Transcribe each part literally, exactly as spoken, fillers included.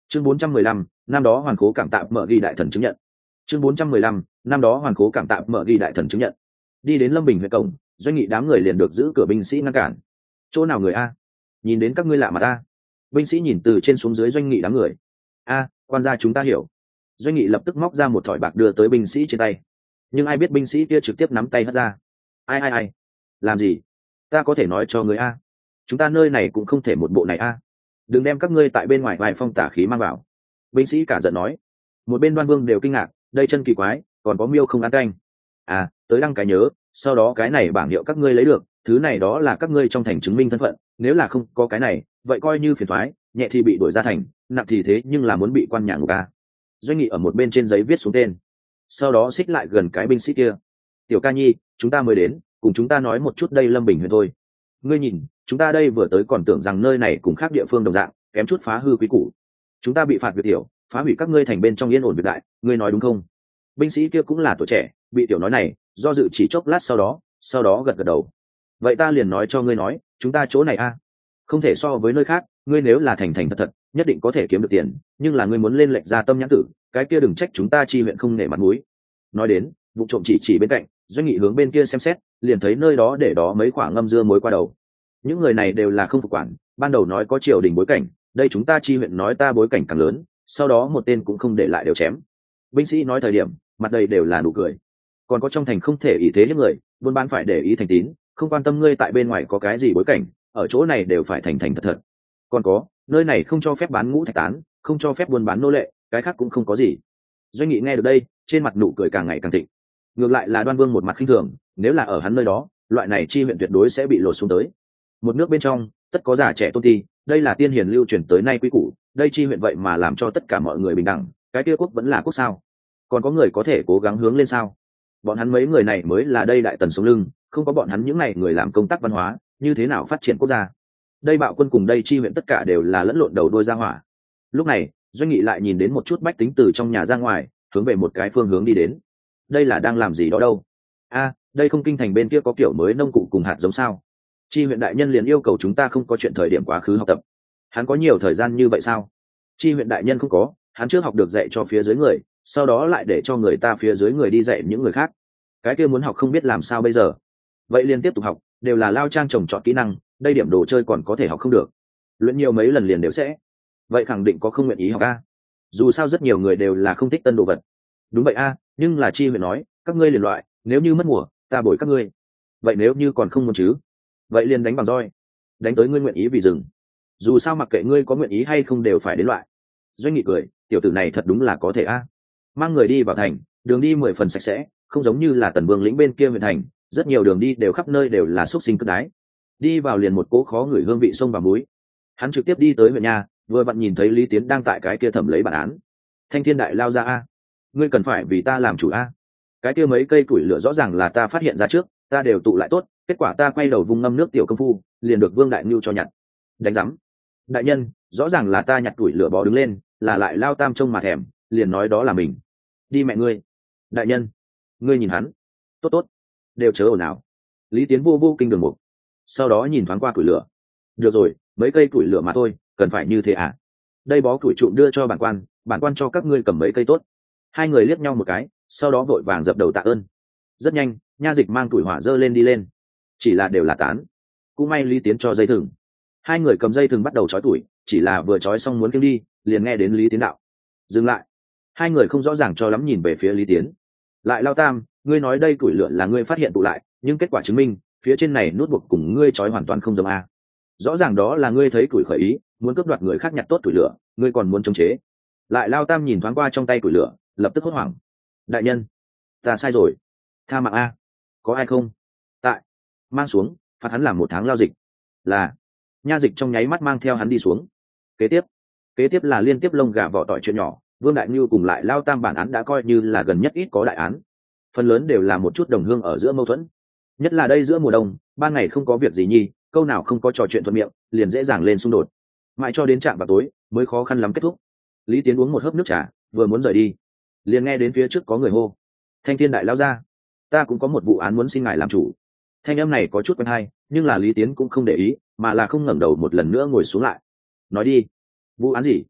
chương bốn trăm mười lăm, năm đó hoàn cố cảm tạ mở ghi đại thần chứng nhận. chương bốn trăm mười lăm, năm đó hoàn cố cảm tạ mở ghi đại thần chứng nhận. Đi đến Lâm Bình huyện cổng, Doanh Nghị đám người liền được giữ cửa binh sĩ ngăn cản. Chỗ nào người a? Nhìn đến các ngươi lạ mặt ta. Binh sĩ nhìn từ trên xuống dưới Doanh Nghị đám người. A, quan gia chúng ta hiểu. Doanh Nghị lập tức móc ra một thỏi bạc đưa tới binh sĩ trên tay. Nhưng ai biết binh sĩ kia trực tiếp nắm tay hất ra. Ai ai ai? Làm gì? Ta có thể nói cho người a. Chúng ta nơi này cũng không thể một bộ này a. Đừng đem các ngươi tại bên ngoài vài phong tả khí mang vào. Binh sĩ cả giận nói. Một bên Đoan Vương đều kinh ngạc, đây chân kỳ quái, còn có miêu không ăn canh. À, tới đăng cái nhớ, sau đó cái này bảng hiệu các ngươi lấy được, thứ này đó là các ngươi trong thành chứng minh thân phận, nếu là không có cái này, vậy coi như phiền toái, nhẹ thì bị đuổi ra thành, nặng thì thế nhưng là muốn bị quan nhà ngục a. Doanh Nghị ở một bên trên giấy viết xuống tên, sau đó xích lại gần cái binh sĩ kia. Tiểu ca nhi, chúng ta mới đến, cùng chúng ta nói một chút đây Lâm Bình huyện thôi. Ngươi nhìn, chúng ta đây vừa tới còn tưởng rằng nơi này cùng khác địa phương đồng dạng, kém chút phá hư quý củ. Chúng ta bị phạt việc tiểu, phá hủy các ngươi thành bên trong yên ổn việc đại, ngươi nói đúng không? Binh sĩ kia cũng là tuổi trẻ, bị tiểu nói này, do dự chỉ chốc lát sau đó, sau đó gật gật đầu. Vậy ta liền nói cho ngươi nói, chúng ta chỗ này a, không thể so với nơi khác, ngươi nếu là thành thành thật thật, nhất định có thể kiếm được tiền, nhưng là ngươi muốn lên lệnh ra tâm nhãn tử, cái kia đừng trách chúng ta chi huyện không nể mặt mũi. Nói đến, vụ trộm chỉ chỉ bên cạnh, Doanh Nghị hướng bên kia xem xét, liền thấy nơi đó để đó mấy quả ngâm dưa muối qua đầu. Những người này đều là không phục quản, ban đầu nói có triều đình bối cảnh, đây chúng ta chi huyện nói ta bối cảnh càng lớn, sau đó một tên cũng không để lại đều chém. Binh sĩ nói thời điểm, mặt đầy đều là nụ cười. Còn có trong thành không thể ý thế những người, buôn bán phải để ý thành tín, không quan tâm ngươi tại bên ngoài có cái gì bối cảnh, ở chỗ này đều phải thành thành thật thật. Còn có, nơi này không cho phép bán ngũ thạch tán, không cho phép buôn bán nô lệ, cái khác cũng không có gì. Doanh Nghị nghe được đây, trên mặt nụ cười càng ngày càng thịnh. Ngược lại là Đoan Vương một mặt khinh thường, nếu là ở hắn nơi đó, loại này chi huyện tuyệt đối sẽ bị lột xuống tới. Một nước bên trong, tất có già trẻ tôn ti, đây là tiên hiền lưu truyền tới nay quy củ, đây chi huyện vậy mà làm cho tất cả mọi người bình đẳng, cái kia quốc vẫn là quốc sao? Còn có người có thể cố gắng hướng lên sao? Bọn hắn mấy người này mới là đây đại tần sống lưng, không có bọn hắn những này người làm công tác văn hóa, như thế nào phát triển quốc gia? Đây bạo quân cùng đây chi huyện tất cả đều là lẫn lộn đầu đuôi ra hỏa. Lúc này, Doanh Nghị lại nhìn đến một chút bách tính từ trong nhà ra ngoài, hướng về một cái phương hướng đi đến. Đây là đang làm gì đó đâu? A, đây không kinh thành bên kia có kiểu mới nông cụ cùng hạt giống sao? Chi huyện đại nhân liền yêu cầu chúng ta không có chuyện thời điểm quá khứ học tập. Hắn có nhiều thời gian như vậy sao? Chi huyện đại nhân không có, hắn trước học được dạy cho phía dưới người, sau đó lại để cho người ta phía dưới người đi dạy những người khác. Cái kia muốn học không biết làm sao bây giờ, vậy liền tiếp tục học, đều là lao trang trồng trọt kỹ năng, đây điểm đồ chơi còn có thể học không được, luyện nhiều mấy lần liền đều sẽ, vậy khẳng định có không nguyện ý học a. Dù sao rất nhiều người đều là không thích tân đồ vật. Đúng vậy a, nhưng là Chi huyện nói các ngươi liền loại, nếu như mất mùa ta bồi các ngươi, vậy nếu như còn không muốn chứ, vậy liền đánh bằng roi, đánh tới ngươi nguyện ý vì rừng, dù sao mặc kệ ngươi có nguyện ý hay không đều phải đến loại. Doanh Nghị cười, tiểu tử này thật đúng là có thể a. Mang người đi vào thành, đường đi mười phần sạch sẽ, không giống như là Tần Vương lĩnh bên kia huyện thành, rất nhiều đường đi đều khắp nơi đều là xúc sinh cất đái. Đi vào liền một cỗ khó ngửi hương vị sông và muối. Hắn trực tiếp đi tới huyện nhà, vừa vặn nhìn thấy Lý Tiến đang tại cái kia thẩm lấy bản án. Thanh Thiên đại lao ra a, ngươi cần phải vì ta làm chủ a. Cái kia mấy cây củi lửa rõ ràng là ta phát hiện ra trước, ta đều tụ lại tốt, kết quả ta quay đầu vung ngâm nước tiểu công phu, liền được Vương đại Nưu cho nhặt. Đánh rắm. Đại nhân, rõ ràng là ta nhặt củi lửa bò đứng lên, là lại lao tam trông mà thèm, liền nói đó là mình. Đi mẹ ngươi. Đại nhân, ngươi nhìn hắn. Tốt tốt, đều chớ ồn ào. Lý Tiến vô vô kinh đường mục, sau đó nhìn thoáng qua củi lửa. Được rồi, mấy cây củi lửa mà thôi, cần phải như thế à? Đây bó củi trụm đưa cho bản quan, bản quan cho các ngươi cầm mấy cây tốt. Hai người liếc nhau một cái, sau đó vội vàng dập đầu tạ ơn. Rất nhanh, nha dịch mang củi hỏa dơ lên đi lên, chỉ là đều là tán. Cũng may Lý Tiến cho dây thừng, hai người cầm dây thừng bắt đầu trói tuổi, chỉ là vừa trói xong muốn kiếm đi, liền nghe đến Lý Tiến đạo: dừng lại. Hai người không rõ ràng cho lắm nhìn về phía Lý Tiến. Lại lao tam, ngươi nói đây củi lửa là ngươi phát hiện tụ lại, nhưng kết quả chứng minh phía trên này nút buộc cùng ngươi trói hoàn toàn không giống a. Rõ ràng đó là ngươi thấy củi khởi ý, muốn cướp đoạt người khác nhặt tốt củi lửa, ngươi còn muốn chống chế. Lại lao tam nhìn thoáng qua trong tay củi lửa, lập tức hốt hoảng. Đại nhân, ta sai rồi, tha mạng a. Có ai không? Tại. Mang xuống, phạt hắn làm một tháng lao dịch. Là. Nha dịch trong nháy mắt mang theo hắn đi xuống. Kế tiếp, kế tiếp là liên tiếp lông gà vỏ tỏi chuyện nhỏ. Vương đại Nưu cùng lại lao tam bản án đã coi như là gần nhất ít có đại án, phần lớn đều là một chút đồng hương ở giữa mâu thuẫn, nhất là đây giữa mùa đông, ban ngày không có việc gì nhi, câu nào không có trò chuyện thuận miệng, liền dễ dàng lên xung đột, mãi cho đến trạm vào tối mới khó khăn lắm kết thúc. Lý Tiến uống một hớp nước trà, vừa muốn rời đi, liền nghe đến phía trước có người hô: Thanh Thiên đại lao ra, ta cũng có một vụ án muốn xin ngài làm chủ. Thanh âm này có chút quen hay, nhưng là Lý Tiến cũng không để ý, mà là không ngẩng đầu một lần nữa ngồi xuống lại. Nói đi, vụ án gì?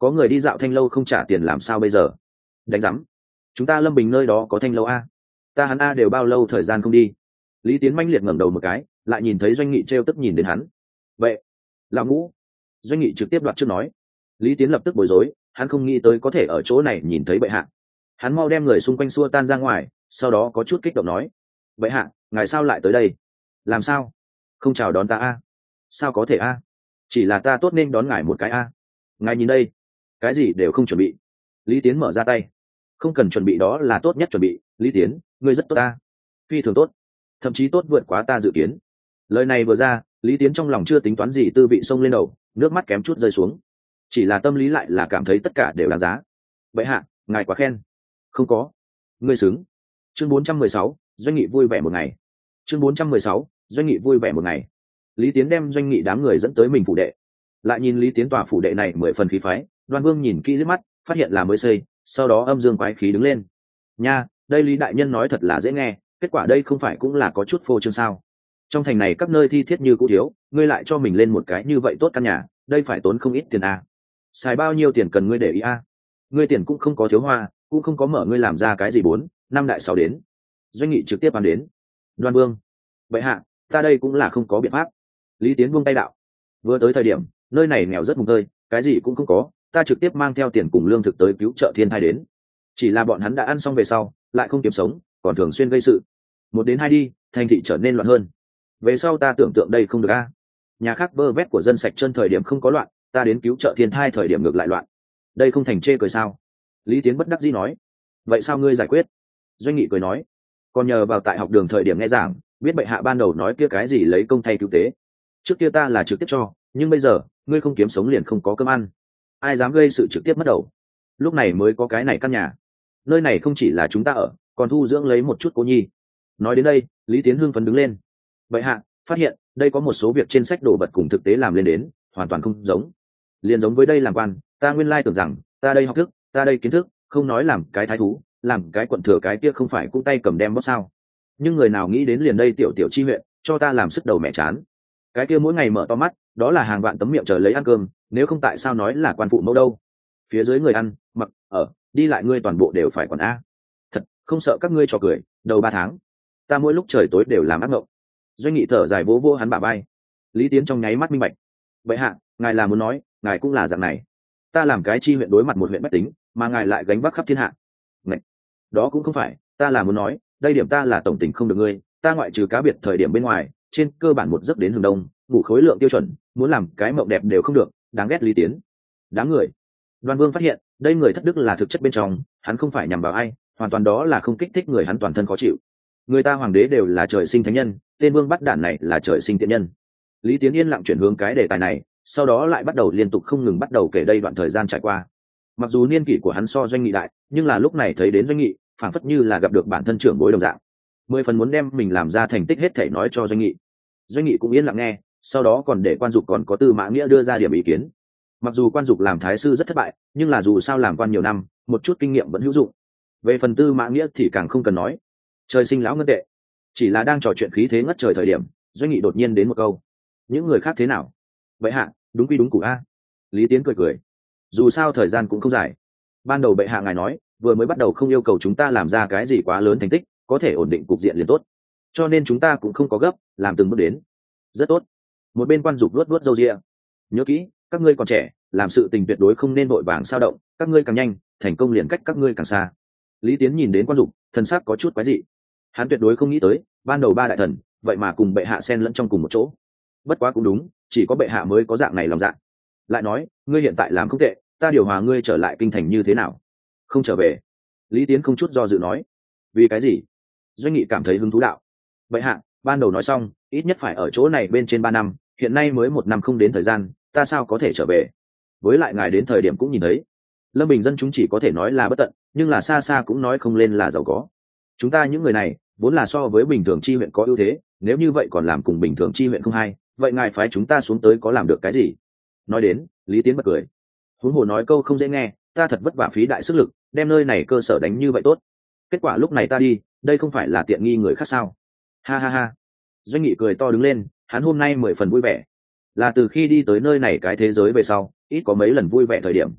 có người đi dạo thanh lâu không trả tiền làm sao bây giờ? Đánh giám, chúng ta Lâm Bình nơi đó có thanh lâu a? Ta hắn a đều bao lâu thời gian không đi? Lý Tiến manh liệt ngẩng đầu một cái, lại nhìn thấy Doanh Nghị trêu tức nhìn đến hắn. Vậy, lão Ngũ. Doanh Nghị trực tiếp đoạt trước nói. Lý Tiến lập tức bối rối, hắn không nghĩ tới có thể ở chỗ này nhìn thấy bệ hạ. Hắn mau đem người xung quanh xua tan ra ngoài, sau đó có chút kích động nói: bệ hạ, ngài sao lại tới đây? Làm sao không chào đón ta a? Sao có thể a? Chỉ là ta tốt nên đón ngài một cái a. Ngài nhìn đây, cái gì đều không chuẩn bị. Lý Tiến mở ra tay. Không cần chuẩn bị, đó là tốt nhất chuẩn bị. Lý Tiến, ngươi rất tốt ta, phi thường tốt, thậm chí tốt vượt quá ta dự kiến. Lời này vừa ra, Lý Tiến trong lòng chưa tính toán gì tư vị xông lên đầu, nước mắt kém chút rơi xuống. Chỉ là tâm lý lại là cảm thấy tất cả đều đáng giá. Bệ hạ, ngài quá khen. Không có, ngươi xứng. Chương bốn trăm mười sáu, Doanh Nghị vui vẻ một ngày. Chương bốn trăm mười sáu, Doanh Nghị vui vẻ một ngày. Lý Tiến đem Doanh Nghị đám người dẫn tới mình phủ đệ. Lại nhìn Lý Tiến tòa phủ đệ này mười phần khí phái, Đoan Vương nhìn kỹ liếc mắt, phát hiện là mới xây, sau đó âm dương quái khí đứng lên. Nha, đây Lý đại nhân nói thật là dễ nghe, kết quả đây không phải cũng là có chút phô trương sao? Trong thành này các nơi thi thiết như cũ thiếu, ngươi lại cho mình lên một cái như vậy tốt căn nhà, đây phải tốn không ít tiền à? Xài bao nhiêu tiền cần ngươi để ý à? Ngươi tiền cũng không có thiếu hoa, cũng không có mở ngươi làm ra cái gì bốn năm đại sáu đến. Doanh Nghị trực tiếp bàn đến. Đoan Vương, bệ hạ, ta đây cũng là không có biện pháp. Lý Tiến buông tay đạo. Vừa tới thời điểm nơi này nghèo rất mùng tơi, cái gì cũng không có, ta trực tiếp mang theo tiền cùng lương thực tới cứu trợ thiên thai đến. Chỉ là bọn hắn đã ăn xong về sau lại không kiếm sống, còn thường xuyên gây sự. Một đến hai đi, thành thị trở nên loạn hơn. Về sau ta tưởng tượng đây không được a. Nhà khác vơ vét của dân sạch chân thời điểm không có loạn, ta đến cứu trợ thiên thai thời điểm ngược lại loạn. Đây không thành chê cười sao? Lý Tiến bất đắc dĩ nói. Vậy sao ngươi giải quyết? Doanh Nghị cười nói. Còn nhờ vào tại học đường thời điểm nghe giảng, biết bệ hạ ban đầu nói kia cái gì lấy công thay cứu tế. Trước kia ta là trực tiếp cho, nhưng bây giờ ngươi không kiếm sống liền không có cơm ăn, ai dám gây sự trực tiếp mất đầu. Lúc này mới có cái này căn nhà. Nơi này không chỉ là chúng ta ở, còn thu dưỡng lấy một chút cô nhi. Nói đến đây, Lý Tiến hưng phấn đứng lên. Bệ hạ, phát hiện đây có một số việc trên sách đồ vật cùng thực tế làm lên đến hoàn toàn không giống. Liền giống với đây làm quan, ta nguyên lai tưởng rằng ta đây học thức, ta đây kiến thức, không nói làm cái thái thú, làm cái quận thừa cái kia không phải cũng tay cầm đem bóp sao? Nhưng người nào nghĩ đến liền đây tiểu tiểu chi huyện cho ta làm sức đầu mẹ chán. Cái kia mỗi ngày mở to mắt, đó là hàng vạn tấm miệng chờ lấy ăn cơm, nếu không tại sao nói là quan phụ mẫu đâu? Phía dưới người ăn, mặc, ở, đi lại ngươi toàn bộ đều phải còn a. Thật, không sợ các ngươi trò cười, đầu ba tháng, ta mỗi lúc trời tối đều làm ác mộng. Doanh Nghị thở dài vỗ vỗ hắn bả vai. Lý Tiến trong nháy mắt minh bạch. Vậy hạ, ngài là muốn nói, ngài cũng là dạng này. Ta làm cái chi huyện đối mặt một huyện bách tính, mà ngài lại gánh vác khắp thiên hạ. Ngạch, đó cũng không phải, ta là muốn nói, đây điểm ta là tổng tình không được ngươi, ta ngoại trừ cá biệt thời điểm bên ngoài, trên cơ bản một giấc đến hướng đông, ngủ khối lượng tiêu chuẩn, muốn làm cái mộng đẹp đều không được, đáng ghét. Lý Tiến. Đáng người. Đoan Vương phát hiện, đây người thất đức là thực chất bên trong, hắn không phải nhằm vào ai, hoàn toàn đó là không kích thích người hắn toàn thân khó chịu. Người ta hoàng đế đều là trời sinh thánh nhân, tên Vương bắt đản này là trời sinh tiện nhân. Lý Tiến yên lặng chuyển hướng cái đề tài này, sau đó lại bắt đầu liên tục không ngừng bắt đầu kể đây đoạn thời gian trải qua. Mặc dù niên kỷ của hắn so Doanh Nghị đại, nhưng là lúc này thấy đến Doanh Nghị, phảng phất như là gặp được bản thân trưởng bối đồng dạng. Mười phần muốn đem mình làm ra thành tích hết thể nói cho Doanh Nghị. Doanh Nghị cũng yên lặng nghe, sau đó còn để quan dục còn có Tư Mã Nghĩa đưa ra điểm ý kiến. Mặc dù quan dục làm thái sư rất thất bại, nhưng là dù sao làm quan nhiều năm, một chút kinh nghiệm vẫn hữu dụng. Về phần Tư Mã Nghĩa thì càng không cần nói, trời sinh lão ngân tệ. Chỉ là đang trò chuyện khí thế ngất trời thời điểm, Doanh Nghị đột nhiên đến một câu: những người khác thế nào? Bệ hạ, đúng quy đúng củ a. Lý Tiến cười cười. Dù sao thời gian cũng không dài. Ban đầu bệ hạ ngài nói, vừa mới bắt đầu không yêu cầu chúng ta làm ra cái gì quá lớn thành tích, có thể ổn định cục diện liền tốt. Cho nên chúng ta cũng không có gấp, làm từng bước đến. Rất tốt. Một bên quan dục luốt luốt râu ria. Nhớ kỹ, các ngươi còn trẻ, làm sự tình tuyệt đối không nên vội vàng sao động, các ngươi càng nhanh, thành công liền cách các ngươi càng xa. Lý Tiến nhìn đến quan dục, thần sắc có chút quái dị. Hắn tuyệt đối không nghĩ tới, ban đầu ba đại thần, vậy mà cùng bệ hạ xen lẫn trong cùng một chỗ. Bất quá cũng đúng, chỉ có bệ hạ mới có dạng này lòng dạ. Lại nói, ngươi hiện tại làm không tệ, ta điều hòa ngươi trở lại kinh thành như thế nào? Không trở về. Lý Tiến không chút do dự nói. Vì cái gì? Doanh Nghị cảm thấy hứng thú đạo. Bệ hạ, ban đầu nói xong, ít nhất phải ở chỗ này bên trên ba năm, hiện nay mới một năm không đến thời gian, ta sao có thể trở về? Với lại ngài đến thời điểm cũng nhìn thấy, Lâm Bình dân chúng chỉ có thể nói là bất tận, nhưng là xa xa cũng nói không lên là giàu có. Chúng ta những người này vốn là so với bình thường chi huyện có ưu thế, nếu như vậy còn làm cùng bình thường chi huyện không hay, vậy ngài phái chúng ta xuống tới có làm được cái gì? Nói đến, Lý Tiến bật cười. Huống hồ nói câu không dễ nghe, ta thật vất vả phí đại sức lực, đem nơi này cơ sở đánh như vậy tốt. Kết quả lúc này ta đi, đây không phải là tiện nghi người khác sao? Ha ha ha. Doanh Nghị cười to đứng lên, hắn hôm nay mười phần vui vẻ. Là từ khi đi tới nơi này cái thế giới về sau, ít có mấy lần vui vẻ thời điểm.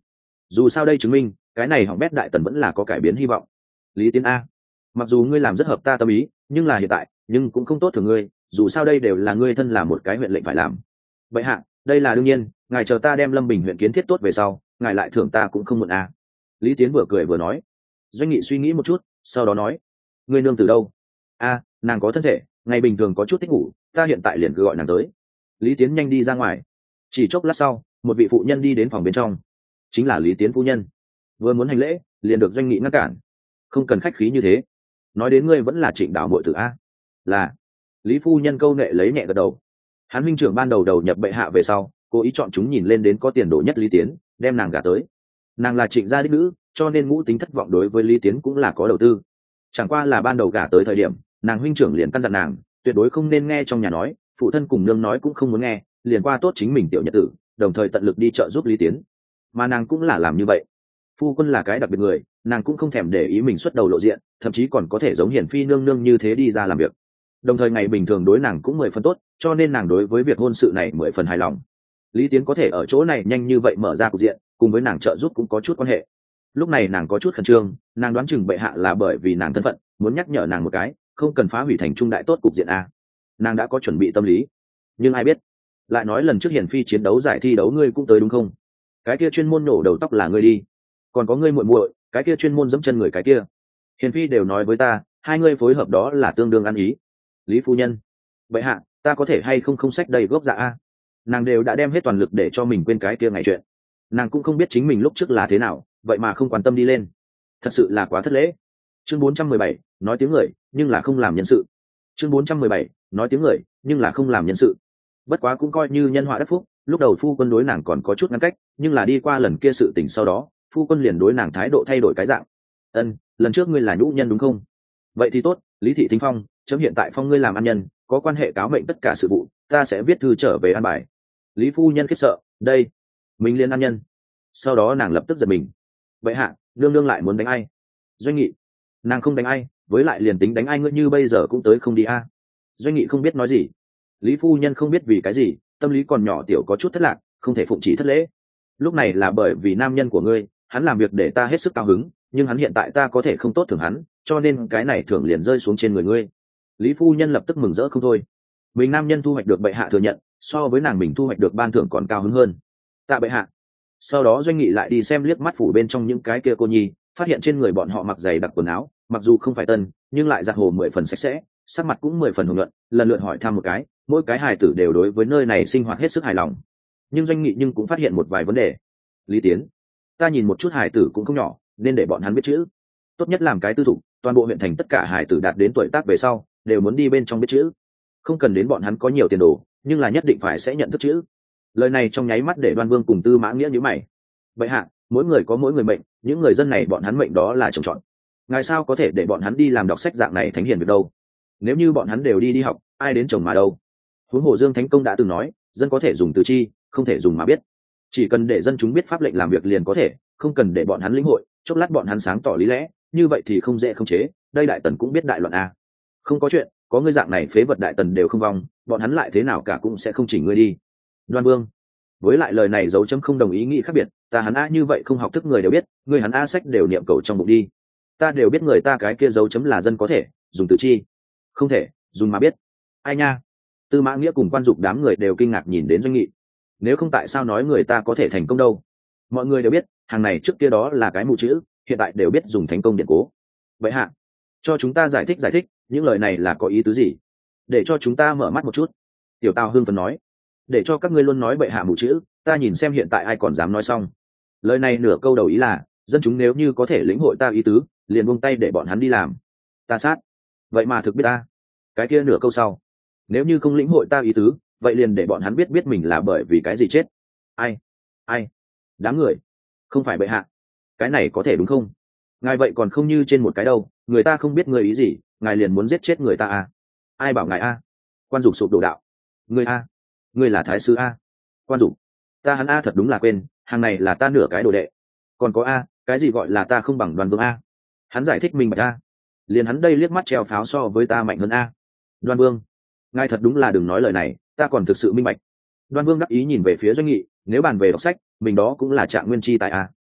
dù sao đây chứng minh cái này hỏng bét đại tần vẫn là có cải biến hy vọng. Lý Tiến a, mặc dù ngươi làm rất hợp ta tâm ý, nhưng là hiện tại nhưng cũng không tốt thường ngươi, dù sao đây đều là ngươi thân là một cái huyện lệnh phải làm. Vậy hạ, đây là đương nhiên, ngài chờ ta đem Lâm Bình huyện kiến thiết tốt về sau, ngài lại thưởng ta cũng không muộn a. Lý Tiến vừa cười vừa nói. Doanh Nghị suy nghĩ một chút, sau đó nói, ngươi nương từ đâu? A, nàng có thân thể, ngày bình thường có chút thích ngủ, ta hiện tại liền cứ gọi nàng tới. Lý Tiến nhanh đi ra ngoài. Chỉ chốc lát sau, một vị phụ nhân đi đến phòng bên trong, chính là Lý Tiến phu nhân. Vừa muốn hành lễ, liền được Doanh Nghị ngăn cản. Không cần khách khí như thế, nói đến ngươi vẫn là Trịnh Đạo muội tử a. Là. Lý phu nhân câu nệ lấy nhẹ gật đầu. Hán minh trưởng ban đầu đầu nhập bệ hạ về sau, cố ý chọn chúng nhìn lên đến có tiền đồ nhất Lý Tiến, đem nàng gả tới. Nàng là Trịnh gia đích nữ, cho nên ngũ tính thất vọng đối với Lý Tiến cũng là có đầu tư. Chẳng qua là ban đầu gả tới thời điểm, nàng huynh trưởng liền căn dặn nàng tuyệt đối không nên nghe trong nhà nói, phụ thân cùng nương nói cũng không muốn nghe, liền qua tốt chính mình tiểu nhật tử, đồng thời tận lực đi trợ giúp Lý Tiến. Mà nàng cũng là làm như vậy. Phu quân là cái đặc biệt người, nàng cũng không thèm để ý mình xuất đầu lộ diện, thậm chí còn có thể giống hiển phi nương nương như thế đi ra làm việc. Đồng thời ngày bình thường đối nàng cũng mười phần tốt, cho nên nàng đối với việc hôn sự này mười phần hài lòng. Lý Tiến có thể ở chỗ này nhanh như vậy mở ra cục diện, cùng với nàng trợ giúp cũng có chút quan hệ. Lúc này nàng có chút khẩn trương, nàng đoán chừng bệ hạ là bởi vì nàng thân phận, muốn nhắc nhở nàng một cái, không cần phá hủy thành trung đại tốt cục diện a. Nàng đã có chuẩn bị tâm lý, nhưng ai biết, lại nói lần trước hiển phi chiến đấu giải thi đấu ngươi cũng tới đúng không? Cái kia chuyên môn nổ đầu tóc là ngươi đi, còn có ngươi muội muội, cái kia chuyên môn giẫm chân người cái kia. Hiển phi đều nói với ta, hai ngươi phối hợp đó là tương đương ăn ý. Lý phu nhân, bệ hạ, ta có thể hay không không sách đầy gốc dạ a? Nàng đều đã đem hết toàn lực để cho mình quên cái kia ngày chuyện. Nàng cũng không biết chính mình lúc trước là thế nào, vậy mà không quan tâm đi lên, thật sự là quá thất lễ. Chương bốn trăm mười bảy, nói tiếng người nhưng là không làm nhân sự. Chương bốn trăm mười bảy, nói tiếng người nhưng là không làm nhân sự. Bất quá cũng coi như nhân họa đắc phúc, lúc đầu phu quân đối nàng còn có chút ngăn cách, nhưng là đi qua lần kia sự tình sau đó, phu quân liền đối nàng thái độ thay đổi cái dạng. Ân, lần trước ngươi là nhũ nhân đúng không? Vậy thì tốt, Lý thị thính phong, chấm hiện tại phong ngươi làm ăn nhân, có quan hệ cáo mệnh tất cả sự vụ, ta sẽ viết thư trở về an bài. Lý phu nhân khiếp sợ, đây, mình liên ăn nhân. Sau đó nàng lập tức giật mình. Vậy hạ, nương nương lại muốn đánh ai? Doanh Nghị, nàng không đánh ai, với lại liền tính đánh ai ngươi như bây giờ cũng tới không đi a. Doanh Nghị không biết nói gì. Lý phu nhân không biết vì cái gì, tâm lý còn nhỏ tiểu có chút thất lạc, không thể phụng chỉ thất lễ. Lúc này là bởi vì nam nhân của ngươi, hắn làm việc để ta hết sức cao hứng, nhưng hắn hiện tại ta có thể không tốt thưởng hắn, cho nên cái này thưởng liền rơi xuống trên người ngươi. Lý phu nhân lập tức mừng rỡ không thôi. Mình nam nhân thu hoạch được bệ hạ thừa nhận, so với nàng mình thu hoạch được ban thưởng còn cao hứng hơn. Tạ bệ hạ. Sau đó Doanh Nghị lại đi xem liếc mắt phủ bên trong những cái kia cô nhi, phát hiện trên người bọn họ mặc giày đặc quần áo, mặc dù không phải tân, nhưng lại giặt hồ mười phần sạch sẽ, sắc mặt cũng mười phần hồng nhuận, lần lượt hỏi thăm một cái, mỗi cái hài tử đều đối với nơi này sinh hoạt hết sức hài lòng. Nhưng Doanh Nghị nhưng cũng phát hiện một vài vấn đề. Lý Tiến, ta nhìn một chút hài tử cũng không nhỏ, nên để bọn hắn biết chữ. Tốt nhất làm cái tư thục, toàn bộ huyện thành tất cả hài tử đạt đến tuổi tác về sau, đều muốn đi bên trong biết chữ. Không cần đến bọn hắn có nhiều tiền đồ, nhưng là nhất định phải sẽ nhận thức chữ. Lời này trong nháy mắt để Đoan Vương cùng Tư Mã Nghĩa nhíu mày. Vậy hạ, mỗi người có mỗi người mệnh, những người dân này bọn hắn mệnh đó là trồng trọt. Ngài sao có thể để bọn hắn đi làm đọc sách dạng này thánh hiền được đâu? Nếu như bọn hắn đều đi đi học, ai đến trồng mà đâu? Huống hồ Dương Thánh Công đã từng nói, dân có thể dùng từ chi, không thể dùng mà biết. Chỉ cần để dân chúng biết pháp lệnh làm việc liền có thể, không cần để bọn hắn lĩnh hội, chốc lát bọn hắn sáng tỏ lý lẽ, như vậy thì không dễ không chế. Đây đại tần cũng biết đại loạn a. Không có chuyện, có ngươi dạng này phế vật đại tần đều không vong, bọn hắn lại thế nào cả cũng sẽ không chỉ ngươi đi. Đoan Vương, với lại lời này dấu chấm không đồng ý nghĩ khác biệt, ta hắn a như vậy không học thức người đều biết, người hắn a sách đều niệm cầu trong bụng đi. Ta đều biết người ta cái kia dấu chấm là dân có thể dùng từ chi, không thể dùng mà biết. Ai nha? Tư Mã Nghĩa cùng Quan Dục đám người đều kinh ngạc nhìn đến Doanh Nghị. Nếu không tại sao nói người ta có thể thành công đâu? Mọi người đều biết, hàng này trước kia đó là cái mù chữ, hiện tại đều biết dùng thành công điện cố. Vậy hạ, cho chúng ta giải thích giải thích, những lời này là có ý tứ gì? Để cho chúng ta mở mắt một chút. Tiểu Tào hưng phấn nói, để cho các ngươi luôn nói bệ hạ mù chữ, ta nhìn xem hiện tại ai còn dám nói xong. Lời này nửa câu đầu ý là, dân chúng nếu như có thể lĩnh hội ta ý tứ, liền buông tay để bọn hắn đi làm. Ta sát. Vậy mà thực biết ta. Cái kia nửa câu sau, nếu như không lĩnh hội ta ý tứ, vậy liền để bọn hắn biết biết mình là bởi vì cái gì chết. Ai? Ai? Đám người. Không phải bệ hạ. Cái này có thể đúng không? Ngài vậy còn không như trên một cái đâu, người ta không biết người ý gì, ngài liền muốn giết chết người ta à? Ai bảo ngài a? Quan Dục sụp đổ đạo. Người a? Người là thái sư a? Quan Dục, ta hắn a thật đúng là quên, hàng này là ta nửa cái đồ đệ. Còn có a, cái gì gọi là ta không bằng Đoan Vương a? Hắn giải thích mình bạch a, liền hắn đây liếc mắt treo pháo so với ta mạnh hơn a. Đoan Vương, ngài thật đúng là đừng nói lời này, ta còn thực sự minh bạch. Đoan Vương đắc ý nhìn về phía Doanh Nghị, nếu bàn về đọc sách, mình đó cũng là trạng nguyên chi tại a.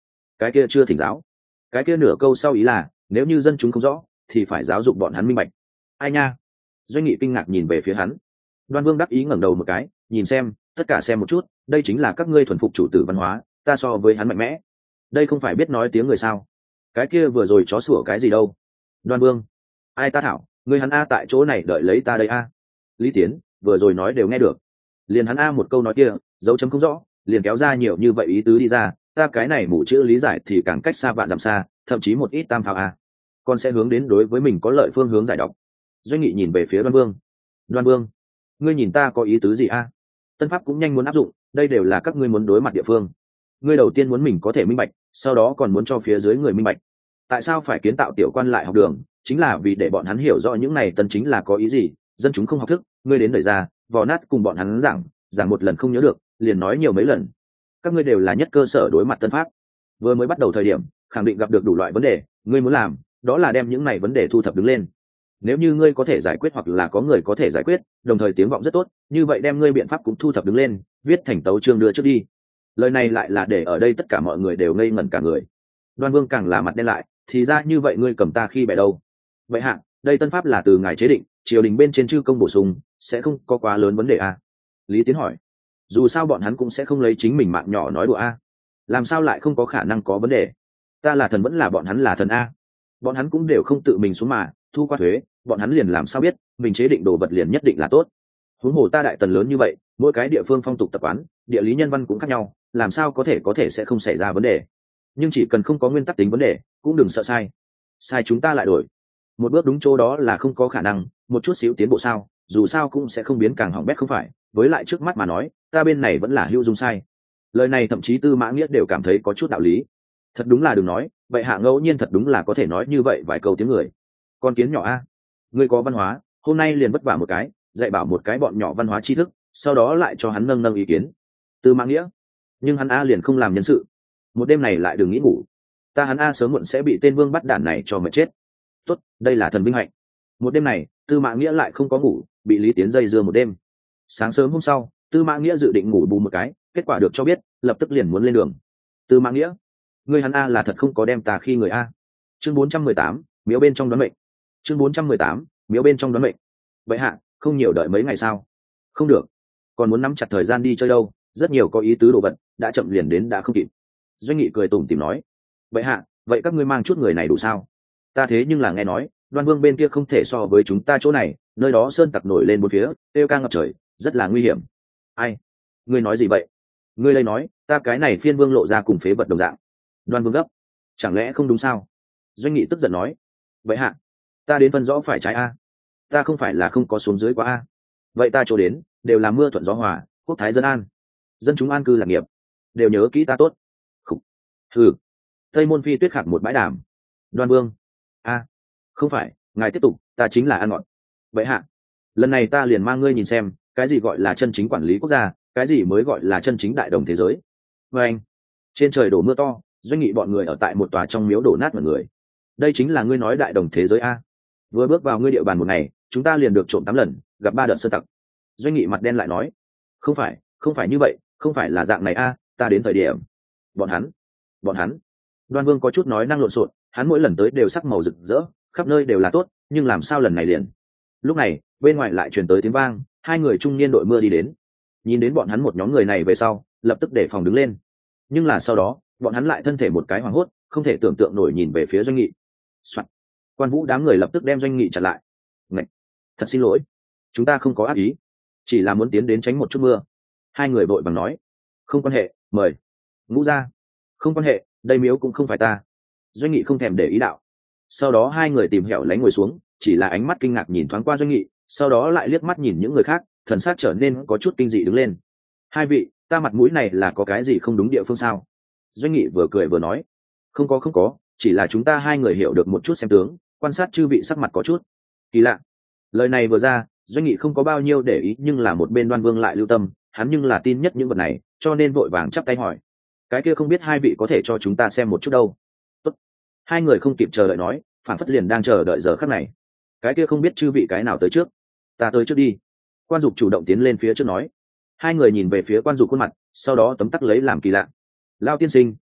cái kia chưa thỉnh giáo. Cái kia nửa câu sau ý là nếu như dân chúng không rõ thì phải giáo dục bọn hắn minh bạch. Ai nha? Doanh Nghị kinh ngạc nhìn về phía hắn. Đoan Vương đắc ý ngẩng đầu một cái, nhìn xem, tất cả xem một chút, đây chính là các ngươi thuần phục chủ tử văn hóa, ta so với hắn mạnh mẽ. Đây không phải biết nói tiếng người sao? Cái kia vừa rồi chó sủa cái gì đâu? Đoan Vương, ai ta thảo, ngươi hắn a tại chỗ này đợi lấy ta đây a. Lý Tiến, vừa rồi nói đều nghe được. Liền hắn a một câu nói kia, dấu chấm không rõ, liền kéo ra nhiều như vậy ý tứ đi ra, ta cái này mù chữ lý giải thì càng cách xa vạn dặm xa, thậm chí một ít tam pháo a. Con sẽ hướng đến đối với mình có lợi phương hướng giải độc. Doanh Nghị nhìn về phía Đoan Vương. Đoan Vương, ngươi nhìn ta có ý tứ gì a? Tân pháp cũng nhanh muốn áp dụng, đây đều là các ngươi muốn đối mặt địa phương. Ngươi đầu tiên muốn mình có thể minh bạch, sau đó còn muốn cho phía dưới người minh bạch. Tại sao phải kiến tạo tiểu quan lại học đường, chính là vì để bọn hắn hiểu rõ những này tân chính là có ý gì, dân chúng không học thức, ngươi đến đẩy ra, vò nát cùng bọn hắn giảng, giảng một lần không nhớ được, liền nói nhiều mấy lần. Các ngươi đều là nhất cơ sở đối mặt tân pháp. Vừa mới bắt đầu thời điểm, khẳng định gặp được đủ loại vấn đề, ngươi muốn làm, đó là đem những này vấn đề thu thập đứng lên. Nếu như ngươi có thể giải quyết hoặc là có người có thể giải quyết, đồng thời tiếng vọng rất tốt, như vậy đem ngươi biện pháp cũng thu thập đứng lên, viết thành tấu chương đưa trước đi. Lời này lại là để ở đây tất cả mọi người đều ngây ngẩn cả người. Đoan Vương càng là mặt đen lại, thì ra như vậy ngươi cầm ta khi bẻ đâu? Vậy hạ, đây tân pháp là từ ngài chế định, triều đình bên trên chư công bổ sung, sẽ không có quá lớn vấn đề à? Lý Tiến hỏi. Dù sao bọn hắn cũng sẽ không lấy chính mình mạng nhỏ nói đùa a. Làm sao lại không có khả năng có vấn đề? Ta là thần vẫn là bọn hắn là thần a. Bọn hắn cũng đều không tự mình xuống mà thu qua thuế, bọn hắn liền làm sao biết mình chế định đồ vật liền nhất định là tốt. Huống hồ ta đại tần lớn như vậy, mỗi cái địa phương phong tục tập quán, địa lý nhân văn cũng khác nhau, làm sao có thể có thể sẽ không xảy ra vấn đề. Nhưng chỉ cần không có nguyên tắc tính vấn đề, cũng đừng sợ sai. Sai chúng ta lại đổi. Một bước đúng chỗ đó là không có khả năng, một chút xíu tiến bộ sao, dù sao cũng sẽ không biến càng hỏng bét không phải, với lại trước mắt mà nói, ta bên này vẫn là hữu dung sai. Lời này thậm chí Tư Mã Nghĩa đều cảm thấy có chút đạo lý. Thật đúng là đừng nói, vậy hạ ngẫu nhiên thật đúng là có thể nói như vậy vài câu tiếng người. Con kiến nhỏ a, ngươi có văn hóa, hôm nay liền vất vả một cái, dạy bảo một cái bọn nhỏ văn hóa tri thức, sau đó lại cho hắn nâng nâng ý kiến. Tư Mã Nghĩa, nhưng hắn a liền không làm nhân sự. Một đêm này lại đừng nghĩ ngủ, ta hắn a sớm muộn sẽ bị tên vương bắt đản này cho mệt chết. Tốt, đây là thần vinh hạnh. Một đêm này, Tư Mã Nghĩa lại không có ngủ, bị Lý Tiến dây dưa một đêm. Sáng sớm hôm sau, Tư Mã Nghĩa dự định ngủ bù một cái, kết quả được cho biết, lập tức liền muốn lên đường. Tư Mã Nghĩa, ngươi hắn a là thật không có đem ta khi người a. Chương bốn trăm mười tám, miếu bên trong đoán mệnh. Chương bốn trăm mười tám, miếu bên trong đoán mệnh. Vậy hạ, không nhiều đợi mấy ngày sao? Không được, còn muốn nắm chặt thời gian đi chơi đâu, rất nhiều có ý tứ đồ vật, đã chậm liền đến đã không kịp. Doanh Nghị cười tủm tỉm nói. Vậy hạ, vậy các ngươi mang chút người này đủ sao? Ta thế nhưng là nghe nói, Đoan Vương bên kia không thể so với chúng ta chỗ này, nơi đó sơn tặc nổi lên bốn phía, tiêu ca ngập trời, rất là nguy hiểm. Ai? Ngươi nói gì vậy? Ngươi đây nói, ta cái này phiên vương lộ ra cùng phế vật đồng dạng. Đoan Vương gấp, chẳng lẽ không đúng sao? Doanh Nghị tức giận nói. Vậy hạ, ta đến phân rõ phải trái a. Ta không phải là không có xuống dưới quá a. Vậy ta chỗ đến, đều là mưa thuận gió hòa, quốc thái dân an, dân chúng an cư lạc nghiệp, đều nhớ kỹ ta tốt. Khủ. Hừ. Tây Môn Phi tuyết khạc một bãi đàm. Đoan Vương, a, không phải, ngài tiếp tục, ta chính là ăn ngọt. Vậy hạ, lần này ta liền mang ngươi nhìn xem, cái gì gọi là chân chính quản lý quốc gia, cái gì mới gọi là chân chính đại đồng thế giới. Và anh, trên trời đổ mưa to, Doanh Nghị bọn người ở tại một tòa trong miếu đổ nát mọi người. Đây chính là ngươi nói đại đồng thế giới a? Vừa bước vào ngươi địa bàn một ngày, chúng ta liền được trộm tám lần, gặp ba đợt sơ tặc. Doanh Nghị mặt đen lại nói, không phải, không phải như vậy, không phải là dạng này a, ta đến thời điểm. Bọn hắn, bọn hắn. Đoan Vương có chút nói năng lộn xộn, hắn mỗi lần tới đều sắc màu rực rỡ, khắp nơi đều là tốt, nhưng làm sao lần này liền? Lúc này, bên ngoài lại truyền tới tiếng vang, hai người trung niên đội mưa đi đến. Nhìn đến bọn hắn một nhóm người này về sau, lập tức để phòng đứng lên. Nhưng là sau đó, bọn hắn lại thân thể một cái hoảng hốt, không thể tưởng tượng nổi nhìn về phía Doanh Nghị. Soạn. Quan Vũ đám người lập tức đem Doanh Nghị chặn lại. Ngậy! Thật xin lỗi, chúng ta không có ác ý, chỉ là muốn tiến đến tránh một chút mưa. Hai người vội vàng nói. Không quan hệ, mời. Ngũ ra. Không quan hệ, đây miếu cũng không phải ta. Doanh Nghị không thèm để ý đạo. Sau đó hai người tìm hẻo lánh ngồi xuống, chỉ là ánh mắt kinh ngạc nhìn thoáng qua Doanh Nghị, sau đó lại liếc mắt nhìn những người khác, thần sắc trở nên có chút kinh dị đứng lên. Hai vị, ta mặt mũi này là có cái gì không đúng địa phương sao? Doanh Nghị vừa cười vừa nói. Không có không có, chỉ là chúng ta hai người hiểu được một chút xem tướng, quan sát chư vị sắc mặt có chút kỳ lạ. Lời này vừa ra, Doanh Nghị không có bao nhiêu để ý, nhưng là một bên Đoan Vương lại lưu tâm, hắn nhưng là tin nhất những vật này, cho nên vội vàng chắp tay hỏi. Cái kia không biết hai vị có thể cho chúng ta xem một chút đâu? Tốt. Hai người không kịp chờ đợi nói, phản phất liền đang chờ đợi giờ khắc này. Cái kia không biết chư vị cái nào tới trước? Ta tới trước đi. Quan Dục chủ động tiến lên phía trước nói. Hai người nhìn về phía Quan Dục khuôn mặt, sau đó tấm tắc lấy làm kỳ lạ. Lao tiên sinh,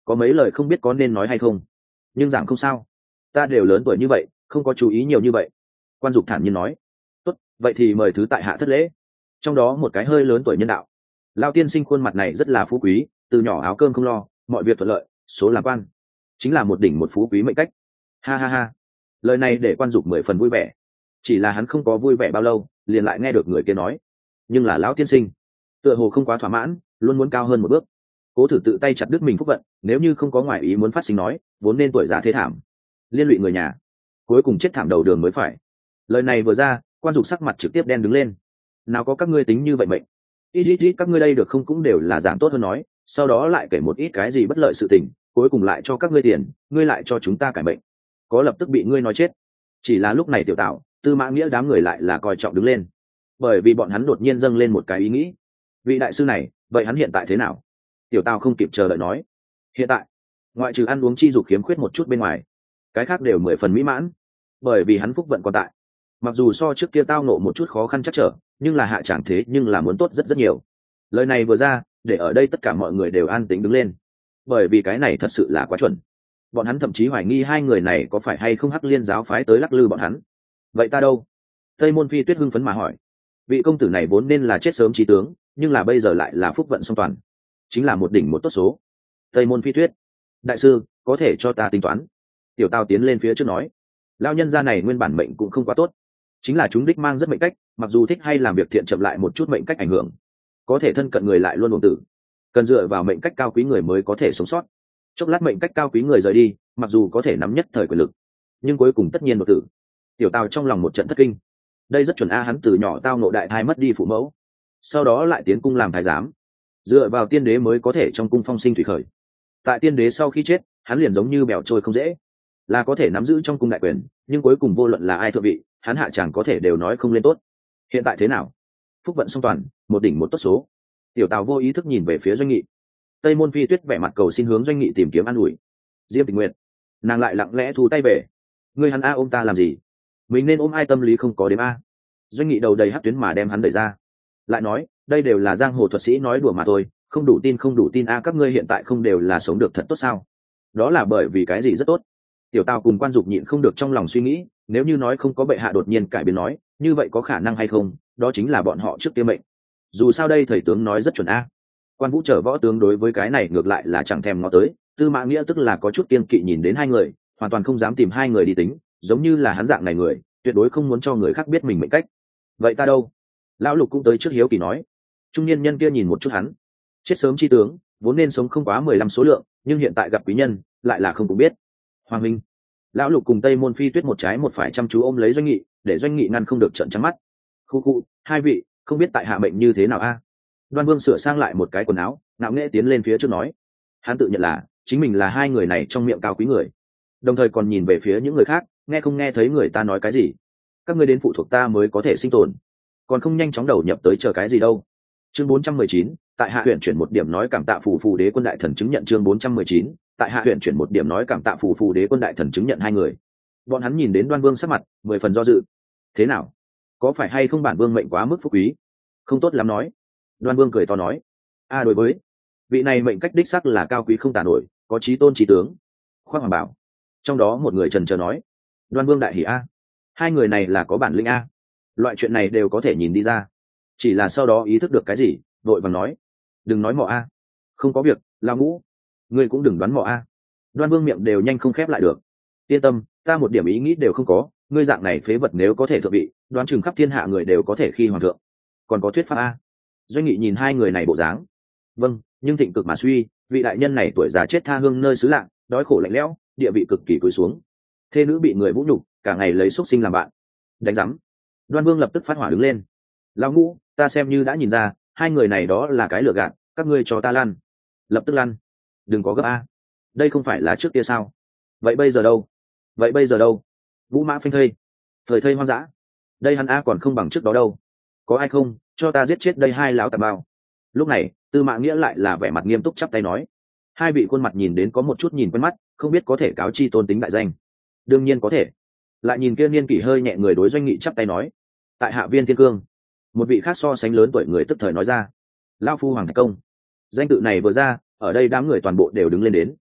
có mấy lời không biết có nên nói hay không, nhưng giảng không sao, ta đều lớn tuổi như vậy không có chú ý nhiều như vậy. Quan Dục thản nhiên nói. Tốt, vậy thì mời thứ tại hạ thất lễ. Trong đó một cái hơi lớn tuổi nhân đạo: Lao tiên sinh khuôn mặt này rất là phú quý, từ nhỏ áo cơm không lo, mọi việc thuận lợi, số làm quan, chính là một đỉnh một phú quý mệnh cách. Ha ha ha. Lời này để Quan Dục mười phần vui vẻ. Chỉ là hắn không có vui vẻ bao lâu liền lại nghe được người kia nói: nhưng là lão tiên sinh tựa hồ không quá thỏa mãn, luôn muốn cao hơn một bước. Cố thử tự tay chặt đứt mình phúc vận, nếu như không có ngoại ý muốn phát sinh nói, vốn nên tuổi già thế thảm, liên lụy người nhà, cuối cùng chết thảm đầu đường mới phải. Lời này vừa ra, Quan Dục sắc mặt trực tiếp đen đứng lên. Nào có các ngươi tính như vậy mệnh, ít ít ít các ngươi đây được không cũng đều là giảm tốt hơn nói, sau đó lại kể một ít cái gì bất lợi sự tình, cuối cùng lại cho các ngươi tiền, ngươi lại cho chúng ta cải mệnh, có lập tức bị ngươi nói chết. Chỉ là lúc này Tiểu Tạo, Tư Mã Nghĩa đám người lại là coi trọng đứng lên, bởi vì bọn hắn đột nhiên dâng lên một cái ý nghĩ. Vị đại sư này, vậy hắn hiện tại thế nào? Tiểu Tào không kịp chờ đợi nói. Hiện tại, ngoại trừ ăn uống chi dục khiếm khuyết một chút bên ngoài, cái khác đều mười phần mỹ mãn, bởi vì hắn phúc vận còn tại. Mặc dù so trước kia tao nộ một chút khó khăn chắc trở, nhưng là hạ chẳng thế nhưng là muốn tốt rất rất nhiều. Lời này vừa ra, để ở đây tất cả mọi người đều an tĩnh đứng lên, bởi vì cái này thật sự là quá chuẩn. Bọn hắn thậm chí hoài nghi hai người này có phải hay không Hắc Liên giáo phái tới lắc lư bọn hắn. Vậy ta đâu? Tây Môn Phi Tuyết hưng phấn mà hỏi. Vị công tử này vốn nên là chết sớm trí tướng, nhưng là bây giờ lại là phúc vận song toàn, chính là một đỉnh một tốt số. Tây Môn Phi Tuyết: đại sư, có thể cho ta tính toán? Tiểu Tào tiến lên phía trước nói. Lão nhân gia này nguyên bản mệnh cũng không quá tốt, chính là chúng đích mang rất mệnh cách, mặc dù thích hay làm việc thiện chậm lại một chút mệnh cách ảnh hưởng, có thể thân cận người lại luôn buồn tử, cần dựa vào mệnh cách cao quý người mới có thể sống sót. Chốc lát mệnh cách cao quý người rời đi, mặc dù có thể nắm nhất thời quyền lực, nhưng cuối cùng tất nhiên đột tử. Tiểu Tào trong lòng một trận thất kinh. Đây rất chuẩn a, hắn từ nhỏ tao nộ đại thai mất đi phụ mẫu, sau đó lại tiến cung làm thái giám, dựa vào tiên đế mới có thể trong cung phong sinh thủy khởi. Tại tiên đế sau khi chết, hắn liền giống như bèo trôi không dễ, là có thể nắm giữ trong cung đại quyền, nhưng cuối cùng vô luận là ai thượng vị, hắn hạ chẳng có thể đều nói không lên tốt. Hiện tại thế nào? Phúc vận song toàn, một đỉnh một tốt số. Tiểu Tào vô ý thức nhìn về phía Doanh Nghị. Tây Môn Phi Tuyết vẻ mặt cầu xin hướng Doanh Nghị tìm kiếm an ủi. Diêm Tình Nguyện, nàng lại lặng lẽ thu tay về. Ngươi hắn a ôm ta làm gì? Mình nên ôm ai tâm lý không có đếm a. Doanh Nghị đầu đầy hắc tuyến mà đem hắn đẩy ra, lại nói, đây đều là giang hồ thuật sĩ nói đùa mà thôi, không đủ tin không đủ tin a, các ngươi hiện tại không đều là sống được thật tốt sao? Đó là bởi vì cái gì rất tốt? Tiểu Tào cùng Quan Dục nhịn không được trong lòng suy nghĩ, nếu như nói không có bệ hạ đột nhiên cải biến nói, như vậy có khả năng hay không, đó chính là bọn họ trước kia mệnh. Dù sao đây thầy tướng nói rất chuẩn a. Quan Vũ trở võ tướng đối với cái này ngược lại là chẳng thèm ngó tới, Tư Mã Nghĩa tức là có chút kiêng kỵ nhìn đến hai người, hoàn toàn không dám tìm hai người đi tính, giống như là hắn dạng này người, tuyệt đối không muốn cho người khác biết mình mệnh cách. Vậy ta đâu? Lão Lục cũng tới trước hiếu kỳ nói. Trung niên nhân kia nhìn một chút hắn. Chết sớm chi tướng, vốn nên sống không quá mười lăm số lượng, nhưng hiện tại gặp quý nhân, lại là không cũng biết. Hoàng minh. Lão Lục cùng Tây Môn Phi Tuyết một trái một phải chăm chú ôm lấy Doanh Nghị, để Doanh Nghị ngăn không được trợn trắng mắt. Khu khu, hai vị, không biết tại hạ mệnh như thế nào a? Đoan Vương sửa sang lại một cái quần áo, ngạo nghễ tiến lên phía trước nói. Hắn tự nhận là chính mình là hai người này trong miệng cao quý người, đồng thời còn nhìn về phía những người khác, nghe không nghe thấy người ta nói cái gì. Các ngươi đến phụ thuộc ta mới có thể sinh tồn, còn không nhanh chóng đầu nhập tới chờ cái gì đâu. Chương bốn trăm mười chín, tại hạ huyện chuyển một điểm nói cảm tạ phù phù đế quân đại thần chứng nhận. Chương bốn trăm mười chín, tại hạ huyện chuyển một điểm nói cảm tạ phù phù đế quân đại thần chứng nhận hai người. Bọn hắn nhìn đến Đoan Vương sắc mặt mười phần do dự. Thế nào? Có phải hay không bản vương mệnh quá mức phúc quý? Không tốt lắm nói. Đoan Vương cười to nói. A đối với vị này mệnh cách đích sắc là cao quý không tả nổi, có chí tôn chí tướng. Khoác Hoàng bảo. Trong đó một người trần chờ nói. Đoan Vương đại hỉ a. Hai người này là có bản lĩnh a. Loại chuyện này đều có thể nhìn đi ra. Chỉ là sau đó ý thức được cái gì, vội vàng nói. Đừng nói mọ a. Không có việc, Lão Ngũ. Ngươi cũng đừng đoán mọ a. Đoan Vương miệng đều nhanh không khép lại được. Yên tâm, ta một điểm ý nghĩ đều không có, ngươi dạng này phế vật nếu có thể thượng vị, đoán chừng khắp thiên hạ người đều có thể khi hoàng thượng. Còn có thuyết pháp a. Doanh Nghị nhìn hai người này bộ dáng. Vâng, nhưng thịnh cực mà suy, vị đại nhân này tuổi già chết tha hương nơi xứ lạ, đói khổ lạnh lẽo, địa vị cực kỳ cúi xuống. Thê nữ bị người vũ nhục, cả ngày lấy xúc sinh làm bạn. Đánh rắm. Đoan Vương lập tức phát hỏa đứng lên. Lão Ngũ, ta xem như đã nhìn ra, hai người này đó là cái lừa gạt, các ngươi cho ta lăn. Lập tức lăn. Đừng có gấp a. Đây không phải là trước kia sao? Vậy bây giờ đâu? Vậy bây giờ đâu? Vũ mã phanh thây, thời thây hoang dã. Đây hắn a còn không bằng trước đó đâu. Có ai không, cho ta giết chết đây hai lão tạp bao. Lúc này, Tư Mã Nghĩa lại là vẻ mặt nghiêm túc chắp tay nói. Hai vị khuôn mặt nhìn đến có một chút nhìn quen mắt, không biết có thể cáo chi tôn tính đại danh. Đương nhiên có thể. Lại nhìn kia niên kỷ hơi nhẹ người đối Doanh Nghị chắp tay nói. Tại hạ Viên Thiên Cương. Một vị khác so sánh lớn tuổi người tức thời nói ra. Lão phu Hoàng Thạch Công. Danh tự này vừa ra, ở đây đám người toàn bộ đều đứng lên đến.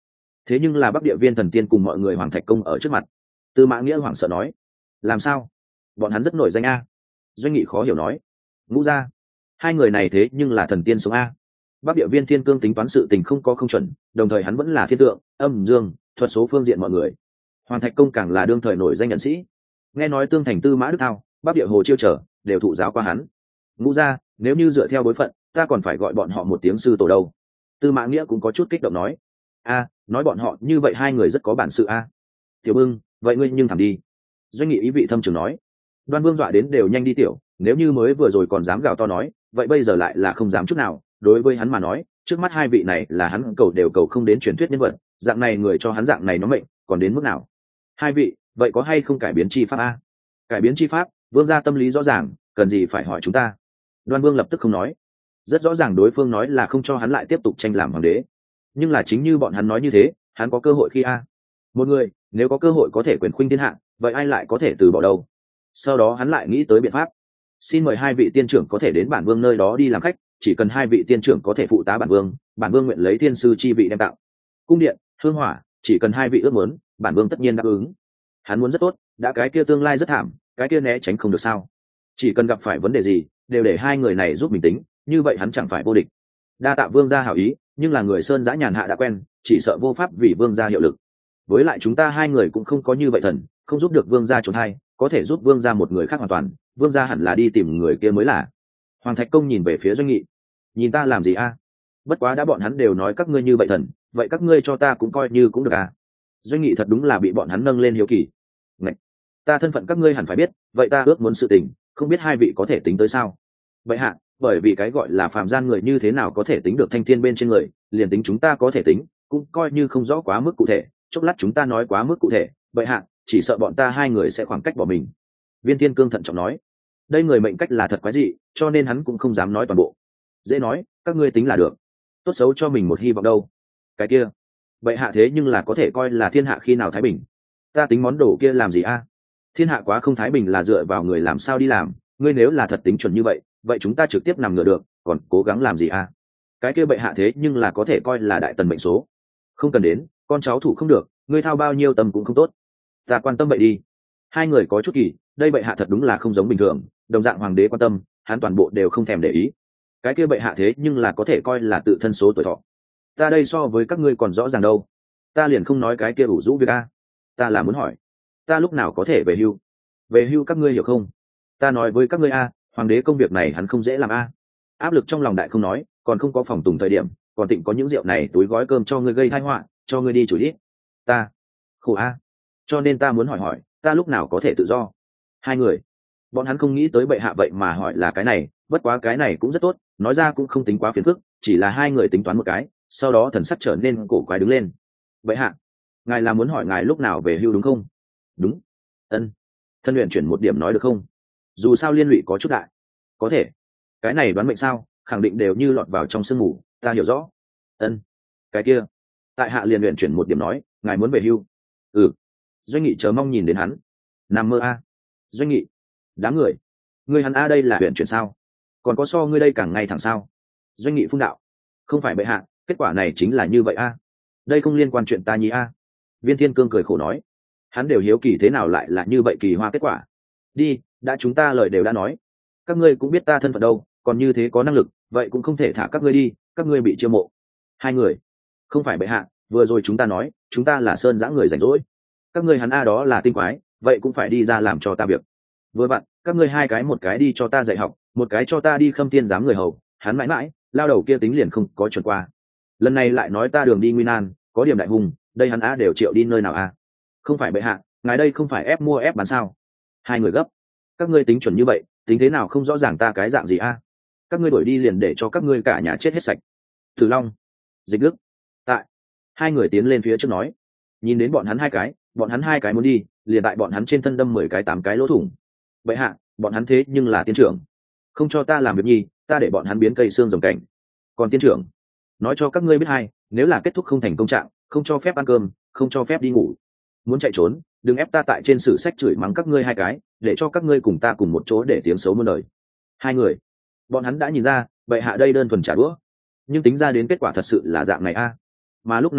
thế nhưng là bắc địa viên thần tiên cùng mọi người hoàng thạch công ở trước mặt. Tư mã nghĩa hoảng sợ nói, làm sao? Bọn hắn rất nổi danh a. Doanh nghị khó hiểu nói, ngũ gia, hai người này thế nhưng là thần tiên sống a. Bắc địa viên thiên cương tính toán sự tình không có không chuẩn, đồng thời hắn vẫn là thiên tượng âm dương thuật số phương diện mọi người. Hoàng thạch công càng là đương thời nổi danh nhân sĩ, nghe nói tương thành tư mã đức thao, bắc địa hồ chiêu trở đều thụ giáo qua hắn. Ngũ gia, nếu như dựa theo bối phận ta còn phải gọi bọn họ một tiếng sư tổ đâu. Tư mã nghĩa cũng có chút kích động nói, a nói bọn họ như vậy hai người rất có bản sự a. Tiểu bưng, vậy ngươi nhưng thẳng đi. Doanh nghị ý vị thâm trường nói. Đoan Vương dọa đến đều nhanh đi tiểu, nếu như mới vừa rồi còn dám gào to nói, vậy bây giờ lại là không dám chút nào. Đối với hắn mà nói, trước mắt hai vị này là hắn cầu đều cầu không đến truyền thuyết nhân vật, dạng này người cho hắn dạng này nó mệnh, còn đến mức nào? Hai vị, vậy có hay không cải biến chi pháp a? Cải biến chi pháp, Vương gia tâm lý rõ ràng, cần gì phải hỏi chúng ta? Đoan Vương lập tức không nói. Rất rõ ràng đối phương nói là không cho hắn lại tiếp tục tranh làm hoàng đế. Nhưng là chính như bọn hắn nói như thế, hắn có cơ hội khi a. Một người, nếu có cơ hội có thể quyền khuynh thiên hạ, vậy ai lại có thể từ bỏ đâu? Sau đó hắn lại nghĩ tới biện pháp. Xin mời hai vị tiên trưởng có thể đến bản vương nơi đó đi làm khách, chỉ cần hai vị tiên trưởng có thể phụ tá bản vương, bản vương nguyện lấy thiên sư chi vị đem tạo. Cung điện, hương hỏa, chỉ cần hai vị ước muốn, bản vương tất nhiên đáp ứng. Hắn muốn rất tốt, đã cái kia tương lai rất thảm, cái kia né tránh không được sao? Chỉ cần gặp phải vấn đề gì, đều để hai người này giúp mình tính, như vậy hắn chẳng phải vô địch. Đa tạ vương gia hảo ý, nhưng là người sơn giã nhàn hạ đã quen, chỉ sợ vô pháp vì vương gia hiệu lực. Với lại chúng ta hai người cũng không có như vậy thần, không giúp được vương gia trốn hay, có thể giúp vương gia một người khác hoàn toàn, vương gia hẳn là đi tìm người kia mới là. Hoàng thạch công nhìn về phía Doanh nghị, nhìn ta làm gì a? Bất quá đã bọn hắn đều nói các ngươi như vậy thần, vậy các ngươi cho ta cũng coi như cũng được à? Doanh nghị thật đúng là bị bọn hắn nâng lên hiếu kỳ. Ngạch, ta thân phận các ngươi hẳn phải biết, vậy ta ước muốn sự tình, không biết hai vị có thể tính tới sao? Vậy hạ, bởi vì cái gọi là phàm gian người như thế nào có thể tính được thanh thiên bên trên người, liền tính chúng ta có thể tính, cũng coi như không rõ quá mức cụ thể, chốc lát chúng ta nói quá mức cụ thể, vậy hạ, chỉ sợ bọn ta hai người sẽ khoảng cách bỏ mình. Viên Thiên Cương thận trọng nói, đây người mệnh cách là thật quái dị, cho nên hắn cũng không dám nói toàn bộ. Dễ nói, các ngươi tính là được, tốt xấu cho mình một hy vọng đâu. Cái kia, vậy hạ thế nhưng là có thể coi là thiên hạ khi nào thái bình. Ta tính món đồ kia làm gì a? Thiên hạ quá không thái bình là dựa vào người làm sao đi làm, ngươi nếu là thật tính chuẩn như vậy, vậy chúng ta trực tiếp nằm ngửa được, còn cố gắng làm gì a? Cái kia bệ hạ thế nhưng là có thể coi là đại tần mệnh số. Không cần đến, con cháu thủ không được, ngươi thao bao nhiêu tầm cũng không tốt. Ta quan tâm vậy đi. Hai người có chút kỳ, đây bệ hạ thật đúng là không giống bình thường, đồng dạng hoàng đế quan tâm, hắn toàn bộ đều không thèm để ý. Cái kia bệ hạ thế nhưng là có thể coi là tự thân số tuổi thọ. Ta đây so với các ngươi còn rõ ràng đâu. Ta liền không nói cái kia ủ rũ việc a. Ta là muốn hỏi, ta lúc nào có thể về hưu? Về hưu các ngươi hiểu không? Ta nói với các ngươi a, hoàng đế công việc này hắn không dễ làm a. Áp lực trong lòng đại không nói, còn không có phòng tùng thời điểm, còn tịnh có những rượu này túi gói cơm cho ngươi gây tai họa, cho ngươi đi chửi đi. Ta khổ a. Cho nên ta muốn hỏi hỏi, ta lúc nào có thể tự do? Hai người, bọn hắn không nghĩ tới bệ hạ vậy mà hỏi là cái này, bất quá cái này cũng rất tốt, nói ra cũng không tính quá phiền phức, chỉ là hai người tính toán một cái, sau đó thần sắc trở nên cổ quái đứng lên. Bệ hạ, ngài là muốn hỏi ngài lúc nào về hưu đúng không? Đúng. Ân. Thân luyện chuyển một điểm nói được không? Dù sao liên lụy có chút đại. Có thể. Cái này đoán mệnh sao, khẳng định đều như lọt vào trong sương mù, ta hiểu rõ. Ân. Cái kia, tại hạ liền luyện chuyển một điểm nói, ngài muốn về hưu. Ừ. Doanh nghị chờ mong nhìn đến hắn. Nằm mơ a. Doanh nghị, đám người, người hắn a đây là luyện chuyển sao? Còn có so ngươi đây càng ngày thẳng sao? Doanh nghị phun đạo, không phải bệ hạ, kết quả này chính là như vậy a. Đây không liên quan chuyện ta nhi a. Viên Thiên Cương cười khổ nói, hắn đều hiếu kỳ thế nào lại là như vậy kỳ hoa kết quả. Đi, đã chúng ta lời đều đã nói, các ngươi cũng biết ta thân phận đâu, còn như thế có năng lực, vậy cũng không thể thả các ngươi đi, các ngươi bị chiêu mộ. Hai người, không phải bệ hạ, vừa rồi chúng ta nói, chúng ta là sơn giã người rảnh rỗi, các ngươi hắn a đó là tinh quái, vậy cũng phải đi ra làm cho ta việc. Vừa vặn, các ngươi hai cái một cái đi cho ta dạy học, một cái cho ta đi khâm tiên giám người hầu, hắn mãi mãi, lao đầu kia tính liền không có chuẩn qua. Lần này lại nói ta đường đi nguy nan, có điểm đại hùng, đây hắn á đều triệu đi nơi nào a? Không phải bệ hạ, ngài đây không phải ép mua ép bán sao? Hai người gấp, các ngươi tính chuẩn như vậy, tính thế nào không rõ ràng ta cái dạng gì a? Các ngươi đuổi đi liền để cho các ngươi cả nhà chết hết sạch. Tử Long, Dịch Đức, tại hai người tiến lên phía trước nói, nhìn đến bọn hắn hai cái, bọn hắn hai cái muốn đi, liền tại bọn hắn trên thân đâm mười cái tám cái lỗ thủng. Bệ hạ, bọn hắn thế nhưng là tiên trưởng, không cho ta làm việc nhi, ta để bọn hắn biến cây xương rồng cảnh. Còn tiên trưởng, nói cho các ngươi biết hay, nếu là kết thúc không thành công trạng, không cho phép ăn cơm, không cho phép đi ngủ. Muốn chạy trốn, đừng ép ta tại trên sử sách chửi mắng các ngươi hai cái, để cho các ngươi cùng ta cùng một chỗ để tiếng xấu muôn đời. Hai người, bọn hắn đã nhìn ra, bệ hạ đây đơn thuần trả đũa, nhưng tính ra đến kết quả thật sự là dạng này a. Mà lúc này đây,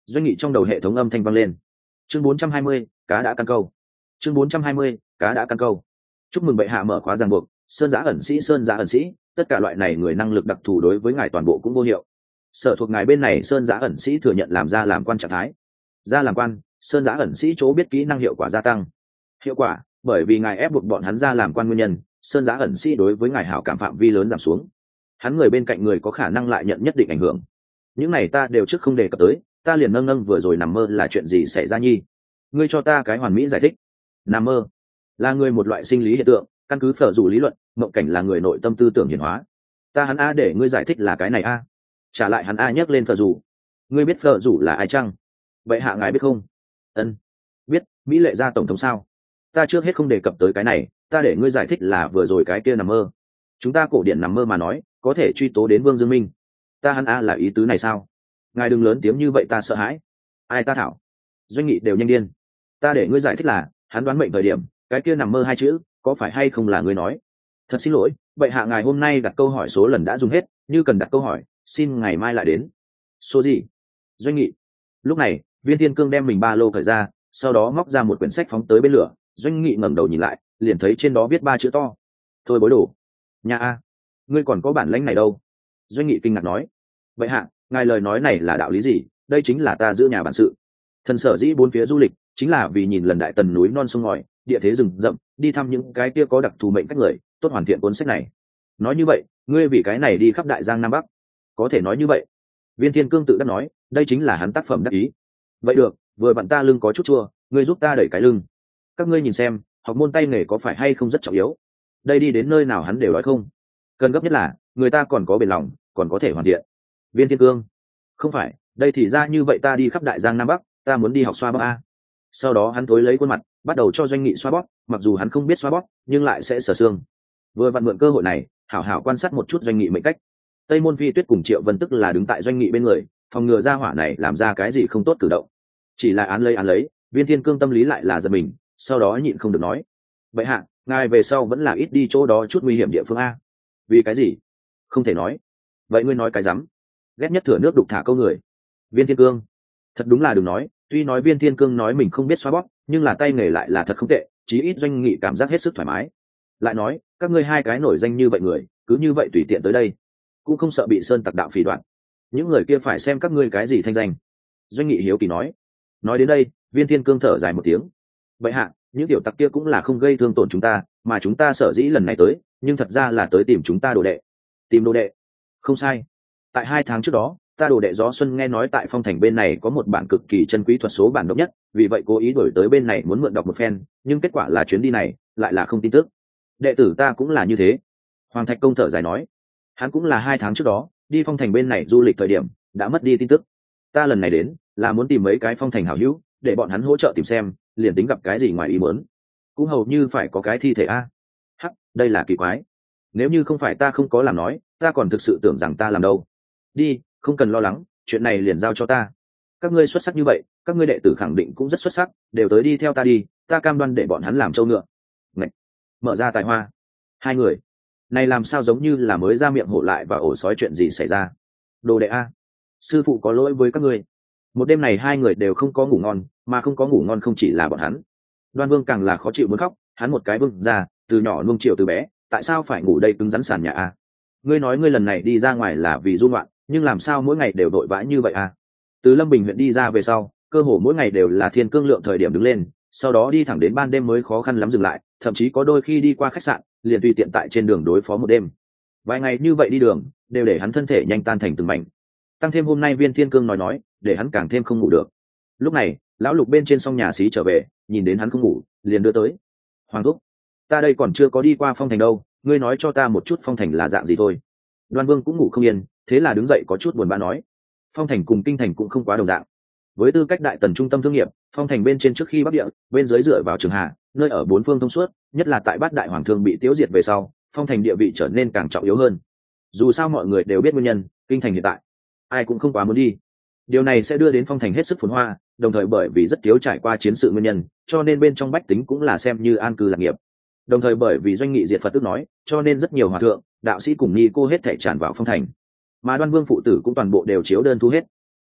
Doanh nghị trong đầu hệ thống âm thanh vang lên. Chương bốn trăm hai mươi, cá đã căn câu. Chương bốn trăm hai mươi, cá đã căn câu. Chúc mừng bệ hạ mở khóa ràng buộc, sơn giã ẩn sĩ sơn giã ẩn sĩ, tất cả loại này người năng lực đặc thù đối với ngài toàn bộ cũng vô hiệu. Sở thuộc ngài bên này sơn giã ẩn sĩ thừa nhận làm ra làm quan trạng thái. Ra làm quan, sơn giã ẩn sĩ chỗ biết kỹ năng hiệu quả gia tăng. Hiệu quả, bởi vì ngài ép buộc bọn hắn ra làm quan nguyên nhân, sơn giã ẩn sĩ đối với ngài hảo cảm phạm vi lớn giảm xuống. Hắn người bên cạnh người có khả năng lại nhận nhất định ảnh hưởng. Những này ta đều trước không đề cập tới, ta liền nâng nâng vừa rồi nằm mơ là chuyện gì xảy ra nhi. Ngươi cho ta cái hoàn mỹ giải thích. Nằm mơ là người một loại sinh lý hiện tượng, căn cứ phở rủ lý luận, mộng cảnh là người nội tâm tư tưởng hiển hóa. Ta hắn a để ngươi giải thích là cái này a. Trả lại hắn a nhắc lên phở rủ. Ngươi biết phở rủ là ai chăng? Vậy hạ ngài biết không? Ân, biết. Mỹ lệ gia tổng thống sao? Ta trước hết không đề cập tới cái này, ta để ngươi giải thích là vừa rồi cái kia nằm mơ. Chúng ta cổ điển nằm mơ mà nói, có thể truy tố đến Vương Dương Minh. Ta hắn a là ý tứ này sao? Ngài đừng lớn tiếng như vậy ta sợ hãi. Ai ta thảo? Doanh nghị đều nhanh điên. Ta để ngươi giải thích là hắn đoán mệnh thời điểm, cái kia nằm mơ hai chữ có phải hay không là ngươi nói? Thật xin lỗi, vậy hạ ngài hôm nay đặt câu hỏi số lần đã dùng hết, như cần đặt câu hỏi xin ngày mai lại đến. Số gì? Doanh nghị. Lúc này Viên Thiên Cương đem mình ba lô cởi ra, sau đó móc ra một quyển sách phóng tới bên lửa. Doanh nghị ngẩng đầu nhìn lại, liền thấy trên đó viết ba chữ to. Thôi bối đồ. Nhà a, ngươi còn có bản lĩnh này đâu? Doanh nghị kinh ngạc nói. Vậy hạ, ngài lời nói này là đạo lý gì? Đây chính là ta giữ nhà bản sự. Thần sở dĩ bốn phía du lịch chính là vì nhìn lần đại tần núi non sông ngòi, địa thế rừng rậm, đi thăm những cái kia có đặc thù mệnh cách người, tốt hoàn thiện cuốn sách này. Nói như vậy, ngươi vì cái này đi khắp đại giang nam bắc? Có thể nói như vậy. Viên Thiên Cương tự đắc nói, đây chính là hắn tác phẩm đắc ý. Vậy được, vừa bạn ta lưng có chút chua, ngươi giúp ta đẩy cái lưng. Các ngươi nhìn xem, học môn tay nghề có phải hay không rất trọng yếu. Đây đi đến nơi nào hắn đều nói không. Cần gấp nhất là, người ta còn có bền lòng, còn có thể hoàn thiện. Viên Thiên Cương. Không phải, đây thì ra như vậy ta đi khắp đại giang nam bắc, ta muốn đi học xoa bóp a. Sau đó hắn tối lấy khuôn mặt, bắt đầu cho Doanh nghị xoa bóp, mặc dù hắn không biết xoa bóp, nhưng lại sẽ sờ xương. Vừa vặn mượn cơ hội này, hảo hảo quan sát một chút Doanh nghị mệnh cách. Tây Môn Phi Tuyết cùng Triệu Vân tức là đứng tại Doanh nghị bên người, phòng ngừa ra hỏa này làm ra cái gì không tốt cử động. Chỉ là án lấy án lấy, Viên Thiên Cương tâm lý lại là giật mình, sau đó nhịn không được nói: "Bệ hạ, ngài về sau vẫn là ít đi chỗ đó chút nguy hiểm địa phương a." "Vì cái gì?" "Không thể nói." "Vậy ngươi nói cái rắm." Ghét nhất thừa nước đục thả câu người. Viên Thiên Cương. Thật đúng là đừng nói, tuy nói Viên Thiên Cương nói mình không biết xoa bóp, nhưng là tay nghề lại là thật không tệ, chí ít Doanh nghị cảm giác hết sức thoải mái. Lại nói, các ngươi hai cái nổi danh như vậy người, cứ như vậy tùy tiện tới đây, cũng không sợ bị sơn tặc đạo phỉ đoạn. Những người kia phải xem các ngươi cái gì thanh danh. Doanh nghị hiếu kỳ nói. Nói đến đây, Viên Thiên Cương thở dài một tiếng. Vậy hạ, những tiểu tặc kia cũng là không gây thương tổn chúng ta, mà chúng ta sở dĩ lần này tới, nhưng thật ra là tới tìm chúng ta đồ đệ. Tìm đồ đệ? Không sai. Tại hai tháng trước đó, ta đồ đệ Gió Xuân nghe nói tại Phong Thành bên này có một bản cực kỳ chân quý thuật số bản độc nhất, vì vậy cố ý đổi tới bên này muốn mượn đọc một phen, nhưng kết quả là chuyến đi này lại là không tin tức. Đệ tử ta cũng là như thế. Hoàng Thạch Công thở dài nói, hắn cũng là hai tháng trước đó đi Phong Thành bên này du lịch thời điểm đã mất đi tin tức. Ta lần này đến là muốn tìm mấy cái Phong Thành hảo hữu để bọn hắn hỗ trợ tìm xem, liền tính gặp cái gì ngoài ý muốn, cũng hầu như phải có cái thi thể a. Hắc, đây là kỳ quái. Nếu như không phải ta không có làm nói, ta còn thực sự tưởng rằng ta làm đâu. Đi, không cần lo lắng, chuyện này liền giao cho ta. Các ngươi xuất sắc như vậy, các ngươi đệ tử khẳng định cũng rất xuất sắc, đều tới đi theo ta đi, ta cam đoan để bọn hắn làm trâu ngựa. Ngậy. Mở ra tài hoa. Hai người này làm sao giống như là mới ra miệng hổ lại và ổ sói, chuyện gì xảy ra? Đồ đệ a, sư phụ có lỗi với các ngươi. Một đêm này hai người đều không có ngủ ngon, mà không có ngủ ngon không chỉ là bọn hắn. Đoan Vương càng là khó chịu muốn khóc, hắn một cái vương ra, từ nhỏ nuông chiều từ bé, tại sao phải ngủ đây cứng rắn sàn nhà a? Ngươi nói ngươi lần này đi ra ngoài là vì du ngoạn, nhưng làm sao mỗi ngày đều đội vã như vậy a? Từ Lâm Bình huyện đi ra về sau, cơ hồ mỗi ngày đều là thiên cương lượng thời điểm đứng lên, sau đó đi thẳng đến ban đêm mới khó khăn lắm dừng lại, thậm chí có đôi khi đi qua khách sạn, liền tùy tiện tại trên đường đối phó một đêm. Vài ngày như vậy đi đường, đều để hắn thân thể nhanh tan thành từng mảnh. Tăng thêm hôm nay Viên Thiên Cương nói nói, để hắn càng thêm không ngủ được. Lúc này, lão Lục bên trên song nhà xí trở về, nhìn đến hắn không ngủ, liền đưa tới. Hoàng thúc, ta đây còn chưa có đi qua Phong Thành đâu, ngươi nói cho ta một chút Phong Thành là dạng gì thôi. Đoan Vương cũng ngủ không yên, thế là đứng dậy có chút buồn bã nói, Phong Thành cùng Kinh Thành cũng không quá đồng dạng. Với tư cách đại tần trung tâm thương nghiệp, Phong Thành bên trên trước khi bắc địa, bên dưới dựa vào Trường Hà, nơi ở bốn phương thông suốt, nhất là tại bát đại hoàng thương bị tiêu diệt về sau, Phong Thành địa vị trở nên càng trọng yếu hơn. Dù sao mọi người đều biết nguyên nhân, Kinh Thành hiện tại ai cũng không quá muốn đi. Điều này sẽ đưa đến Phong Thành hết sức phồn hoa, đồng thời bởi vì rất thiếu trải qua chiến sự nguyên nhân, cho nên bên trong bách tính cũng là xem như an cư lạc nghiệp. Đồng thời bởi vì doanh nghị diệt Phật tức nói, cho nên rất nhiều hòa thượng, đạo sĩ cùng ni cô hết thảy tràn vào Phong Thành. Mà Đoan Vương phụ tử cũng toàn bộ đều chiếu đơn thu hết.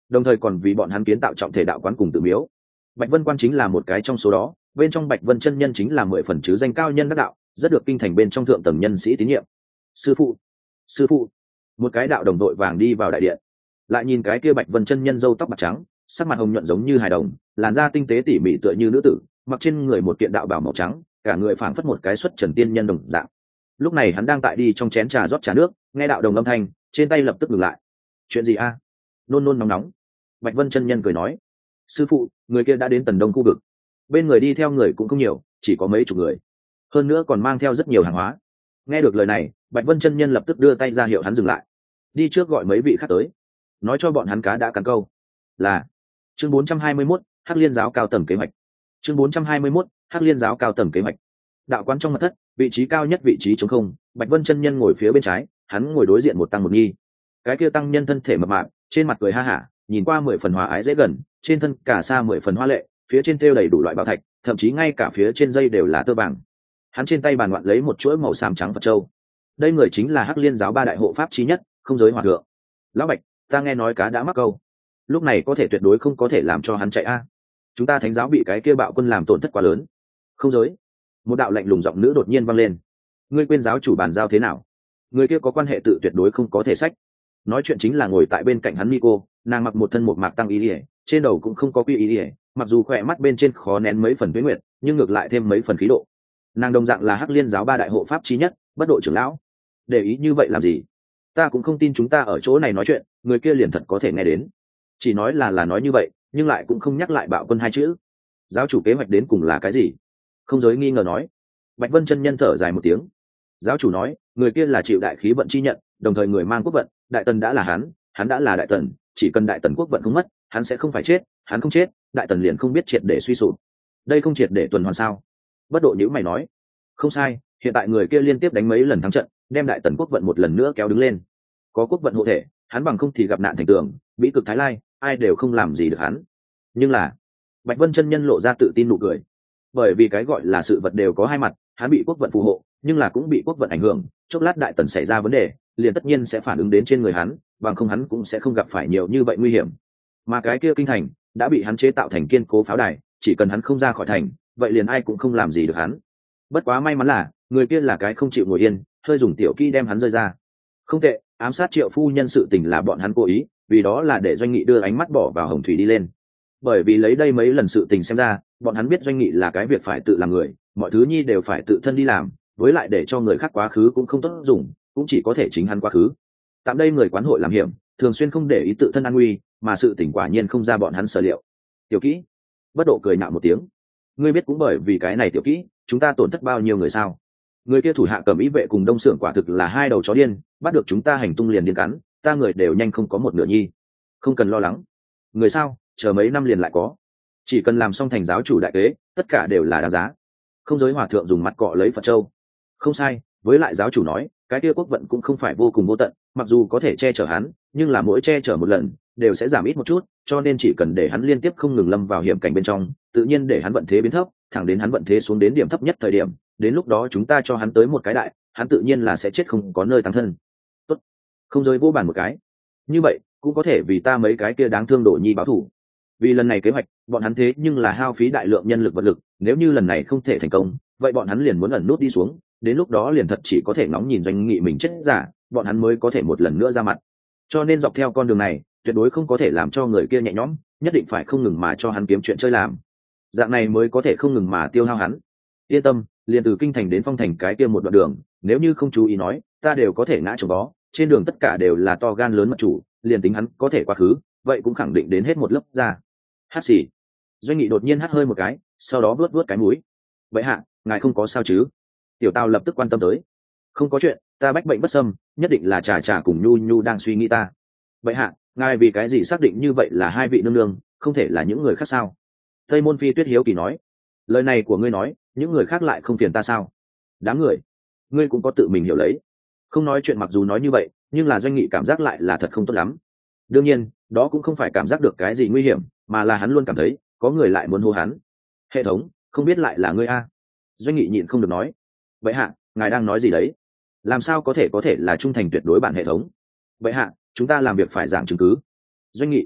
đồng thời còn vì bọn hắn kiến tạo trọng thể đạo quán cùng tự miếu. Bạch Vân Quan chính là một cái trong số đó, bên trong Bạch Vân chân nhân chính là mười phần chứ danh cao nhân đắc đạo, rất được kinh thành bên trong thượng tầng nhân sĩ tín nhiệm. Sư phụ, sư phụ, một cái đạo đồng đội vàng đi vào đại điện, lại nhìn cái kia Bạch Vân chân nhân râu tóc bạc trắng, sắc mặt hồng nhuận giống như hài đồng, làn da tinh tế tỉ mỉ tựa như nữ tử, mặc trên người một kiện đạo bào màu trắng, cả người phảng phất một cái xuất trần tiên nhân đồng dạng. Lúc này hắn đang tại đi trong chén trà rót trà nước, nghe đạo đồng âm thanh, trên tay lập tức ngừng lại. Chuyện gì a? Nôn nôn nóng nóng. Bạch Vân chân nhân cười nói, sư phụ, người kia đã đến Tần Đông khu vực, bên người đi theo người cũng không nhiều, chỉ có mấy chục người, hơn nữa còn mang theo rất nhiều hàng hóa. Nghe được lời này, Bạch Vân chân nhân lập tức đưa tay ra hiệu hắn dừng lại, đi trước gọi mấy vị khác tới, nói cho bọn hắn cá đã cắn câu. Là. Chương bốn trăm hai mươi mốt, Hắc Liên giáo cao tầng kế hoạch. Chương bốn trăm hai mươi mốt, Hắc Liên giáo cao tầng kế hoạch. Đạo quán trong mật thất, vị trí cao nhất vị trí trống không, Bạch Vân chân nhân ngồi phía bên trái, hắn ngồi đối diện một tăng một nghi. Cái kia tăng nhân thân thể mập mạp, trên mặt cười ha hả, nhìn qua mười phần hòa ái dễ gần, trên thân cả xa mười phần hoa lệ, phía trên thêu đầy đủ loại bảo thạch, thậm chí ngay cả phía trên dây đều là tơ vàng. Hắn trên tay bàn ngoạn lấy một chuỗi màu xám trắng Phật châu. Đây người chính là Hắc Liên giáo ba đại hộ pháp chí nhất, Không Giới Hòa thượng. Lão Bạch, ta nghe nói cá đã mắc câu, lúc này có thể tuyệt đối không có thể làm cho hắn chạy a. Chúng ta thánh giáo bị cái kia bạo quân làm tổn thất quá lớn. Không Giới, một đạo lạnh lùng giọng nữ đột nhiên vang lên. Ngươi quên giáo chủ bàn giao thế nào? Người kia có quan hệ tự tuyệt đối không có thể sách. Nói chuyện chính là ngồi tại bên cạnh hắn Nico, nàng mặc một thân một mạc tăng y ỉa, trên đầu cũng không có quy y ỉa, mặc dù khỏe mắt bên trên khó nén mấy phần tuyết nguyệt, nhưng ngược lại thêm mấy phần khí độ. Nàng đồng dạng là Hắc Liên giáo ba đại hộ pháp chí nhất, bất độ trưởng lão. Để ý như vậy làm gì? Ta cũng không tin chúng ta ở chỗ này nói chuyện, người kia liền thật có thể nghe đến. Chỉ nói là là nói như vậy, nhưng lại cũng không nhắc lại bạo quân hai chữ. Giáo chủ kế hoạch đến cùng là cái gì? Không Giới nghi ngờ nói. Bạch Vân chân nhân thở dài một tiếng. Giáo chủ nói, người kia là chịu đại khí vận chi nhận, đồng thời người mang quốc vận, đại tần đã là hắn, hắn đã là đại tần, chỉ cần đại tần quốc vận không mất, hắn sẽ không phải chết, hắn không chết, đại tần liền không biết triệt để suy sụp. Đây không triệt để tuần hoàn sao? Bất độ nhữ mày nói. Không sai, hiện tại người kia liên tiếp đánh mấy lần thắng trận, đem đại tần quốc vận một lần nữa kéo đứng lên. Có quốc vận hộ thể, hắn bằng không thì gặp nạn thành tường, bị cực thái lai, ai đều không làm gì được hắn. Nhưng là, Bạch Vân chân nhân lộ ra tự tin nụ cười. Bởi vì cái gọi là sự vật đều có hai mặt, hắn bị quốc vận phù hộ, nhưng là cũng bị quốc vận ảnh hưởng, chốc lát đại tần xảy ra vấn đề, liền tất nhiên sẽ phản ứng đến trên người hắn, bằng không hắn cũng sẽ không gặp phải nhiều như vậy nguy hiểm. Mà cái kia kinh thành đã bị hắn chế tạo thành kiên cố pháo đài, chỉ cần hắn không ra khỏi thành, vậy liền ai cũng không làm gì được hắn. Bất quá may mắn là, người kia là cái không chịu ngồi yên, hơi dùng tiểu kỹ đem hắn rơi ra. Không tệ, ám sát Triệu phu nhân sự tình là bọn hắn cố ý, vì đó là để Doanh Nghị đưa ánh mắt bỏ vào Hồng Thủy đi lên. Bởi vì lấy đây mấy lần sự tình xem ra, bọn hắn biết Doanh Nghị là cái việc phải tự làm người, mọi thứ nhi đều phải tự thân đi làm, với lại để cho người khác quá khứ cũng không tốt dùng, cũng chỉ có thể chính hắn quá khứ. Tạm đây người quán hội làm hiểm, thường xuyên không để ý tự thân an nguy, mà sự tình quả nhiên không ra bọn hắn sở liệu. Tiểu kỹ, bất độ cười nạo một tiếng. Ngươi biết cũng bởi vì cái này tiểu kỹ, chúng ta tổn thất bao nhiêu người sao? Người kia thủ hạ cầm ý vệ cùng đông xưởng quả thực là hai đầu chó điên, bắt được chúng ta hành tung liền điên cắn, ta người đều nhanh không có một nửa nhi. Không cần lo lắng. Người sao, chờ mấy năm liền lại có. Chỉ cần làm xong thành giáo chủ đại kế, tất cả đều là đáng giá. Không Giới hòa thượng dùng mặt cọ lấy Phật châu. Không sai, với lại giáo chủ nói, cái kia quốc vận cũng không phải vô cùng vô tận, mặc dù có thể che chở hắn, nhưng là mỗi che chở một lần đều sẽ giảm ít một chút, cho nên chỉ cần để hắn liên tiếp không ngừng lâm vào hiểm cảnh bên trong, tự nhiên để hắn vận thế biến thấp, thẳng đến hắn vận thế xuống đến điểm thấp nhất thời điểm, đến lúc đó chúng ta cho hắn tới một cái đại, hắn tự nhiên là sẽ chết không có nơi táng thân. Tốt. Không Giới vô bàn một cái. Như vậy, cũng có thể vì ta mấy cái kia đáng thương đổ nhi báo thù. Vì lần này kế hoạch, bọn hắn thế nhưng là hao phí đại lượng nhân lực vật lực, nếu như lần này không thể thành công, vậy bọn hắn liền muốn ẩn nút đi xuống, đến lúc đó liền thật chỉ có thể nóng nhìn Doanh Nghị mình chết giả, bọn hắn mới có thể một lần nữa ra mặt. Cho nên dọc theo con đường này, tuyệt đối không có thể làm cho người kia nhẹ nhõm, nhất định phải không ngừng mà cho hắn kiếm chuyện chơi làm. Dạng này mới có thể không ngừng mà tiêu hao hắn. Yên tâm, liền từ kinh thành đến phong thành cái kia một đoạn đường, nếu như không chú ý nói, ta đều có thể ngã chồng vó, trên đường tất cả đều là to gan lớn mật chủ, liền tính hắn có thể quá khứ, vậy cũng khẳng định đến hết một lớp ra. Hát xì. Doanh Nghị đột nhiên hắt hơi một cái, sau đó vuốt vuốt cái mũi. Vậy hạ, ngài không có sao chứ? Tiểu Tào lập tức quan tâm tới. Không có chuyện, ta bách bệnh bất xâm, nhất định là trà trà cùng nhu nhu đang suy nghĩ ta. Vậy hạ, ngài vì cái gì xác định như vậy là hai vị nương nương, không thể là những người khác sao? Tây Môn Phi Tuyết hiếu kỳ nói. Lời này của ngươi nói, những người khác lại không phiền ta sao? Đáng người, ngươi cũng có tự mình hiểu lấy. Không nói chuyện mặc dù nói như vậy, nhưng là Doanh Nghị cảm giác lại là thật không tốt lắm. Đương nhiên, đó cũng không phải cảm giác được cái gì nguy hiểm, mà là hắn luôn cảm thấy có người lại muốn hô hắn. Hệ thống, không biết lại là ngươi a? Doanh Nghị nhịn không được nói. Vậy hạ, ngài đang nói gì đấy? Làm sao có thể có thể là trung thành tuyệt đối bản hệ thống? Vậy hạ, chúng ta làm việc phải giảng chứng cứ. Doanh Nghị,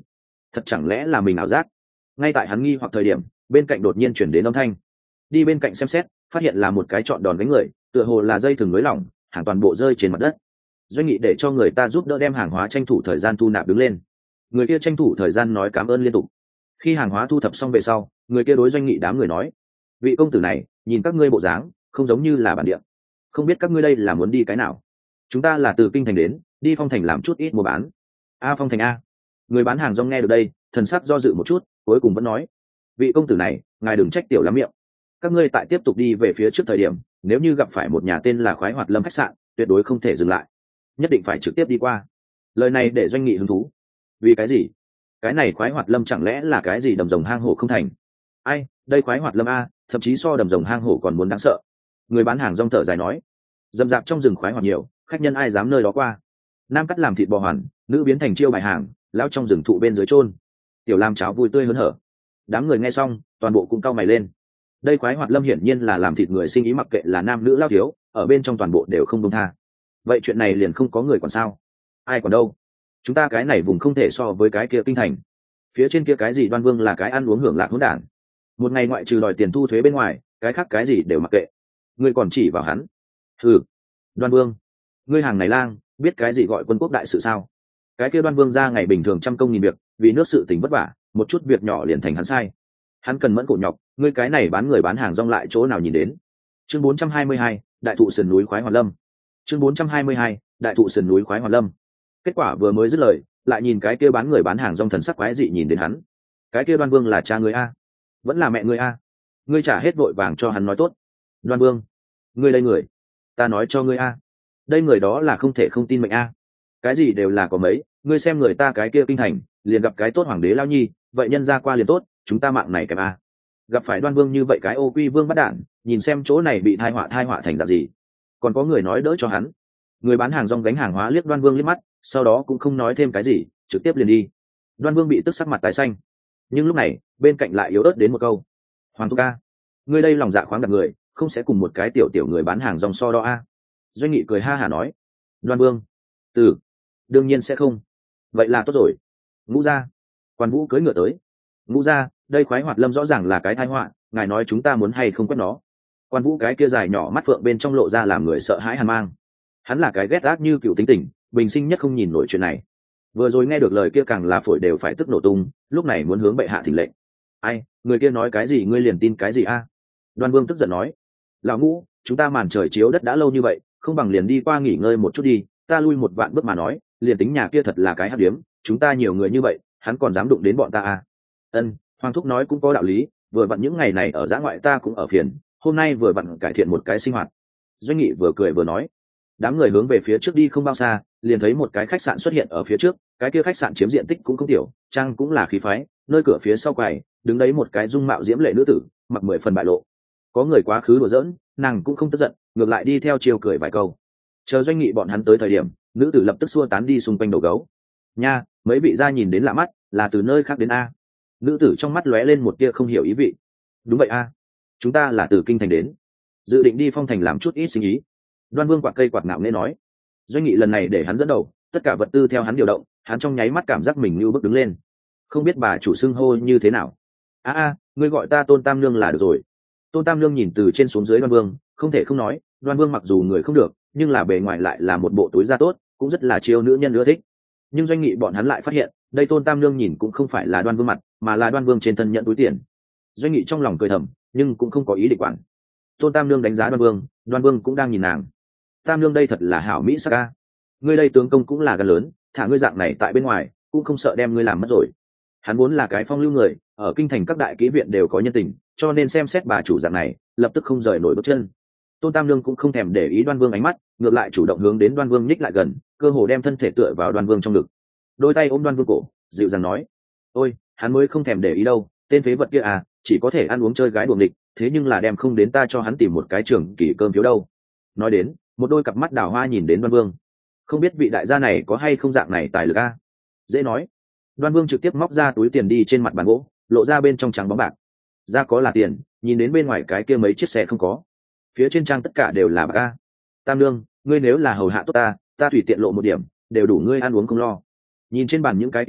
thật chẳng lẽ là mình ảo giác? Ngay tại hắn nghi hoặc thời điểm, bên cạnh đột nhiên chuyển đến âm thanh. Đi bên cạnh xem xét, phát hiện là một cái trọn đòn gánh người, tựa hồ là dây thừng nới lỏng, hàng toàn bộ rơi trên mặt đất. Doanh Nghị để cho người ta giúp đỡ đem hàng hóa tranh thủ thời gian thu nạp đứng lên. Người kia tranh thủ thời gian nói cảm ơn liên tục. Khi hàng hóa thu thập xong về sau, người kia đối Doanh Nghị đám người nói: vị công tử này, nhìn các ngươi bộ dáng không giống như là bản địa, không biết các ngươi đây là muốn đi cái nào? Chúng ta là từ kinh thành đến, đi Phong thành làm chút ít mua bán. A Phong thành a. Người bán hàng rong nghe được đây, thần sắc do dự một chút, cuối cùng vẫn nói: vị công tử này, ngài đừng trách tiểu lắm miệng. Các ngươi tại tiếp tục đi về phía trước thời điểm, nếu như gặp phải một nhà tên là Khoái Hoạt Lâm khách sạn, tuyệt đối không thể dừng lại, nhất định phải trực tiếp đi qua. Lời này để Doanh Nghị hứng thú. Vì cái gì? Cái này Khoái Hoạt Lâm chẳng lẽ là cái gì đầm rồng hang hổ không thành? Ai, đây Khoái Hoạt Lâm a, thậm chí so đầm rồng hang hổ còn muốn đáng sợ. Người bán hàng rong thở dài nói: dầm dạp trong rừng khoái hoạt nhiều, khách nhân ai dám nơi đó qua. Nam cắt làm thịt bò hoàn, nữ biến thành chiêu bài hàng, lao trong rừng thụ bên dưới chôn. Tiểu làm cháo vui tươi hớn hở. Đám người nghe xong, toàn bộ cũng cau mày lên. Đây Khoái Hoạt Lâm hiển nhiên là làm thịt người sinh ý, mặc kệ là nam nữ lao thiếu, ở bên trong toàn bộ đều không buông tha. Vậy chuyện này liền không có người còn sao? Ai còn đâu? Chúng ta cái này vùng không thể so với cái kia kinh thành. Phía trên kia cái gì Đoan Vương là cái ăn uống hưởng lạc hỗn đản. Một ngày ngoại trừ đòi tiền thu thuế bên ngoài, cái khác cái gì đều mặc kệ. Ngươi còn chỉ vào hắn. Hừ, Đoan Vương, ngươi hàng này lang, biết cái gì gọi quân quốc đại sự sao? Cái kia Đoan Vương ra ngày bình thường trăm công nghìn việc, vì nước sự tình vất vả, một chút việc nhỏ liền thành hắn sai. Hắn cần mẫn cổ nhọc, ngươi cái này bán người bán hàng rong lại chỗ nào nhìn đến? Chương bốn trăm hai mươi hai, đại thụ sườn núi Khoái Hoạt Lâm. Chương bốn trăm hai mươi hai, đại thụ sườn núi Khoái Hoạt Lâm. Kết quả vừa mới dứt lời, lại nhìn cái kia bán người bán hàng rong thần sắc quái dị nhìn đến hắn. Cái kia Đoan Vương là cha ngươi a? Vẫn là mẹ ngươi a? Ngươi trả hết vội vàng cho hắn nói tốt. Đoan Vương, ngươi đây người, ta nói cho ngươi a, đây người đó là không thể không tin mệnh a. Cái gì đều là có mấy, ngươi xem người ta cái kia kinh thành, liền gặp cái tốt hoàng đế lao nhi, vậy nhân ra qua liền tốt, chúng ta mạng này kèm a. Gặp phải Đoan Vương như vậy cái ô quy vương bắt đản, nhìn xem chỗ này bị thai họa thai họa thành dạng gì. Còn có người nói đỡ cho hắn. Người bán hàng rong gánh hàng hóa liếc Đoan Vương liếc mắt, sau đó cũng không nói thêm cái gì, trực tiếp liền đi. Đoan Vương bị tức sắc mặt tái xanh, nhưng lúc này bên cạnh lại yếu ớt đến một câu: hoàng thúc ca, ngươi đây lòng dạ khoáng đặt người, không sẽ cùng một cái tiểu tiểu người bán hàng rong so đo a? Doanh Nghị cười ha hả nói: Đoan Vương, từ đương nhiên sẽ không. Vậy là tốt rồi. Ngũ gia. Quan Vũ cưỡi ngựa tới. Ngũ gia, đây Khoái Hoạt Lâm rõ ràng là cái tai họa, ngài nói chúng ta muốn hay không quét nó? Quan Vũ cái kia dài nhỏ mắt phượng bên trong lộ ra làm người sợ hãi hàn mang. Hắn là cái ghét ác như cựu tính tình, bình sinh nhất không nhìn nổi chuyện này. Vừa rồi nghe được lời kia càng là phổi đều phải tức nổ tung, lúc này muốn hướng bệ hạ thỉnh lệnh. Ai, người kia nói cái gì ngươi liền tin cái gì a? Đoan Vương tức giận nói: lão Ngũ, chúng ta màn trời chiếu đất đã lâu như vậy, không bằng liền đi qua nghỉ ngơi một chút đi, ta lui một vạn bước mà nói, liền tính nhà kia thật là cái hắc điếm, chúng ta nhiều người như vậy, hắn còn dám đụng đến bọn ta à? Ân, Hoàng thúc nói cũng có đạo lý, vừa vặn những ngày này ở dã ngoại ta cũng ở phiền, hôm nay vừa vặn cải thiện một cái sinh hoạt. Doanh Nghị vừa cười vừa nói. Đám người hướng về phía trước đi không bao xa, liền thấy một cái khách sạn xuất hiện ở phía trước, cái kia khách sạn chiếm diện tích cũng không tiểu, trang cũng là khí phái, nơi cửa phía sau quầy đứng đấy một cái dung mạo diễm lệ nữ tử, mặc mười phần bại lộ. Có người quá khứ đùa giỡn, nàng cũng không tức giận, ngược lại đi theo chiều cười vài câu. Chờ Doanh Nghị bọn hắn tới thời điểm, nữ tử lập tức xua tán đi xung quanh đầu gấu. Nha, mấy vị gia nhìn đến lạ mắt, là từ nơi khác đến a? Nữ tử trong mắt lóe lên một tia không hiểu ý vị. Đúng vậy a, chúng ta là từ kinh thành đến, dự định đi Phong thành làm chút ít sinh ý. Đoan Vương quạt cây quạt ngạo nghễ nói. Doanh Nghị lần này để hắn dẫn đầu, tất cả vật tư theo hắn điều động, hắn trong nháy mắt cảm giác mình như bước đứng lên. Không biết bà chủ xưng hô như thế nào? A a, ngươi gọi ta Tôn Tam Nương là được rồi. Tôn Tam Nương nhìn từ trên xuống dưới Đoan Vương, không thể không nói, Đoan Vương mặc dù người không được, nhưng là bề ngoài lại là một bộ túi da tốt, cũng rất là chiêu nữ nhân ưa thích. Nhưng Doanh Nghị bọn hắn lại phát hiện, đây Tôn Tam Nương nhìn cũng không phải là Đoan Vương mặt, mà là Đoan Vương trên thân nhận túi tiền. Doanh Nghị trong lòng cười thầm, nhưng cũng không có ý định quản. Tôn Tam Nương đánh giá Đoan Vương, Đoan Vương cũng đang nhìn nàng. Tam Nương đây thật là hảo mỹ sắc ca. Ngươi đây tướng công cũng là gan lớn, thả ngươi dạng này tại bên ngoài, cũng không sợ đem ngươi làm mất rồi. Hắn vốn là cái phong lưu người, ở kinh thành các đại kỹ viện đều có nhân tình, cho nên xem xét bà chủ dạng này, lập tức không rời nổi bước chân. Tôn Tam Nương cũng không thèm để ý Đoan Vương ánh mắt, ngược lại chủ động hướng đến Đoan Vương nhích lại gần, cơ hồ đem thân thể tựa vào Đoan Vương trong ngực, đôi tay ôm Đoan Vương cổ, dịu dàng nói: ôi, hắn mới không thèm để ý đâu, tên phế vật kia à, chỉ có thể ăn uống chơi gái đuồng địch, thế nhưng là đem không đến ta cho hắn tìm một cái trường kỳ cơm phiếu đâu. Nói đến, một đôi cặp mắt đào hoa nhìn đến Đoan Vương, không biết vị đại gia này có hay không dạng này tài lực a? Dễ nói. Đoan Vương trực tiếp móc ra túi tiền đi trên mặt bàn gỗ, lộ ra bên trong trắng bóng bạc. Ra có là tiền, nhìn đến bên ngoài cái kia mấy chiếc xe không có, phía trên trang tất cả đều là bạc a. Tam Nương, ngươi nếu là hầu hạ tốt ta, ta tùy tiện lộ một điểm, đều đủ ngươi ăn uống không lo. Nhìn trên bàn những cái kia bạc,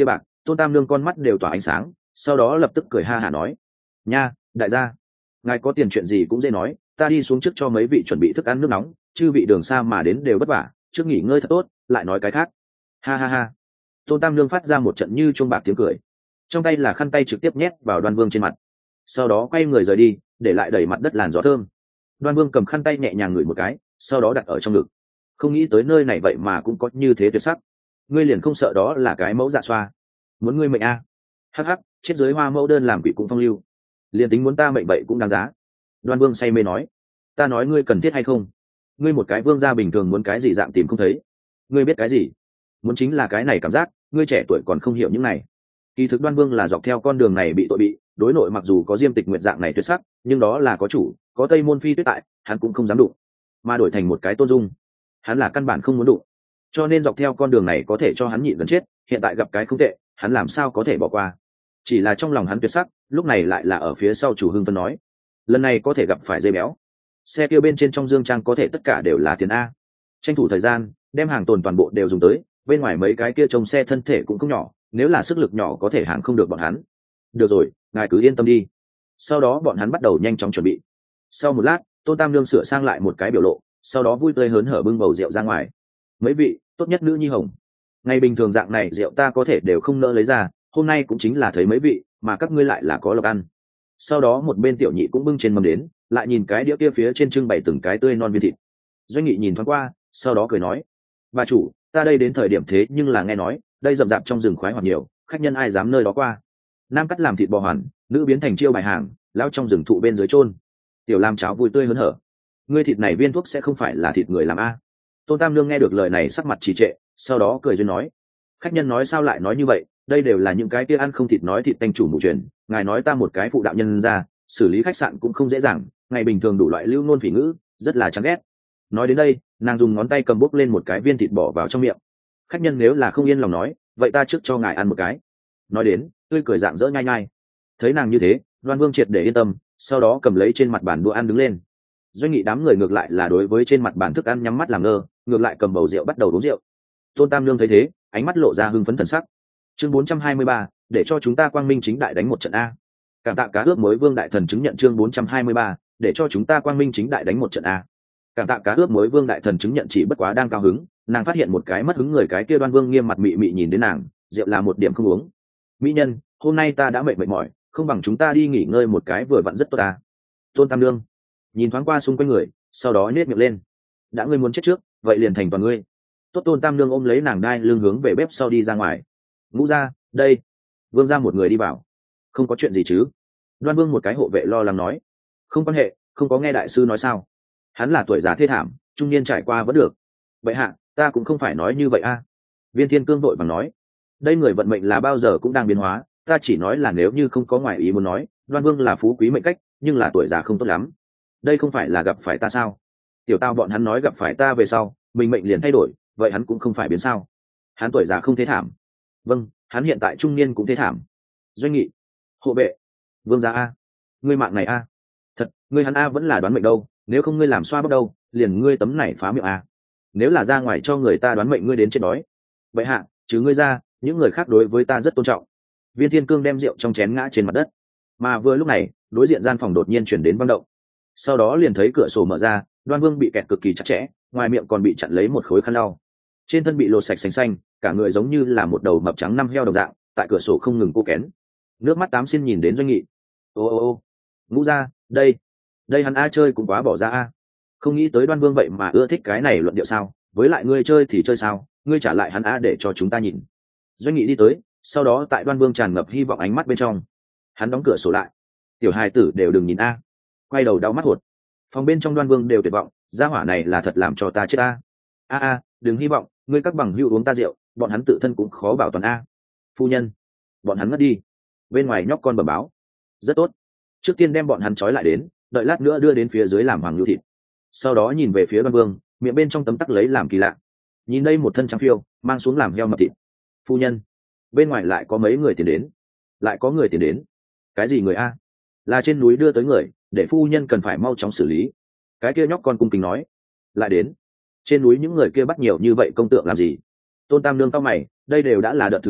Tôn Tam Nương con mắt đều tỏa ánh sáng, sau đó lập tức cười ha hả nói: nha, đại gia, ngài có tiền chuyện gì cũng dễ nói, ta đi xuống trước cho mấy vị chuẩn bị thức ăn nước nóng, chư vị đường xa mà đến đều vất vả, trước nghỉ ngơi thật tốt, lại nói cái khác. Ha ha ha. Tôn Tam Nương phát ra một trận như chuông bạc tiếng cười, trong tay là khăn tay trực tiếp nhét vào Đoan Vương trên mặt, sau đó quay người rời đi, để lại đầy mặt đất làn gió thơm. Đoan Vương cầm khăn tay nhẹ nhàng ngửi một cái, sau đó đặt ở trong ngực. Không nghĩ tới nơi này vậy mà cũng có như thế tuyệt sắc. Ngươi liền không sợ đó là cái mẫu dạ xoa? Muốn ngươi mệnh a? À? Hắc hắc, chết dưới hoa mẫu đơn làm quỷ cũng phong lưu. Liền tính muốn ta mệnh vậy cũng đáng giá. Đoan Vương say mê nói. Ta nói ngươi cần thiết hay không? Ngươi một cái vương gia bình thường muốn cái gì dạng tìm không thấy. Ngươi biết cái gì? Muốn chính là cái này cảm giác, ngươi trẻ tuổi còn không hiểu những này. Kỳ thực Đoan Vương là dọc theo con đường này bị tội bị, đối nội mặc dù có Diêm Tịch Nguyệt dạng này tuyệt sắc, nhưng đó là có chủ, có Tây Môn Phi Tuyết tại, hắn cũng không dám đụng, mà đổi thành một cái Tôn Dung, hắn là căn bản không muốn đụng. Cho nên dọc theo con đường này có thể cho hắn nhịn gần chết, hiện tại gặp cái không tệ, hắn làm sao có thể bỏ qua. Chỉ là trong lòng hắn tuyệt sắc, lúc này lại là ở phía sau chủ Hưng Vân nói, lần này có thể gặp phải dây béo. Xe kia bên trên trong dương trang có thể tất cả đều là tiền a. Tranh thủ thời gian, đem hàng tồn toàn bộ đều dùng tới, bên ngoài mấy cái kia trông xe thân thể cũng không nhỏ, nếu là sức lực nhỏ có thể hàng không được bọn hắn. Được rồi, ngài cứ yên tâm đi. Sau đó bọn hắn bắt đầu nhanh chóng chuẩn bị. Sau một lát, Tôn Tam Nương sửa sang lại một cái biểu lộ, sau đó vui tươi hớn hở bưng bầu rượu ra ngoài. Mấy vị, tốt nhất nữ nhi hồng. Ngày bình thường dạng này rượu ta có thể đều không nỡ lấy ra, hôm nay cũng chính là thấy mấy vị, mà các ngươi lại là có lộc ăn. Sau đó một bên tiểu nhị cũng bưng trên mâm đến, lại nhìn cái đĩa kia phía trên trưng bày từng cái tươi non viên thịt. Doanh Nghị nhìn thoáng qua, sau đó cười nói: bà chủ, ta đây đến thời điểm thế nhưng là nghe nói, đây rậm rạp trong rừng khoái hoạt nhiều, khách nhân ai dám nơi đó qua. Nam cắt làm thịt bò hoàn, nữ biến thành chiêu bài hàng, lao trong rừng thụ bên dưới chôn. Tiểu Lam cháo vui tươi hớn hở. Ngươi thịt này viên thuốc sẽ không phải là thịt người làm a? Tôn Tam Nương nghe được lời này sắc mặt trì trệ, sau đó cười duyên nói: khách nhân nói sao lại nói như vậy, đây đều là những cái kia ăn không thịt nói thịt tanh chủ mù truyền, ngài nói ta một cái phụ đạo nhân ra, xử lý khách sạn cũng không dễ dàng, ngày bình thường đủ loại lưu ngôn phỉ ngữ, rất là chán ghét. Nói đến đây, nàng dùng ngón tay cầm bốc lên một cái viên thịt bỏ vào trong miệng. Khách nhân nếu là không yên lòng nói, vậy ta trước cho ngài ăn một cái. Nói đến, tươi cười dạng dỡ nhai nhai. Thấy nàng như thế, Đoan Vương triệt để yên tâm, sau đó cầm lấy trên mặt bàn đũa ăn đứng lên. Doanh Nghị đám người ngược lại là đối với trên mặt bàn thức ăn nhắm mắt làm ngơ, ngược lại cầm bầu rượu bắt đầu uống rượu. Tôn Tam Nương thấy thế, ánh mắt lộ ra hưng phấn thần sắc. Chương bốn trăm hai mươi ba, để cho chúng ta quang minh chính đại đánh một trận a. Cảm tạ cá ướp muối Vương đại thần chứng nhận chương bốn trăm hai mươi ba, để cho chúng ta quang minh chính đại đánh một trận a. Cảm tạ cá ướp muối Vương đại thần chứng nhận chỉ bất quá đang cao hứng, nàng phát hiện một cái mất hứng người, cái kia Đoan Vương nghiêm mặt mị mị nhìn đến nàng, rượu là một điểm không uống. Mỹ nhân, hôm nay ta đã mệt mệt mỏi, không bằng chúng ta đi nghỉ ngơi một cái vừa vặn rất tốt ta. Tôn Tam Nương nhìn thoáng qua xung quanh người, sau đó nhếch miệng lên. Đã ngươi muốn chết trước, vậy liền thành toàn ngươi. Tốt. Tôn Tam Nương ôm lấy nàng đai lưng hướng về bếp sau đi ra ngoài. Ngũ gia, đây. Vương gia một người đi vào. Không có chuyện gì chứ? Đoan Vương một cái hộ vệ lo lắng nói. Không quan hệ, không có nghe đại sư nói sao? Hắn là tuổi già thê thảm, trung niên trải qua vẫn được. Vậy hạ, ta cũng không phải nói như vậy a. Viên Thiên Cương vội vàng nói. Đây người vận mệnh là bao giờ cũng đang biến hóa, ta chỉ nói là nếu như không có ngoại ý muốn nói, Đoan Vương là phú quý mệnh cách, nhưng là tuổi già không tốt lắm. Đây không phải là gặp phải ta sao? Tiểu tao bọn hắn nói gặp phải ta về sau, mình mệnh liền thay đổi, vậy hắn cũng không phải biến sao? Hắn tuổi già không thế thảm. Vâng, hắn hiện tại trung niên cũng thế thảm. Doanh Nghị, hộ vệ, Vương gia a, ngươi mạng này a, thật, ngươi hắn a vẫn là đoán mệnh đâu, nếu không ngươi làm xoa bắt đâu, liền ngươi tấm này phá miệng a. Nếu là ra ngoài cho người ta đoán mệnh ngươi đến chết đói. Vậy hạ, chứ ngươi ra, những người khác đối với ta rất tôn trọng. Viên Thiên Cương đem rượu trong chén ngã trên mặt đất, mà vừa lúc này, đối diện gian phòng đột nhiên chuyển đến vang động. Sau đó liền thấy cửa sổ mở ra, Đoan Vương bị kẹt cực kỳ chặt chẽ, ngoài miệng còn bị chặn lấy một khối khăn lau, trên thân bị lột sạch xanh xanh, cả người giống như là một đầu mập trắng năm heo đồng dạng, tại cửa sổ không ngừng cô kén. Nước mắt tám xin nhìn đến Doanh Nghị. Ô ô ô, Ngũ gia, đây, đây hắn a chơi cũng quá bỏ ra a. Không nghĩ tới Đoan Vương vậy mà ưa thích cái này luận điệu sao? Với lại ngươi chơi thì chơi sao? Ngươi trả lại hắn a để cho chúng ta nhìn. Doanh Nghị đi tới, sau đó tại Đoan Vương tràn ngập hy vọng ánh mắt bên trong, hắn đóng cửa sổ lại. Tiểu hài tử đều đừng nhìn a. Quay đầu đau mắt hột. Phòng bên trong Đoan Vương đều tuyệt vọng, gia hỏa này là thật làm cho ta chết a. A a, đừng hy vọng, ngươi các bằng hữu uống ta rượu, bọn hắn tự thân cũng khó bảo toàn a. Phu nhân, bọn hắn ngất đi. Bên ngoài nhóc con bẩm báo. Rất tốt. Trước tiên đem bọn hắn trói lại đến, đợi lát nữa đưa đến phía dưới làm hoàng lưu thịt. Sau đó nhìn về phía Đoan Vương, miệng bên trong tấm tắc lấy làm kỳ lạ. Nhìn đây một thân trắng phiêu, mang xuống làm heo mập thịt. Phu nhân, bên ngoài lại có mấy người tiến đến. Lại có người tiến đến. Cái gì người a? Là trên núi đưa tới người, để phu nhân cần phải mau chóng xử lý. Cái kia nhóc con cung kính nói. Lại đến. Trên núi những người kia bắt nhiều như vậy công tượng làm gì? Tôn Tam Nương cau mày, đây đều đã là đợt thứ ba,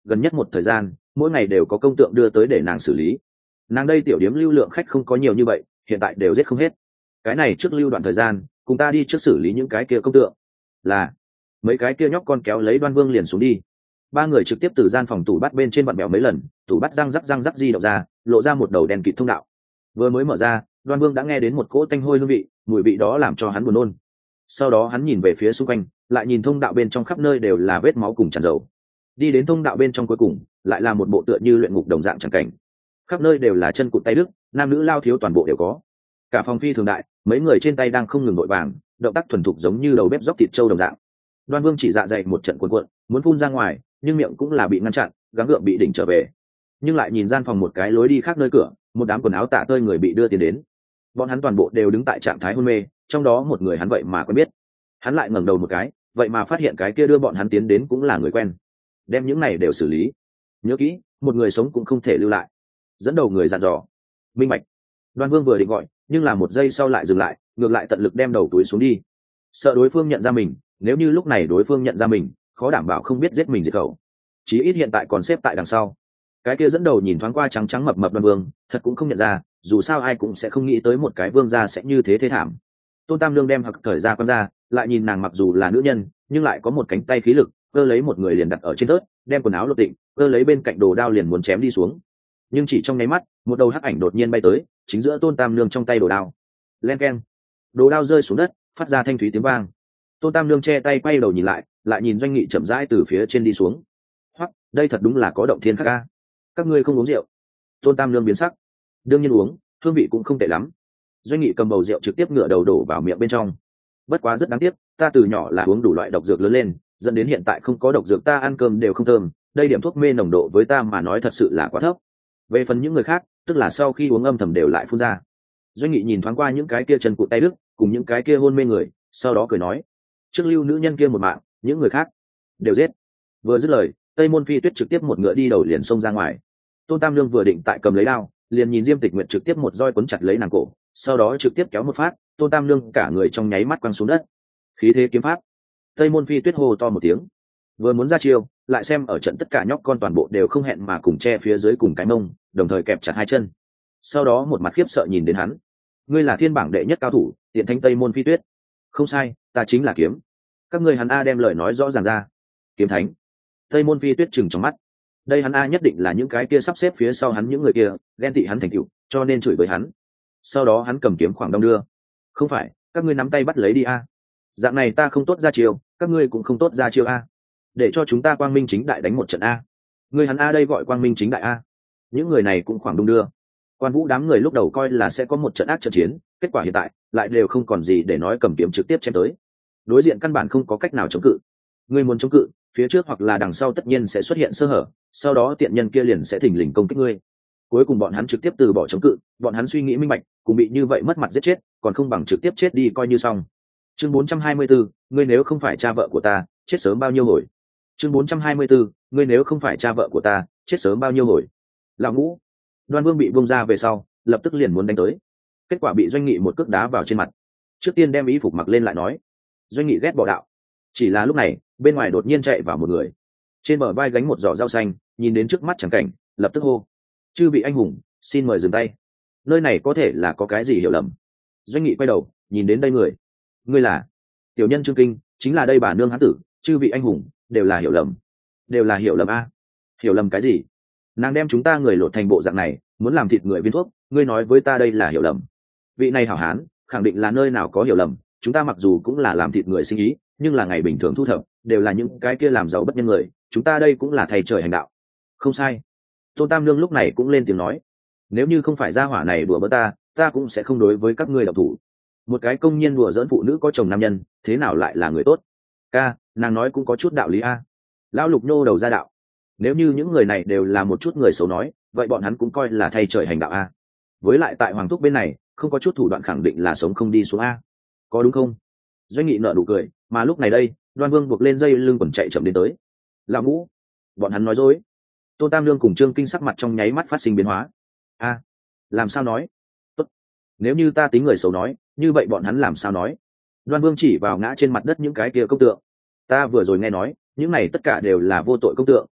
gần nhất một thời gian mỗi ngày đều có công tượng đưa tới để nàng xử lý. Nàng đây tiểu điếm lưu lượng khách không có nhiều như vậy, hiện tại đều giết không hết. Cái này trước lưu đoạn thời gian cùng ta đi trước xử lý những cái kia công tượng. Là mấy cái kia nhóc con kéo lấy Đoan Vương liền xuống đi. Ba người trực tiếp từ gian phòng tủ bắt bên trên vặn bèo mấy lần, tủ bắt răng rắc răng rắc di động ra, lộ ra một đầu đèn kịt thông đạo. Vừa mới mở ra, Đoan Vương đã nghe đến một cỗ tanh hôi hương vị, mùi vị đó làm cho hắn buồn nôn. Sau đó hắn nhìn về phía xung quanh, lại nhìn thông đạo bên trong khắp nơi đều là vết máu cùng tràn dầu. Đi đến thông đạo bên trong cuối cùng, lại là một bộ tựa như luyện ngục đồng dạng chẳng cảnh. Khắp nơi đều là chân cụt tay đứt, nam nữ lao thiếu toàn bộ đều có. Cả phòng phi thường đại, mấy người trên tay đang không ngừng vội vàng, động tác thuần thục giống như đầu bếp róc thịt trâu đồng dạng. Đoan Vương chỉ dạ dày một trận cuộn cuộn, muốn phun ra ngoài, nhưng miệng cũng là bị ngăn chặn, gắng gượng bị đỉnh trở về. Nhưng lại nhìn gian phòng một cái lối đi khác nơi cửa, một đám quần áo tả tơi người bị đưa tiền đến. Bọn hắn toàn bộ đều đứng tại trạng thái hôn mê, trong đó một người hắn vậy mà quen biết. Hắn lại ngẩng đầu một cái, vậy mà phát hiện cái kia đưa bọn hắn tiến đến cũng là người quen. Đem những này đều xử lý. Nhớ kỹ, một người sống cũng không thể lưu lại. Dẫn đầu người dặn dò. Minh bạch. Đoan Vương vừa định gọi, nhưng là một giây sau lại dừng lại, ngược lại tận lực đem đầu túi xuống đi. Sợ đối phương nhận ra mình, nếu như lúc này đối phương nhận ra mình, khó đảm bảo không biết giết mình diệt khẩu. Chí ít hiện tại còn xếp tại đằng sau. Cái kia dẫn đầu nhìn thoáng qua trắng trắng mập mập Đoan Vương, thật cũng không nhận ra, dù sao ai cũng sẽ không nghĩ tới một cái vương gia sẽ như thế thế thảm. Tôn Tam Lương đem hặc thời ra con ra, lại nhìn nàng mặc dù là nữ nhân, nhưng lại có một cánh tay khí lực, cơ lấy một người liền đặt ở trên tớt, đem quần áo lột tịnh, cơ lấy bên cạnh đồ đao liền muốn chém đi xuống. Nhưng chỉ trong nháy mắt, một đầu hắc ảnh đột nhiên bay tới, chính giữa Tôn Tam Lương trong tay đồ đao. Len keng, đồ đao rơi xuống đất, phát ra thanh thúy tiếng vang. Tôn Tam Lương che tay quay đầu nhìn lại, lại nhìn Doanh Nghị chậm rãi từ phía trên đi xuống. Hoắc, đây thật đúng là có động thiên khác a. Các ngươi không uống rượu? Tôn Tam Lương biến sắc. Đương nhiên uống, hương vị cũng không tệ lắm. Doanh Nghị cầm bầu rượu trực tiếp ngửa đầu đổ vào miệng bên trong. Bất quá rất đáng tiếc, ta từ nhỏ là uống đủ loại độc dược lớn lên, dẫn đến hiện tại không có độc dược ta ăn cơm đều không thơm, đây điểm thuốc mê nồng độ với ta mà nói thật sự là quá thấp. Về phần những người khác, tức là sau khi uống âm thầm đều lại phun ra. Doanh Nghị nhìn thoáng qua những cái kia chân cụt tay đứt, cùng những cái kia hôn mê người, sau đó cười nói: "Trước lưu nữ nhân kia một mạng, những người khác đều giết." Vừa dứt lời, Tây Môn Phi Tuyết trực tiếp một ngựa đi đầu liền xông ra ngoài. Tôn Tam Lương vừa định tại cầm lấy đao, liền nhìn Diêm Tịch Nguyệt trực tiếp một roi quấn chặt lấy nàng cổ, sau đó trực tiếp kéo một phát, Tôn Tam Lương cả người trong nháy mắt quăng xuống đất. Khí thế kiếm pháp. Tây Môn Phi Tuyết hô to một tiếng, vừa muốn ra chiêu, lại xem ở trận tất cả nhóc con toàn bộ đều không hẹn mà cùng che phía dưới cùng cái mông, đồng thời kẹp chặt hai chân. Sau đó một mặt khiếp sợ nhìn đến hắn: "Ngươi là thiên bảng đệ nhất cao thủ, Tiện Thánh Tây Môn Phi Tuyết." "Không sai, ta chính là kiếm." Các ngươi hắn a đem lời nói rõ ràng ra. "Kiếm thánh?" Tây Môn Phi Tuyết trừng trong mắt. Đây hắn a nhất định là những cái kia sắp xếp phía sau hắn những người kia, ghen tị hắn thành tựu, cho nên chửi với hắn. Sau đó hắn cầm kiếm khoảng đông đưa. "Không phải, các ngươi nắm tay bắt lấy đi a. Dạng này ta không tốt ra chiêu, các ngươi cũng không tốt ra chiêu a. Để cho chúng ta quang minh chính đại đánh một trận a." Ngươi hắn a đây gọi quang minh chính đại a. Những người này cũng khoảng đông đưa. Quan Vũ đám người lúc đầu coi là sẽ có một trận ác trận chiến, kết quả hiện tại lại đều không còn gì để nói, cầm kiếm trực tiếp chém tới. Đối diện căn bản không có cách nào chống cự. Ngươi muốn chống cự, phía trước hoặc là đằng sau tất nhiên sẽ xuất hiện sơ hở, sau đó tiện nhân kia liền sẽ thình lình công kích ngươi. Cuối cùng bọn hắn trực tiếp từ bỏ chống cự, bọn hắn suy nghĩ minh bạch, cùng bị như vậy mất mặt giết chết, còn không bằng trực tiếp chết đi coi như xong. Chương bốn trăm hai mươi bốn, ngươi nếu không phải cha vợ của ta, chết sớm bao nhiêu hồi. Chương bốn trăm hai mươi bốn, ngươi nếu không phải cha vợ của ta, chết sớm bao nhiêu hồi. Lão Ngũ, Đoan Vương bị buông ra về sau, lập tức liền muốn đánh tới. Kết quả bị Doanh Nghị một cước đá vào trên mặt. Trước tiên đem y phục mặc lên lại nói. Doanh Nghị ghét bỏ đạo. Chỉ là lúc này, bên ngoài đột nhiên chạy vào một người. Trên bờ vai gánh một giỏ rau xanh, nhìn đến trước mắt chẳng cảnh, lập tức hô: "Chư vị anh hùng, xin mời dừng tay. Nơi này có thể là có cái gì hiểu lầm." Doanh Nghị quay đầu, nhìn đến đây người. "Ngươi là?" "Tiểu nhân Trương Kinh, chính là đây bà nương hán tử, chư vị anh hùng, đều là hiểu lầm." "Đều là hiểu lầm a?" "Hiểu lầm cái gì? Nàng đem chúng ta người lột thành bộ dạng này, muốn làm thịt người viên thuốc, ngươi nói với ta đây là hiểu lầm. Vị này hảo hán, khẳng định là nơi nào có hiểu lầm, chúng ta mặc dù cũng là làm thịt người sinh ý, nhưng là ngày bình thường thu thập, đều là những cái kia làm giàu bất nhân người, chúng ta đây cũng là thầy trời hành đạo." "Không sai." Tôn Tam Lương lúc này cũng lên tiếng nói: "Nếu như không phải gia hỏa này đùa bỡn ta, ta cũng sẽ không đối với các ngươi động thủ. Một cái công nhân đùa giỡn phụ nữ có chồng nam nhân, thế nào lại là người tốt?" "Ca, nàng nói cũng có chút đạo lý a." Lão Lục nhô đầu ra đạo: "Nếu như những người này đều là một chút người xấu nói, vậy bọn hắn cũng coi là thầy trời hành đạo a. Với lại tại Hoàng Thúc bên này, không có chút thủ đoạn khẳng định là sống không đi xuống a. Có đúng không?" Doanh Nghị nở nụ cười, mà lúc này đây, Đoan Vương buộc lên dây lưng quần chạy chậm đến tới. "Lão Ngũ, bọn hắn nói dối." Tôn Tam Lương cùng Trương Kinh sắc mặt trong nháy mắt phát sinh biến hóa. "A, làm sao nói?" "Tốt, nếu như ta tính người xấu nói, như vậy bọn hắn làm sao nói?" Đoan Vương chỉ vào ngã trên mặt đất những cái kia công tượng. "Ta vừa rồi nghe nói, những này tất cả đều là vô tội công tượng,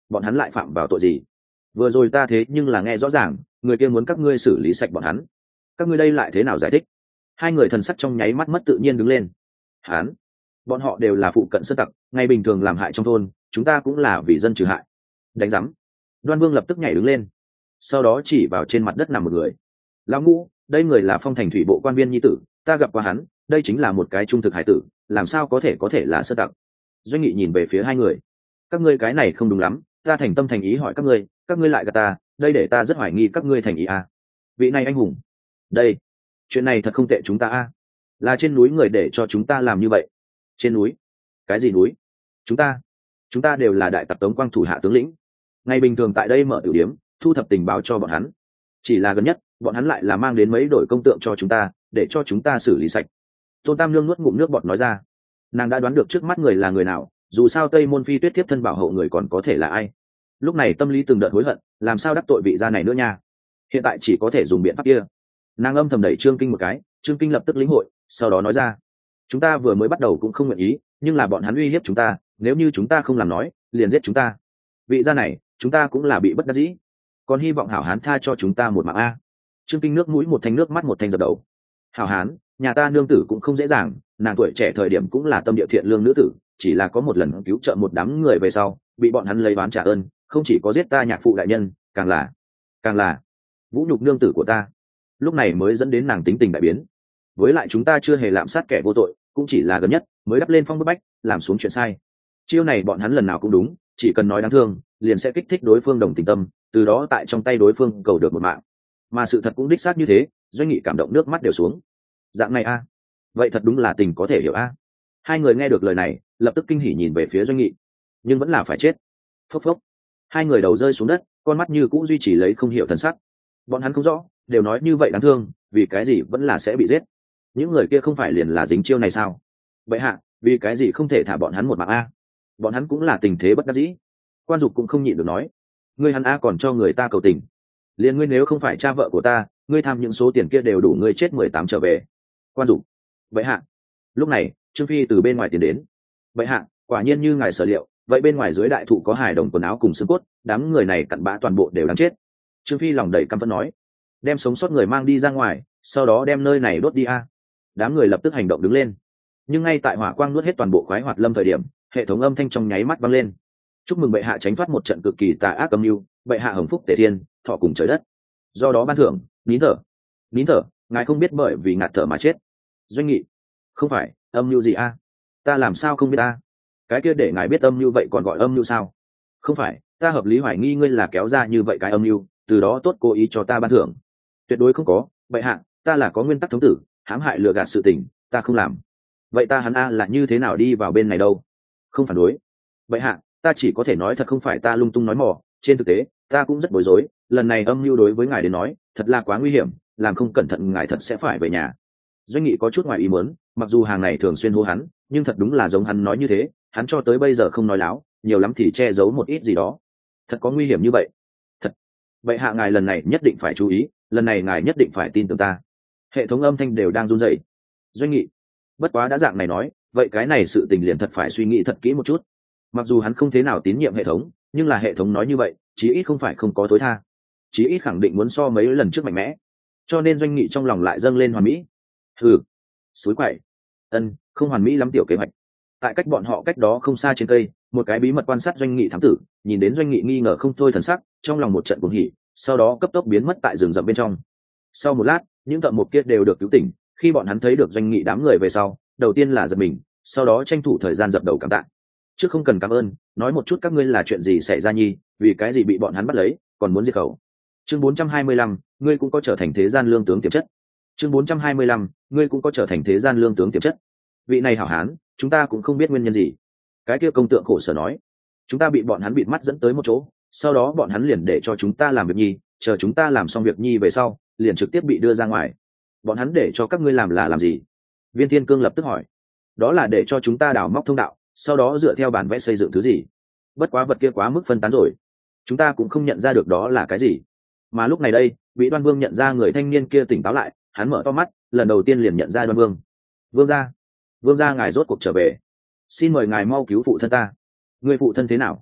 bọn hắn lại phạm vào tội gì? Vừa rồi ta thế nhưng là nghe rõ ràng, người kia muốn các ngươi xử lý sạch bọn hắn. Các ngươi đây lại thế nào giải thích? Hai người thần sắc trong nháy mắt mất tự nhiên đứng lên. Hắn, bọn họ đều là phụ cận sơn tặc, ngày bình thường làm hại trong thôn, chúng ta cũng là vì dân trừ hại. Đánh rắm. Đoan Vương lập tức nhảy đứng lên, sau đó chỉ vào trên mặt đất nằm một người. Lão Ngũ, đây người là Phong Thành thủy bộ quan viên nhi tử, ta gặp qua hắn, đây chính là một cái trung thực hải tử, làm sao có thể có thể là sơn tặc? Doanh Nghị nhìn về phía hai người. Các ngươi cái này không đúng lắm, ta thành tâm thành ý hỏi các ngươi, các ngươi lại gạt ta, đây để ta rất hoài nghi các ngươi thành ý à. Vị này anh hùng, đây, chuyện này thật không tệ chúng ta à. Là trên núi người để cho chúng ta làm như vậy. Trên núi? Cái gì núi? Chúng ta, chúng ta đều là đại tặc Tống Quang thủ hạ tướng lĩnh. Ngày bình thường tại đây mở tiểu điếm, thu thập tình báo cho bọn hắn. Chỉ là gần nhất, bọn hắn lại là mang đến mấy đội công tượng cho chúng ta, để cho chúng ta xử lý sạch. Tôn Tam Nương nuốt ngụm nước bọt nói ra. Nàng đã đoán được trước mắt người là người nào, dù sao Tây Môn Phi Tuyết tiếp thân bảo hộ người còn có thể là ai. Lúc này tâm lý từng đợt hối hận, làm sao đắc tội vị gia này nữa nha. Hiện tại chỉ có thể dùng biện pháp kia. Nàng âm thầm đẩy Trương Kinh một cái, Trương Kinh lập tức lĩnh hội, sau đó nói ra: chúng ta vừa mới bắt đầu cũng không nguyện ý, nhưng là bọn hắn uy hiếp chúng ta, nếu như chúng ta không làm nói, liền giết chúng ta. Vị gia này, chúng ta cũng là bị bất đắc dĩ, còn hy vọng hảo hán tha cho chúng ta một mạng a. Trương Kinh nước mũi một thanh nước mắt một thanh dập đầu. Hảo hán, nhà ta nương tử cũng không dễ dàng, nàng tuổi trẻ thời điểm cũng là tâm địa thiện lương nữ tử, chỉ là có một lần cứu trợ một đám người về sau, bị bọn hắn lấy bán trả ơn, không chỉ có giết ta nhạc phụ đại nhân, càng là càng là vũ nhục nương tử của ta, lúc này mới dẫn đến nàng tính tình đại biến. Với lại chúng ta chưa hề lạm sát kẻ vô tội, cũng chỉ là gần nhất mới đắp lên phong bức bách, làm xuống chuyện sai. Chiêu này bọn hắn lần nào cũng đúng, chỉ cần nói đáng thương, liền sẽ kích thích đối phương đồng tình tâm, từ đó tại trong tay đối phương cầu được một mạng. Mà sự thật cũng đích xác như thế, Doanh Nghị cảm động nước mắt đều xuống. Dạng này a, vậy thật đúng là tình có thể hiểu a. Hai người nghe được lời này, lập tức kinh hỉ nhìn về phía Doanh Nghị, nhưng vẫn là phải chết. Phốc phốc, hai người đầu rơi xuống đất, con mắt như cũ duy trì lấy không hiểu thần sắc. Bọn hắn không rõ, đều nói như vậy đáng thương, vì cái gì vẫn là sẽ bị giết. Những người kia không phải liền là dính chiêu này sao? Vậy hạ, vì cái gì không thể thả bọn hắn một mạng a? Bọn hắn cũng là tình thế bất đắc dĩ. Quan Dục cũng không nhịn được nói: ngươi hắn a còn cho người ta cầu tình, liền ngươi nếu không phải cha vợ của ta, ngươi tham những số tiền kia đều đủ ngươi chết mười tám trở về. Quan Dục: vậy hạ. Lúc này Trương Phi từ bên ngoài tiến đến. Vậy hạ, quả nhiên như ngài sở liệu, vậy bên ngoài dưới đại thụ có hài đồng quần áo cùng xương cốt, đám người này cặn bã toàn bộ đều đáng chết. Trương Phi lòng đầy căm phẫn nói: đem sống sót người mang đi ra ngoài, sau đó đem nơi này đốt đi a. Đám người lập tức hành động đứng lên, nhưng ngay tại hỏa quang nuốt hết toàn bộ khoái hoạt lâm thời điểm, hệ thống âm thanh trong nháy mắt vang lên: chúc mừng bệ hạ tránh thoát một trận cực kỳ tà ác âm mưu, bệ hạ hồng phúc tề thiên, thọ cùng trời đất, do đó ban thưởng nín thở. Nín thở? Ngài không biết bởi vì ngạt thở mà chết? Doanh Nghị: không phải, âm mưu gì a? Ta làm sao không biết a? Cái kia để ngài biết âm mưu vậy còn gọi âm mưu sao? Không phải, ta hợp lý hoài nghi ngươi là kéo ra như vậy cái âm mưu, từ đó tốt cố ý cho ta ban thưởng. Tuyệt đối không có, bệ hạ, ta là có nguyên tắc thống tử, hãm hại lừa gạt sự tình, ta không làm. Vậy ta hắn a là như thế nào đi vào bên này đâu? Không phản đối. Bệ hạ, ta chỉ có thể nói thật không phải ta lung tung nói mò, trên thực tế ta cũng rất bối rối, lần này âm mưu đối với ngài đến nói thật là quá nguy hiểm, làm không cẩn thận ngài thật sẽ phải về nhà. Doanh Nghị có chút ngoài ý muốn, mặc dù hàng này thường xuyên hô hắn, nhưng thật đúng là giống hắn nói như thế, hắn cho tới bây giờ không nói láo, nhiều lắm thì che giấu một ít gì đó. Thật có nguy hiểm như vậy? Thật. Bệ hạ ngài lần này nhất định phải chú ý, lần này ngài nhất định phải tin tưởng ta. Hệ thống âm thanh đều đang run rẩy. Doanh Nghị: bất quá đã dạng này nói, vậy cái này sự tình liền thật phải suy nghĩ thật kỹ một chút. Mặc dù hắn không thế nào tín nhiệm hệ thống, nhưng là hệ thống nói như vậy, chí ít không phải không có tối tha, chí ít khẳng định muốn so mấy lần trước mạnh mẽ. Cho nên Doanh Nghị trong lòng lại dâng lên hoàn mỹ. Hừ, suối quậy. Ân, không hoàn mỹ lắm tiểu kế hoạch. Tại cách bọn họ cách đó không xa trên cây, một cái bí mật quan sát Doanh Nghị thám tử, nhìn đến Doanh Nghị nghi ngờ không thôi thần sắc, trong lòng một trận cuồng hỉ, sau đó cấp tốc biến mất tại rừng rậm bên trong. Sau một lát, những thợ mộc kia đều được cứu tỉnh, khi bọn hắn thấy được Doanh Nghị đám người về sau, đầu tiên là giật mình, sau đó tranh thủ thời gian dập đầu cảm tạ. Trước không cần cảm ơn, nói một chút các ngươi là chuyện gì xảy ra nhi, vì cái gì bị bọn hắn bắt lấy, còn muốn diệt khẩu. Chương bốn trăm hai mươi lăm, ngươi cũng có trở thành thế gian lương tướng tiềm chất. Chương bốn trăm hai mươi lăm, ngươi cũng có trở thành thế gian lương tướng tiềm chất. Vị này hảo hán, chúng ta cũng không biết nguyên nhân gì. Cái kia công tượng khổ sở nói, chúng ta bị bọn hắn bịt mắt dẫn tới một chỗ, sau đó bọn hắn liền để cho chúng ta làm việc nhi, chờ chúng ta làm xong việc nhi về sau, liền trực tiếp bị đưa ra ngoài. Bọn hắn để cho các ngươi làm là làm gì? Viên Thiên Cương lập tức hỏi. Đó là để cho chúng ta đào móc thông đạo, sau đó dựa theo bản vẽ xây dựng thứ gì. Bất quá vật kia quá mức phân tán rồi, chúng ta cũng không nhận ra được đó là cái gì. Mà lúc này đây, bị Đoan Vương nhận ra người thanh niên kia tỉnh táo lại, hắn mở to mắt, lần đầu tiên liền nhận ra Đoan Vương. Vương gia, vương gia ngài rốt cuộc trở về, xin mời ngài mau cứu phụ thân ta. Người phụ thân thế nào?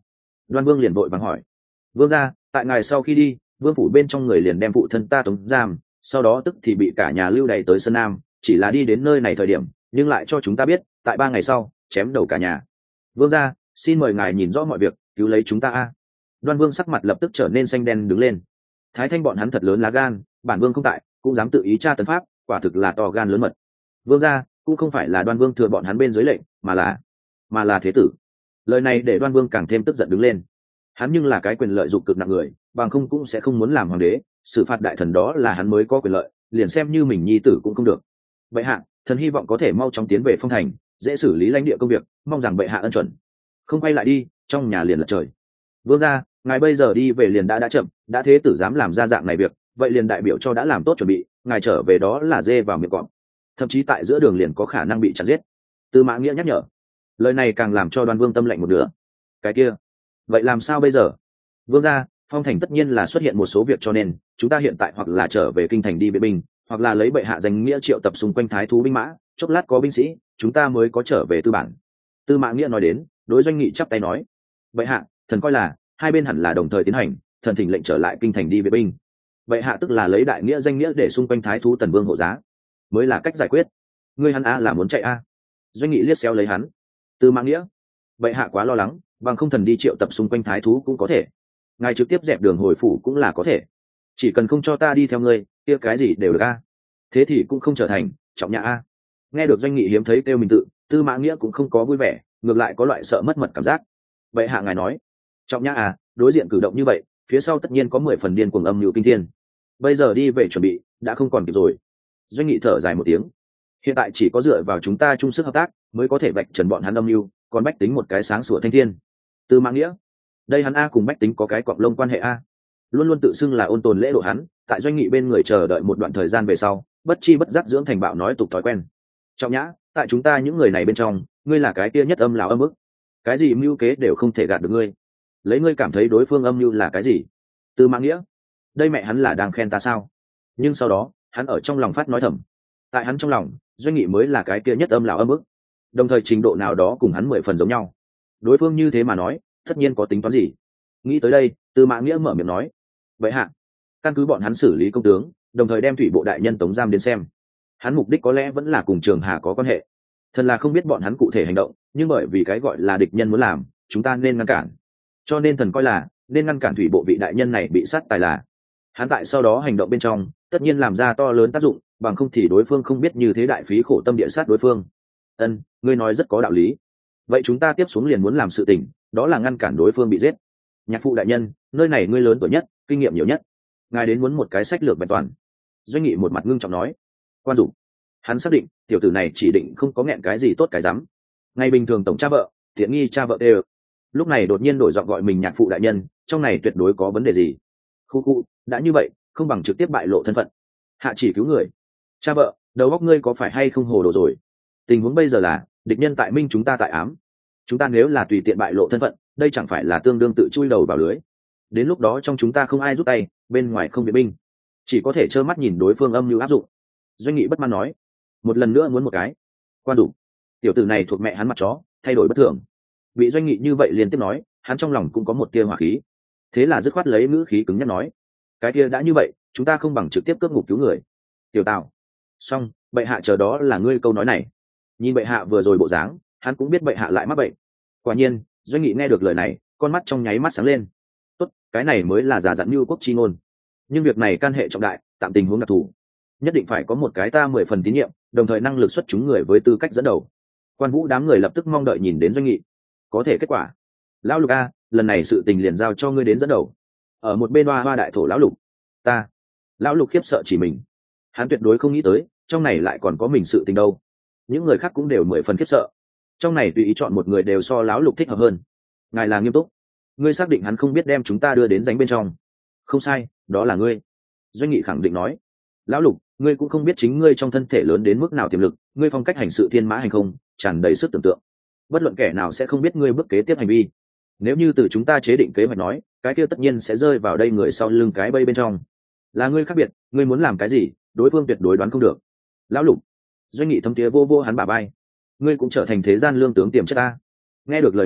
Đoan Vương liền vội vàng hỏi. Vương gia, tại ngài sau khi đi, vương phủ bên trong người liền đem phụ thân ta tống giam, sau đó tức thì bị cả nhà lưu đày tới Sơn Nam, chỉ là đi đến nơi này thời điểm nhưng lại cho chúng ta biết tại ba ngày sau chém đầu cả nhà. Vương gia, xin mời ngài nhìn rõ mọi việc, cứu lấy chúng ta a. Đoan Vương sắc mặt lập tức trở nên xanh đen đứng lên. Thái Thanh bọn hắn thật lớn lá gan, bản vương không tại cũng dám tự ý tra tấn pháp, quả thực là to gan lớn mật. Vương gia, cũng không phải là Đoan Vương thừa bọn hắn bên dưới lệnh, mà là mà là thế tử. Lời này để Đoan Vương càng thêm tức giận đứng lên. Hắn nhưng là cái quyền lợi dụng cực nặng người, bằng không cũng sẽ không muốn làm hoàng đế, xử phạt đại thần đó là hắn mới có quyền lợi, liền xem như mình nhi tử cũng không được. Bệ hạ, thần hy vọng có thể mau chóng tiến về Phong Thành, dễ xử lý lãnh địa công việc, mong rằng bệ hạ ân chuẩn. Không quay lại đi, trong nhà liền lật trời. Vương gia, ngài bây giờ đi về liền đã đã chậm, đã thế tử dám làm ra dạng này việc, vậy liền đại biểu cho đã làm tốt chuẩn bị, ngài trở về đó là dê vào miệng cọp, thậm chí tại giữa đường liền có khả năng bị chặt giết. Tư Mã Nghĩa nhắc nhở. Lời này càng làm cho Đoan Vương tâm lạnh một nửa. Cái kia, vậy làm sao bây giờ? Vương gia, Phong Thành tất nhiên là xuất hiện một số việc, cho nên chúng ta hiện tại hoặc là trở về kinh thành đi viện binh, hoặc là lấy bệ hạ danh nghĩa triệu tập xung quanh thái thú binh mã, chốc lát có binh sĩ, chúng ta mới có trở về tư bản. Tư Mã Nghĩa nói đến, đối Doanh Nghị chắp tay nói: bệ hạ, thần coi là hai bên hẳn là đồng thời tiến hành, thần thỉnh lệnh trở lại kinh thành đi viện binh. Bệ hạ tức là lấy đại nghĩa danh nghĩa để xung quanh thái thú Tần Vương hộ giá, mới là cách giải quyết. Ngươi hắn a là muốn chạy a? Doanh Nghị liếc xéo lấy hắn. Tư Mã Nghĩa, bệ hạ quá lo lắng, bằng không thần đi triệu tập xung quanh thái thú cũng có thể, ngài trực tiếp dẹp đường hồi phủ cũng là có thể, chỉ cần không cho ta đi theo ngươi kia cái gì đều được a. Thế thì cũng không trở thành trọng nhã a. Nghe được Doanh Nghị hiếm thấy kêu mình tự, Tư Mã Nghĩa cũng không có vui vẻ, ngược lại có loại sợ mất mật cảm giác. Bệ hạ ngài nói trọng nhã à, đối diện cử động như vậy phía sau tất nhiên có mười phần điên cuồng âm mưu kinh thiên, bây giờ đi về chuẩn bị đã không còn kịp rồi. Doanh Nghị thở dài một tiếng. Hiện tại chỉ có dựa vào chúng ta chung sức hợp tác mới có thể vạch trần bọn hắn âm mưu, còn bách tính một cái sáng sủa thanh thiên. Tư Mã Nghĩa, đây hắn a cùng bách tính có cái quặng lông quan hệ a, luôn luôn tự xưng là ôn tồn lễ độ hắn, tại Doanh Nghị bên người chờ đợi một đoạn thời gian về sau, bất chi bất giác dưỡng thành bạo nói tục thói quen. Trọng nhã, tại chúng ta những người này bên trong, ngươi là cái kia nhất âm lão âm ức, cái gì mưu kế đều không thể gạt được ngươi. Lấy ngươi cảm thấy đối phương âm mưu là cái gì? Tư Mã Nghĩa, đây mẹ hắn là đang khen ta sao? Nhưng sau đó hắn ở trong lòng phát nói thầm, tại hắn trong lòng Doanh Nghị mới là cái kia nhất âm lão âm ức, đồng thời trình độ nào đó cùng hắn mười phần giống nhau. Đối phương như thế mà nói, tất nhiên có tính toán gì. Nghĩ tới đây, Tư Mã Nghĩa mở miệng nói: vậy hạ, căn cứ bọn hắn xử lý công tướng, đồng thời đem thủy bộ đại nhân tống giam đến xem, hắn mục đích có lẽ vẫn là cùng Trường Hà có quan hệ. Thần là không biết bọn hắn cụ thể hành động, nhưng bởi vì cái gọi là địch nhân muốn làm, chúng ta nên ngăn cản, cho nên thần coi là nên ngăn cản thủy bộ vị đại nhân này bị sát tài là. Hắn tại sau đó hành động bên trong tất nhiên làm ra to lớn tác dụng, bằng không thì đối phương không biết như thế đại phí khổ tâm địa sát đối phương. Ân, ngươi nói rất có đạo lý. Vậy chúng ta tiếp xuống liền muốn làm sự tình, đó là ngăn cản đối phương bị giết. Nhạc phụ đại nhân, nơi này ngươi lớn tuổi nhất, kinh nghiệm nhiều nhất, ngài đến muốn một cái sách lược vẹn toàn. Doanh Nghị một mặt ngưng trọng nói. Quan dụng, hắn xác định tiểu tử này chỉ định không có nghẹn cái gì tốt cái rắm. Ngày bình thường tổng cha vợ, thiện nghi cha vợ đều, lúc này đột nhiên đổi giọng gọi mình nhạc phụ đại nhân, trong này tuyệt đối có vấn đề gì. Khu khu, đã như vậy không bằng trực tiếp bại lộ thân phận, hạ chỉ cứu người. Cha vợ, đầu óc ngươi có phải hay không hồ đồ rồi? Tình huống bây giờ là địch nhân tại minh, chúng ta tại ám, chúng ta nếu là tùy tiện bại lộ thân phận, đây chẳng phải là tương đương tự chui đầu vào lưới. Đến lúc đó trong chúng ta không ai rút tay, bên ngoài không viện binh, chỉ có thể trơ mắt nhìn đối phương âm mưu áp dụng. Doanh Nghị bất mãn nói. Một lần nữa muốn một cái. Quan đủ, tiểu tử này thuộc mẹ hắn mặt chó, thay đổi bất thường. Bị Doanh Nghị như vậy liên tiếp nói, hắn trong lòng cũng có một tia hỏa khí, thế là dứt khoát lấy ngữ khí cứng nhắc nói: cái kia đã như vậy, chúng ta không bằng trực tiếp cướp ngục cứu người. Tiểu Tào, xong, bệ hạ chờ đó là ngươi câu nói này. Nhìn bệ hạ vừa rồi bộ dáng, hắn cũng biết bệ hạ lại mắc bệnh. Quả nhiên, Doanh Nghị nghe được lời này, con mắt trong nháy mắt sáng lên. Tốt, cái này mới là giả dặn mưu quốc chi ngôn. Nhưng việc này can hệ trọng đại, tạm tình huống đặc thù, nhất định phải có một cái ta mười phần tín nhiệm, đồng thời năng lực xuất chúng người với tư cách dẫn đầu. Quan Vũ đám người lập tức mong đợi nhìn đến Doanh Nghị. Có thể kết quả. Lão Lục a, lần này sự tình liền giao cho ngươi đến dẫn đầu. Ở một bên hoa hoa đại thổ lão Lục. Ta. Lão Lục khiếp sợ chỉ mình. Hắn tuyệt đối không nghĩ tới, trong này lại còn có mình sự tình đâu. Những người khác cũng đều mười phần khiếp sợ. Trong này tùy ý chọn một người đều so lão Lục thích hợp hơn. Ngài là nghiêm túc. Ngươi xác định hắn không biết đem chúng ta đưa đến ránh bên trong? Không sai, đó là ngươi. Doanh Nghị khẳng định nói. Lão Lục, ngươi cũng không biết chính ngươi trong thân thể lớn đến mức nào tiềm lực, ngươi phong cách hành sự thiên mã hành không, tràn đầy sức tưởng tượng. Bất luận kẻ nào sẽ không biết ngươi bước kế tiếp hành vi. Nếu như từ chúng ta chế định kế hoạch nói, cái kia tất nhiên sẽ rơi vào đây người sau lưng cái bẫy bên trong. Là ngươi khác biệt, ngươi muốn làm cái gì, đối phương tuyệt đối đoán không được. Lão Lục. Doanh Nghị thâm tía vô vô hắn bả vai. Ngươi cũng trở thành thế gian lương tướng tiềm chất ta. Nghe được lời này,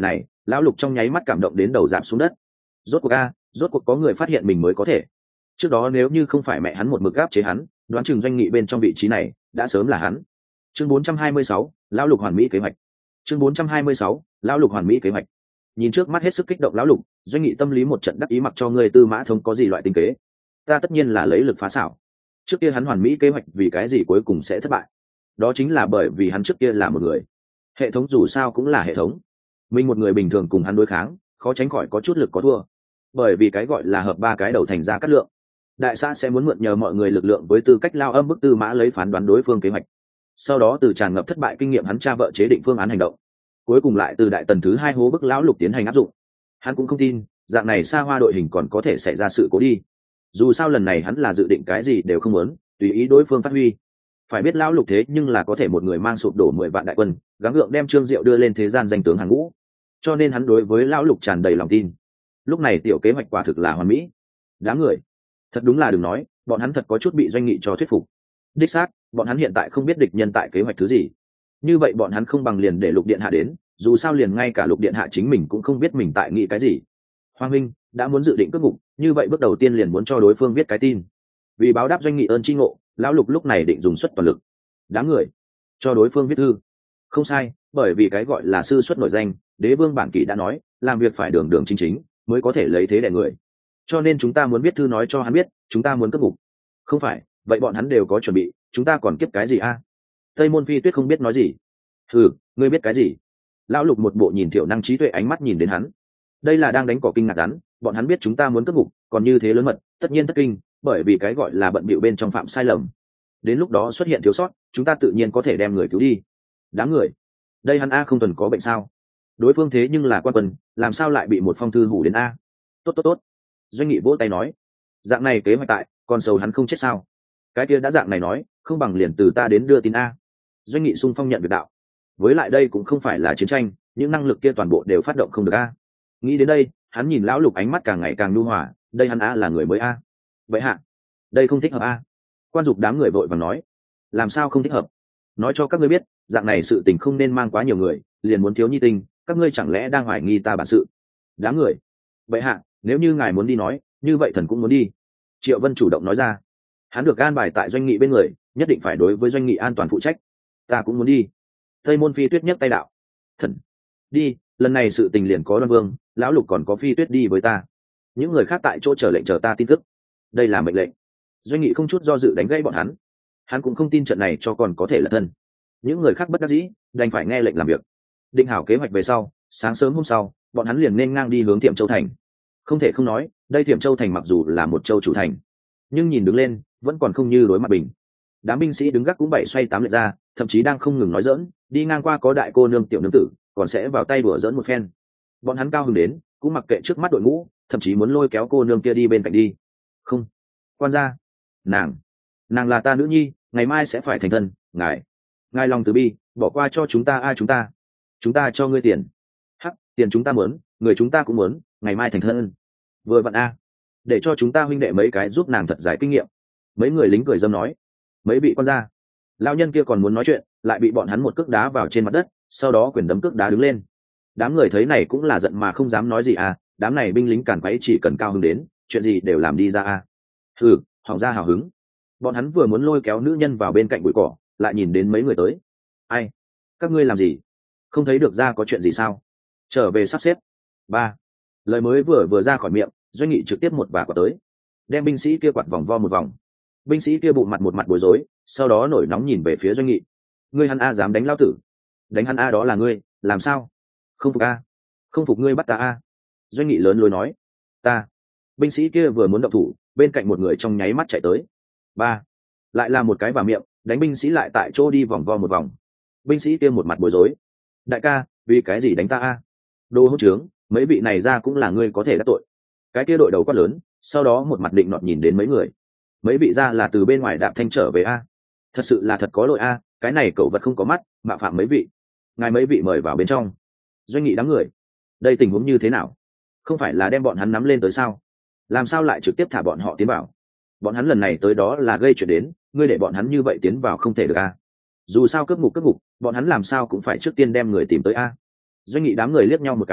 Lão Lục trong nháy mắt cảm động đến đầu giảm xuống đất. Rốt cuộc a, rốt cuộc có người phát hiện mình mới có thể. Trước đó nếu như không phải mẹ hắn một mực gáp chế hắn, đoán chừng Doanh Nghị bên trong vị trí này đã sớm là hắn. Chương bốn trăm hai mươi sáu, Lão Lục hoàn mỹ kế hoạch. Chương bốn trăm hai mươi sáu, Lão Lục hoàn mỹ kế hoạch. Nhìn trước mắt hết sức kích động Lão Lục, Doanh Nghị tâm lý một trận đắc ý, mặc cho người Tư Mã Thông có gì loại tinh kế, ta tất nhiên là lấy lực phá xảo. Trước kia hắn hoàn mỹ kế hoạch vì cái gì cuối cùng sẽ thất bại? Đó chính là bởi vì hắn trước kia là một người. Hệ thống dù sao cũng là hệ thống, mình một người bình thường cùng hắn đối kháng, khó tránh khỏi có chút lực có thua. Bởi vì cái gọi là hợp ba cái đầu thành ra cát lượng, đại xã sẽ muốn mượn nhờ mọi người lực lượng với tư cách lao âm bức Tư Mã lấy phán đoán đối phương kế hoạch, sau đó từ tràn ngập thất bại kinh nghiệm hắn cha vợ chế định phương án hành động, cuối cùng lại từ đại tần thứ hai hố bức Lão Lục tiến hành áp dụng. Hắn cũng không tin dạng này xa hoa đội hình còn có thể xảy ra sự cố đi, dù sao lần này hắn là dự định cái gì đều không muốn, tùy ý đối phương phát huy. Phải biết Lão Lục thế nhưng là có thể một người mang sụp đổ mười vạn đại quân, gắng gượng đem Trương Diệu đưa lên thế gian danh tướng hàng ngũ, cho nên hắn đối với Lão Lục tràn đầy lòng tin. Lúc này tiểu kế hoạch quả thực là hoàn mỹ. Đám người thật đúng là đừng nói, bọn hắn thật có chút bị Doanh Nghị cho thuyết phục. Đích xác, bọn hắn hiện tại không biết địch nhân tại kế hoạch thứ gì, như vậy bọn hắn không bằng liền để Lục điện hạ đến, dù sao liền ngay cả Lục điện hạ chính mình cũng không biết mình tại nghĩ cái gì. Hoàng huynh đã muốn dự định cướp ngục, như vậy bước đầu tiên liền muốn cho đối phương viết cái tin, vì báo đáp Doanh Nghị ơn tri ngộ. Lão Lục lúc này định dùng suất toàn lực. Đám người cho đối phương viết thư. Không sai, bởi vì cái gọi là sư xuất nổi danh, đế vương bản kỷ đã nói làm việc phải đường đường chính chính mới có thể lấy thế đẻ người, cho nên chúng ta muốn viết thư nói cho hắn biết chúng ta muốn cướp ngục. Không phải vậy bọn hắn đều có chuẩn bị, chúng ta còn kiếp cái gì a? Tây Môn Phi Tuyết không biết nói gì. Ừ, ngươi biết cái gì? Lão Lục một bộ nhìn thiểu năng trí tuệ ánh mắt nhìn đến hắn, đây là đang đánh cỏ kinh ngạc rắn. Bọn hắn biết chúng ta muốn cướp ngục, còn như thế lớn mật, tất nhiên thất kinh, bởi vì cái gọi là bận bịu bên trong phạm sai lầm, đến lúc đó xuất hiện thiếu sót, chúng ta tự nhiên có thể đem người cứu đi. Đám người đây hắn a không tuần có bệnh sao? Đối phương thế nhưng là quan quân, làm sao lại bị một phong thư hủ đến a? Tốt tốt tốt. Doanh Nghị vỗ tay nói, dạng này kế hoạch tại, còn sầu hắn không chết sao? Cái kia đã dạng này nói, không bằng liền từ ta đến đưa tin a. Doanh Nghị sung phong nhận việc đạo. Với lại đây cũng không phải là chiến tranh, những năng lực kia toàn bộ đều phát động không được a. Nghĩ đến đây, hắn nhìn Lão Lục ánh mắt càng ngày càng nhu hòa, đây hắn a là người mới a. Vậy hạ, đây không thích hợp a. Quan Dục đám người vội vàng nói, làm sao không thích hợp? Nói cho các ngươi biết, dạng này sự tình không nên mang quá nhiều người, liền muốn thiếu nhi tinh, các ngươi chẳng lẽ đang hoài nghi ta bản sự? Đám người, vậy hạ, nếu như ngài muốn đi nói, như vậy thần cũng muốn đi. Triệu Vân chủ động nói ra, hắn được an bài tại Doanh Nghị bên người, nhất định phải đối với Doanh Nghị an toàn phụ trách. Ta cũng muốn đi. Tây Môn Phi Tuyết nhấc tay đạo, thần đi, lần này sự tình liền có Đoan Vương, Lão Lục còn có Phi Tuyết đi với ta, những người khác tại chỗ chờ lệnh chờ ta tin tức. Đây là mệnh lệnh. Doanh Nghị không chút do dự đánh gãy bọn hắn, hắn cũng không tin trận này cho còn có thể là thân. Những người khác bất đắc dĩ đành phải nghe lệnh làm việc. Định hảo kế hoạch về sau, sáng sớm hôm sau bọn hắn liền nên ngang đi hướng Tiệm Châu thành. Không thể không nói, đây Tiệm Châu thành mặc dù là một châu chủ thành, nhưng nhìn đứng lên vẫn còn không như đối mặt bình. Đám binh sĩ đứng gác cũng bảy xoay tám lượt ra, thậm chí đang không ngừng nói dỡn, đi ngang qua có đại cô nương tiểu nương tử còn sẽ vào tay đùa dỡn một phen. Bọn hắn cao hứng đến cũng mặc kệ trước mắt đội ngũ, thậm chí muốn lôi kéo cô nương kia đi bên cạnh đi. Không, quan gia, nàng nàng là ta nữ nhi, ngày mai sẽ phải thành thân, ngài ngài lòng từ bi bỏ qua cho chúng ta. Ai chúng ta chúng ta cho ngươi tiền. Hắc, tiền chúng ta muốn, người chúng ta cũng muốn, ngày mai thành thân vừa vặn a, để cho chúng ta huynh đệ mấy cái giúp nàng thật giải kinh nghiệm. Mấy người lính cười dâm nói. Mấy vị quan gia, lao nhân kia còn muốn nói chuyện, lại bị bọn hắn một cước đá vào trên mặt đất, sau đó quyền đấm cước đá đứng lên. Đám người thấy này cũng là giận mà không dám nói gì à, đám này binh lính càn quấy chỉ cần cao hứng đến, chuyện gì đều làm đi ra à. Hừ, hỏng ra hào hứng. Bọn hắn vừa muốn lôi kéo nữ nhân vào bên cạnh bụi cỏ, lại nhìn đến mấy người tới. Ai? Các ngươi làm gì? Không thấy được ra có chuyện gì sao? Trở về sắp xếp. Ba. Lời mới vừa vừa ra khỏi miệng, Doanh Nghị trực tiếp một vả quạt tới, đem binh sĩ kia quạt vòng vo một vòng. Binh sĩ kia bụng mặt một mặt bối rối, sau đó nổi nóng nhìn về phía Doanh Nghị. Ngươi hắn a dám đánh lao tử? Đánh hắn a đó là ngươi, làm sao? Không phục a? Không phục ngươi bắt ta a? Doanh Nghị lớn lối nói. Ta. Binh sĩ kia vừa muốn động thủ, bên cạnh một người trong nháy mắt chạy tới. Ba. Lại là một cái vào miệng, đánh binh sĩ lại tại chỗ đi vòng vo một vòng. Binh sĩ kia một mặt bối rối. Đại ca, vì cái gì đánh ta a? Đồ hỗn trướng, mấy vị này ra cũng là ngươi có thể đắc tội. Cái kia đội đầu quát lớn, sau đó một mặt định nọt nhìn đến mấy người. Mấy vị ra là từ bên ngoài đạp thanh trở về a. Thật sự là thật có lỗi a, cái này cậu vật không có mắt, mạo phạm mấy vị. Ngài mấy vị mời vào bên trong. Doanh Nghị đám người, đây tình huống như thế nào? Không phải là đem bọn hắn nắm lên tới sao? Làm sao lại trực tiếp thả bọn họ tiến vào? Bọn hắn lần này tới đó là gây chuyện đến, ngươi để bọn hắn như vậy tiến vào không thể được a. Dù sao cướp ngục cướp ngục, bọn hắn làm sao cũng phải trước tiên đem người tìm tới a. Doanh Nghị đám người liếc nhau một cái,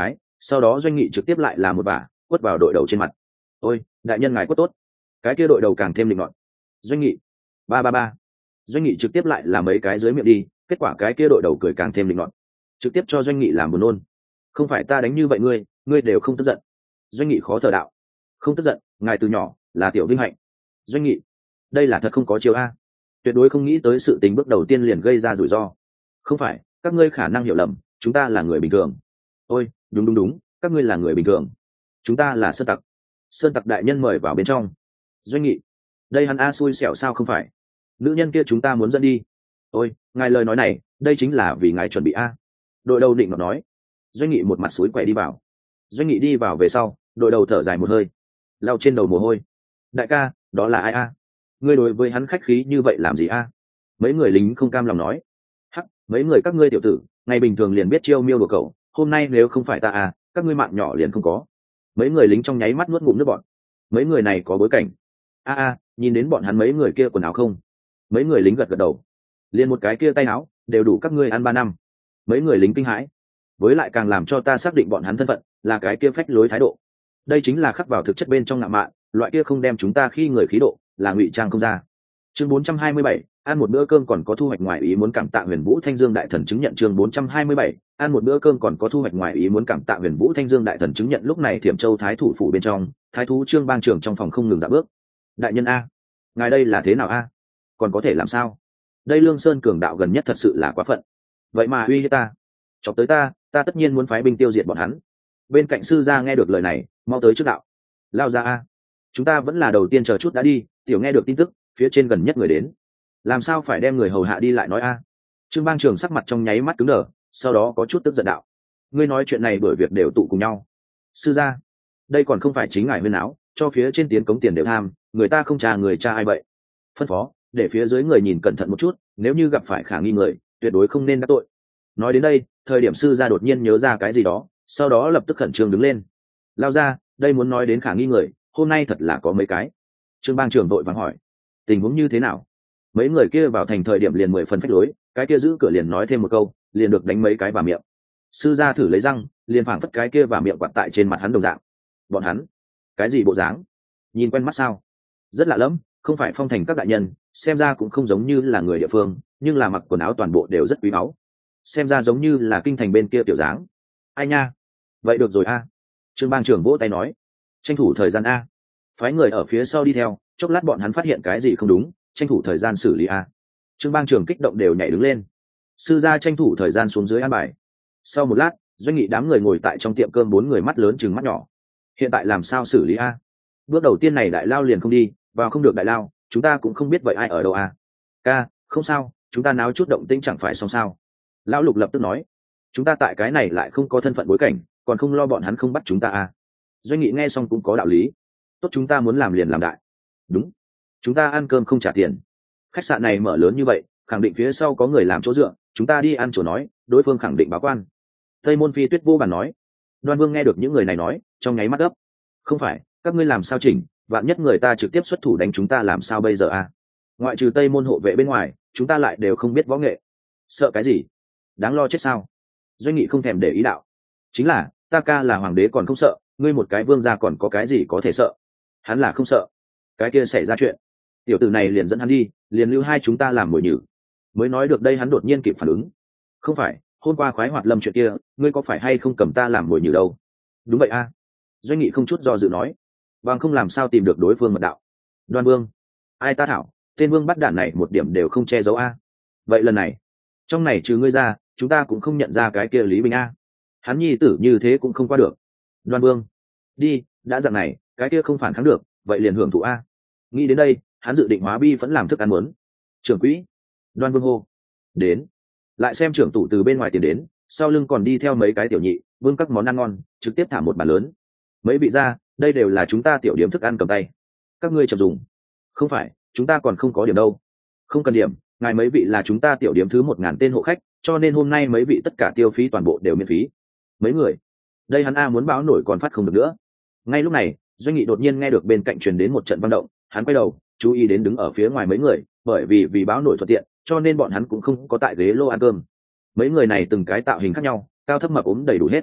sau đó doanh nghị trực tiếp lại là một bả quất vào đội đầu trên mặt. Ôi đại nhân ngài quất tốt. Cái kia đội đầu càng thêm định luận. Doanh nghị ba ba ba. Doanh nghị trực tiếp lại là mấy cái dưới miệng đi, kết quả cái kia đội đầu cười càng thêm định luận, trực tiếp cho doanh nghị làm buồn nôn. Không phải ta đánh như vậy ngươi ngươi đều không tức giận. Doanh nghị khó thở đạo. Không tức giận, ngài từ nhỏ là tiểu vinh hạnh. Doanh nghị đây là thật không có chiều a, tuyệt đối không nghĩ tới sự tình bước đầu tiên liền gây ra rủi ro. Không phải các ngươi khả năng hiểu lầm, chúng ta là người bình thường. Ôi đúng đúng đúng, các ngươi là người bình thường, chúng ta là sơn tặc. Sơn tặc đại nhân mời vào bên trong. Doanh nghị đây hắn a xui xẻo sao không phải, nữ nhân kia chúng ta muốn dẫn đi. Ôi ngài lời nói này đây chính là vì ngài chuẩn bị a. Đội đầu định nó nói. Doanh nghị một mặt suối quẻ đi vào. Doanh nghị đi vào về sau, đội đầu thở dài một hơi, lau trên đầu mồ hôi. Đại ca đó là ai a? Ngươi đối với hắn khách khí như vậy làm gì a? Mấy người lính không cam lòng nói. Hắc, mấy người các ngươi tiểu tử ngày bình thường liền biết chiêu miêu đùa cậu, hôm nay nếu không phải ta a, các ngươi mạng nhỏ liền không có. Mấy người lính trong nháy mắt nuốt ngụm nước bọt. Mấy người này có bối cảnh. A a, nhìn đến bọn hắn mấy người kia quần áo không? Mấy người lính gật gật đầu. Liền một cái kia tay áo đều đủ các ngươi ăn ba năm. Mấy người lính kinh hãi. Với lại càng làm cho ta xác định bọn hắn thân phận là cái kia phách lối thái độ. Đây chính là khắc vào thực chất bên trong ngạo mạn, loại kia không đem chúng ta khi người khí độ, là ngụy trang không ra. Chương bốn trăm hai mươi bảy, ăn một bữa cơm còn có thu hoạch ngoài ý muốn cảm tạ Huyền Vũ Thanh Dương đại thần chứng nhận. Chương bốn trăm hai mươi bảy, ăn một bữa cơm còn có thu hoạch ngoài ý muốn cảm tạ Huyền Vũ Thanh Dương đại thần chứng nhận. Lúc này Thiểm Châu thái thủ phủ bên trong, thái thú Trương Bang trưởng trong phòng không ngừng dạo bước. Đại nhân a, ngài đây là thế nào a? Còn có thể làm sao? Đây Lương Sơn cường đạo gần nhất thật sự là quá phận. Vậy mà uy hiếp ta, chọc tới ta, ta tất nhiên muốn phái binh tiêu diệt bọn hắn. Bên cạnh sư gia nghe được lời này, mau tới trước đạo. Lao ra a, chúng ta vẫn là đầu tiên chờ chút đã đi, tiểu nghe được tin tức, phía trên gần nhất người đến, làm sao phải đem người hầu hạ đi lại nói a? Trương Bang Trường sắc mặt trong nháy mắt cứng đờ, sau đó có chút tức giận đạo. Ngươi nói chuyện này bởi việc đều tụ cùng nhau. Sư gia, đây còn không phải chính ngài huyên áo, cho phía trên tiến cống tiền đều tham, người ta không tra người cha ai vậy. Phân phó, để phía dưới người nhìn cẩn thận một chút, nếu như gặp phải khả nghi người, tuyệt đối không nên đắc tội. Nói đến đây, thời điểm sư gia đột nhiên nhớ ra cái gì đó, sau đó lập tức khẩn trương đứng lên. Lao ra, đây muốn nói đến khả nghi người, hôm nay thật là có mấy cái. Trương Bang Trường đội vàng hỏi, tình huống như thế nào? Mấy người kia vào thành thời điểm liền mười phần phách lối, cái kia giữ cửa liền nói thêm một câu, liền được đánh mấy cái vào miệng. Sư gia thử lấy răng, liền phảng phất cái kia vào miệng quạt tại trên mặt hắn đồng dạng. Bọn hắn, cái gì bộ dáng? Nhìn quen mắt sao? Rất lạ lẫm, không phải phong thành các đại nhân, xem ra cũng không giống như là người địa phương, nhưng là mặc quần áo toàn bộ đều rất quý báu, xem ra giống như là kinh thành bên kia tiểu dáng. Ai nha, vậy được rồi a. Trương Bang Trường vỗ tay nói, tranh thủ thời gian a, phái người ở phía sau đi theo, chốc lát bọn hắn phát hiện cái gì không đúng, tranh thủ thời gian xử lý a. Trương Bang Trường kích động đều nhảy đứng lên. Sư gia tranh thủ thời gian xuống dưới an bài. Sau một lát, doanh nghị đám người ngồi tại trong tiệm cơm, bốn người mắt lớn chừng mắt nhỏ. Hiện tại làm sao xử lý a? Bước đầu tiên này đại lao liền không đi vào, không được đại lao, chúng ta cũng không biết vậy ai ở đâu a. Ca, không sao, chúng ta náo chút động tĩnh chẳng phải xong sao? Lão Lục lập tức nói, chúng ta tại cái này lại không có thân phận bối cảnh, còn không lo bọn hắn không bắt chúng ta à? Doanh nghị nghe xong cũng có đạo lý. Tốt, chúng ta muốn làm liền làm đại. Đúng, chúng ta ăn cơm không trả tiền, khách sạn này mở lớn như vậy, khẳng định phía sau có người làm chỗ dựa, chúng ta đi ăn chỗ nói, đối phương khẳng định báo quan. Tây Môn Phi Tuyết vô bàn nói. Đoan Vương nghe được những người này nói, trong nháy mắt ấp. Không phải, các ngươi làm sao chỉnh, vạn nhất người ta trực tiếp xuất thủ đánh chúng ta làm sao bây giờ à? Ngoại trừ Tây Môn hộ vệ bên ngoài, chúng ta lại đều không biết võ nghệ, sợ cái gì? Đáng lo chết sao? Doanh nghị không thèm để ý đạo. Chính là, ta ca là hoàng đế còn không sợ, ngươi một cái vương gia còn có cái gì có thể sợ? Hắn là không sợ, cái kia xảy ra chuyện, tiểu tử này liền dẫn hắn đi, liền lưu hai chúng ta làm mồi nhử. Mới nói được đây hắn đột nhiên kịp phản ứng. Không phải, hôm qua khoái hoạt lâm chuyện kia, ngươi có phải hay không cầm ta làm mồi nhử đâu? Đúng vậy a. Doanh nghị không chút do dự nói. Bằng không làm sao tìm được đối phương mật đạo. Đoan Vương, ai ta thảo, tên vương bắt đản này một điểm đều không che giấu a. Vậy lần này, trong này trừ ngươi ra, chúng ta cũng không nhận ra cái kia Lý Bình a. Hắn nhi tử như thế cũng không qua được. Đoan Vương, đi, đã dạng này, cái kia không phản kháng được, vậy liền hưởng thụ a. Nghĩ đến đây, hắn dự định hóa bi vẫn làm thức ăn muốn. Trưởng quỹ, Đoan Vương hô, đến. Lại xem trưởng tủ từ bên ngoài tiền đến, sau lưng còn đi theo mấy cái tiểu nhị, vương các món ăn ngon, trực tiếp thả một bàn lớn. Mấy vị gia, đây đều là chúng ta tiểu điểm thức ăn cầm tay, các ngươi chậm dùng. Không phải, chúng ta còn không có điểm đâu. Không cần điểm, ngài mấy vị là chúng ta tiểu điểm thứ một ngàn tên hộ khách, cho nên hôm nay mấy vị tất cả tiêu phí toàn bộ đều miễn phí. Mấy người, đây hắn a muốn báo nổi còn phát không được nữa. Ngay lúc này, Doanh nghị đột nhiên nghe được bên cạnh truyền đến một trận vang động, hắn quay đầu, chú ý đến đứng ở phía ngoài mấy người, bởi vì vì báo nổi thuận tiện, cho nên bọn hắn cũng không có tại ghế lô ăn cơm. Mấy người này từng cái tạo hình khác nhau, cao thấp mập ốm đầy đủ hết.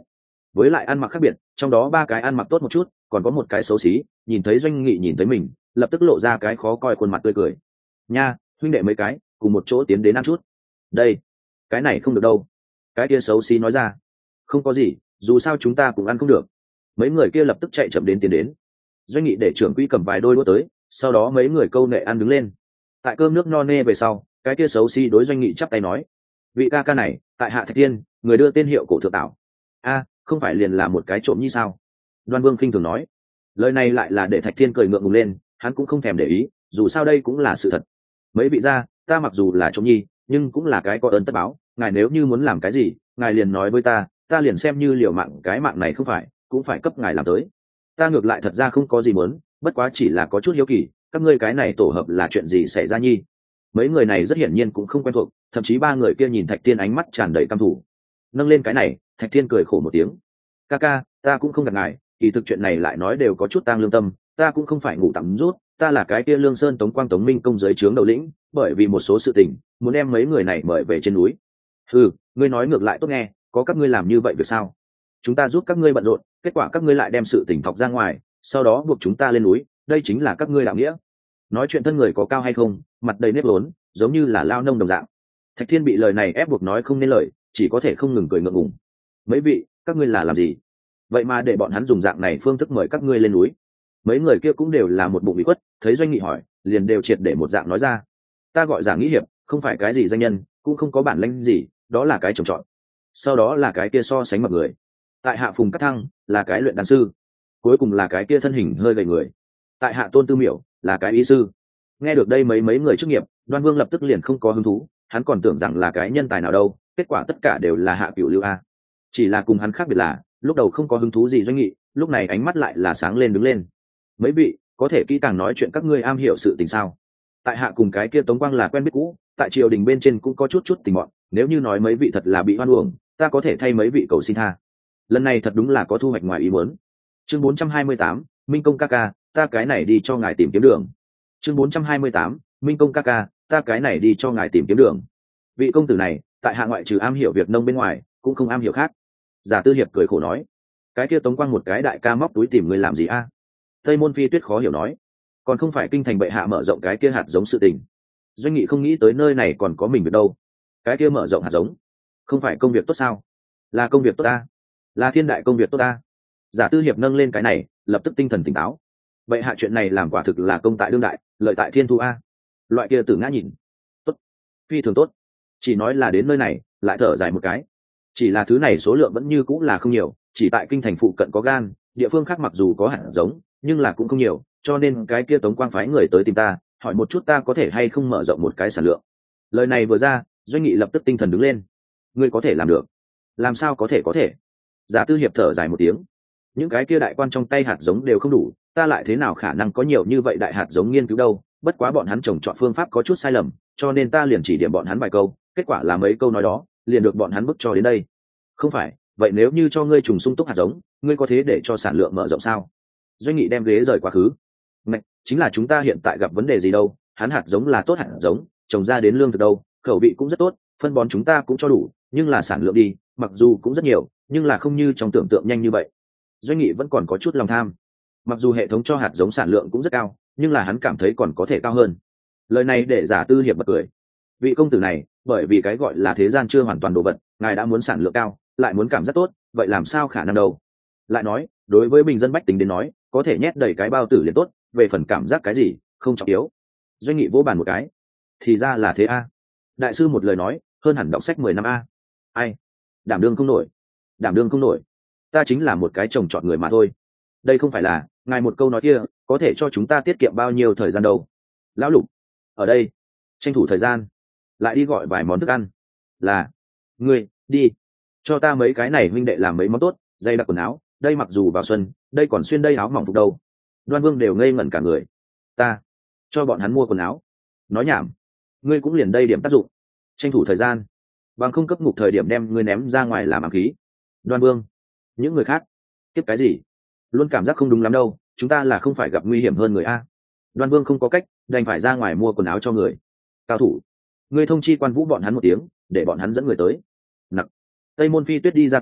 với lại ăn mặc khác biệt, trong đó ba cái ăn mặc tốt một chút, còn có một cái xấu xí. Nhìn thấy Doanh Nghị nhìn thấy mình, lập tức lộ ra cái khó coi khuôn mặt tươi cười. Nha, huynh đệ mấy cái cùng một chỗ tiến đến ăn chút. Đây, cái này không được đâu. Cái kia xấu xí nói ra. Không có gì, dù sao chúng ta cũng ăn không được. Mấy người kia lập tức chạy chậm đến tiến đến. Doanh Nghị để trưởng quỹ cầm vài đôi đũa tới, sau đó mấy người câu nệ ăn đứng lên. Tại cơm nước no nê về sau, cái kia xấu xí đối Doanh Nghị chắp tay nói: vị ca ca này, tại hạ Thạch Tiên, người đưa tên hiệu cổ thượng tảo. A, không phải liền là một cái trộm như sao? Đoan Vương khinh thường nói. Lời này lại là để Thạch Thiên cười ngượng ngùng lên, hắn cũng không thèm để ý, dù sao đây cũng là sự thật. Mấy vị gia, ta mặc dù là trộm nhi, nhưng cũng là cái có ơn tất báo, ngài nếu như muốn làm cái gì, ngài liền nói với ta, ta liền xem như liều mạng cái mạng này không phải, cũng phải cấp ngài làm tới. Ta ngược lại thật ra không có gì muốn, bất quá chỉ là có chút hiếu kỳ, các ngươi cái này tổ hợp là chuyện gì xảy ra nhi? Mấy người này rất hiển nhiên cũng không quen thuộc, thậm chí ba người kia nhìn Thạch Thiên ánh mắt tràn đầy căm thù. Nâng lên cái này, Thạch Thiên cười khổ một tiếng. Ca ca, ta cũng không gạt ngài, kỳ thực chuyện này lại nói đều có chút tang lương tâm, ta cũng không phải ngủ tắm rút, ta là cái kia Lương Sơn Tống Quang Tống Minh công giới trướng đầu lĩnh, bởi vì một số sự tình, muốn đem mấy người này mời về trên núi. Ừ, ngươi nói ngược lại tốt nghe, có các ngươi làm như vậy được sao? Chúng ta giúp các ngươi bận rộn, kết quả các ngươi lại đem sự tình thọc ra ngoài, sau đó buộc chúng ta lên núi, đây chính là các ngươi đạo nghĩa. Nói chuyện thân người có cao hay không, mặt đầy nếp lốn, giống như là lao nông đồng dạng. Thạch Thiên bị lời này ép buộc nói không nên lời, chỉ có thể không ngừng cười ngượng ngùng. Mấy vị, các ngươi là làm gì? Vậy mà để bọn hắn dùng dạng này phương thức mời các ngươi lên núi. Mấy người kia cũng đều là một bụng bị khuất, thấy Doanh Nghị hỏi, liền đều triệt để một dạng nói ra. Ta gọi Giả Nghĩ Hiệp, không phải cái gì danh nhân, cũng không có bản lĩnh gì, đó là cái trồng trọt. Sau đó là cái kia so sánh mập người. Tại hạ Phùng Cát Thăng, là cái luyện đan sư. Cuối cùng là cái kia thân hình hơi gầy người. Tại hạ Tôn Tư Miểu, là cái y sư. Nghe được đây mấy mấy người chức nghiệp, Đoan Vương lập tức liền không có hứng thú, hắn còn tưởng rằng là cái nhân tài nào đâu, kết quả tất cả đều là hạ cửu lưu a. Chỉ là cùng hắn khác biệt là, lúc đầu không có hứng thú gì Doanh Nghị, lúc này ánh mắt lại là sáng lên đứng lên. Mấy vị, có thể kỹ càng nói chuyện các ngươi am hiểu sự tình sao? Tại hạ cùng cái kia Tống Quang là quen biết cũ, tại triều đình bên trên cũng có chút chút tình bọn, nếu như nói mấy vị thật là bị hoan uổng, ta có thể thay mấy vị cầu xin tha. Lần này thật đúng là có thu hoạch ngoài ý muốn. Chương bốn trăm hai mươi tám, Minh công ca ca, ta cái này đi cho ngài tìm kiếm đường. Chương bốn trăm hai mươi tám, Minh công ca ca, ta cái này đi cho ngài tìm kiếm đường. Vị công tử này, tại hạ ngoại trừ am hiểu việc nông bên ngoài, cũng không am hiểu khác. Giả Tư Hiệp cười khổ nói. Cái kia Tống Quang một cái đại ca móc túi tìm người làm gì a? Tây Môn Phi Tuyết khó hiểu nói. Còn không phải kinh thành bệ hạ mở rộng cái kia hạt giống sự tình. Doanh Nghị không nghĩ tới nơi này còn có mình việc đâu. Cái kia mở rộng hạt giống, không phải công việc tốt sao? Là công việc tốt ta, là thiên đại công việc tốt ta. Giả Tư Hiệp nâng lên cái này, lập tức tinh thần tỉnh táo. Bệ hạ chuyện này làm quả thực là công tại đương đại, lợi tại thiên thu a. Loại kia tử ngã nhìn, tốt, phi thường tốt. Chỉ nói là đến nơi này, lại thở dài một cái. Chỉ là thứ này số lượng vẫn như cũng là không nhiều, chỉ tại kinh thành phụ cận có gan, địa phương khác mặc dù có hạt giống, nhưng là cũng không nhiều, cho nên cái kia Tống Quang phái người tới tìm ta, hỏi một chút ta có thể hay không mở rộng một cái sản lượng. Lời này vừa ra, Doanh Nghị lập tức tinh thần đứng lên. Ngươi có thể làm được? Làm sao có thể có thể? Giả Tư Hiệp thở dài một tiếng. Những cái kia đại quan trong tay hạt giống đều không đủ, ta lại thế nào khả năng có nhiều như vậy đại hạt giống nghiên cứu đâu, bất quá bọn hắn trồng chọn phương pháp có chút sai lầm, cho nên ta liền chỉ điểm bọn hắn vài câu, kết quả là mấy câu nói đó, liền được bọn hắn bức cho đến đây. Không phải, vậy nếu như cho ngươi trùng sung túc hạt giống, ngươi có thế để cho sản lượng mở rộng sao? Doanh Nghị đem ghế rời quá khứ. Mạch, chính là chúng ta hiện tại gặp vấn đề gì đâu, hắn hạt giống là tốt hạt giống, trồng ra đến lương thực đâu, khẩu vị cũng rất tốt, phân bón chúng ta cũng cho đủ, nhưng là sản lượng đi, mặc dù cũng rất nhiều, nhưng là không như trong tưởng tượng nhanh như vậy. Doanh Nghị vẫn còn có chút lòng tham. Mặc dù hệ thống cho hạt giống sản lượng cũng rất cao, nhưng là hắn cảm thấy còn có thể cao hơn. Lời này để Giả Tư Hiệp bật cười. Vị công tử này, bởi vì cái gọi là thế gian chưa hoàn toàn đồ vật, ngài đã muốn sản lượng cao, lại muốn cảm giác tốt, vậy làm sao khả năng đâu? Lại nói, đối với bình dân bách tính đến nói, có thể nhét đầy cái bao tử liền tốt, về phần cảm giác cái gì, không trọng yếu. Doanh Nghị vỗ bàn một cái. Thì ra là thế a. Đại sư một lời nói, hơn hẳn đọc sách mười năm a. Ai? Đảm đương không nổi. Đảm đương không nổi. Ta chính là một cái trồng trọt người mà thôi. Đây không phải là, ngài một câu nói kia, có thể cho chúng ta tiết kiệm bao nhiêu thời gian đâu. Lão Lục, ở đây, tranh thủ thời gian, lại đi gọi vài món thức ăn. Là, ngươi, đi. Cho ta mấy cái này huynh đệ làm mấy món tốt, dây đặc quần áo, đây mặc dù vào xuân, đây còn xuyên đây áo mỏng phục đâu. Đoan Vương đều ngây ngẩn cả người. Ta, cho bọn hắn mua quần áo. Nói nhảm, ngươi cũng liền đây điểm tác dụng. Tranh thủ thời gian, bằng không cấp ngục thời điểm đem ngươi ném ra ngoài làm ám khí. Đoan Vương, những người khác, tiếp cái gì? Luôn cảm giác không đúng lắm đâu, chúng ta là không phải gặp nguy hiểm hơn người a. Đoan Vương không có cách, đành phải ra ngoài mua quần áo cho người. Cao thủ, ngươi thông chi quan vũ bọn hắn một tiếng, để bọn hắn dẫn người tới. Nặc. Tây Môn Phi Tuyết đi ra cửa,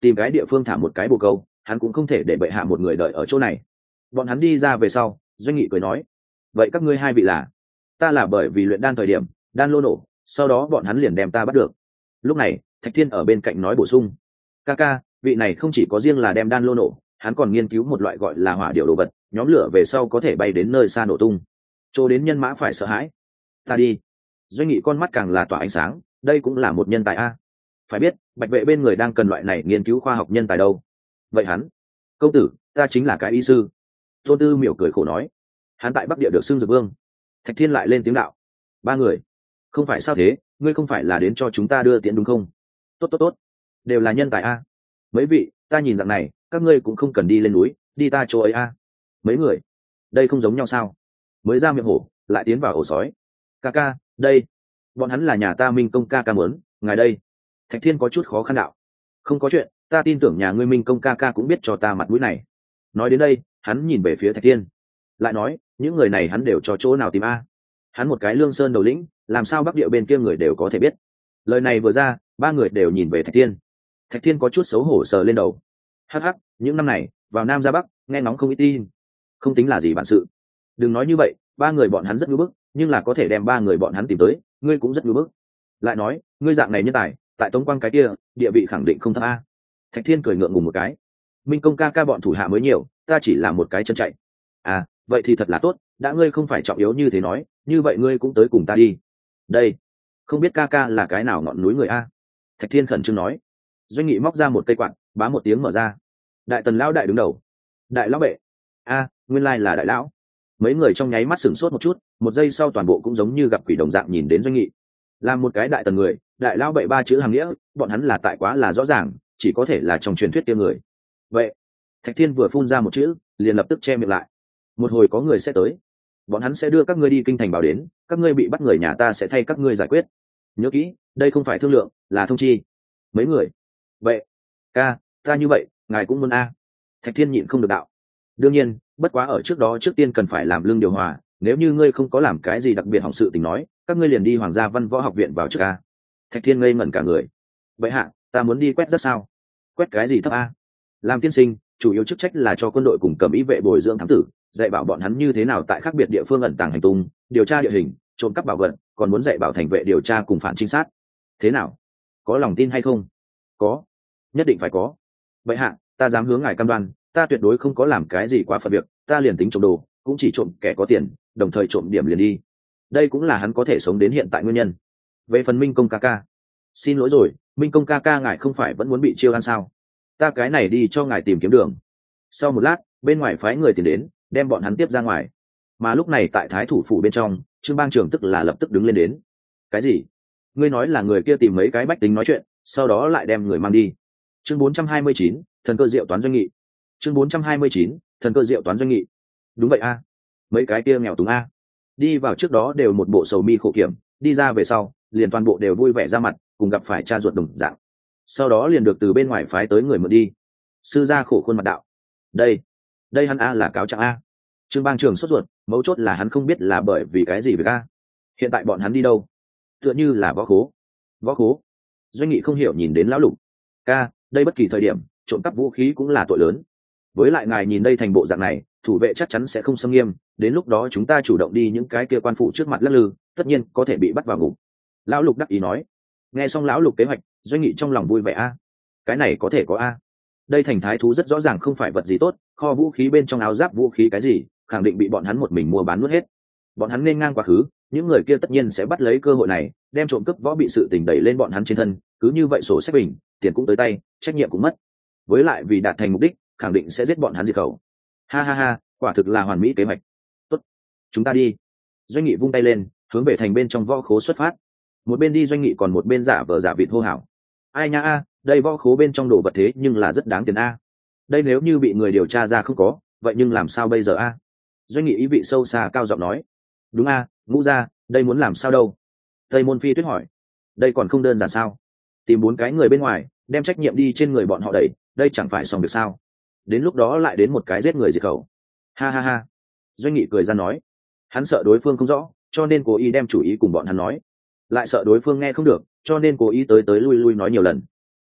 tìm cái địa phương thả một cái bồ câu, hắn cũng không thể để bệ hạ một người đợi ở chỗ này. Bọn hắn đi ra về sau, Doanh Nghị cười nói, vậy các ngươi hai vị là? Ta là bởi vì luyện đan thời điểm đan lô nổ, sau đó bọn hắn liền đem ta bắt được. Lúc này Thạch Thiên ở bên cạnh nói bổ sung, ca ca, vị này không chỉ có riêng là đem đan lô nổ, hắn còn nghiên cứu một loại gọi là hỏa điệu đồ vật, nhóm lửa về sau có thể bay đến nơi xa nổ tung, chỗ đến nhân mã phải sợ hãi. Ta đi. Doanh Nghị con mắt càng là tỏa ánh sáng, đây cũng là một nhân tài a. Phải biết Bạch vệ bên người đang cần loại này nghiên cứu khoa học nhân tài đâu. Vậy hắn? Công tử, ta chính là cái y sư. Tôn Tư Miểu cười khổ nói, hắn tại Bắc Địa được xưng Dược Vương. Thạch Thiên lại lên tiếng đạo, ba người? Không phải sao thế, ngươi không phải là đến cho chúng ta đưa tiễn đúng không? Tốt tốt tốt, đều là nhân tài a. Mấy vị, ta nhìn dạng này các ngươi cũng không cần đi lên núi, đi ta chỗ ấy a. Mấy người, đây không giống nhau sao? Mới ra miệng hổ lại tiến vào ổ sói. Ca ca, đây, bọn hắn là nhà ta Minh công ca ca muốn, ngài đây. Thạch Thiên có chút khó khăn đạo, không có chuyện, ta tin tưởng nhà ngươi Minh công ca ca cũng biết cho ta mặt mũi này. Nói đến đây hắn nhìn về phía Thạch Thiên, lại nói, những người này hắn đều cho chỗ nào tìm a? Hắn một cái Lương Sơn đầu lĩnh, làm sao Bắc Địa bên kia người đều có thể biết? Lời này vừa ra, ba người đều nhìn về Thạch Thiên. Thạch Thiên có chút xấu hổ sờ lên đầu, hắc hắc, những năm này vào Nam ra Bắc, nghe ngóng không ít tin, không tính là gì bản sự. Đừng nói như vậy, ba người bọn hắn rất ngưỡng bức, nhưng là có thể đem ba người bọn hắn tìm tới, ngươi cũng rất ngưỡng bức. Lại nói, ngươi dạng này nhân tài, tại Tống Quang cái kia, địa vị khẳng định không thấp a. Thạch Thiên cười ngượng ngùng một cái, Minh công ca ca bọn thủ hạ mới nhiều, ta chỉ là một cái chân chạy. À, vậy thì thật là tốt, đã ngươi không phải trọng yếu như thế nói, như vậy ngươi cũng tới cùng ta đi. Đây, không biết ca ca là cái nào ngọn núi người a? Thạch Thiên khẩn trương nói. Doanh Nghị móc ra một cây quạt, bá một tiếng mở ra. Đại Tần lão đại đứng đầu. Đại lão bệ. A, nguyên lai là đại lão. Mấy người trong nháy mắt sửng sốt một chút, một giây sau toàn bộ cũng giống như gặp quỷ đồng dạng nhìn đến Doanh Nghị. Làm một cái đại tần người, đại lão bệ ba chữ hàng nghĩa, bọn hắn là tại quá là rõ ràng, chỉ có thể là trong truyền thuyết kia người. Vậy, Thạch Thiên vừa phun ra một chữ, liền lập tức che miệng lại. Một hồi có người sẽ tới, bọn hắn sẽ đưa các ngươi đi kinh thành báo đến, các ngươi bị bắt người nhà ta sẽ thay các ngươi giải quyết. Nhớ kỹ, đây không phải thương lượng, là thông chi. Mấy người. Vậy, ca, ta như vậy, ngài cũng muốn a. Thạch Thiên nhịn không được đạo. Đương nhiên, bất quá ở trước đó trước tiên cần phải làm lương điều hòa, nếu như ngươi không có làm cái gì đặc biệt hỏng sự tình nói, các ngươi liền đi Hoàng gia Văn Võ Học viện vào trước a. Thạch Thiên ngây ngẩn cả người. Vậy hạ, ta muốn đi quét rất sao? Quét cái gì thấp a? Làm tiên sinh, chủ yếu chức trách là cho quân đội cùng cầm ý vệ bồi dưỡng thám tử, dạy bảo bọn hắn như thế nào tại khác biệt địa phương ẩn tàng hành tung, điều tra địa hình, trộm cắp bảo vật, còn muốn dạy bảo thành vệ điều tra cùng phản trinh sát. Thế nào? Có lòng tin hay không? Có, nhất định phải có. Vậy hạ, ta dám hướng ngài cam đoan, ta tuyệt đối không có làm cái gì quá phật việc, ta liền tính trộm đồ, cũng chỉ trộm kẻ có tiền, đồng thời trộm điểm liền đi. Đây cũng là hắn có thể sống đến hiện tại nguyên nhân. Về phần Minh công ca ca, xin lỗi rồi, Minh công ca ca ngài không phải vẫn muốn bị chiêu ăn sao? Ta cái này đi cho ngài tìm kiếm đường. Sau một lát, bên ngoài phái người tìm đến, đem bọn hắn tiếp ra ngoài. Mà lúc này tại Thái thủ phủ bên trong, Trương Bang Trường tức là lập tức đứng lên đến. Cái gì? Ngươi nói là người kia tìm mấy cái bách tính nói chuyện, sau đó lại đem người mang đi. Chương bốn trăm hai mươi chín, thần cơ diệu toán Doanh Nghị. Chương bốn trăm hai mươi chín, thần cơ diệu toán Doanh Nghị. Đúng vậy a, mấy cái kia nghèo túng a. Đi vào trước đó đều một bộ sầu mi khổ kiểm, đi ra về sau, liền toàn bộ đều vui vẻ ra mặt, cùng gặp phải cha ruột đồng dạng. Sau đó liền được từ bên ngoài phái tới người mượn đi. Sư gia khổ khuôn mặt đạo. Đây, đây hắn a là cáo trạng a. Trương Bang Trường sốt ruột, mấu chốt là hắn không biết là bởi vì cái gì việc a. Hiện tại bọn hắn đi đâu? Tựa như là võ khố. Võ khố? Doanh Nghị không hiểu nhìn đến lão lục. Ca, đây bất kỳ thời điểm, trộm cắp vũ khí cũng là tội lớn. Với lại ngài nhìn đây thành bộ dạng này, thủ vệ chắc chắn sẽ không xâm nghiêm, đến lúc đó chúng ta chủ động đi những cái kia quan phụ trước mặt lắc lư, tất nhiên có thể bị bắt vào ngục. Lão lục đắc ý nói. Nghe xong lão lục kế hoạch, Doanh Nghị trong lòng vui vẻ a. Cái này có thể có a. Đây thành thái thú rất rõ ràng không phải vật gì tốt, kho vũ khí bên trong áo giáp vũ khí cái gì, khẳng định bị bọn hắn một mình mua bán nuốt hết. Bọn hắn nên ngang quá khứ, những người kia tất nhiên sẽ bắt lấy cơ hội này, đem trộm cướp võ bị sự tình đẩy lên bọn hắn trên thân, cứ như vậy sổ sách bình, tiền cũng tới tay, trách nhiệm cũng mất. Với lại vì đạt thành mục đích, khẳng định sẽ giết bọn hắn diệt khẩu. Ha ha ha, quả thực là hoàn mỹ kế hoạch. Tốt, chúng ta đi. Doanh Nghị vung tay lên, hướng về thành bên trong võ khố xuất phát. Một bên đi Doanh Nghị còn một bên giả vờ giả vịt hô hào. Ai nha a, đây võ khố bên trong đồ vật thế nhưng là rất đáng tiền a. Đây nếu như bị người điều tra ra không có, vậy nhưng làm sao bây giờ a? Doanh Nghị ý vị sâu xa cao giọng nói. Đúng a, Ngũ gia, đây muốn làm sao đâu? Tây Môn Phi Tuyết hỏi. Đây còn không đơn giản sao? Tìm bốn cái người bên ngoài, đem trách nhiệm đi trên người bọn họ đẩy, đây chẳng phải xong việc sao? Đến lúc đó lại đến một cái giết người diệt khẩu. Ha ha ha. Doanh Nghị cười ra nói. Hắn sợ đối phương không rõ, cho nên cố ý đem chủ ý cùng bọn hắn nói. Lại sợ đối phương nghe không được, cho nên cố ý tới tới lui lui nói nhiều lần.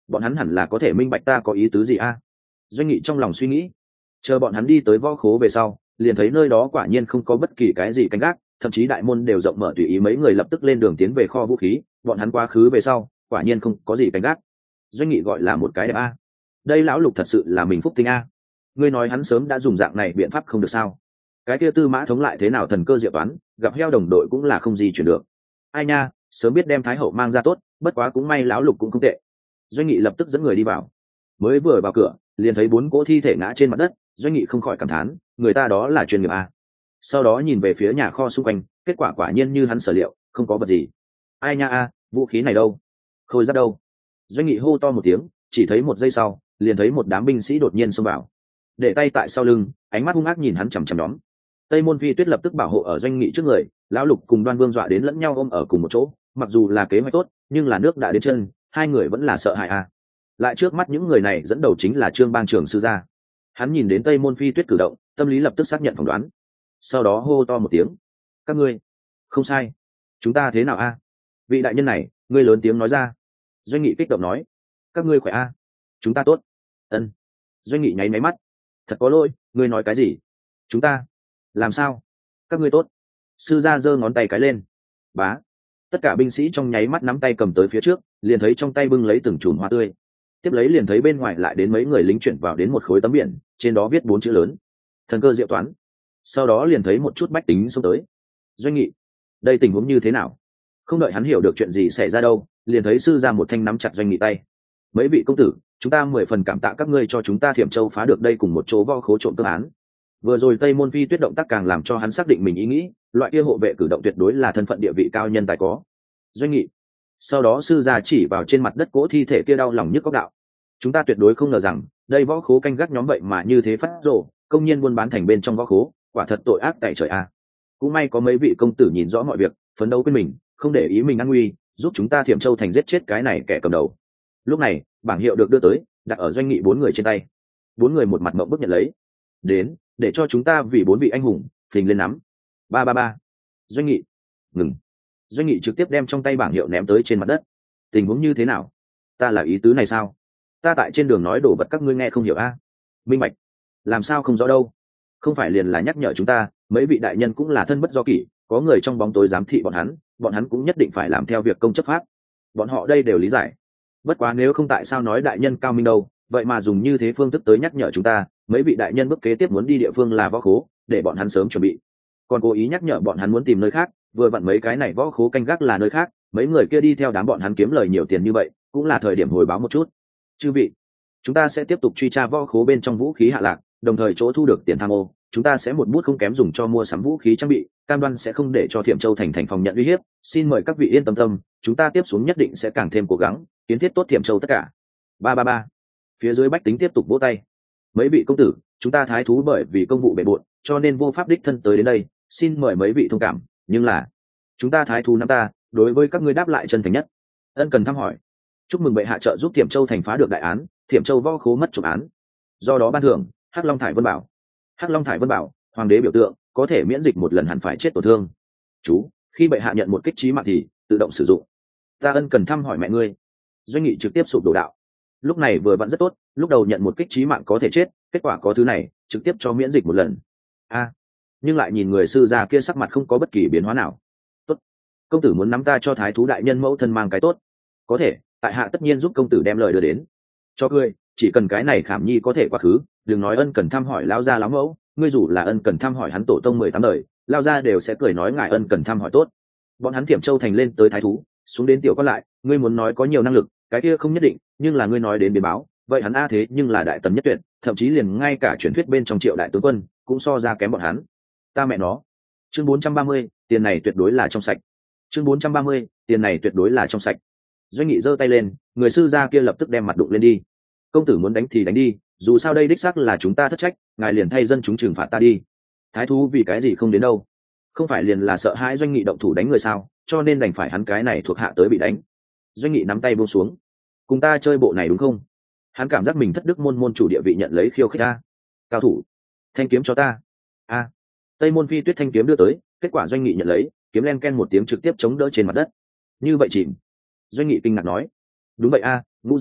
bọn hắn hẳn là có thể minh bạch ta có ý tứ gì a. Doanh Nghị trong lòng suy nghĩ. Chờ bọn hắn đi tới võ khố về sau, liền thấy nơi đó quả nhiên không có bất kỳ cái gì canh gác, thậm chí đại môn đều rộng mở tùy ý mấy người lập tức lên đường tiến về kho vũ khí. Bọn hắn quá khứ về sau, quả nhiên không có gì canh gác. Doanh Nghị gọi là một cái đẹp a. Đây lão Lục thật sự là mình phúc tinh a. Ngươi nói hắn sớm đã dùng dạng này biện pháp không được sao? Cái kia Tư Mã Thống lại thế nào thần cơ diệu toán, gặp heo đồng đội cũng là không gì chuyển được. Ai nha, sớm biết đem Thái Hậu mang ra tốt, bất quá cũng may lão Lục cũng không tệ. Doanh Nghị lập tức dẫn người đi vào. Mới vừa vào cửa, liền thấy bốn cỗ thi thể ngã trên mặt đất. Doanh Nghị không khỏi cảm thán, người ta đó là chuyên nghiệp a. Sau đó nhìn về phía nhà kho xung quanh, kết quả quả nhiên như hắn sở liệu, không có vật gì. Ai nha a, vũ khí này đâu? Khôi giáp đâu? Doanh Nghị hô to một tiếng, chỉ thấy một giây sau, liền thấy một đám binh sĩ đột nhiên xông vào, để tay tại sau lưng, ánh mắt hung ác nhìn hắn chằm chằm nhóm. Tây Môn Phi Tuyết lập tức bảo hộ ở Doanh Nghị trước người, lão Lục cùng Đoan Vương dọa đến lẫn nhau ôm ở cùng một chỗ. Mặc dù là kế hoạch tốt, nhưng là nước đã đến chân, hai người vẫn là sợ hãi a. Lại trước mắt những người này dẫn đầu chính là Trương Bang Trường sư gia. Hắn nhìn đến Tây Môn Phi Tuyết cử động, tâm lý lập tức xác nhận phỏng đoán, sau đó hô to một tiếng: các ngươi không sai, chúng ta thế nào a? Vị đại nhân này, ngươi lớn tiếng nói ra. Doanh Nghị kích động nói: các ngươi khỏe a? Chúng ta tốt. Ân. Doanh Nghị nháy máy mắt: thật có lỗi, ngươi nói cái gì? Chúng ta làm sao? Các ngươi tốt. Sư gia giơ ngón tay cái lên. Bá. Tất cả binh sĩ trong nháy mắt nắm tay cầm tới phía trước, liền thấy trong tay bưng lấy từng chùm hoa tươi. Tiếp lấy liền thấy bên ngoài lại đến mấy người lính chuyển vào đến một khối tấm biển, trên đó viết bốn chữ lớn: thần cơ diệu toán. Sau đó liền thấy một chút bách tính xông tới. Doanh Nghị, đây tình huống như thế nào? Không đợi hắn hiểu được chuyện gì xảy ra đâu, liền thấy sư gia một thanh nắm chặt Doanh Nghị tay. Mấy vị công tử, chúng ta mười phần cảm tạ các ngươi cho chúng ta Thiểm Châu phá được đây cùng một chỗ vo khố trộm cướp án. Vừa rồi Tây Môn Phi Tuyết động tác càng làm cho hắn xác định mình ý nghĩ, loại kia hộ vệ cử động tuyệt đối là thân phận địa vị cao nhân tài có. Doanh Nghị. Sau đó sư gia chỉ vào trên mặt đất cỗ thi thể kia đau lòng nhức óc đạo: chúng ta tuyệt đối không ngờ rằng đây võ khố canh gác nhóm vậy mà như thế phát rồ, công nhiên buôn bán thành bên trong võ khố, quả thật tội ác tại trời a. Cũng may có mấy vị công tử nhìn rõ mọi việc, phấn đấu quên mình, không để ý mình an nguy, giúp chúng ta Thiểm Châu thành giết chết cái này kẻ cầm đầu. Lúc này bảng hiệu được đưa tới, đặt ở Doanh Nghị bốn người trên tay. Bốn người một mặt mộng bức nhận lấy. Đến, để cho chúng ta vì bốn vị anh hùng phình lên nắm. Ba ba ba. Doanh Nghị, ngừng. Doanh Nghị trực tiếp đem trong tay bảng hiệu ném tới trên mặt đất. Tình huống như thế nào? Ta là ý tứ này sao? Ta tại trên đường nói đổ vật các ngươi nghe không hiểu a? Minh bạch. Làm sao không rõ đâu? Không phải liền là nhắc nhở chúng ta, mấy vị đại nhân cũng là thân bất do kỷ, có người trong bóng tối giám thị bọn hắn, bọn hắn cũng nhất định phải làm theo việc công chấp pháp. Bọn họ đây đều lý giải. Bất quá nếu không tại sao nói đại nhân cao minh đâu, vậy mà dùng như thế phương thức tới nhắc nhở chúng ta, mấy vị đại nhân bước kế tiếp muốn đi địa phương là võ khố, để bọn hắn sớm chuẩn bị. Còn cố ý nhắc nhở bọn hắn muốn tìm nơi khác, vừa vặn mấy cái này võ khố canh gác là nơi khác, mấy người kia đi theo đám bọn hắn kiếm lời nhiều tiền như vậy, cũng là thời điểm hồi báo một chút. Chư vị, chúng ta sẽ tiếp tục truy tra võ khố bên trong vũ khí hạ lạc, đồng thời chỗ thu được tiền tham ô, chúng ta sẽ một bút không kém dùng cho mua sắm vũ khí trang bị, cam đoan sẽ không để cho Thiểm Châu thành thành phòng nhận uy hiếp. Xin mời các vị yên tâm tâm, chúng ta tiếp xuống nhất định sẽ càng thêm cố gắng, kiến thiết tốt Thiểm Châu tất cả. Ba ba ba. Phía dưới bách tính tiếp tục vỗ tay. Mấy vị công tử, chúng ta thái thú bởi vì công vụ bề bộn, cho nên vô pháp đích thân tới đến đây, xin mời mấy vị thông cảm, nhưng là chúng ta thái thú năm ta đối với các ngươi đáp lại chân thành nhất. Ân cần thăm hỏi. Chúc mừng bệ hạ trợ giúp Thiểm Châu thành phá được đại án, Thiểm Châu võ khố mất trộm án. Do đó ban thưởng Hắc Long Thải Vân Bảo. Hắc Long Thải Vân Bảo, hoàng đế biểu tượng, có thể miễn dịch một lần hẳn phải chết tổn thương. Chú, khi bệ hạ nhận một kích chí mạng thì tự động sử dụng. Ta ân cần thăm hỏi mẹ ngươi. Doanh Nghị trực tiếp sụp đổ đạo. Lúc này vừa vẫn rất tốt, lúc đầu nhận một kích chí mạng có thể chết, kết quả có thứ này, trực tiếp cho miễn dịch một lần. A, nhưng lại nhìn người sư già kia sắc mặt không có bất kỳ biến hóa nào. Tốt, công tử muốn nắm ta cho thái thú đại nhân mẫu thân mang cái tốt. Có thể, tại hạ tất nhiên giúp công tử đem lời đưa đến. Cho ngươi, chỉ cần cái này Khảm Nhi có thể quá khứ, đừng nói ân cần thăm hỏi lão gia lão mẫu, ngươi dù là ân cần thăm hỏi hắn tổ tông mười tám đời, lão gia đều sẽ cười nói ngài ân cần thăm hỏi tốt. Bọn hắn Thiểm Châu thành lên tới thái thú, xuống đến tiểu có lại, ngươi muốn nói có nhiều năng lực, cái kia không nhất định, nhưng là ngươi nói đến biến báo, vậy hắn a thế nhưng là đại tần nhất tuyệt, thậm chí liền ngay cả truyền thuyết bên trong Triệu đại tướng quân cũng so ra kém bọn hắn. Ta mẹ nó. Chương bốn trăm ba mươi, tiền này tuyệt đối là trong sạch. Chương bốn trăm ba mươi, tiền này tuyệt đối là trong sạch. Doanh Nghị giơ tay lên, người sư gia kia lập tức đem mặt đụng lên đi. Công tử muốn đánh thì đánh đi, dù sao đây đích xác là chúng ta thất trách, ngài liền thay dân chúng trừng phạt ta đi. Thái thú vì cái gì không đến đâu? Không phải liền là sợ hãi Doanh Nghị động thủ đánh người sao, cho nên đành phải hắn cái này thuộc hạ tới bị đánh. Doanh Nghị nắm tay buông xuống. Cùng ta chơi bộ này đúng không? Hắn cảm giác mình thất đức môn môn chủ địa vị nhận lấy khiêu khích ta. Cao thủ, thanh kiếm cho ta. A. Tây Môn Phi Tuyết thanh kiếm đưa tới, kết quả Doanh Nghị nhận lấy, kiếm len ken một tiếng trực tiếp chống đỡ trên mặt đất. Như vậy chìm. Doanh Nghị kinh ngạc nói. Đúng vậy a, ngũ gia,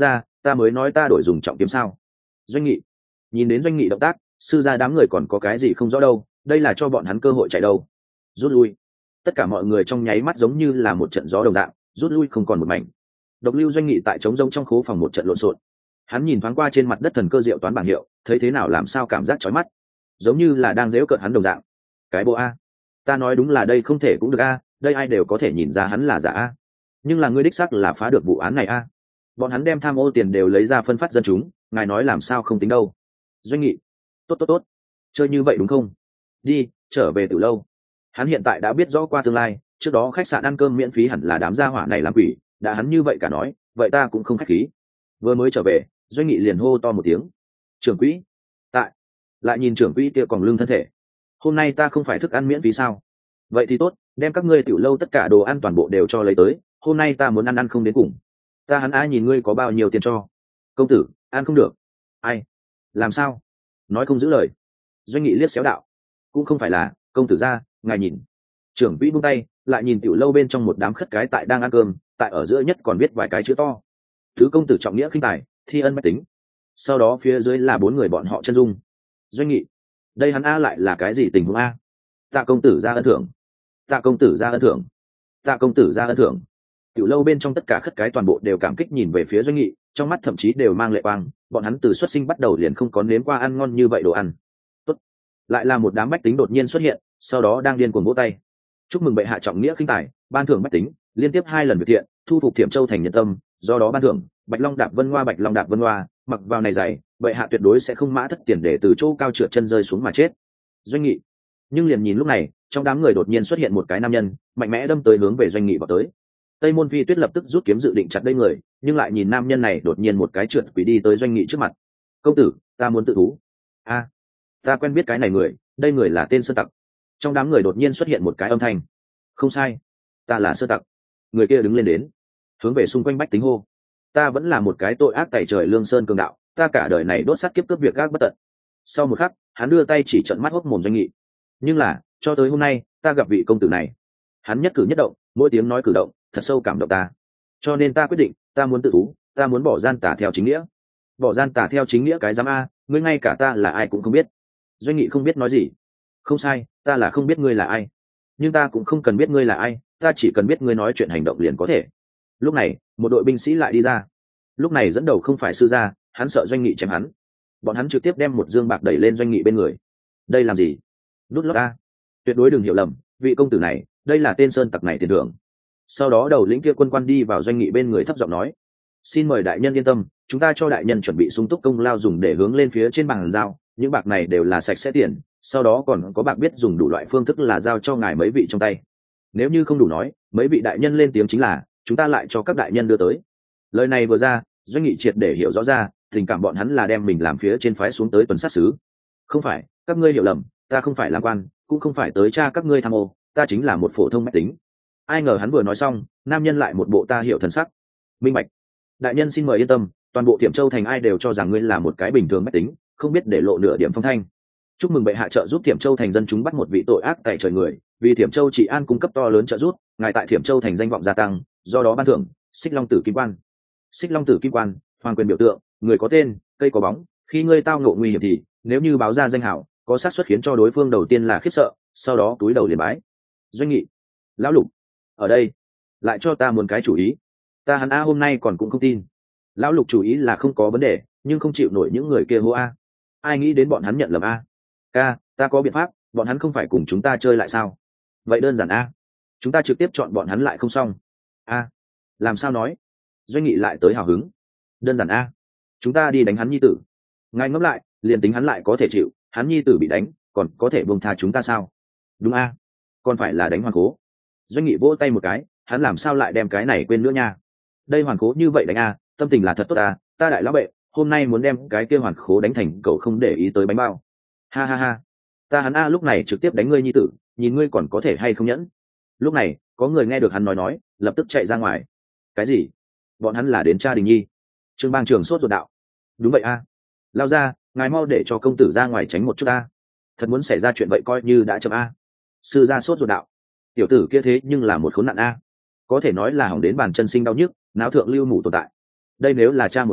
ta mới nói ta đổi dùng trọng kiếm sao. Doanh Nghị nhìn đến Doanh Nghị động tác, sư gia đám người còn có cái gì không rõ đâu, đây là cho bọn hắn cơ hội chạy đâu. Rút lui. Tất cả mọi người trong nháy mắt giống như là một trận gió đồng dạng, rút lui không còn một mảnh. Độc Lưu Doanh Nghị tại trống rỗng trong khố phòng một trận lộn xộn. Hắn nhìn thoáng qua trên mặt đất thần cơ diệu toán bảng hiệu, thấy thế nào làm sao cảm giác chói mắt, giống như là đang giễu cợt hắn đồng dạng. Cái bộ a, ta nói đúng là đây không thể cũng được a, đây ai đều có thể nhìn ra hắn là giả a. Nhưng là ngươi đích xác là phá được vụ án này a. Bọn hắn đem tham ô tiền đều lấy ra phân phát dân chúng, ngài nói làm sao không tính đâu. Doanh Nghị, tốt tốt tốt, chơi như vậy đúng không? Đi, trở về từ lâu. Hắn hiện tại đã biết rõ qua tương lai, trước đó khách sạn ăn cơm miễn phí hẳn là đám gia hỏa này làm quỷ, đã hắn như vậy cả nói, vậy ta cũng không khách khí. Vừa mới trở về, Doanh Nghị liền hô to một tiếng. Trưởng quỹ, tại. Lại nhìn trưởng quỹ kia còn lưng thân thể. Hôm nay ta không phải thức ăn miễn phí sao? Vậy thì tốt, đem các ngươi tiểu lâu tất cả đồ ăn toàn bộ đều cho lấy tới, hôm nay ta muốn ăn ăn không đến cùng. Ta hắn ai nhìn ngươi có bao nhiêu tiền cho. Công tử, ăn không được. Ai? Làm sao? Nói không giữ lời. Doanh Nghị liếc xéo đạo. Cũng không phải là, công tử ra, ngài nhìn. Trưởng quỹ buông tay, lại nhìn tiểu lâu bên trong một đám khất cái tại đang ăn cơm, tại ở giữa nhất còn viết vài cái chữ to. Thứ công tử trọng nghĩa khinh tài, thi ân bách tính. Sau đó phía dưới là bốn người bọn họ chân dung. Doanh Nghị, đây hắn a lại là cái gì tình huống a? Tạ công tử ra ân thưởng. Tạ công tử ra ân thưởng. Tạ công tử ra ân thưởng. Tiểu lâu bên trong tất cả khất cái toàn bộ đều cảm kích nhìn về phía Doanh Nghị, trong mắt thậm chí đều mang lệ quang, bọn hắn từ xuất sinh bắt đầu liền không có nếm qua ăn ngon như vậy đồ ăn. Tốt. Lại là một đám bách tính đột nhiên xuất hiện, sau đó đang điên cuồng vỗ tay. Chúc mừng bệ hạ trọng nghĩa khinh tài, ban thưởng bách tính, liên tiếp hai lần việc thiện, thu phục Thiểm Châu thành nhân tâm, do đó ban thưởng Bạch Long đạp vân hoa, Bạch Long đạp vân hoa, mặc vào này giày, bệ hạ tuyệt đối sẽ không mã thất tiền để từ chỗ cao trượt chân rơi xuống mà chết. Doanh Nghị. Nhưng liền nhìn lúc này, trong đám người đột nhiên xuất hiện một cái nam nhân, mạnh mẽ đâm tới hướng về Doanh Nghị vào tới. Tây Môn Phi Tuyết lập tức rút kiếm dự định chặt đây người, nhưng lại nhìn nam nhân này đột nhiên một cái trượt quỷ đi tới Doanh Nghị trước mặt. Công tử, ta muốn tự thú. A, ta quen biết cái này người, đây người là tên Sơn Tặc. Trong đám người đột nhiên xuất hiện một cái âm thanh. Không sai, ta là Sơn Tặc. Người kia đứng lên đến, hướng về xung quanh bách tính hô. Ta vẫn là một cái tội ác tày trời lương sơn cường đạo, ta cả đời này đốt sắt kiếp cướp việc gác bất tận. Sau một khắc, hắn đưa tay chỉ trận mắt hốc mồm Doanh Nghị. Nhưng là, cho tới hôm nay, ta gặp vị công tử này. Hắn nhất cử nhất động, mỗi tiếng nói cử động, thật sâu cảm động ta. Cho nên ta quyết định, ta muốn tự thú, ta muốn bỏ gian tà theo chính nghĩa. Bỏ gian tà theo chính nghĩa cái giám a, ngươi ngay cả ta là ai cũng không biết. Doanh Nghị không biết nói gì. Không sai, ta là không biết ngươi là ai. Nhưng ta cũng không cần biết ngươi là ai, ta chỉ cần biết ngươi nói chuyện hành động liền có thể. Lúc này, một đội binh sĩ lại đi ra. Lúc này dẫn đầu không phải sư gia, hắn sợ Doanh Nghị chém hắn. Bọn hắn trực tiếp đem một dương bạc đẩy lên Doanh Nghị bên người. Đây làm gì? Nút lót ta. Tuyệt đối đừng hiểu lầm, vị công tử này, đây là tên Sơn Tặc này tiền thưởng. Sau đó đầu lĩnh kia quân quan đi vào Doanh Nghị bên người thấp giọng nói: xin mời đại nhân yên tâm, chúng ta cho đại nhân chuẩn bị sung túc công lao dùng để hướng lên phía trên bàn giao, những bạc này đều là sạch sẽ tiền, sau đó còn có bạc biết dùng đủ loại phương thức là giao cho ngài mấy vị trong tay. Nếu như không đủ nói, mấy vị đại nhân lên tiếng chính là chúng ta lại cho các đại nhân đưa tới. Lời này vừa ra, Doanh Nghị triệt để hiểu rõ ra, tình cảm bọn hắn là đem mình làm phía trên phái xuống tới tuần sát xứ. Không phải, các ngươi hiểu lầm, ta không phải làm quan, cũng không phải tới tra các ngươi tham ô, ta chính là một phổ thông mách tính. Ai ngờ hắn vừa nói xong, nam nhân lại một bộ ta hiểu thần sắc. Minh bạch. Đại nhân xin mời yên tâm, toàn bộ Thiểm Châu thành ai đều cho rằng ngươi là một cái bình thường mách tính, không biết để lộ nửa điểm phong thanh. Chúc mừng bệ hạ trợ giúp Thiểm Châu thành dân chúng bắt một vị tội ác tại trời người, vì Thiểm Châu trị an cung cấp to lớn trợ giúp, ngài tại Thiểm Châu thành danh vọng gia tăng, do đó ban thưởng Xích Long Tử Kim Quan. Xích Long Tử Kim Quan, hoàng quyền biểu tượng, người có tên, cây có bóng, khi ngươi tao ngộ nguy hiểm thì, nếu như báo ra danh hảo, có xác suất khiến cho đối phương đầu tiên là khiếp sợ, sau đó túi đầu liền bái. Doanh Nghị, lão Lục, ở đây, lại cho ta một cái chủ ý. Ta hắn a hôm nay còn cũng không tin. Lão Lục chủ ý là không có vấn đề, nhưng không chịu nổi những người kia hô a. Ai nghĩ đến bọn hắn nhận lầm a? Ca, ta có biện pháp, bọn hắn không phải cùng chúng ta chơi lại sao? Vậy đơn giản a, chúng ta trực tiếp chọn bọn hắn lại không xong. A, làm sao nói? Doanh Nghị lại tới hào hứng. Đơn giản a, chúng ta đi đánh hắn nhi tử. Ngài ngẫm lại, liền tính hắn lại có thể chịu, hắn nhi tử bị đánh, còn có thể buông tha chúng ta sao? Đúng a, còn phải là đánh Hoàn Cố. Doanh Nghị vỗ tay một cái, hắn làm sao lại đem cái này quên nữa nha? Đây Hoàn Cố như vậy đánh a, tâm tình là thật tốt a, ta đại lão bệ, hôm nay muốn đem cái kia Hoàn Cố đánh thành cậu không để ý tới bánh bao. Ha ha ha, ta hắn a lúc này trực tiếp đánh ngươi nhi tử, nhìn ngươi còn có thể hay không nhẫn. Lúc này, có người nghe được hắn nói nói, lập tức chạy ra ngoài. Cái gì? Bọn hắn là đến cha Đình Nhi? Trương Bang Trường sốt ruột đạo. Đúng vậy a, lao ra, ngài mau để cho công tử ra ngoài tránh một chút a. Thật muốn xảy ra chuyện vậy coi như đã chậm a. Sư gia sốt ruột đạo. Tiểu tử kia thế nhưng là một khốn nạn a, có thể nói là hỏng đến bàn chân sinh đau nhức, náo thượng lưu mủ tồn tại. Đây nếu là cha một cái,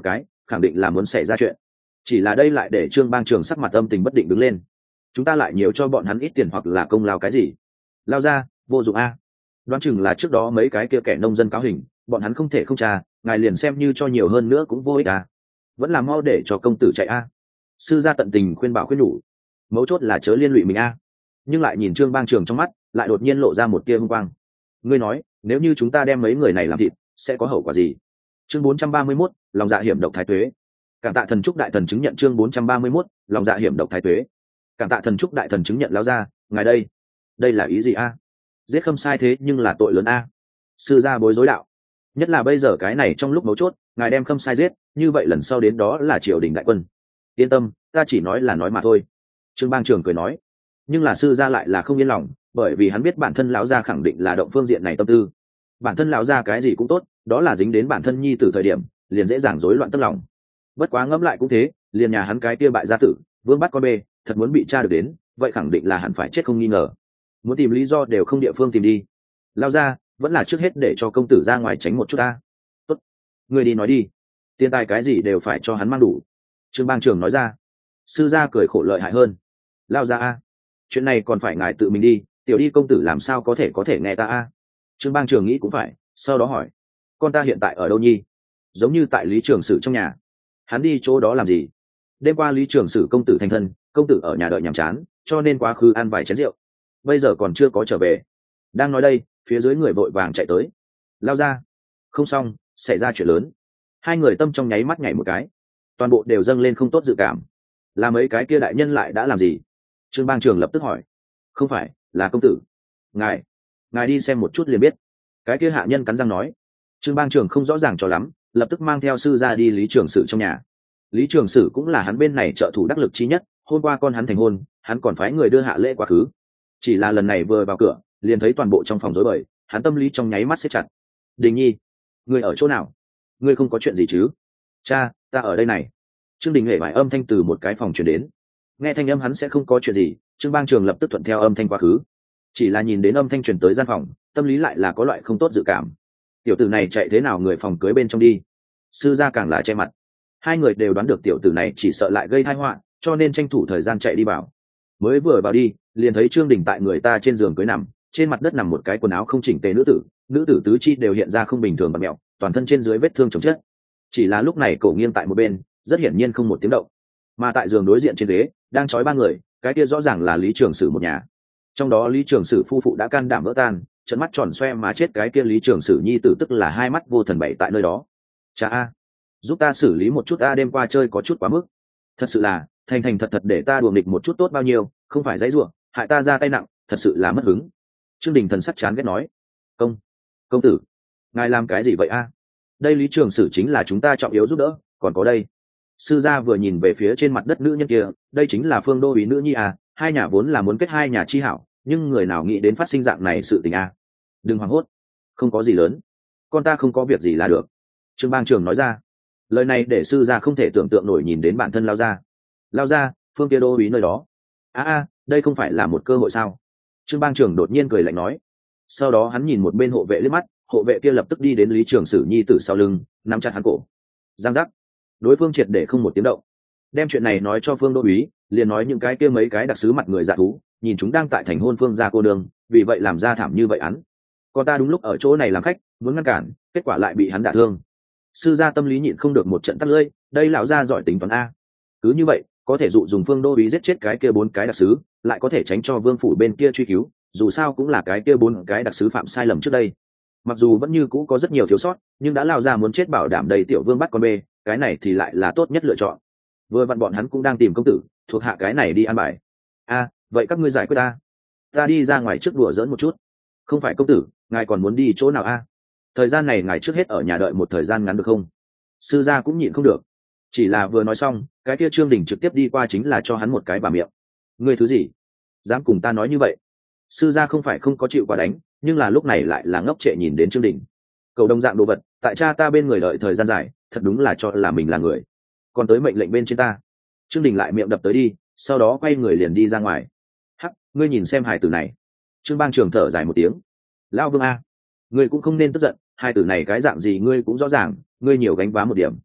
khẳng định là muốn xảy ra chuyện. Chỉ là đây lại để Trương Bang Trường sắc mặt âm tình bất định đứng lên. Chúng ta lại nhiều cho bọn hắn ít tiền hoặc là công lao cái gì? Lao ra, vô dụng a. Đoán chừng là trước đó mấy cái kia kẻ nông dân cáo hình, bọn hắn không thể không tra, ngài liền xem như cho nhiều hơn nữa cũng vô ích à. Vẫn là mau để cho công tử chạy a. Sư gia tận tình khuyên bảo khuyên nhủ. Mấu chốt là chớ liên lụy mình a. Nhưng lại nhìn Trương Bang Trường trong mắt, lại đột nhiên lộ ra một tia hung quang. Ngươi nói, nếu như chúng ta đem mấy người này làm thịt, sẽ có hậu quả gì? Chương bốn trăm ba mươi mốt, lòng dạ hiểm độc thái tuế. Cảm tạ thần trúc đại thần chứng nhận chương bốn trăm ba mươi mốt, lòng dạ hiểm độc thái tuế. Cảm tạ thần trúc đại thần chứng nhận lão ra, ngài đây, đây là ý gì a? Giết Khâm Sai thế nhưng là tội lớn a. Sư gia bối rối đạo. Nhất là bây giờ cái này trong lúc mấu chốt, ngài đem Khâm Sai giết, như vậy lần sau đến đó là triều đình đại quân. Yên tâm, ta chỉ nói là nói mà thôi. Trương Bang Trường cười nói. Nhưng là sư gia lại là không yên lòng, bởi vì hắn biết bản thân lão gia khẳng định là động phương diện này tâm tư. Bản thân lão gia cái gì cũng tốt, đó là dính đến bản thân nhi từ thời điểm, liền dễ dàng rối loạn tâm lòng. Bất quá ngẫm lại cũng thế, liền nhà hắn cái kia bại gia tử, vương bắt con bê, thật muốn bị tra được đến, vậy khẳng định là hẳn phải chết không nghi ngờ. Muốn tìm lý do đều không địa phương tìm đi. Lao ra, vẫn là trước hết để cho công tử ra ngoài tránh một chút ta. Tốt, người đi nói đi. Tiền tài cái gì đều phải cho hắn mang đủ. Trương Bang Trường nói ra. Sư gia cười khổ lợi hại hơn. Lao ra a, chuyện này còn phải ngài tự mình đi, tiểu đi công tử làm sao có thể có thể nghe ta a. Trương Bang Trường nghĩ cũng phải, sau đó hỏi, con ta hiện tại ở đâu nhi? Giống như tại Lý Trường Sử trong nhà. Hắn đi chỗ đó làm gì? Đêm qua Lý Trường Sử công tử thành thân, công tử ở nhà đợi nhàm chán, cho nên quá khứ ăn vài chén rượu, bây giờ còn chưa có trở về. Đang nói đây, phía dưới người vội vàng chạy tới. Lao ra. Không xong, xảy ra chuyện lớn. Hai người tâm trong nháy mắt nhảy một cái, toàn bộ đều dâng lên không tốt dự cảm. Là mấy cái kia đại nhân lại đã làm gì? Trương Bang Trường lập tức hỏi. Không phải, là công tử. Ngài, ngài đi xem một chút liền biết. Cái kia hạ nhân cắn răng nói. Trương Bang Trường không rõ ràng cho lắm, lập tức mang theo sư ra đi Lý Trường Sử trong nhà. Lý Trường Sử cũng là hắn bên này trợ thủ đắc lực chi nhất, hôm qua con hắn thành hôn, hắn còn phái người đưa hạ lễ quá khứ. Chỉ là lần này vừa vào cửa, liền thấy toàn bộ trong phòng rối bời, hắn tâm lý trong nháy mắt siết chặt. Đình Nhi, ngươi ở chỗ nào? Ngươi không có chuyện gì chứ? Cha, ta ở đây này. Trương Đình Huệ vài âm thanh từ một cái phòng truyền đến. Nghe thanh âm hắn sẽ không có chuyện gì, Trương Bang Trường lập tức thuận theo âm thanh quá khứ. Chỉ là nhìn đến âm thanh truyền tới gian phòng, tâm lý lại là có loại không tốt dự cảm. Tiểu tử này chạy thế nào người phòng cưới bên trong đi? Sư gia càng là che mặt. Hai người đều đoán được tiểu tử này chỉ sợ lại gây tai họa, cho nên tranh thủ thời gian chạy đi vào. Mới vừa vào đi, liền thấy Trương Đình tại người ta trên giường cưới nằm, trên mặt đất nằm một cái quần áo không chỉnh tề nữ tử, nữ tử tứ chi đều hiện ra không bình thường và mẹo, toàn thân trên dưới vết thương chồng chất. Chỉ là lúc này cổ nghiêng tại một bên, rất hiển nhiên không một tiếng động. Mà tại giường đối diện trên ghế, đang trói ba người, cái kia rõ ràng là Lý Trường Sử một nhà. Trong đó Lý Trường Sử phu phụ đã can đảm vỡ tan, trận mắt tròn xoe mà chết, cái kia Lý Trường Sử nhi tử tức là hai mắt vô thần bảy tại nơi đó. Cha a, giúp ta xử lý một chút a, đêm qua chơi có chút quá mức. Thật sự là, thành thành thật thật để ta đùa nghịch một chút tốt bao nhiêu, không phải dãy rủa, hại ta ra tay nặng, thật sự là mất hứng. Trương Đình thần sắc chán ghét nói. Công, công tử, ngài làm cái gì vậy a? Đây Lý Trường Sử chính là chúng ta trọng yếu giúp đỡ, còn có đây. Sư gia vừa nhìn về phía trên mặt đất nữ nhân kia, đây chính là Phương Đô úy nữ nhi à, hai nhà vốn là muốn kết hai nhà chi hảo, nhưng người nào nghĩ đến phát sinh dạng này sự tình à. Đừng hoảng hốt, không có gì lớn, con ta không có việc gì là được. Trương Bang Trường nói ra. Lời này để sư gia không thể tưởng tượng nổi, nhìn đến bản thân lao ra. Lao ra, Phương kia Đô úy nơi đó. À a, đây không phải là một cơ hội sao? Trương Bang Trường đột nhiên cười lạnh nói. Sau đó hắn nhìn một bên hộ vệ liếc mắt, hộ vệ kia lập tức đi đến Lý Trường Sử nhi tử sau lưng, nắm chặt hắn cổ. Giang giác. Đối phương triệt để không một tiếng động, đem chuyện này nói cho Phương Đô úy, liền nói những cái kia mấy cái đặc sứ mặt người dạ thú, nhìn chúng đang tại thành hôn Phương gia cô nương, vì vậy làm ra thảm như vậy án. Còn ta đúng lúc ở chỗ này làm khách, muốn ngăn cản, kết quả lại bị hắn đả thương. Sư gia tâm lý nhịn không được một trận tắt lưỡi, đây lão gia giỏi tính toán a. Cứ như vậy, có thể dụ dùng Phương Đô úy giết chết cái kia bốn cái đặc sứ, lại có thể tránh cho vương phủ bên kia truy cứu, dù sao cũng là cái kia bốn cái đặc sứ phạm sai lầm trước đây. Mặc dù vẫn như cũ có rất nhiều thiếu sót, nhưng đã lao ra muốn chết bảo đảm đầy tiểu vương bắt con bê, cái này thì lại là tốt nhất lựa chọn. Vừa vặn bọn hắn cũng đang tìm công tử, thuộc hạ cái này đi an bài. A, vậy các ngươi giải quyết ta, ta đi ra ngoài trước đùa giỡn một chút. Không phải công tử, ngài còn muốn đi chỗ nào a? Thời gian này ngài trước hết ở nhà đợi một thời gian ngắn được không? Sư gia cũng nhịn không được, chỉ là vừa nói xong, cái kia Trương Đình trực tiếp đi qua chính là cho hắn một cái bà miệng. Ngươi thứ gì, dám cùng ta nói như vậy? Sư gia không phải không có chịu quả đánh, nhưng là lúc này lại là ngốc trệ nhìn đến Trương Đình. Cầu đồng dạng đồ vật, tại cha ta bên người đợi thời gian dài, thật đúng là cho là mình là người, còn tới mệnh lệnh bên trên ta. Trương Đình lại miệng đập tới đi, sau đó quay người liền đi ra ngoài. Hắc, ngươi nhìn xem hài tử này. Trương Bang Trường thở dài một tiếng. Lão Vương a, ngươi cũng không nên tức giận, hài tử này cái dạng gì ngươi cũng rõ ràng, ngươi nhiều gánh vá một điểm.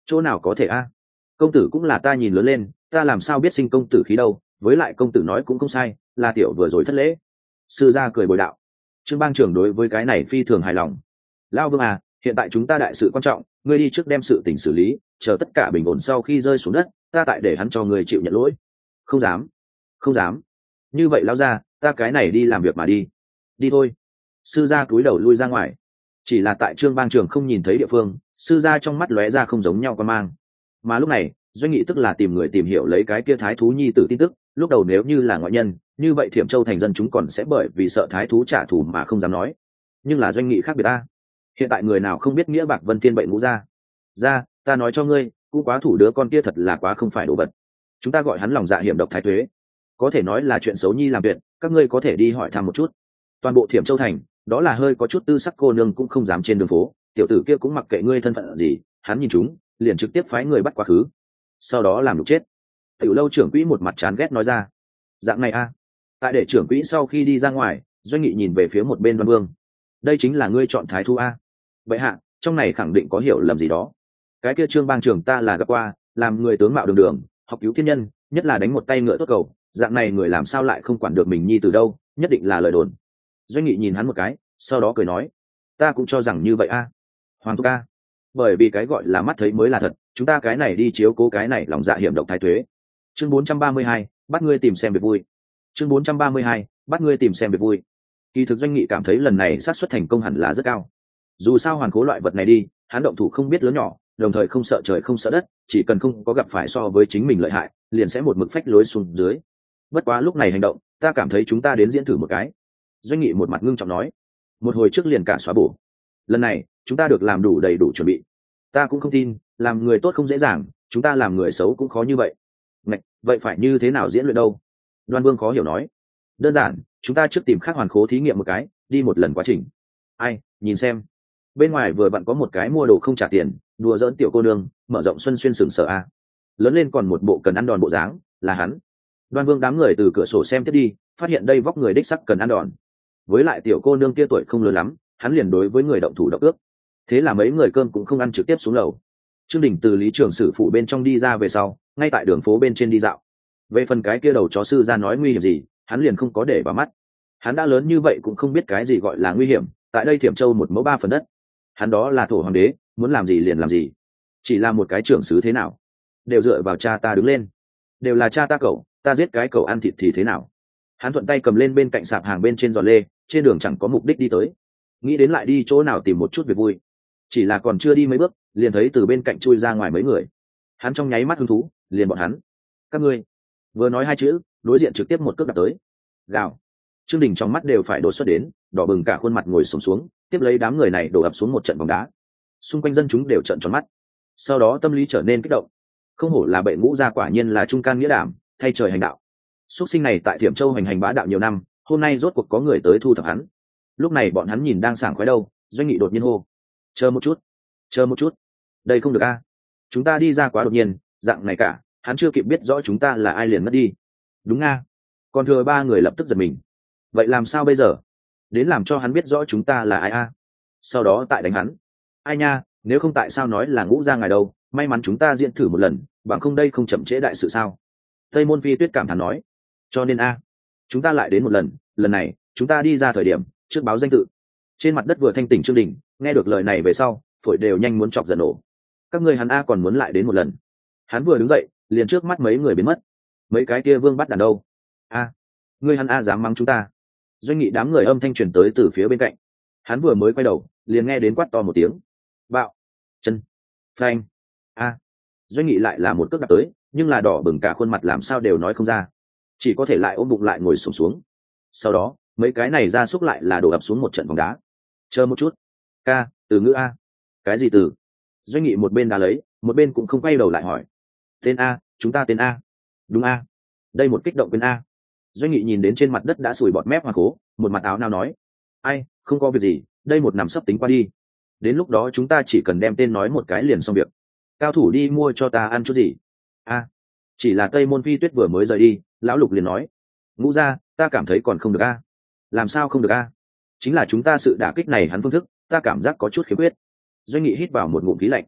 chỗ nào có thể a công tử cũng là ta nhìn lớn lên, ta làm sao biết sinh công tử khí đâu, với lại công tử nói cũng không sai, là tiểu vừa rồi thất lễ. Sư gia cười bồi đạo. Trương bang trưởng đối với cái này phi thường hài lòng. Lao vương à, hiện tại chúng ta đại sự quan trọng, ngươi đi trước đem sự tình xử lý, chờ tất cả bình ổn sau khi rơi xuống đất, ta tại để hắn cho người chịu nhận lỗi. Không dám, không dám. Như vậy lao ra, ta cái này đi làm việc mà đi. Đi thôi. Sư gia cúi đầu lui ra ngoài. Chỉ là tại Trương bang trưởng không nhìn thấy địa phương, sư gia trong mắt lóe ra không giống nhau quan mang. Mà lúc này, doanh nghị tức là tìm người tìm hiểu lấy cái kia thái thú nhi tử tin tức. Lúc đầu nếu như là ngoại nhân, như vậy Thiểm Châu thành dân chúng còn sẽ bởi vì sợ thái thú trả thù mà không dám nói. Nhưng là doanh nghị khác biệt ta. Hiện tại người nào không biết nghĩa bạc vân tiên bệnh ngũ ra ra ta nói cho ngươi, cũng quá thủ đứa con kia thật là quá không phải đồ vật. Chúng ta gọi hắn lòng dạ hiểm độc thái thuế, có thể nói là chuyện xấu nhi làm tuyệt, các ngươi có thể đi hỏi thăm một chút. Toàn bộ Thiểm Châu thành, đó là hơi có chút tư sắc cô nương cũng không dám trên đường phố, tiểu tử kia cũng mặc kệ ngươi thân phận gì, hắn nhìn chúng liền trực tiếp phái người bắt quá khứ, sau đó làm lục chết. Tiểu lâu trưởng quỹ một mặt chán ghét nói ra. Dạng này a tại để trưởng quỹ sau khi đi ra ngoài, doanh nghị nhìn về phía một bên Đoan Vương. Đây chính là ngươi chọn thái thu a? Vậy hạ, trong này khẳng định có hiểu lầm gì đó. Cái kia Trương bang trưởng ta là gặp qua, làm người tướng mạo đường đường, học cứu thiên nhân, nhất là đánh một tay ngựa tốt cầu, dạng này người làm sao lại không quản được mình nhi từ đâu, nhất định là lời đồn. Doanh nghị nhìn hắn một cái, sau đó cười nói, ta cũng cho rằng như vậy a. Hoàng thúc a, bởi vì cái gọi là mắt thấy mới là thật, chúng ta cái này đi chiếu cố cái này lòng dạ hiểm độc thái thuế. Chương bốn trăm ba mươi hai, bắt ngươi tìm xem việc vui. Chương bốn trăm ba mươi hai, bắt ngươi tìm xem việc vui. Kỳ thực doanh nghị cảm thấy lần này xác suất thành công hẳn là rất cao. Dù sao hoàn cố loại vật này đi, hắn động thủ không biết lớn nhỏ, đồng thời không sợ trời không sợ đất, chỉ cần không có gặp phải so với chính mình lợi hại, liền sẽ một mực phách lối xuống dưới. Bất quá lúc này hành động, ta cảm thấy chúng ta đến diễn thử một cái. Doanh nghị một mặt ngưng trọng nói, một hồi trước liền cả xóa bổ. Lần này, chúng ta được làm đủ đầy đủ chuẩn bị. Ta cũng không tin, làm người tốt không dễ dàng, chúng ta làm người xấu cũng khó như vậy. Ngạch, vậy phải như thế nào diễn luyện đâu? Đoan Vương khó hiểu nói. Đơn giản, chúng ta trước tìm khác hoàn khố thí nghiệm một cái, đi một lần quá trình. Ai, nhìn xem. Bên ngoài vừa vặn có một cái mua đồ không trả tiền, đùa giỡn tiểu cô nương, mở rộng xuân xuyên sừng sở a. Lớn lên còn một bộ cần ăn đòn bộ dáng, là hắn. Đoan Vương đám người từ cửa sổ xem tiếp đi, phát hiện đây vóc người đích sắc cần ăn đòn. Với lại tiểu cô nương kia tuổi không lớn lắm, hắn liền đối với người động thủ động ước. Thế là mấy người cơm cũng không ăn trực tiếp xuống lầu. Trương Đình từ lý trưởng sử phụ bên trong đi ra về sau, ngay tại đường phố bên trên đi dạo. Về phần cái kia đầu chó sư ra nói nguy hiểm gì, hắn liền không có để vào mắt. Hắn đã lớn như vậy cũng không biết cái gì gọi là nguy hiểm, tại đây Thiểm Châu một mẫu ba phần đất. Hắn đó là thổ hoàng đế, muốn làm gì liền làm gì. Chỉ là một cái trưởng sứ thế nào, đều dựa vào cha ta đứng lên. Đều là cha ta cậu, ta giết cái cậu ăn thịt thì thế nào. Hắn thuận tay cầm lên bên cạnh sạp hàng bên trên giò lê, trên đường chẳng có mục đích đi tới. Nghĩ đến lại đi chỗ nào tìm một chút việc vui. Chỉ là còn chưa đi mấy bước, liền thấy từ bên cạnh chui ra ngoài mấy người. Hắn trong nháy mắt hứng thú, liền bọn hắn. Các ngươi. Vừa nói hai chữ, đối diện trực tiếp một cước đạp tới. Gào. Trương Đình trong mắt đều phải đột xuất đến, đỏ bừng cả khuôn mặt ngồi xổm xuống, xuống, tiếp lấy đám người này đổ ập xuống một trận bóng đá. Xung quanh dân chúng đều trợn tròn mắt. Sau đó tâm lý trở nên kích động. Không hổ là bệ ngũ gia, quả nhiên là trung can nghĩa đảm, thay trời hành đạo. Xuất sinh này tại Thiểm Châu hành hành bá đạo nhiều năm, hôm nay rốt cuộc có người tới thu thập hắn. Lúc này bọn hắn nhìn đang sảng khoái đâu, Doanh Nghị đột nhiên hô, chờ một chút, chờ một chút, đây không được a, chúng ta đi ra quá đột nhiên, dạng này cả, hắn chưa kịp biết rõ chúng ta là ai liền mất đi. Đúng a, còn thừa ba người lập tức giật mình. Vậy làm sao bây giờ? Đến làm cho hắn biết rõ chúng ta là ai a, sau đó tại đánh hắn. Ai nha, nếu không tại sao nói là ngũ gia ngài đâu, may mắn chúng ta diễn thử một lần, bằng không đây không chậm trễ đại sự sao? Tây Môn Phi Tuyết cảm thán nói. Cho nên a, chúng ta lại đến một lần, lần này chúng ta đi ra thời điểm trước báo danh tự. Trên mặt đất vừa thanh tỉnh Trương Đình nghe được lời này về sau, phổi đều nhanh muốn chọc giận nổ. Các ngươi hắn a còn muốn lại đến một lần. Hắn vừa đứng dậy, liền trước mắt mấy người biến mất. Mấy cái kia vương bắt đàn đâu? A, ngươi hắn a dám mắng chúng ta? Doanh Nghị đám người âm thanh truyền tới từ phía bên cạnh. Hắn vừa mới quay đầu, liền nghe đến quát to một tiếng. Bạo, chân, phanh. A. Doanh Nghị lại là một cước đạp tới, nhưng là đỏ bừng cả khuôn mặt làm sao đều nói không ra, chỉ có thể lại ôm bụng lại ngồi xổm xuống, xuống. Sau đó mấy cái này ra xúc lại là đổ ập xuống một trận bóng đá. Chờ một chút, ca, từ ngữ a. Cái gì từ? Doanh Nghị một bên đá lấy, một bên cũng không quay đầu lại hỏi. Tên a, chúng ta tên a. Đúng a. Đây một kích động bên a. Doanh Nghị nhìn đến trên mặt đất đã sùi bọt mép Hoàng Cố, một mặt áo nào nói, ai, không có việc gì, đây một nằm sắp tính qua đi. Đến lúc đó chúng ta chỉ cần đem tên nói một cái liền xong việc. Cao thủ đi mua cho ta ăn chút gì? A, chỉ là Tây Môn Phi Tuyết vừa mới rời đi, lão Lục liền nói, ngũ gia, ta cảm thấy còn không được a. Làm sao không được a? Chính là chúng ta sự đả kích này hắn phương thức, ta cảm giác có chút khiếm khuyết. Doanh Nghị hít vào một ngụm khí lạnh.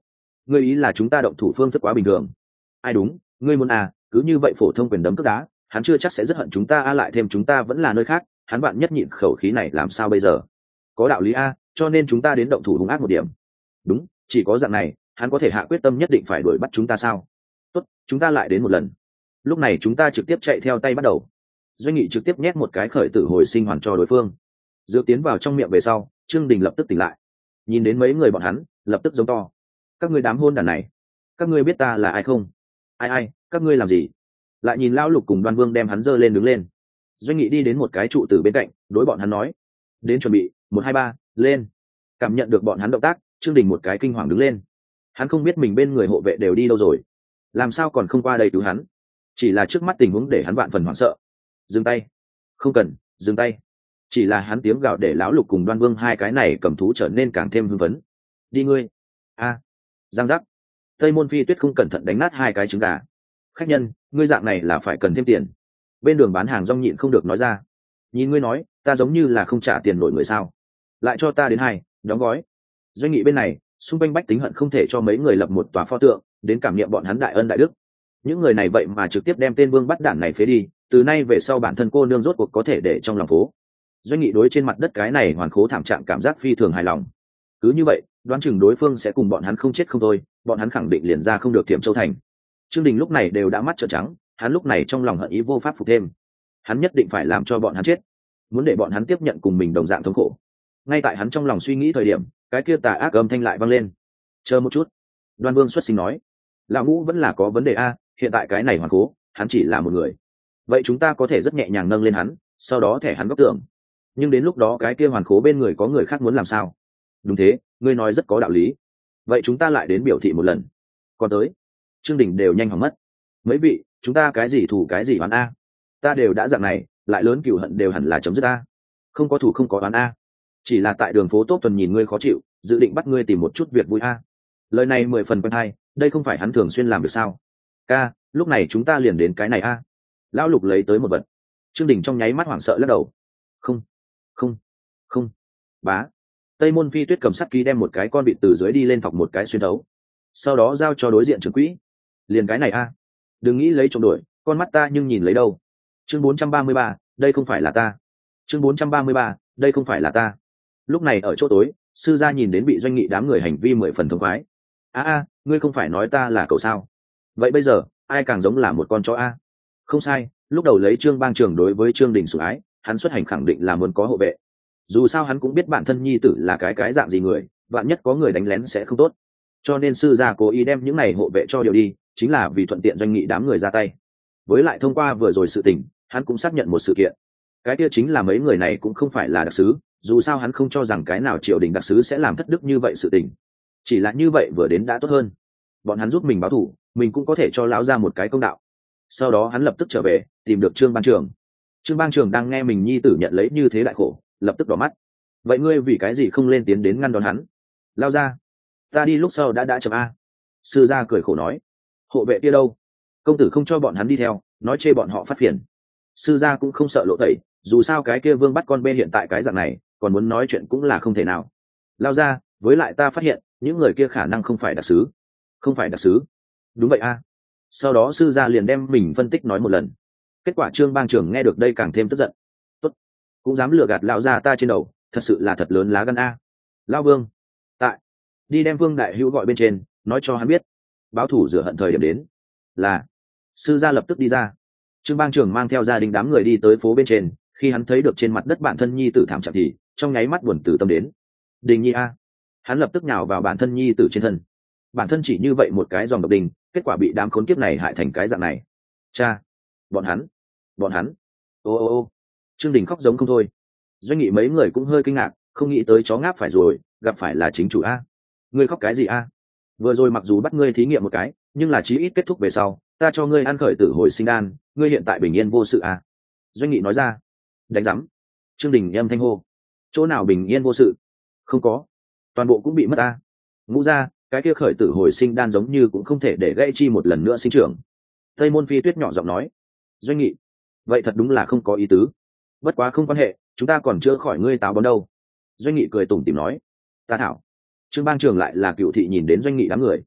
ngươi ý là chúng ta động thủ phương thức quá bình thường. Ai đúng, ngươi muốn à, cứ như vậy phổ thông quyền đấm cước đá, hắn chưa chắc sẽ rất hận chúng ta a, lại thêm chúng ta vẫn là nơi khác, hắn bạn nhất nhịn khẩu khí này làm sao bây giờ? Có đạo lý a, cho nên chúng ta đến động thủ hung ác một điểm. Đúng, chỉ có dạng này, hắn có thể hạ quyết tâm nhất định phải đuổi bắt chúng ta sao? Tốt, chúng ta lại đến một lần. Lúc này chúng ta trực tiếp chạy theo tay bắt đầu. Doanh Nghị trực tiếp nhét một cái khởi tử hồi sinh hoàn cho đối phương. Dựa tiến vào trong miệng về sau, Trương Đình lập tức tỉnh lại. Nhìn đến mấy người bọn hắn, lập tức giống to: các ngươi đám hôn đàn này, các ngươi biết ta là ai không? Ai ai, các ngươi làm gì? Lại nhìn lão Lục cùng Đoan Vương đem hắn giơ lên đứng lên. Doanh Nghị đi đến một cái trụ tử bên cạnh, đối bọn hắn nói: đến chuẩn bị, một hai ba, lên. Cảm nhận được bọn hắn động tác, Trương Đình một cái kinh hoàng đứng lên. Hắn không biết mình bên người hộ vệ đều đi đâu rồi, làm sao còn không qua đây cứu hắn? Chỉ là trước mắt tình huống để hắn vạn phần hoảng sợ. Dừng tay, không cần, dừng tay. Chỉ là hắn tiếng gào để lão Lục cùng Đoan Vương hai cái này cầm thú trở nên càng thêm hưng phấn. Đi ngươi. A. Giang giác. Tây Môn Phi Tuyết không cẩn thận đánh nát hai cái trứng gà. Khách nhân, ngươi dạng này là phải cần thêm tiền. Bên đường bán hàng rong nhịn không được nói ra. Nhìn ngươi nói, ta giống như là không trả tiền nổi người sao? Lại cho ta đến hai, đóng gói. Doanh Nghị bên này, xung quanh bách tính hận không thể cho mấy người lập một tòa pho tượng, đến cảm niệm bọn hắn đại ân đại đức. Những người này vậy mà trực tiếp đem tên vương bắt đản này phế đi, từ nay về sau bản thân cô nương rốt cuộc có thể để trong lòng phố. Doanh Nghị đối trên mặt đất cái này hoàn khố thảm trạng cảm giác phi thường hài lòng. Cứ như vậy, đoán chừng đối phương sẽ cùng bọn hắn không chết không thôi, bọn hắn khẳng định liền ra không được Thiểm Châu thành. Trương Đình lúc này đều đã mắt trợn trắng, hắn lúc này trong lòng hận ý vô pháp phục thêm. Hắn nhất định phải làm cho bọn hắn chết, muốn để bọn hắn tiếp nhận cùng mình đồng dạng thống khổ. Ngay tại hắn trong lòng suy nghĩ thời điểm, cái kia tà ác âm thanh lại vang lên. Chờ một chút. Đoan Vương xuất sinh nói: lão ngũ vẫn là có vấn đề a, hiện tại cái này hoàn cố, hắn chỉ là một người. Vậy chúng ta có thể rất nhẹ nhàng nâng lên hắn, sau đó thẻ hắn góc tường. Nhưng đến lúc đó cái kia hoàn cố bên người có người khác muốn làm sao? Đúng thế, ngươi nói rất có đạo lý. Vậy chúng ta lại đến biểu thị một lần. Còn tới, Trương Đình đều nhanh hỏng mất. Mấy vị, chúng ta cái gì thủ cái gì oán a? Ta đều đã dạng này, lại lớn cừu hận đều hẳn là chấm dứt a. Không có thủ không có oán a. Chỉ là tại đường phố tốt tuần nhìn ngươi khó chịu, dự định bắt ngươi tìm một chút việc vui a. Lời này mười phần quen hay, đây không phải hắn thường xuyên làm được sao? Ca, lúc này chúng ta liền đến cái này a. Lão Lục lấy tới một vật. Trương Đình trong nháy mắt hoảng sợ lắc đầu. Không, không, không. Bá. Tây Môn Phi Tuyết cầm sắt ký đem một cái con vịt từ dưới đi lên thọc một cái xuyên đấu, sau đó giao cho đối diện trưởng quỹ. Liền cái này a, đừng nghĩ lấy trộm đổi, con mắt ta nhưng nhìn lấy đâu. Chương bốn trăm ba mươi ba, đây không phải là ta. Chương bốn trăm ba mươi ba, đây không phải là ta. Lúc này ở chỗ tối, sư gia nhìn đến bị Doanh Nghị đám người hành vi mười phần thống khoái. A a, ngươi không phải nói ta là cậu sao? Vậy bây giờ, ai càng giống là một con chó a? Không sai, lúc đầu lấy Trương Bang Trường đối với Trương Đình sủng ái, hắn xuất hành khẳng định là muốn có hộ vệ. Dù sao hắn cũng biết bản thân nhi tử là cái cái dạng gì người, vạn nhất có người đánh lén sẽ không tốt. Cho nên sư gia cố ý đem những này hộ vệ cho điều đi, chính là vì thuận tiện Doanh Nghị đám người ra tay. Với lại thông qua vừa rồi sự tình, hắn cũng xác nhận một sự kiện. Cái kia chính là mấy người này cũng không phải là đặc sứ, dù sao hắn không cho rằng cái nào triều đình đặc sứ sẽ làm thất đức như vậy sự tình. Chỉ là như vậy vừa đến đã tốt hơn. Bọn hắn giúp mình báo thù, mình cũng có thể cho lão ra một cái công đạo. Sau đó hắn lập tức trở về, tìm được Trương Bang Trường. Trương Bang Trường đang nghe mình nhi tử nhận lấy như thế đại khổ, lập tức đỏ mắt. Vậy ngươi vì cái gì không lên tiến đến ngăn đón hắn? Lao ra, ta đi lúc sau đã đã chậm a. Sư gia cười khổ nói. Hộ vệ kia đâu? Công tử không cho bọn hắn đi theo, nói chê bọn họ phát phiền. Sư gia cũng không sợ lộ tẩy, dù sao cái kia Vương bắt con bê hiện tại cái dạng này, còn muốn nói chuyện cũng là không thể nào. Lao ra, với lại ta phát hiện những người kia khả năng không phải đặc sứ. Không phải đặc sứ? Đúng vậy a. Sau đó sư gia liền đem mình phân tích nói một lần. Kết quả Trương Bang Trường nghe được đây càng thêm tức giận. Tốt, cũng dám lừa gạt lão gia ta trên đầu, thật sự là thật lớn lá gan a. Lão Vương, tại, đi đem Vương đại hữu gọi bên trên, nói cho hắn biết, báo thủ rửa hận thời điểm đến. Là. Sư gia lập tức đi ra. Trương Bang Trường mang theo gia đình đám người đi tới phố bên trên, khi hắn thấy được trên mặt đất bản thân nhi tử thảm trạng thì trong nháy mắt buồn từ tâm đến. Đình Nhi a. Hắn lập tức nhào vào bản thân nhi tử trên thân. Bản thân chỉ như vậy một cái dòng độc đình, kết quả bị đám khốn kiếp này hại thành cái dạng này. Cha, bọn hắn, bọn hắn. Ô ô ô. Trương Đình khóc giống không thôi. Doanh Nghị mấy người cũng hơi kinh ngạc, không nghĩ tới chó ngáp phải rồi, gặp phải là chính chủ a. Ngươi khóc cái gì a? Vừa rồi mặc dù bắt ngươi thí nghiệm một cái, nhưng là chí ít kết thúc về sau, ta cho ngươi ăn khởi tử hồi sinh đan, ngươi hiện tại bình yên vô sự a. Doanh Nghị nói ra. Đánh rắm. Trương Đình âm thanh hô. Chỗ nào bình yên vô sự? Không có, toàn bộ cũng bị mất a. Ngũ ra, cái kia khởi tử hồi sinh đan giống như cũng không thể để gãy chi một lần nữa sinh trưởng. Tây Môn Phi Tuyết nhỏ giọng nói. Doanh Nghị, vậy thật đúng là không có ý tứ. Bất quá không quan hệ, chúng ta còn chưa khỏi ngươi táo bón đâu. Doanh Nghị cười tủm tỉm nói. Ta thảo. Trương Bang Trường lại là cựu thị nhìn đến Doanh Nghị đám người.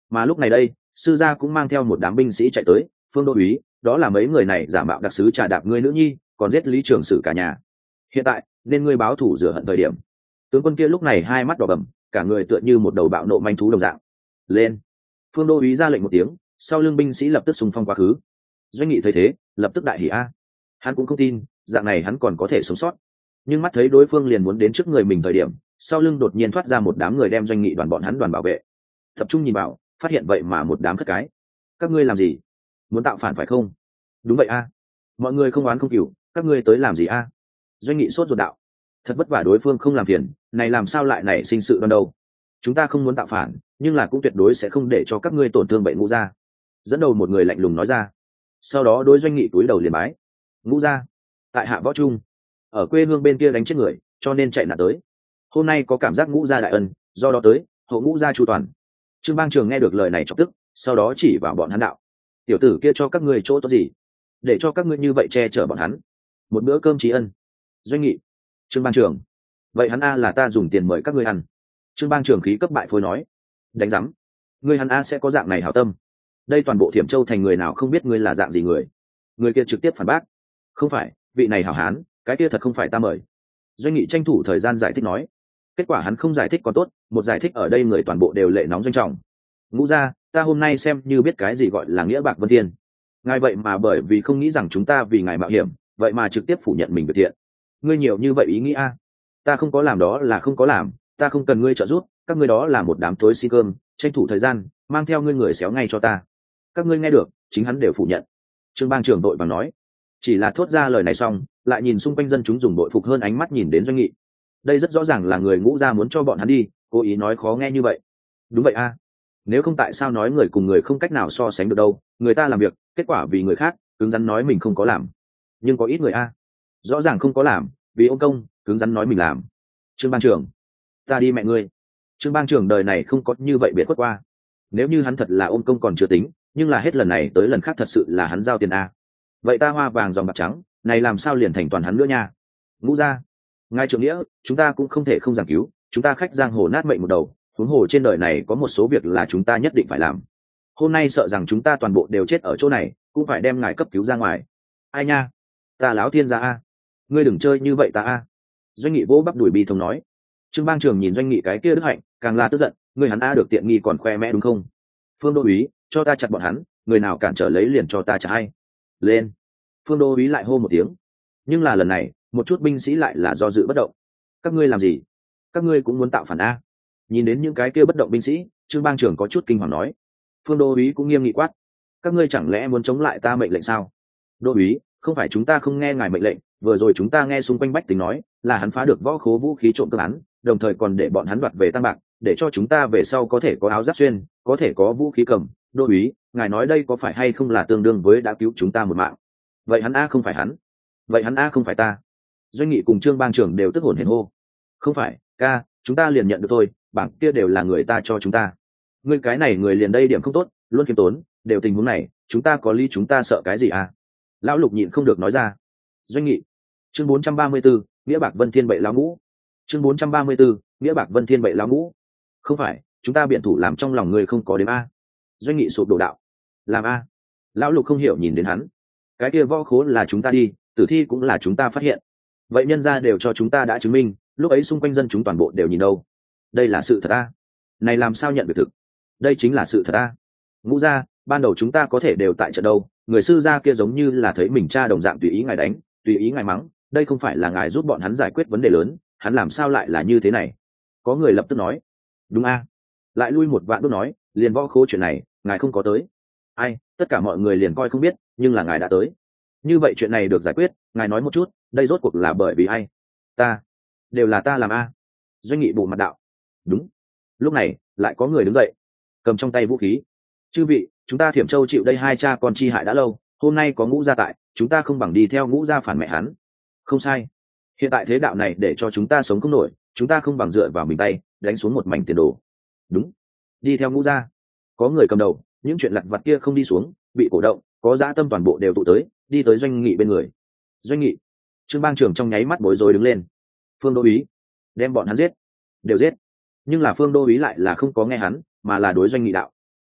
Mà lúc này đây sư gia cũng mang theo một đám binh sĩ chạy tới. Phương đô úy, đó là mấy người này giả mạo đặc sứ trà đạp ngươi nữ nhi, còn giết Lý Trường Sử cả nhà. Hiện tại nên ngươi báo thù rửa hận thời điểm. Tướng quân kia lúc này hai mắt đỏ bầm, cả người tựa như một đầu bạo nộ manh thú đồng dạng. Lên! Phương đô úy ra lệnh một tiếng, sau lưng binh sĩ lập tức xung phong quá khứ. Doanh Nghị thấy thế lập tức đại hỉ a. Hắn cũng không tin dạng này hắn còn có thể sống sót, nhưng mắt thấy đối phương liền muốn đến trước người mình thời điểm, sau lưng đột nhiên thoát ra một đám người đem Doanh Nghị đoàn bọn hắn đoàn bảo vệ tập trung nhìn vào, phát hiện vậy mà một đám khất cái. Các ngươi làm gì? Muốn tạo phản phải không? Đúng vậy a. Mọi người không oán không cừu, các ngươi tới làm gì a? Doanh Nghị sốt ruột đạo. Thật vất vả đối phương không làm phiền, này làm sao lại nảy sinh sự đoan đâu? Chúng ta không muốn tạo phản, nhưng là cũng tuyệt đối sẽ không để cho các ngươi tổn thương bệnh Ngũ gia. Dẫn đầu một người lạnh lùng nói ra. Sau đó đối Doanh Nghị cúi đầu liền bái. Ngũ gia, tại hạ Võ Trung, ở quê hương bên kia đánh chết người, cho nên chạy nạn tới. Hôm nay có cảm giác Ngũ gia đại ân, do đó tới hộ Ngũ gia chu toàn. Trương Bang Trường nghe được lời này chọc tức, sau đó chỉ vào bọn hắn đạo: tiểu tử kia cho các ngươi chỗ tốt gì, để cho các ngươi như vậy che chở bọn hắn? Một bữa cơm trí ân. Doanh Nghị: Trương Bang Trường, vậy hắn a là ta dùng tiền mời các ngươi ăn. Trương Bang Trường khí cấp bại phôi nói: đánh rắm, ngươi hắn a sẽ có dạng này hảo tâm? Đây toàn bộ Thiểm Châu thành người nào không biết ngươi là dạng gì người? Người kia trực tiếp phản bác: không phải, vị này hảo hán, cái kia thật không phải ta mời. Doanh Nghị tranh thủ thời gian giải thích nói. Kết quả hắn không giải thích còn tốt, một giải thích ở đây người toàn bộ đều lệ nóng doanh trọng. Ngũ gia, ta hôm nay xem như biết cái gì gọi là nghĩa bạc vân thiên. Ngài vậy mà bởi vì không nghĩ rằng chúng ta vì ngài mạo hiểm, vậy mà trực tiếp phủ nhận mình việc thiện. Ngươi nhiều như vậy ý nghĩ a? Ta không có làm đó là không có làm, ta không cần ngươi trợ giúp, các ngươi đó là một đám thối xin cơm, tranh thủ thời gian, mang theo ngươi người xéo ngay cho ta. Các ngươi nghe được, chính hắn đều phủ nhận. Trương Bang Trường đội bằng nói. Chỉ là thốt ra lời này xong, lại nhìn xung quanh dân chúng dùng đội phục hơn ánh mắt nhìn đến Doanh Nghị. Đây rất rõ ràng là người Ngũ gia muốn cho bọn hắn đi, cố ý nói khó nghe như vậy. Đúng vậy a. Nếu không tại sao nói người cùng người không cách nào so sánh được đâu, người ta làm việc, kết quả vì người khác, cứng rắn nói mình không có làm. Nhưng có ít người a, rõ ràng không có làm, vì ông công, cứng rắn nói mình làm. Trương Bang Trường, ta đi mẹ ngươi. Trương Bang Trường đời này không có như vậy biệt khuất qua. Nếu như hắn thật là ôm công còn chưa tính, nhưng là hết lần này tới lần khác thật sự là hắn giao tiền a. Vậy ta hoa vàng dòng bạc trắng, này làm sao liền thành toàn hắn nữa nha? Ngũ gia, ngài trưởng nghĩa, chúng ta cũng không thể không giảng cứu, chúng ta khách giang hồ nát mệnh một đầu, huống hồ trên đời này có một số việc là chúng ta nhất định phải làm. Hôm nay sợ rằng chúng ta toàn bộ đều chết ở chỗ này, cũng phải đem ngài cấp cứu ra ngoài. Ai nha, ta láo thiên gia a, ngươi đừng chơi như vậy ta a. Doanh Nghị vỗ bắp đùi bi thống nói. Trương Bang Trường nhìn Doanh Nghị cái kia đức hạnh, càng là tức giận, ngươi hắn a được tiện nghi còn khoe mẽ đúng không? Phương đô úy, cho ta chặt bọn hắn, người nào cản trở lấy liền cho ta trả hay. Lên. Phương đô úy lại hô một tiếng, nhưng là lần này một chút binh sĩ lại là do dự bất động. Các ngươi làm gì? Các ngươi cũng muốn tạo phản a? Nhìn đến những cái kia bất động binh sĩ, Trương Bang Trường có chút kinh hoàng nói. Phương đô úy cũng nghiêm nghị quát: các ngươi chẳng lẽ muốn chống lại ta mệnh lệnh sao? Đô úy, không phải chúng ta không nghe ngài mệnh lệnh, vừa rồi chúng ta nghe xung quanh bách tính nói là hắn phá được võ khố vũ khí trộm cướp án, đồng thời còn để bọn hắn đoạt về tăng bạc, để cho chúng ta về sau có thể có áo giáp xuyên, có thể có vũ khí cầm. Đô úy, ngài nói đây có phải hay không là tương đương với đã cứu chúng ta một mạng? Vậy hắn a không phải hắn, vậy hắn a không phải ta. Doanh Nghị cùng Trương Bang Trường đều tức hổn hển hô. Không phải, ca, chúng ta liền nhận được thôi, bảng kia đều là người ta cho chúng ta. Ngươi cái này người liền đây điểm không tốt, luôn khiêm tốn, đều tình huống này, chúng ta có lý chúng ta sợ cái gì à? Lão Lục nhịn không được nói ra. Doanh Nghị. Chương bốn trăm ba mươi 4, nghĩa bạc Vân Thiên bậy lão ngũ. Chương bốn trăm ba mươi 4, nghĩa bạc Vân Thiên bậy lão ngũ. Không phải, chúng ta biện thủ làm trong lòng người không có đếm a. Doanh Nghị sụp đổ đạo. Làm a? Lão Lục không hiểu nhìn đến hắn. Cái kia võ khố là chúng ta đi, tử thi cũng là chúng ta phát hiện. Vậy nhân gia đều cho chúng ta đã chứng minh, lúc ấy xung quanh dân chúng toàn bộ đều nhìn đâu. Đây là sự thật a. Này làm sao nhận được thực? Đây chính là sự thật a. Ngũ gia, ban đầu chúng ta có thể đều tại trận đâu, người sư gia kia giống như là thấy mình cha đồng dạng tùy ý ngài đánh, tùy ý ngài mắng, đây không phải là ngài giúp bọn hắn giải quyết vấn đề lớn, hắn làm sao lại là như thế này? Có người lập tức nói. Đúng a. Lại lui một vạn bước nói, liền võ khố chuyện này, ngài không có tới. Ai, tất cả mọi người liền coi không biết, nhưng là ngài đã tới. Như vậy chuyện này được giải quyết, ngài nói một chút, đây rốt cuộc là bởi vì ai? Ta. Đều là ta làm a. Doanh Nghị bù mặt đạo. Đúng. Lúc này, lại có người đứng dậy, cầm trong tay vũ khí. Chư vị, chúng ta Thiểm Châu chịu đây hai cha con chi hại đã lâu, hôm nay có Ngũ gia tại, chúng ta không bằng đi theo Ngũ gia phản mẹ hắn. Không sai. Hiện tại thế đạo này để cho chúng ta sống không nổi, chúng ta không bằng dựa vào mình tay, đánh xuống một mảnh tiền đồ. Đúng. Đi theo Ngũ gia. Có người cầm đầu, những chuyện lặt vặt kia không đi xuống, bị cổ động, có dã tâm toàn bộ đều tụ tới, đi tới Doanh Nghị bên người. Doanh Nghị. Trương Bang Trường trong nháy mắt bối rối đứng lên. Phương đô úy, đem bọn hắn giết. Đều giết. Nhưng là Phương đô úy lại là không có nghe hắn, mà là đối Doanh Nghị đạo.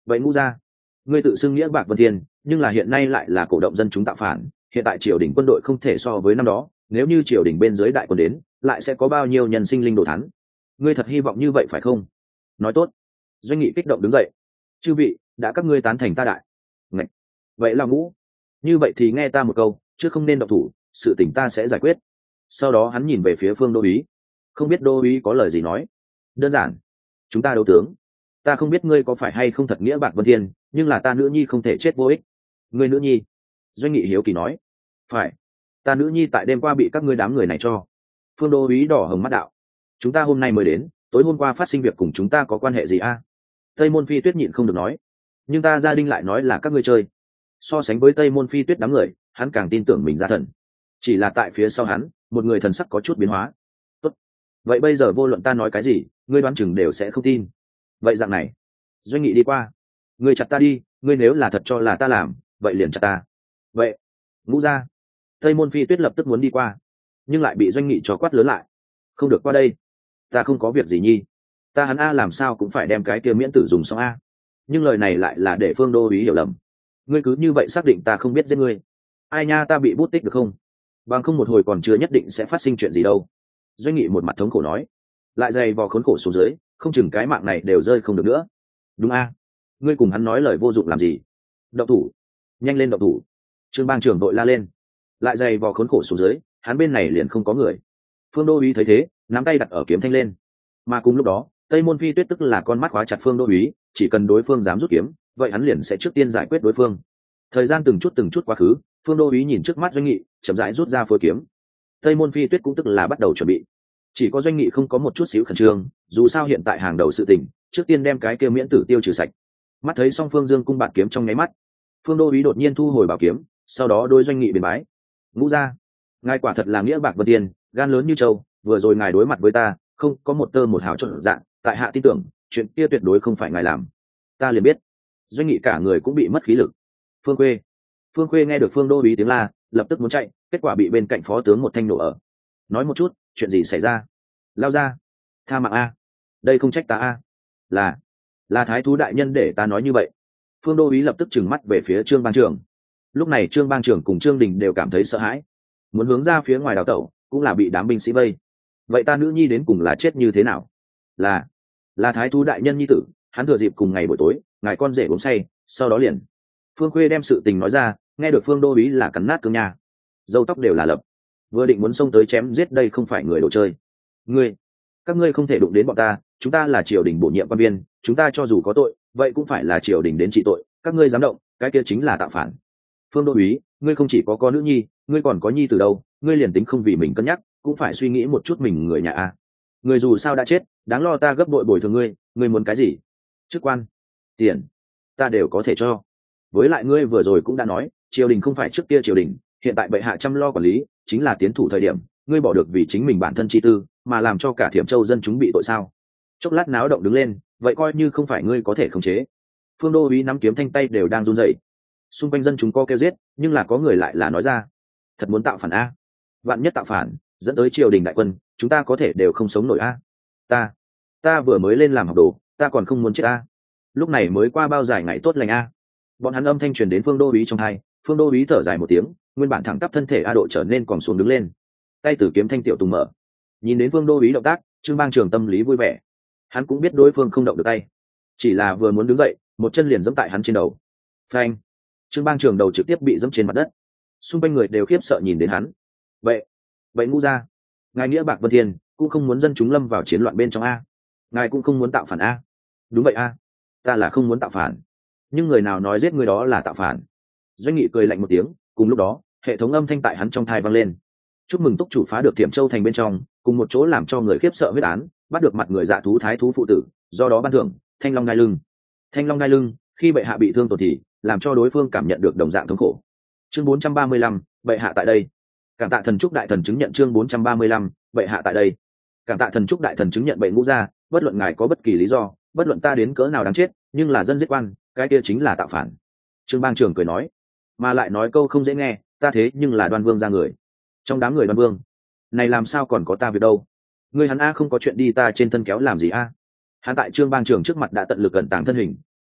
vậy ngũ gia, ngươi tự xưng nghĩa bạc vân thiên, nhưng là hiện nay lại là cổ động dân chúng tạo phản, hiện tại triều đình quân đội không thể so với năm đó, nếu như triều đình bên dưới đại quân đến, lại sẽ có bao nhiêu nhân sinh linh đồ thắng? Ngươi thật hy vọng như vậy phải không? Nói tốt. Doanh Nghị kích động đứng dậy. Chư vị, đã các ngươi tán thành ta đại. Ngậy. Vậy là ngũ. Như vậy thì nghe ta một câu, chứ không nên động thủ, sự tình ta sẽ giải quyết. Sau đó hắn nhìn về phía Phương Đô úy, không biết Đô úy có lời gì nói. Đơn giản, chúng ta đấu tướng. Ta không biết ngươi có phải hay không thật nghĩa bạc vân thiên, nhưng là ta nữ nhi không thể chết vô ích. Ngươi nữ nhi? Doanh Nghị hiếu kỳ nói. Phải, ta nữ nhi tại đêm qua bị các ngươi đám người này cho. Phương Đô úy đỏ hồng mắt đạo. Chúng ta hôm nay mới đến, tối hôm qua phát sinh việc cùng chúng ta có quan hệ gì a? Tây Môn Phi Tuyết nhịn không được nói. Nhưng ta gia đình lại nói là các ngươi chơi. So sánh với Tây Môn Phi Tuyết đám người, hắn càng tin tưởng mình ra thần. Chỉ là tại phía sau hắn, một người thần sắc có chút biến hóa. Tốt. Vậy bây giờ vô luận ta nói cái gì, ngươi đoán chừng đều sẽ không tin. Vậy dạng này, Doanh Nghị đi qua. Ngươi chặt ta đi, ngươi nếu là thật cho là ta làm, vậy liền chặt ta. Vậy, ngũ ra. Tây Môn Phi Tuyết lập tức muốn đi qua, nhưng lại bị Doanh Nghị cho quát lớn lại. Không được qua đây. Ta không có việc gì nhi. Ta hắn a làm sao cũng phải đem cái kia miễn tử dùng xong a. Nhưng lời này lại là để Phương Đô úy hiểu lầm. Ngươi cứ như vậy xác định ta không biết giết ngươi. Ai nha, ta bị bút tích được không? Bằng không một hồi còn chưa nhất định sẽ phát sinh chuyện gì đâu. Doanh Nghị một mặt thống khổ nói. Lại dày vò khốn khổ xuống dưới, không chừng cái mạng này đều rơi không được nữa. Đúng a? Ngươi cùng hắn nói lời vô dụng làm gì? Động thủ, nhanh lên động thủ. Trương Bang trưởng đội la lên. Lại dày vò khốn khổ xuống dưới, hắn bên này liền không có người. Phương Đô úy thấy thế, nắm tay đặt ở kiếm thanh lên. Mà cùng lúc đó, Tây Môn Phi Tuyết tức là con mắt khóa chặt Phương Đô úy, chỉ cần đối phương dám rút kiếm, vậy hắn liền sẽ trước tiên giải quyết đối phương. Thời gian từng chút từng chút quá khứ, Phương Đô úy nhìn trước mắt Doanh Nghị, chậm rãi rút ra phôi kiếm. Tây Môn Phi Tuyết cũng tức là bắt đầu chuẩn bị. Chỉ có Doanh Nghị không có một chút xíu khẩn trương, dù sao hiện tại hàng đầu sự tình, trước tiên đem cái kia miễn tử tiêu trừ sạch. Mắt thấy song phương dương cung bạt kiếm trong nháy mắt, Phương Đô úy đột nhiên thu hồi bảo kiếm, sau đó đối Doanh Nghị biến bái. Ngũ gia, ngài quả thật là nghĩa bạc vân tiền, gan lớn như trâu, vừa rồi ngài đối mặt với ta, không có một tơ một hào trộn dạng, tại hạ tin tưởng, chuyện kia tuyệt đối không phải ngài làm. Ta liền biết. Doanh Nghị cả người cũng bị mất khí lực. Phương Khuê. Phương Khuê nghe được Phương Đô úy tiếng la, lập tức muốn chạy, kết quả bị bên cạnh phó tướng một thanh nổ ở. Nói một chút, chuyện gì xảy ra? Lao ra. Tha mạng a. Đây không trách ta a. Là, là thái thú đại nhân để ta nói như vậy. Phương Đô úy lập tức trừng mắt về phía Trương Bang trưởng. Lúc này Trương Bang trưởng cùng Trương Đình đều cảm thấy sợ hãi, muốn hướng ra phía ngoài đào tẩu, cũng là bị đám binh sĩ vây. Vậy ta nữ nhi đến cùng là chết như thế nào? Là, là thái thú đại nhân nhi tử, hắn thừa dịp cùng ngày buổi tối, ngài con rể uống say, sau đó liền. Phương Khuê đem sự tình nói ra, nghe được Phương Đô úy là cắn nát cương nha, râu tóc đều là lập, vừa định muốn xông tới chém giết, đây không phải người đồ chơi. Ngươi, các ngươi không thể đụng đến bọn ta, chúng ta là triều đình bổ nhiệm quan viên, chúng ta cho dù có tội, vậy cũng phải là triều đình đến trị tội, các ngươi dám động, cái kia chính là tạo phản. Phương Đô úy, ngươi không chỉ có con nữ nhi, ngươi còn có nhi từ đâu, ngươi liền tính không vì mình cân nhắc, cũng phải suy nghĩ một chút mình người nhà a. Người dù sao đã chết, đáng lo ta gấp bội bồi thường ngươi, ngươi muốn cái gì? Chức quan, tiền, ta đều có thể cho. Với lại ngươi vừa rồi cũng đã nói, triều đình không phải trước kia triều đình, hiện tại bệ hạ chăm lo quản lý, chính là tiến thủ thời điểm, ngươi bỏ được vì chính mình bản thân chi tư, mà làm cho cả Thiểm Châu dân chúng bị tội sao? Chốc lát náo động đứng lên, vậy coi như không phải ngươi có thể khống chế. Phương Đô úy nắm kiếm thanh tay đều đang run rẩy. Xung quanh dân chúng có kêu giết, nhưng là có người lại là nói ra, thật muốn tạo phản a. Vạn nhất tạo phản, dẫn tới triều đình đại quân, chúng ta có thể đều không sống nổi a. Ta, ta vừa mới lên làm học đồ, ta còn không muốn chết a. Lúc này mới qua bao dài ngày tốt lành a. Bọn hắn âm thanh truyền đến Phương Đô úy trong tai, Phương Đô úy thở dài một tiếng, nguyên bản thẳng tắp thân thể a độ trở nên còn xuống đứng lên, tay tử kiếm thanh tiểu tùng mở. Nhìn đến Phương Đô úy động tác, Trương Bang Trường tâm lý vui vẻ. Hắn cũng biết đối phương không động được tay, chỉ là vừa muốn đứng dậy, một chân liền giẫm tại hắn trên đầu. Phanh! Trương Bang Trường đầu trực tiếp bị giẫm trên mặt đất. Xung quanh người đều khiếp sợ nhìn đến hắn. Vậy, vậy ngũ gia, ngài nghĩa bạc vân thiên, cũng không muốn dân chúng lâm vào chiến loạn bên trong a? Ngài cũng không muốn tạo phản a? Đúng vậy a, ta là không muốn tạo phản, nhưng người nào nói giết người đó là tạo phản? Doanh Nghị cười lạnh một tiếng, cùng lúc đó, hệ thống âm thanh tại hắn trong thai vang lên. Chúc mừng túc chủ phá được Thiểm Châu thành bên trong, cùng một chỗ làm cho người khiếp sợ huyết án, bắt được mặt người dạ thú thái thú phụ tử, do đó ban thưởng thanh long đai lưng. Thanh long đai lưng, khi bệ hạ bị thương tổn thì làm cho đối phương cảm nhận được đồng dạng thống khổ. Chương bốn trăm ba mươi lăm, bệ hạ tại đây. Cảm tạ thần trúc đại thần chứng nhận. Chương bốn trăm ba mươi lăm, bệ hạ tại đây. Cảm tạ thần trúc đại thần chứng nhận bệ ngũ gia, bất luận ngài có bất kỳ lý do, bất luận ta đến cỡ nào đáng chết, nhưng là dân giết quan, cái kia chính là tạo phản. Trương Bang Trường cười nói, mà lại nói câu không dễ nghe, ta thế nhưng là Đoan Vương ra người. Trong đám người Đoan Vương này làm sao còn có ta việc đâu? Ngươi hắn a không có chuyện đi ta trên thân kéo làm gì a? Hắn tại Trương Bang Trường trước mặt đã tận lực cẩn tàng thân hình,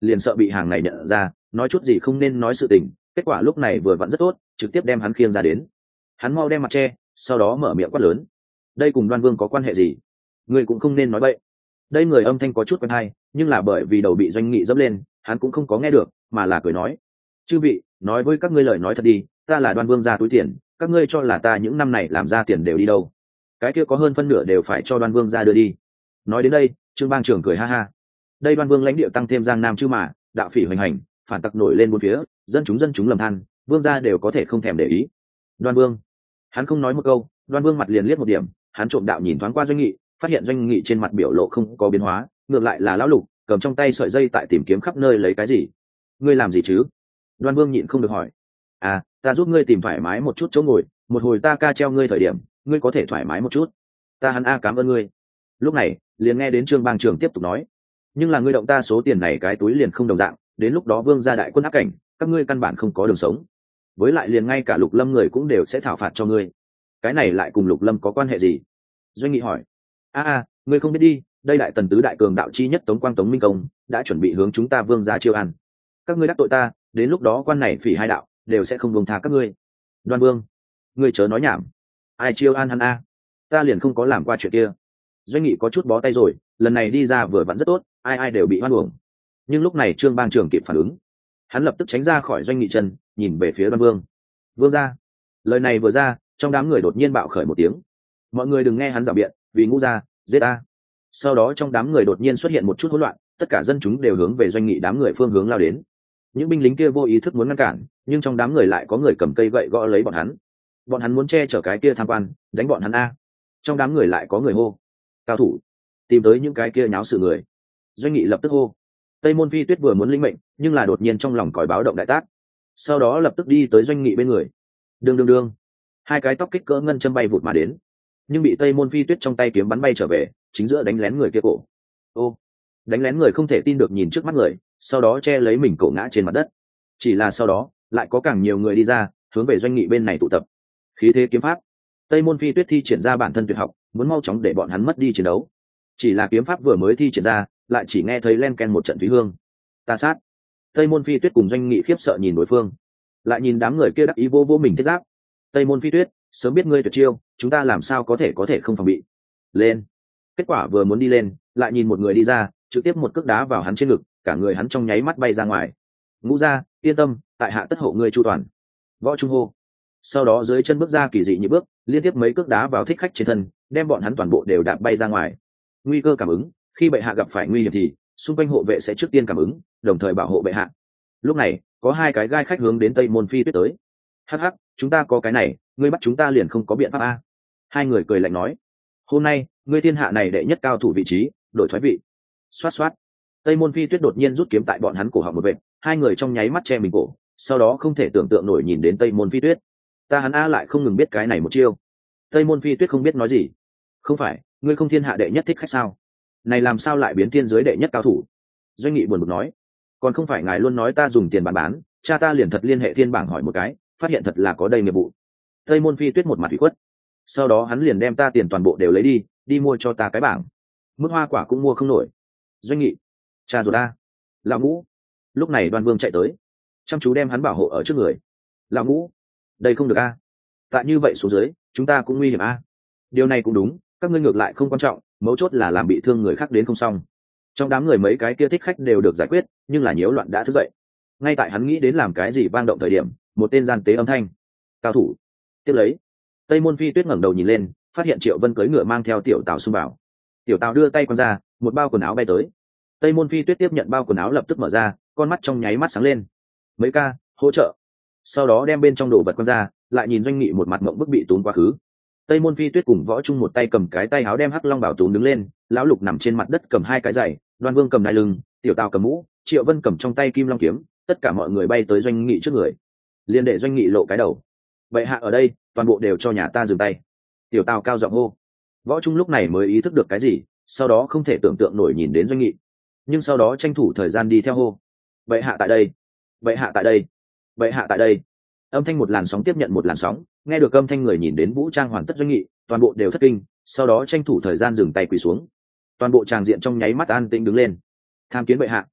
liền sợ bị hàng này nhận ra nói chút gì không nên nói sự tình, kết quả lúc này vừa vặn rất tốt, trực tiếp đem hắn khiêng ra đến. Hắn mau đem mặt che, sau đó mở miệng quát lớn: đây cùng Đoan Vương có quan hệ gì? Ngươi cũng không nên nói bậy. Đây người âm thanh có chút quen hay, nhưng là bởi vì đầu bị Doanh Nghị dẫm lên, hắn cũng không có nghe được, mà là cười nói: chư vị, nói với các ngươi lời nói thật đi, ta là Đoan Vương ra túi tiền, các ngươi cho là ta những năm này làm ra tiền đều đi đâu? Cái kia có hơn phân nửa đều phải cho Đoan Vương ra đưa đi. Nói đến đây, Trương Bang trưởng cười ha ha. Đây Đoan Vương lãnh địa tăng thêm Giang Nam chư mà, đạo phỉ hoành hành, phản tặc nổi lên bốn phía, dân chúng dân chúng lầm than, vương gia đều có thể không thèm để ý. Đoan Vương, hắn không nói một câu, Đoan Vương mặt liền liếc một điểm, hắn trộm đạo nhìn thoáng qua Doanh Nghị, phát hiện Doanh Nghị trên mặt biểu lộ không có biến hóa, ngược lại là lão lục cầm trong tay sợi dây tại tìm kiếm khắp nơi lấy cái gì. Ngươi làm gì chứ? Đoan Vương nhịn không được hỏi. À, ta giúp ngươi tìm thoải mái một chút chỗ ngồi, một hồi ta ca treo ngươi thời điểm, ngươi có thể thoải mái một chút. Ta hắn a cảm ơn ngươi. Lúc này, liền nghe đến Trương Bang trưởng tiếp tục nói, nhưng là ngươi động ta số tiền này cái túi liền không đồng dạng, đến lúc đó vương gia đại quân áp cảnh, các ngươi căn bản không có đường sống. Với lại liền ngay cả Lục Lâm người cũng đều sẽ thảo phạt cho ngươi. Cái này lại cùng Lục Lâm có quan hệ gì? Doanh Nghị hỏi. A a, ngươi không biết đi, đây đại tần tứ đại cường đạo chi nhất Tống Quang Tống Minh Công đã chuẩn bị hướng chúng ta vương gia chiêu ăn. Các ngươi đắc tội ta, đến lúc đó quan này phỉ hai đạo đều sẽ không buông tha các ngươi. Đoan Vương, ngươi chớ nói nhảm. Ai chiêu an hắn a? Ta liền không có làm qua chuyện kia. Doanh Nghị có chút bó tay rồi, lần này đi ra vừa vặn rất tốt, ai ai đều bị hoan uổng. Nhưng lúc này Trương Bang trưởng kịp phản ứng, hắn lập tức tránh ra khỏi Doanh Nghị chân, nhìn về phía Đoan Vương. Vương gia. Lời này vừa ra, trong đám người đột nhiên bạo khởi một tiếng. Mọi người đừng nghe hắn giảng biện, vì ngu gia, giết a. Sau đó trong đám người đột nhiên xuất hiện một chút hỗn loạn, tất cả dân chúng đều hướng về Doanh Nghị đám người phương hướng lao đến. Những binh lính kia vô ý thức muốn ngăn cản, nhưng trong đám người lại có người cầm cây gậy gõ lấy bọn hắn. Bọn hắn muốn che chở cái kia tham quan, đánh bọn hắn a. Trong đám người lại có người hô: cao thủ, tìm tới những cái kia nháo sự người. Doanh Nghị lập tức hô. Tây Môn Phi Tuyết vừa muốn lĩnh mệnh, nhưng là đột nhiên trong lòng còi báo động đại tác, sau đó lập tức đi tới Doanh Nghị bên người. Đương đương đương, hai cái tóc kích cỡ ngân châm bay vụt mà đến, nhưng bị Tây Môn Phi Tuyết trong tay kiếm bắn bay trở về, chính giữa đánh lén người kia cổ. Ô, đánh lén người không thể tin được nhìn trước mắt người, sau đó che lấy mình cổ ngã trên mặt đất. Chỉ là sau đó lại có càng nhiều người đi ra, hướng về Doanh Nghị bên này tụ tập. Khí thế kiếm pháp, Tây Môn Phi Tuyết thi triển ra bản thân tuyệt học, muốn mau chóng để bọn hắn mất đi chiến đấu. Chỉ là kiếm pháp vừa mới thi triển ra, lại chỉ nghe thấy len ken một trận thúy hương. Ta sát. Tây Môn Phi Tuyết cùng Doanh Nghị khiếp sợ nhìn đối phương, lại nhìn đám người kia đắc ý vô vô mình thiết giáp. Tây Môn Phi Tuyết, sớm biết ngươi tuyệt chiêu, chúng ta làm sao có thể có thể không phòng bị. Lên. Kết quả vừa muốn đi lên, lại nhìn một người đi ra, trực tiếp một cước đá vào hắn trên ngực, cả người hắn trong nháy mắt bay ra ngoài. Ngũ gia, yên tâm, tại hạ tất hộ ngươi chu toàn. Võ Trung hô. Sau đó dưới chân bước ra kỳ dị nhị bước, liên tiếp mấy cước đá vào thích khách trên thân, đem bọn hắn toàn bộ đều đạp bay ra ngoài. Nguy cơ cảm ứng, khi bệ hạ gặp phải nguy hiểm thì xung quanh hộ vệ sẽ trước tiên cảm ứng, đồng thời bảo hộ bệ hạ. Lúc này có hai cái gai khách hướng đến Tây Môn Phi Tuyết tới. Hắc hắc, chúng ta có cái này, ngươi bắt chúng ta liền không có biện pháp a. Hai người cười lạnh nói, hôm nay ngươi thiên hạ này đệ nhất cao thủ vị trí, đổi thoái vị. Xoát xoát, Tây Môn Phi Tuyết đột nhiên rút kiếm tại bọn hắn cổ họng một vệt, hai người trong nháy mắt che mình cổ, sau đó không thể tưởng tượng nổi nhìn đến Tây Môn Phi Tuyết. Ta hắn a lại không ngừng biết cái này một chiêu. Tây Môn Phi Tuyết không biết nói gì. Không phải, ngươi không thiên hạ đệ nhất thích khách sao? Này làm sao lại biến thiên giới đệ nhất cao thủ? Doanh Nghị buồn bực nói, còn không phải ngài luôn nói ta dùng tiền bán bán, cha ta liền thật liên hệ thiên bảng hỏi một cái, phát hiện thật là có đầy nghiệp vụ. Tây Môn Phi Tuyết một mặt ủy khuất, sau đó hắn liền đem ta tiền toàn bộ đều lấy đi, đi mua cho ta cái bảng, mức hoa quả cũng mua không nổi. Doanh Nghị, cha rồi ta, lão Ngũ. Lúc này Đoan Vương chạy tới, chăm chú đem hắn bảo hộ ở trước người. Lão Ngũ, đây không được a, tại như vậy xuống dưới chúng ta cũng nguy hiểm a. Điều này cũng đúng, các ngươi ngược lại không quan trọng, mấu chốt là làm bị thương người khác đến không xong. Trong đám người mấy cái kia thích khách đều được giải quyết, nhưng là nhiễu loạn đã thức dậy. Ngay tại hắn nghĩ đến làm cái gì vang động thời điểm, một tên gian tế âm thanh, cao thủ tiếp lấy. Tây Môn Phi Tuyết ngẩng đầu nhìn lên, phát hiện Triệu Vân cưỡi ngựa mang theo Tiểu Tào xung vào. Tiểu Tào đưa tay quăng ra, một bao quần áo bay tới. Tây Môn Phi Tuyết tiếp nhận bao quần áo lập tức mở ra, con mắt trong nháy mắt sáng lên. Mấy ca, hỗ trợ. Sau đó đem bên trong đồ vật quăng ra, lại nhìn Doanh Nghị một mặt mộng bức bị tốn quá khứ. Tây Môn Phi Tuyết cùng Võ Trung một tay cầm cái tay áo đem Hắc Long Bảo tốn đứng lên, lão Lục nằm trên mặt đất cầm hai cái giày, Đoan Vương cầm đai lưng, Tiểu Tào cầm mũ, Triệu Vân cầm trong tay Kim Long kiếm, tất cả mọi người bay tới Doanh Nghị trước người. Liên đệ Doanh Nghị lộ cái đầu. Bệ hạ ở đây, toàn bộ đều cho nhà ta dừng tay. Tiểu Tào cao giọng hô. Võ Trung lúc này mới ý thức được cái gì, sau đó không thể tưởng tượng nổi nhìn đến Doanh Nghị, nhưng sau đó tranh thủ thời gian đi theo hô. Bệ hạ tại đây, bệ hạ tại đây, bệ hạ tại đây. Âm thanh một làn sóng tiếp nhận một làn sóng, nghe được âm thanh người nhìn đến vũ trang hoàn tất Doanh Nghị, toàn bộ đều thất kinh, sau đó tranh thủ thời gian dừng tay quỳ xuống. Toàn bộ tràng diện trong nháy mắt an tĩnh đứng lên. Tham kiến bệ hạ.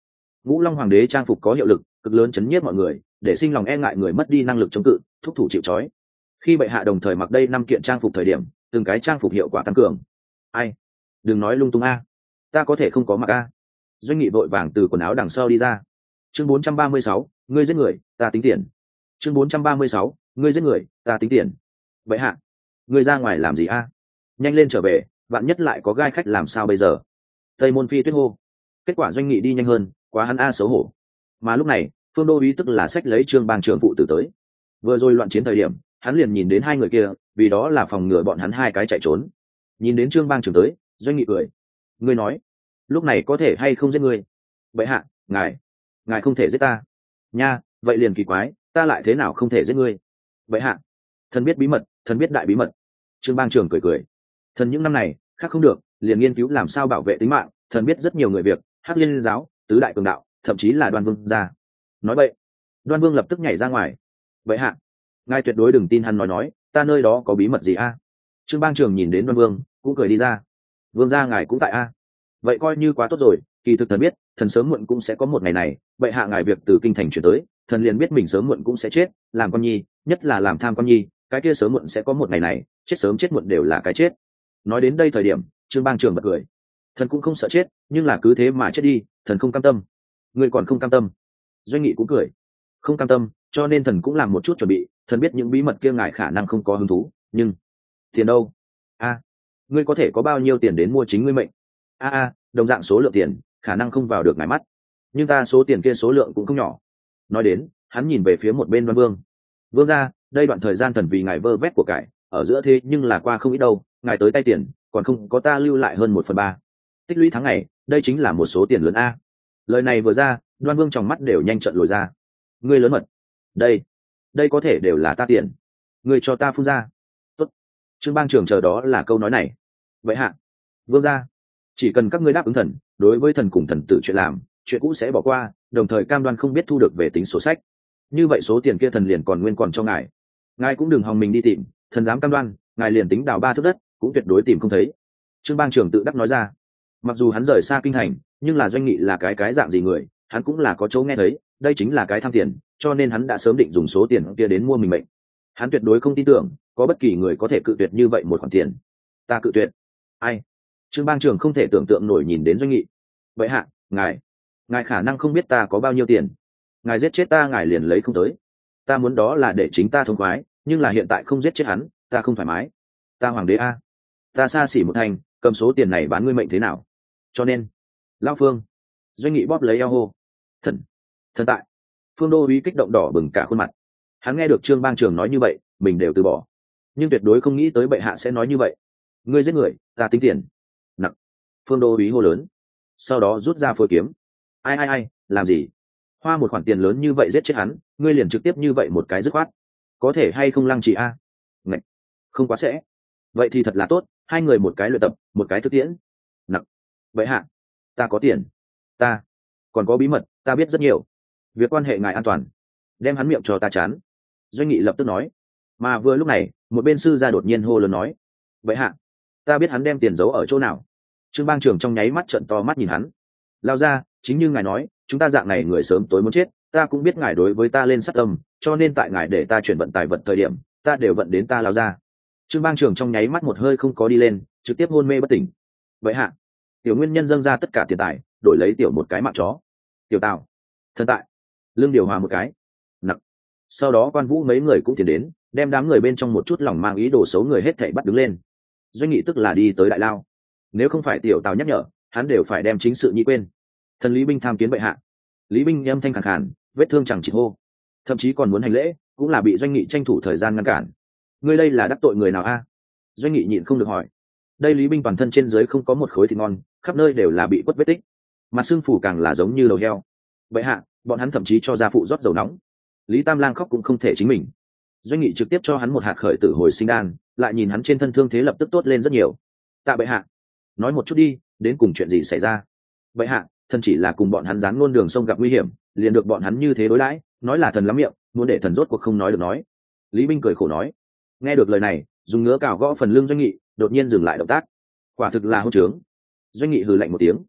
Ngũ Long Hoàng đế trang phục có hiệu lực, cực lớn chấn nhiếp mọi người, để sinh lòng e ngại người mất đi năng lực chống cự, thúc thủ chịu trói. Khi bệ hạ đồng thời mặc đây năm kiện trang phục thời điểm, từng cái trang phục hiệu quả tăng cường. Ai? Đừng nói lung tung a, ta có thể không có mặc a. Doanh Nghị vội vàng từ quần áo đằng sau đi ra. Chương bốn trăm ba mươi sáu, ngươi giết người, ta tính tiền. Chương bốn trăm ba mươi sáu, ngươi giết người, ta tính tiền. Bệ hạ, ngươi ra ngoài làm gì a? Nhanh lên trở về, vạn nhất lại có gai khách làm sao bây giờ? Tây Môn Phi tuyết hô. Kết quả Doanh Nghị đi nhanh hơn, quá hắn a xấu hổ. Mà lúc này, Phương Đô Úy tức là sách lấy Trương Bang trưởng phụ tử tới. Vừa rồi loạn chiến thời điểm, hắn liền nhìn đến hai người kia, vì đó là phòng ngừa bọn hắn hai cái chạy trốn. Nhìn đến Trương Bang trưởng tới, Doanh Nghị cười. Ngươi nói, lúc này có thể hay không giết ngươi? Bệ hạ, ngài, ngài không thể giết ta. Nha, vậy liền kỳ quái, ta lại thế nào không thể giết ngươi? Bệ hạ, thần biết bí mật, thần biết đại bí mật. Trương Bang trưởng cười cười. Thần những năm này, khác không được, liền nghiên cứu làm sao bảo vệ tính mạng, thần biết rất nhiều người việc, Hắc Liên giáo, tứ đại cường đạo, thậm chí là Đoan Vương gia. Nói vậy, Đoan Vương lập tức nhảy ra ngoài. Bệ hạ, ngài tuyệt đối đừng tin hắn nói nói, ta nơi đó có bí mật gì a? Trương Bang trưởng nhìn đến Đoan Vương, cũng cười đi ra. Vương gia ngài cũng tại a. Vậy coi như quá tốt rồi, kỳ thực thần biết, thần sớm muộn cũng sẽ có một ngày này, bệ hạ ngài việc từ kinh thành chuyển tới, thần liền biết mình sớm muộn cũng sẽ chết, làm con nhi, nhất là làm tham con nhi, cái kia sớm muộn sẽ có một ngày này, chết sớm chết muộn đều là cái chết. Nói đến đây thời điểm, Trương Bang trưởng bật cười. Thần cũng không sợ chết, nhưng là cứ thế mà chết đi, thần không cam tâm. Ngươi còn không cam tâm? Doanh Nghị cũng cười. Không cam tâm, cho nên thần cũng làm một chút chuẩn bị, thần biết những bí mật kia ngài khả năng không có hứng thú, nhưng tiền đâu? A, ngươi có thể có bao nhiêu tiền đến mua chính ngươi mệnh? A a, đồng dạng số lượng tiền, khả năng không vào được ngài mắt, nhưng ta số tiền kia số lượng cũng không nhỏ. Nói đến, hắn nhìn về phía một bên Đoan Vương. Vương gia, đây đoạn thời gian thần vì ngài vơ vét của cải, ở giữa thế nhưng là qua không ít đâu, ngài tới tay tiền, còn không có ta lưu lại hơn một phần ba. Tích lũy tháng ngày, đây chính là một số tiền lớn a. Lời này vừa ra, Đoan Vương trong mắt đều nhanh trợn lồi ra. Ngươi lớn mật. Đây, đây có thể đều là ta tiền. Ngươi cho ta phun ra. Tốt. Trương Bang trưởng chờ đó là câu nói này. Vậy hạ, Vương gia, chỉ cần các ngươi đáp ứng thần, đối với thần cùng thần tử chuyện làm, chuyện cũ sẽ bỏ qua, đồng thời cam đoan không biết thu được về tính sổ sách. Như vậy số tiền kia thần liền còn nguyên còn cho ngài. Ngài cũng đừng hòng mình đi tìm, thần dám cam đoan, ngài liền tính đào ba thước đất, cũng tuyệt đối tìm không thấy. Trương Bang trưởng tự đắc nói ra. Mặc dù hắn rời xa kinh thành, nhưng là Doanh Nghị là cái cái dạng gì người, hắn cũng là có chỗ nghe thấy, đây chính là cái tham tiền, cho nên hắn đã sớm định dùng số tiền kia đến mua mình mệnh. Hắn tuyệt đối không tin tưởng có bất kỳ người có thể cự tuyệt như vậy một khoản tiền. Ta cự tuyệt? Ai? Trương Bang trưởng không thể tưởng tượng nổi nhìn đến Doanh Nghị. Vậy hạ, ngài, ngài khả năng không biết ta có bao nhiêu tiền. Ngài giết chết ta ngài liền lấy không tới. Ta muốn đó là để chính ta thông khoái, nhưng là hiện tại không giết chết hắn, ta không thoải mái. Ta hoàng đế a, ta xa xỉ một thành, cầm số tiền này bán ngươi mệnh thế nào? Cho nên, Lão Phương. Doanh Nghị bóp lấy eo hô. Thần, thần tại. Phương Đô Úy kích động đỏ bừng cả khuôn mặt. Hắn nghe được Trương Bang trưởng nói như vậy, mình đều từ bỏ, nhưng tuyệt đối không nghĩ tới bệ hạ sẽ nói như vậy. Ngươi giết người, ta tính tiền. Nặng. Phương Đô Úy hô lớn, sau đó rút ra phôi kiếm. Ai ai ai, làm gì? Hoa một khoản tiền lớn như vậy giết chết hắn, ngươi liền trực tiếp như vậy một cái dứt khoát. Có thể hay không lăng trì a? Ngạch, không quá sẽ. Vậy thì thật là tốt, hai người một cái luyện tập, một cái thực tiễn. Nặng. Vậy hạ, ta có tiền, ta còn có bí mật, ta biết rất nhiều. Việc quan hệ ngài an toàn, đem hắn miệng cho ta chán. Doanh Nghị lập tức nói. Mà vừa lúc này, một bên sư gia đột nhiên hô lớn nói. Vậy hạ, ta biết hắn đem tiền giấu ở chỗ nào. Trương Bang trưởng trong nháy mắt trợn to mắt nhìn hắn. Lao ra, chính như ngài nói, chúng ta dạng này người sớm tối muốn chết, ta cũng biết ngài đối với ta lên sát tâm, cho nên tại ngài để ta chuyển vận tài vật thời điểm, ta đều vận đến ta lao ra. Trương Bang trưởng trong nháy mắt một hơi không có đi lên, trực tiếp hôn mê bất tỉnh. Vậy hạ, tiểu nguyên nhân dâng ra tất cả tiền tài, đổi lấy tiểu một cái mạng chó. Tiểu Tào, thần tại. Lương điều hòa một cái. Nặng. Sau đó Quan Vũ mấy người cũng tiến đến, đem đám người bên trong một chút lòng mang ý đồ xấu người hết thảy bắt đứng lên. Doanh Nghị tức là đi tới đại lao. Nếu không phải tiểu Tào nhắc nhở, hắn đều phải đem chính sự nhị quên. Thần Lý Binh tham kiến bệ hạ. Lý Binh âm thanh khàn khàn, vết thương chẳng chịt hô, thậm chí còn muốn hành lễ, cũng là bị Doanh Nghị tranh thủ thời gian ngăn cản. Ngươi đây là đắc tội người nào a? Doanh Nghị nhịn không được hỏi. Đây Lý Binh toàn thân trên dưới không có một khối thịt ngon, khắp nơi đều là bị quất vết tích, mặt xương phủ càng là giống như đầu heo. Bệ hạ, bọn hắn thậm chí cho gia phụ rót dầu nóng. Lý Tam Lang khóc cũng không thể chính mình. Doanh Nghị trực tiếp cho hắn một hạt khởi tử hồi sinh đan, lại nhìn hắn trên thân thương thế lập tức tốt lên rất nhiều. Tạ bệ hạ, nói một chút đi, đến cùng chuyện gì xảy ra? Bệ hạ, thần chỉ là cùng bọn hắn dán luôn đường sông gặp nguy hiểm, liền được bọn hắn như thế đối đãi, nói là thần lắm miệng, muốn để thần rốt cuộc không nói được nói. Lý Binh cười khổ nói. Nghe được lời này, dùng ngứa cào gõ phần lưng Doanh Nghị, đột nhiên dừng lại động tác. Quả thực là hỗn trướng. Doanh Nghị hừ lạnh một tiếng.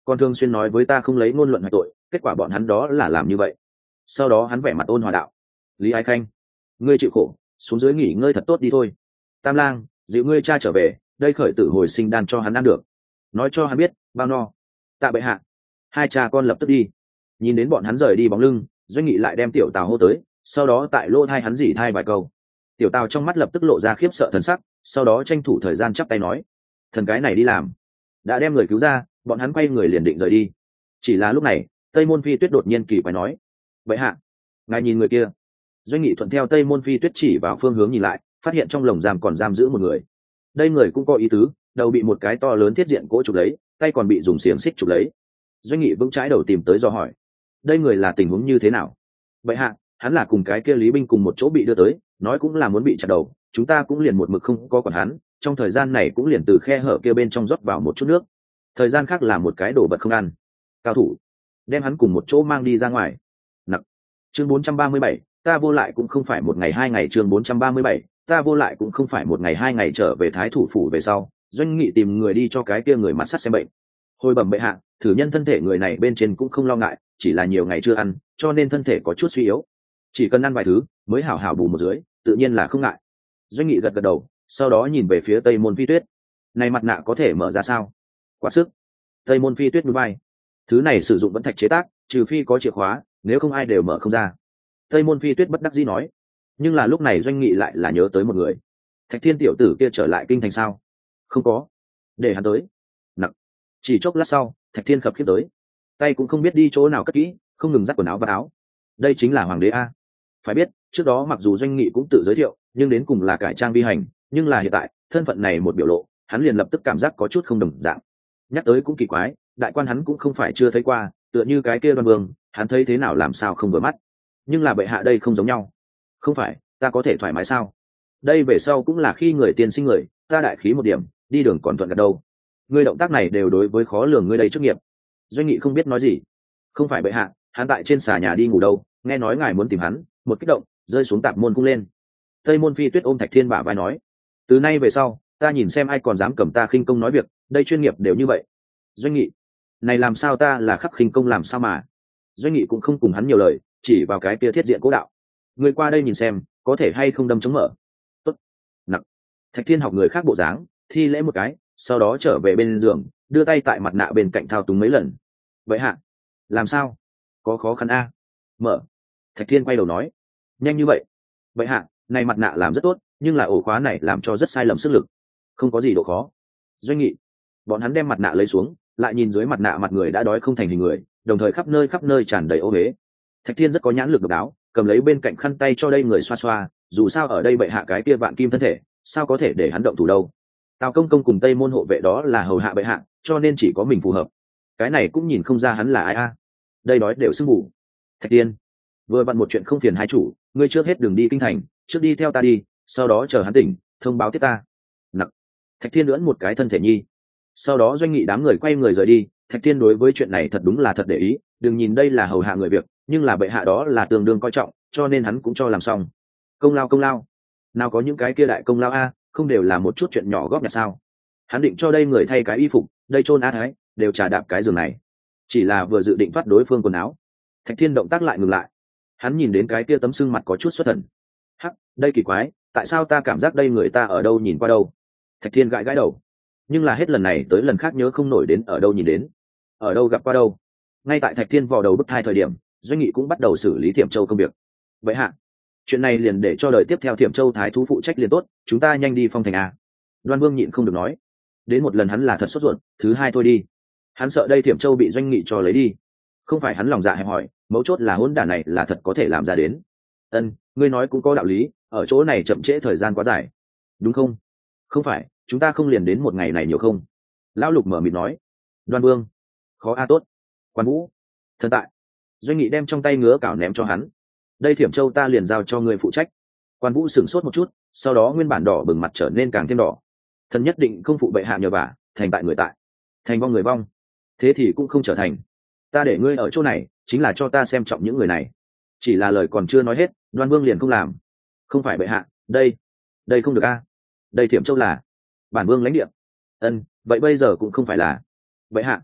còn thường xuyên nói với ta không lấy ngôn luận hoạch tội, kết quả bọn hắn đó là làm như vậy. Sau đó hắn vẻ mặt ôn hòa đạo: Lý Ái Khanh, ngươi chịu khổ, xuống dưới nghỉ ngơi thật tốt đi thôi. Tam Lang, dịu ngươi cha trở về, đây khởi tử hồi sinh đan cho hắn ăn được, nói cho hắn biết bao no. Tạ bệ hạ. Hai cha con lập tức đi. Nhìn đến bọn hắn rời đi bóng lưng, Doanh Nghị lại đem Tiểu Tào hô tới, sau đó tại lỗ thai hắn dỉ thai vài câu. Tiểu Tào trong mắt lập tức lộ ra khiếp sợ thần sắc, sau đó tranh thủ thời gian chắp tay nói: thần cái này đi làm. Đã đem người cứu ra, bọn hắn quay người liền định rời đi. Chỉ là lúc này, Tây Môn Phi Tuyết đột nhiên kỳ quái nói: bệ hạ, ngài nhìn người kia. Doanh Nghị thuận theo Tây Môn Phi Tuyết chỉ vào phương hướng nhìn lại, phát hiện trong lồng giam còn giam giữ một người. Đây người cũng có ý tứ, đầu bị một cái to lớn thiết diện cỗ chụp lấy, tay còn bị dùng xiềng xích chụp lấy. Doanh Nghị vững trái đầu tìm tới do hỏi: đây người là tình huống như thế nào? Bệ hạ, hắn là cùng cái kia Lý binh cùng một chỗ bị đưa tới, nói cũng là muốn bị chặt đầu, chúng ta cũng liền một mực không có còn hắn, trong thời gian này cũng liền từ khe hở kia bên trong rót vào một chút nước, thời gian khác là một cái đồ vật không ăn. Cao thủ, đem hắn cùng một chỗ mang đi ra ngoài. Nặc. Chương bốn trăm ba mươi bảy, ta vô lại cũng không phải một ngày hai ngày. Chương bốn trăm ba mươi bảy, ta vô lại cũng không phải một ngày hai ngày. Trở về Thái thủ phủ về sau, Doanh Nghị tìm người đi cho cái kia người mặt sắt xem bệnh. Hồi bẩm bệ hạ, thử nhân thân thể người này bên trên cũng không lo ngại, chỉ là nhiều ngày chưa ăn, cho nên thân thể có chút suy yếu, chỉ cần ăn vài thứ mới hảo hảo bù một dưới, tự nhiên là không ngại. Doanh Nghị gật gật đầu, sau đó nhìn về phía Tây Môn Phi Tuyết: này mặt nạ có thể mở ra sao? Quá sức. Tây Môn Phi Tuyết núi bay: thứ này sử dụng vẫn thạch chế tác, trừ phi có chìa khóa, nếu không ai đều mở không ra. Tây Môn Phi Tuyết bất đắc dĩ nói. Nhưng là lúc này Doanh Nghị lại là nhớ tới một người. Thạch Thiên tiểu tử kia trở lại kinh thành sao? Không có. Để hắn tới. Nặng. Chỉ chốc lát sau, Thạch Thiên khập khiếp tới, tay cũng không biết đi chỗ nào cất kỹ, không ngừng dắt quần áo và áo. Đây chính là hoàng đế a. Phải biết, trước đó mặc dù Doanh Nghị cũng tự giới thiệu, nhưng đến cùng là cải trang vi hành, nhưng là hiện tại, thân phận này một biểu lộ, hắn liền lập tức cảm giác có chút không đồng dạng. Nhắc tới cũng kỳ quái, đại quan hắn cũng không phải chưa thấy qua, tựa như cái kia Đoan Vương, hắn thấy thế nào làm sao không vừa mắt. Nhưng là bệ hạ đây không giống nhau. Không phải, ta có thể thoải mái sao? Đây về sau cũng là khi người tiên sinh người, ta đại khí một điểm, đi đường còn thuận gật đâu. Ngươi động tác này đều đối với khó lường ngươi đây chức nghiệp. Doanh Nghị không biết nói gì. Không phải bệ hạ, hắn tại trên xà nhà đi ngủ đâu, nghe nói ngài muốn tìm hắn, một kích động, rơi xuống tạp môn cung lên. Tây Môn Phi Tuyết ôm Thạch Thiên bả vai nói: từ nay về sau, ta nhìn xem ai còn dám cầm ta khinh công nói việc, đây chuyên nghiệp đều như vậy. Doanh Nghị, này làm sao ta là khắc khinh công làm sao mà? Doanh Nghị cũng không cùng hắn nhiều lời, chỉ vào cái kia thiết diện cố đạo: người qua đây nhìn xem, có thể hay không đâm chống mở. Tốt. Nặng. Thạch Thiên học người khác bộ dáng, thi lễ một cái, sau đó trở về bên giường, đưa tay tại mặt nạ bên cạnh thao túng mấy lần. Vậy hạ, làm sao? Có khó khăn a? Mở. Thạch Thiên quay đầu nói: nhanh như vậy? Vậy hạ, này mặt nạ làm rất tốt, nhưng là ổ khóa này làm cho rất sai lầm sức lực. Không có gì độ khó. Doanh Nghị. Bọn hắn đem mặt nạ lấy xuống, lại nhìn dưới mặt nạ mặt người đã đói không thành hình người, đồng thời khắp nơi khắp nơi tràn đầy ô huế. Thạch Thiên rất có nhãn lực độc đáo, cầm lấy bên cạnh khăn tay cho đây người xoa xoa, dù sao ở đây bệ hạ cái kia vạn kim thân thể, sao có thể để hắn động thủ đâu. Tào công công cùng Tây Môn hộ vệ đó là hầu hạ bệ hạ, cho nên chỉ có mình phù hợp. Cái này cũng nhìn không ra hắn là ai a. Đây đói đều sưng mù. Thạch Thiên, vừa vặn một chuyện không phiền hai chủ, ngươi trước hết đừng đi kinh thành, trước đi theo ta đi, sau đó chờ hắn tỉnh, thông báo tiếp ta. Nặc. Thạch Thiên lưỡn một cái thân thể nhi. Sau đó Doanh Nghị đám người quay người rời đi. Thạch Thiên đối với chuyện này thật đúng là thật để ý, đừng nhìn đây là hầu hạ người việc, nhưng là bệ hạ đó là tương đương coi trọng, cho nên hắn cũng cho làm xong. Công lao công lao, nào có những cái kia đại công lao a, không đều là một chút chuyện nhỏ góp nhặt sao? Hắn định cho đây người thay cái y phục, đây chôn a thái, đều trà đạp cái giường này. Chỉ là vừa dự định thoát đối phương quần áo, Thạch Thiên động tác lại ngừng lại. Hắn nhìn đến cái kia tấm sưng mặt có chút xuất thần. Hắc, đây kỳ quái, tại sao ta cảm giác đây người ta ở đâu nhìn qua đâu? Thạch Thiên gãi gãi đầu, nhưng là hết lần này tới lần khác nhớ không nổi đến ở đâu nhìn đến, ở đâu gặp qua đâu. Ngay tại Thạch Thiên vò đầu bức thai thời điểm, Doanh Nghị cũng bắt đầu xử lý Thiểm Châu công việc. Vậy hạ, chuyện này liền để cho đời tiếp theo Thiểm Châu thái thú phụ trách liền tốt, chúng ta nhanh đi phong thành a. Đoan Vương nhịn không được nói. Đến một lần hắn là thật sốt ruột, thứ hai thôi đi. Hắn sợ đây Thiểm Châu bị Doanh Nghị cho lấy đi. Không phải hắn lòng dạ hẹp hòi, mấu chốt là hỗn đản này là thật có thể làm ra đến. Ân, ngươi nói cũng có đạo lý, ở chỗ này chậm trễ thời gian quá dài, đúng không? Không phải, chúng ta không liền đến một ngày này nhiều không? Lão Lục mở mịt nói. Đoan Vương, khó a tốt. Quan Vũ, thần tại. Doanh Nghị đem trong tay ngứa cảo ném cho hắn. Đây Thiểm Châu ta liền giao cho ngươi phụ trách. Quan Vũ sửng sốt một chút, sau đó nguyên bản đỏ bừng mặt trở nên càng thêm đỏ. Thần nhất định không phụ bệ hạ nhờ vả, thành tại người tại, thành vong người vong. Thế thì cũng không trở thành. Ta để ngươi ở chỗ này, chính là cho ta xem trọng những người này. Chỉ là lời còn chưa nói hết, Đoan Vương liền không làm. Không phải bệ hạ, đây, đây không được a. Đây Thiểm Châu là bản vương lãnh địa. Ân, vậy bây giờ cũng không phải là bệ hạ.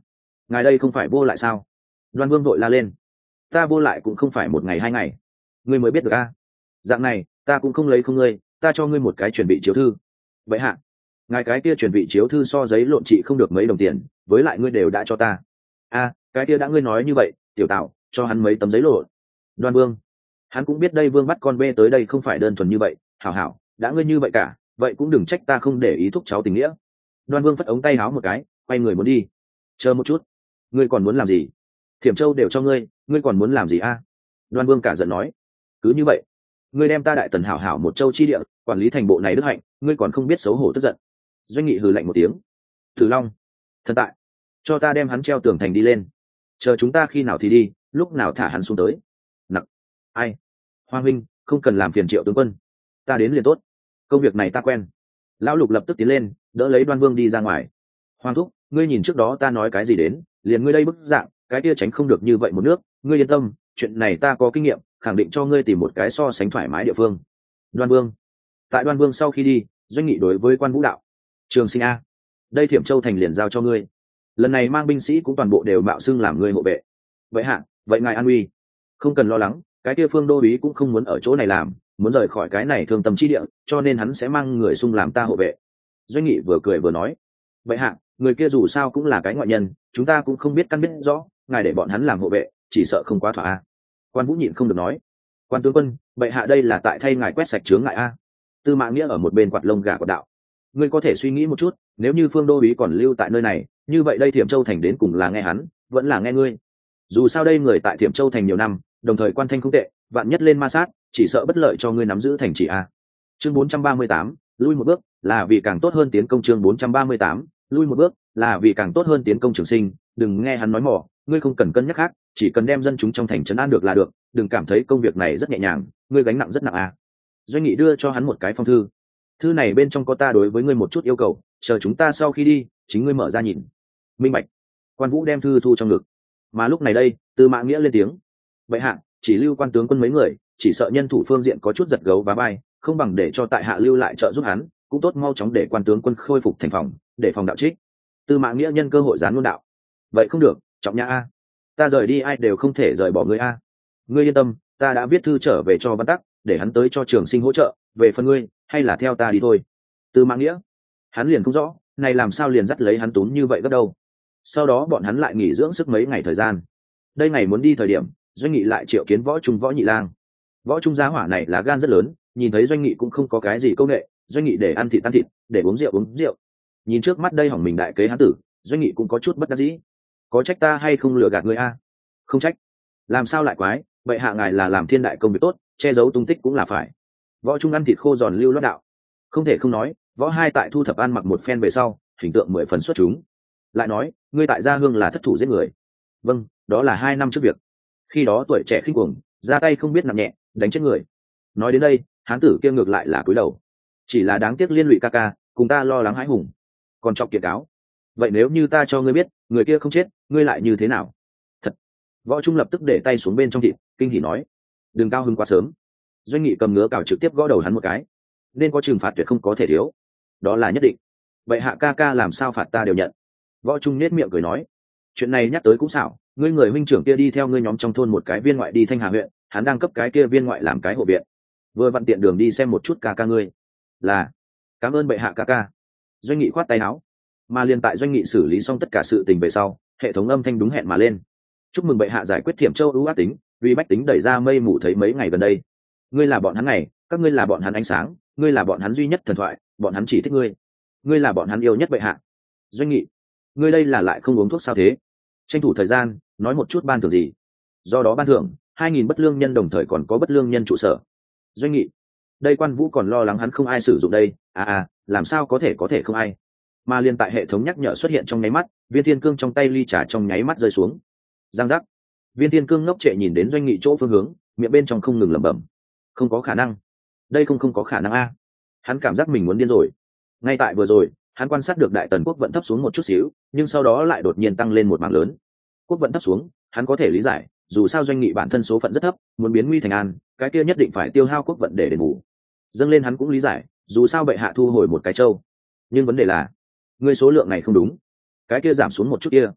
ngài đây không phải vô lại sao? Đoan Vương vội la lên. Ta vô lại cũng không phải một ngày hai ngày, ngươi mới biết được a. Dạng này ta cũng không lấy không ngươi, ta cho ngươi một cái chuẩn bị chiếu thư. Vậy hạ, ngài cái kia chuẩn bị chiếu thư so giấy lộn trị không được mấy đồng tiền, với lại ngươi đều đã cho ta. A, cái kia đã ngươi nói như vậy, tiểu tạo cho hắn mấy tấm giấy lộn. Đoan Vương, hắn cũng biết đây Vương bắt con bê tới đây không phải đơn thuần như vậy. Hảo hảo, đã ngươi như vậy cả, vậy cũng đừng trách ta không để ý thúc cháu tình nghĩa. Đoan Vương phất ống tay áo một cái, quay người muốn đi. Chờ một chút, ngươi còn muốn làm gì? Thiểm Châu đều cho ngươi, ngươi còn muốn làm gì a? Đoan Vương cả giận nói. Cứ như vậy, ngươi đem ta đại tần hảo hảo một châu chi địa quản lý thành bộ này đức hạnh, ngươi còn không biết xấu hổ tức giận. Doanh Nghị hừ lạnh một tiếng. Thử Long, thần tại, cho ta đem hắn treo tường thành đi lên, chờ chúng ta khi nào thì đi, lúc nào thả hắn xuống tới. Nặc, ai? Hoa huynh, không cần làm phiền Triệu tướng quân, ta đến liền tốt, công việc này ta quen. Lão Lục lập tức tiến lên, đỡ lấy Đoan Vương đi ra ngoài. Hoàng thúc, ngươi nhìn trước đó ta nói cái gì đến, liền ngươi đây bức dạng, cái kia tránh không được như vậy một nước, ngươi yên tâm, chuyện này ta có kinh nghiệm, khẳng định cho ngươi tìm một cái so sánh thoải mái địa phương. Đoan Vương. Tại Đoan Vương sau khi đi, Doanh Nghị đối với Quan Vũ đạo: Trường Sinh a, đây Thiểm Châu thành liền giao cho ngươi, lần này mang binh sĩ cũng toàn bộ đều mạo xưng làm ngươi hộ vệ. Vậy hạ, vậy ngài an uy, không cần lo lắng, cái kia Phương đô úy cũng không muốn ở chỗ này làm, muốn rời khỏi cái này thương tâm chi địa, cho nên hắn sẽ mang người xung làm ta hộ vệ. Doanh Nghị vừa cười vừa nói: Vậy hạ, người kia dù sao cũng là cái ngoại nhân, chúng ta cũng không biết căn biết rõ, ngài để bọn hắn làm hộ vệ, chỉ sợ không quá thỏa a. Quan Vũ nhịn không được nói: Quan tướng quân, vậy hạ đây là tại thay ngài quét sạch chướng ngại a. Tư Mã Nghĩa ở một bên quạt lông gà quạt đạo: ngươi có thể suy nghĩ một chút, nếu như Phương đô úy còn lưu tại nơi này, như vậy đây Thiểm Châu thành đến cùng là nghe hắn, vẫn là nghe ngươi. Dù sao đây người tại Thiểm Châu thành nhiều năm, đồng thời quan thanh không tệ, vạn nhất lên ma sát, chỉ sợ bất lợi cho ngươi nắm giữ thành trì a. Chương bốn trăm ba mươi tám, lui một bước, là vì càng tốt hơn tiến công. Chương bốn trăm ba mươi tám, lui một bước, là vì càng tốt hơn tiến công. Trường Sinh, đừng nghe hắn nói mỏ, ngươi không cần cân nhắc khác, chỉ cần đem dân chúng trong thành trấn an được là được, đừng cảm thấy công việc này rất nhẹ nhàng, ngươi gánh nặng rất nặng a. Doanh Nghị đưa cho hắn một cái phong thư. Thư này bên trong có ta đối với ngươi một chút yêu cầu, chờ chúng ta sau khi đi, chính ngươi mở ra nhìn. Minh bạch. Quan Vũ đem thư thu trong ngực. Mà lúc này đây, Tư Mã Nghĩa lên tiếng: vậy hạ, chỉ lưu quan tướng quân mấy người, chỉ sợ nhân thủ phương diện có chút giật gấu và bay, không bằng để cho tại hạ lưu lại trợ giúp hắn, cũng tốt mau chóng để quan tướng quân khôi phục thành phòng, để phòng đạo trích. Tư Mã Nghĩa nhân cơ hội gián luôn đạo: vậy không được, trọng nhã a, ta rời đi ai đều không thể rời bỏ ngươi a. Ngươi yên tâm, ta đã viết thư trở về cho Văn Tắc, để hắn tới cho Trường Sinh hỗ trợ, về phần ngươi, hay là theo ta đi thôi. Tư Mã Nghĩa, hắn liền không rõ, này làm sao liền dắt lấy hắn túm như vậy gấp đâu. Sau đó bọn hắn lại nghỉ dưỡng sức mấy ngày thời gian. Đây ngày muốn đi thời điểm, Doanh Nghị lại triệu kiến Võ Trung Võ Nhị Lang. Võ Trung giá hỏa này là gan rất lớn, nhìn thấy Doanh Nghị cũng không có cái gì công nghệ, Doanh Nghị để ăn thịt ăn thịt, để uống rượu uống rượu. Nhìn trước mắt đây hỏng mình đại kế hắn tử, Doanh Nghị cũng có chút bất đắc dĩ. Có trách ta hay không lừa gạt ngươi a? Không trách. Làm sao lại quái, vậy hạ ngài là làm thiên đại công việc tốt, che giấu tung tích cũng là phải. Võ Trung ăn thịt khô giòn lưu loát đạo. Không thể không nói, Võ Hai tại thu thập ăn mặc một phen về sau, hình tượng mười phần xuất chúng. Lại nói, ngươi tại gia hương là thất thủ giết người. Vâng, đó là hai năm trước việc. Khi đó tuổi trẻ khinh cuồng, ra tay không biết nặng nhẹ, đánh chết người. Nói đến đây, hán tử kia ngược lại là cúi đầu. Chỉ là đáng tiếc liên lụy ca ca, cùng ta lo lắng hãi hùng. Còn chọc kiện cáo. Vậy nếu như ta cho ngươi biết, người kia không chết, ngươi lại như thế nào? Thật. Võ Trung lập tức để tay xuống bên trong thịt, kinh hỉ nói: đừng cao hứng quá sớm. Doanh Nghị cầm ngứa cào trực tiếp gõ đầu hắn một cái. Nên có trừng phạt tuyệt không có thể thiếu, đó là nhất định. Vậy hạ ca ca làm sao phạt ta đều nhận. Võ Trung nết miệng cười nói: chuyện này nhắc tới cũng xảo, ngươi người huynh trưởng kia đi theo ngươi nhóm trong thôn một cái viên ngoại đi Thanh Hà huyện, hắn đang cấp cái kia viên ngoại làm cái hộ viện, vừa vặn tiện đường đi xem một chút ca ca ngươi. Là, cảm ơn bệ hạ ca ca. Doanh Nghị khoát tay áo. Mà liền tại Doanh Nghị xử lý xong tất cả sự tình về sau, hệ thống âm thanh đúng hẹn mà lên: chúc mừng bệ hạ giải quyết Thiểm Châu ưu ác tính, vì bách tính đẩy ra mây mù thấy mấy ngày gần đây. Ngươi là bọn hắn ngày, các ngươi là bọn hắn ánh sáng, ngươi là bọn hắn duy nhất thần thoại, bọn hắn chỉ thích ngươi, ngươi là bọn hắn yêu nhất bệ hạ. Doanh Nghị, ngươi đây là lại không uống thuốc sao thế? Tranh thủ thời gian nói một chút ban thưởng gì. Do đó ban thưởng hai nghìn bất lương nhân, đồng thời còn có bất lương nhân trụ sở. Doanh Nghị, đây Quan Vũ còn lo lắng hắn không ai sử dụng đây. À à, làm sao có thể có thể không ai. Mà liên tại hệ thống nhắc nhở xuất hiện trong nháy mắt, viên thiên cương trong tay ly trà trong nháy mắt rơi xuống. Giang giác. Viên thiên cương ngốc trệ nhìn đến Doanh Nghị chỗ phương hướng, miệng bên trong không ngừng lẩm bẩm: không có khả năng, đây không không có khả năng a. Hắn cảm giác mình muốn điên rồi. Ngay tại vừa rồi, hắn quan sát được đại tần quốc vận thấp xuống một chút xíu, nhưng sau đó lại đột nhiên tăng lên một mảng lớn. Quốc vận thấp xuống, hắn có thể lý giải, dù sao Doanh Nghị bản thân số phận rất thấp, muốn biến nguy thành an, cái kia nhất định phải tiêu hao quốc vận để đền bù. Dâng lên hắn cũng lý giải, dù sao bệ hạ thu hồi một cái châu, nhưng vấn đề là, ngươi số lượng này không đúng, cái kia giảm xuống một chút kia.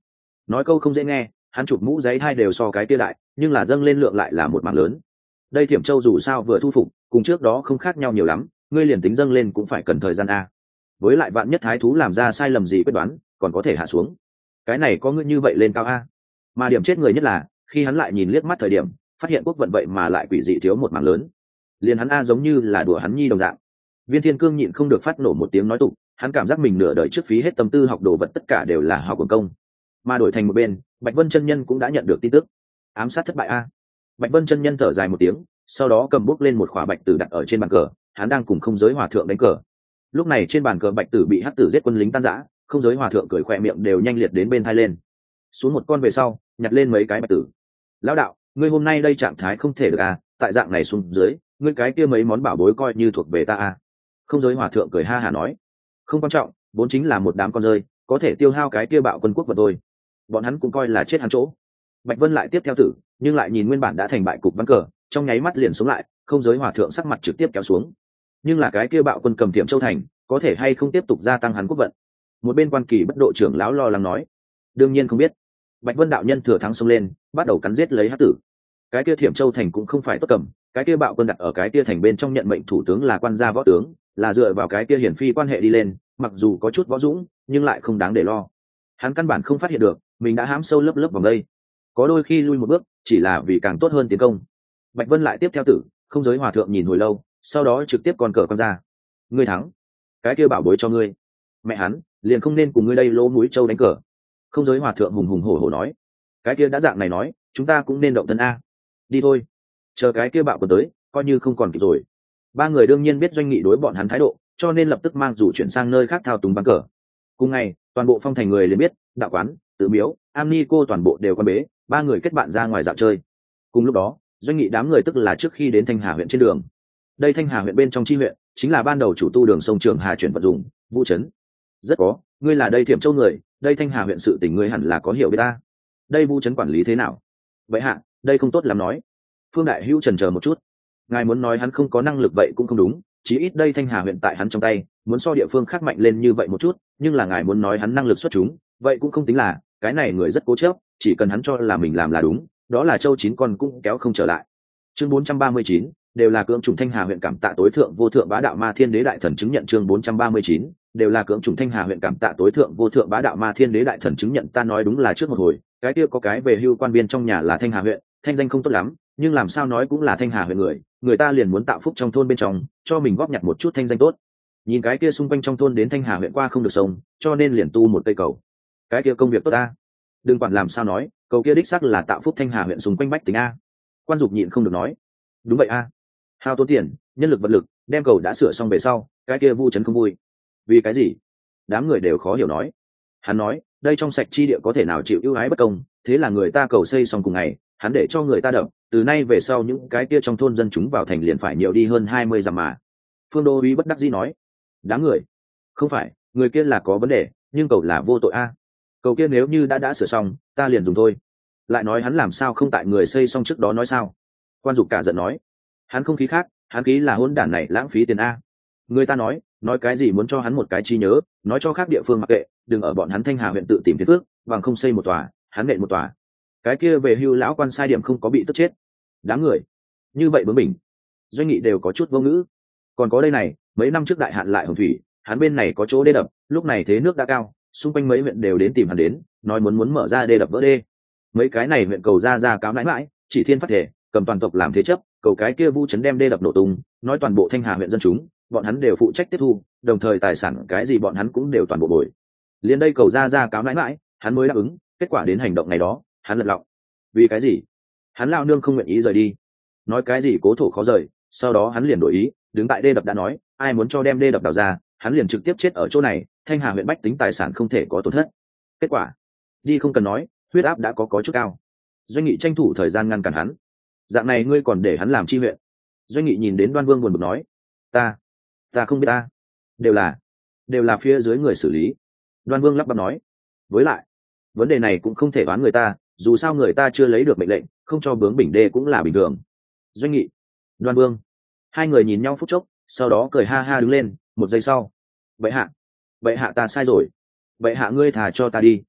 nói câu không dễ nghe, hắn chụp mũ giấy hai đều so cái kia đại, nhưng là dâng lên lượng lại là một mảng lớn. Đây Thiểm Châu dù sao vừa thu phục, cùng trước đó không khác nhau nhiều lắm, ngươi liền tính dâng lên cũng phải cần thời gian a. Với lại vạn nhất thái thú làm ra sai lầm gì quyết đoán, còn có thể hạ xuống. Cái này có ngươi như vậy lên cao a. Mà điểm chết người nhất là, khi hắn lại nhìn liếc mắt thời điểm, phát hiện quốc vận vậy mà lại quỷ dị thiếu một mảng lớn. Liền hắn a giống như là đùa hắn nhi đồng dạng. Viên Thiên Cương nhịn không được phát nổ một tiếng nói tục, hắn cảm giác mình nửa đời trước phí hết tâm tư học đồ vật tất cả đều là học quần công. Mà đổi thành một bên, Bạch Vân chân nhân cũng đã nhận được tin tức. Ám sát thất bại a. Bạch Vân chân nhân thở dài một tiếng, sau đó cầm bút lên một khỏa bạch tử đặt ở trên bàn cờ, hắn đang cùng không giới hòa thượng đánh cờ. Lúc này trên bàn cờ bạch tử bị hắc tử giết quân lính tan rã, không giới hòa thượng cười khỏe miệng đều nhanh liệt đến bên thai lên. Xuống một con về sau, nhặt lên mấy cái bạch tử. Lão đạo, ngươi hôm nay đây trạng thái không thể được à, tại dạng này xuống dưới, ngươi cái kia mấy món bảo bối coi như thuộc về ta à. Không giới hòa thượng cười ha hà nói, không quan trọng, vốn chính là một đám con rơi, có thể tiêu hao cái kia bạo quân quốc vật thôi. Bọn hắn cũng coi là chết hắn chỗ. Bạch Vân lại tiếp theo tử, nhưng lại nhìn nguyên bản đã thành bại cục ván cờ, trong nháy mắt liền sống lại, không giới hòa thượng sắc mặt trực tiếp kéo xuống. Nhưng là cái kia bạo quân cầm Thiểm Châu thành, có thể hay không tiếp tục gia tăng hắn quốc vận? Một bên quan kỳ bất độ trưởng lão lo lắng nói, đương nhiên không biết. Bạch Vân đạo nhân thừa thắng xông lên, bắt đầu cắn giết lấy hắc tử. Cái kia Thiểm Châu thành cũng không phải tốt cầm, cái kia bạo quân đặt ở cái kia thành bên trong nhận mệnh thủ tướng là quan gia võ tướng, là dựa vào cái kia hiển phi quan hệ đi lên, mặc dù có chút võ dũng, nhưng lại không đáng để lo. Hắn căn bản không phát hiện được, mình đã hãm sâu lớp lớp vòng đây. Có đôi khi lui một bước, chỉ là vì càng tốt hơn tiến công. Bạch Vân lại tiếp theo tử, không giới hòa thượng nhìn hồi lâu, sau đó trực tiếp con cờ con ra. Ngươi thắng, cái kia bảo bối cho ngươi. Mẹ hắn, liền không nên cùng ngươi đây lỗ mũi trâu đánh cờ. Không giới hòa thượng hùng hùng hổ hổ nói, cái kia đã dạng này nói, chúng ta cũng nên động thân a. Đi thôi, chờ cái kia bạo quân tới, coi như không còn kịp rồi. Ba người đương nhiên biết doanh nghị đối bọn hắn thái độ, cho nên lập tức mang rủ chuyển sang nơi khác thao túng bắn cờ. Cùng ngày, toàn bộ phong thành người liền biết, đạo quán, tự miếu, am ni cô toàn bộ đều quan bế, ba người kết bạn ra ngoài dạo chơi. Cùng lúc đó, doanh nghị đám người tức là trước khi đến Thanh Hà huyện trên đường. Đây Thanh Hà huyện bên trong chi huyện, chính là ban đầu chủ tu đường sông Trường Hà chuyển vận dụng, Vũ Trấn. Rất có, ngươi là đây Thiểm Châu người, đây Thanh Hà huyện sự tình ngươi hẳn là có hiểu biết ta. Đây Vũ Trấn quản lý thế nào? Vậy hạ, đây không tốt lắm nói. Phương Đại Hữu chần chờ một chút. Ngài muốn nói hắn không có năng lực vậy cũng không đúng, chí ít đây Thanh Hà huyện tại hắn trong tay, muốn so địa phương khác mạnh lên như vậy một chút, nhưng là ngài muốn nói hắn năng lực xuất chúng, vậy cũng không tính là, cái này người rất cố chấp, chỉ cần hắn cho là mình làm là đúng, đó là châu chín con cũng kéo không trở lại. Chương bốn trăm ba mươi chín, đều là cưỡng trùng Thanh Hà huyện cảm tạ tối thượng vô thượng bá đạo ma thiên đế đại thần chứng nhận. Chương bốn trăm ba mươi chín, đều là cưỡng trùng Thanh Hà huyện cảm tạ tối thượng vô thượng bá đạo ma thiên đế đại thần chứng nhận. Ta nói đúng là trước một hồi, cái kia có cái về hưu quan viên trong nhà là Thanh Hà huyện, thanh danh không tốt lắm, nhưng làm sao nói cũng là Thanh Hà huyện người, người ta liền muốn tạo phúc trong thôn bên trong, cho mình góp nhặt một chút thanh danh tốt. Nhìn cái kia xung quanh trong thôn đến Thanh Hà huyện qua không được sông, cho nên liền tu một cây cầu. Cái kia công việc tốt ta. Đừng quản làm sao nói, cầu kia đích xác là tạo phúc Thanh Hà huyện xung quanh bách tính a. Quan Dục nhịn không được nói, đúng vậy a. Hao tốn tiền, nhân lực vật lực, đem cầu đã sửa xong về sau, cái kia Vu Trấn không vui. Vì cái gì? Đám người đều khó hiểu nói. Hắn nói, đây trong sạch chi địa có thể nào chịu ưu ái bất công, thế là người ta cầu xây xong cùng ngày, hắn để cho người ta đập, từ nay về sau những cái kia trong thôn dân chúng vào thành liền phải nhiều đi hơn hai mươi dặm mà. Phương Đô Uý bất đắc dĩ nói, đám người, không phải, người kia là có vấn đề, nhưng cầu là vô tội a. Cầu kia nếu như đã đã sửa xong, ta liền dùng thôi. Lại nói hắn làm sao không tại người xây xong trước đó nói sao? Quan Dục cả giận nói, hắn không khí khác, hắn khí là hỗn đản này lãng phí tiền a. Người ta nói, nói cái gì muốn cho hắn một cái trí nhớ, nói cho khác địa phương mặc kệ, đừng ở bọn hắn Thanh Hà huyện tự tìm phiền phước, bằng không xây một tòa, hắn nện một tòa. Cái kia về hưu lão quan sai điểm không có bị tức chết. Đám người, như vậy bướng bỉnh. Doanh nghị đều có chút vô ngữ. Còn có đây này, mấy năm trước đại hạn lại hồng thủy, hắn bên này có chỗ đê đập, lúc này thế nước đã cao, xung quanh mấy huyện đều đến tìm hắn đến, nói muốn muốn mở ra đê đập vỡ đê. Mấy cái này huyện cầu ra ra cáo nãi mãi, chỉ thiên phát thể, cầm toàn tộc làm thế chấp, cầu cái kia Vu Trấn đem đê đập nổ tung, nói toàn bộ Thanh Hà huyện dân chúng, bọn hắn đều phụ trách tiếp thu, đồng thời tài sản cái gì bọn hắn cũng đều toàn bộ bồi. Liên đây cầu ra ra cáo nãi mãi, hắn mới đáp ứng, kết quả đến hành động ngày đó, hắn lật lọng. Vì cái gì? Hắn lao nương không nguyện ý rời đi, nói cái gì cố thổ khó rời, sau đó hắn liền đổi ý, đứng tại đê đập đã nói, ai muốn cho đem đê đập đào ra, hắn liền trực tiếp chết ở chỗ này, Thanh Hà huyện bách tính tài sản không thể có tổn thất. Kết quả, đi không cần nói, huyết áp đã có có chút cao. Doanh Nghị tranh thủ thời gian ngăn cản hắn. Dạng này ngươi còn để hắn làm chi huyện? Doanh Nghị nhìn đến Đoan Vương buồn bực nói, ta, ta không biết ta, đều là, đều là phía dưới người xử lý. Đoan Vương lắp bắp nói, với lại, vấn đề này cũng không thể đoán người ta, dù sao người ta chưa lấy được mệnh lệnh, không cho bướng bỉnh đê cũng là bình thường. Doanh Nghị, Đoan Vương, hai người nhìn nhau phút chốc, sau đó cười ha ha đứng lên. Một giây sau, vậy hạ, vậy hạ ta sai rồi, vậy hạ ngươi thả cho ta đi.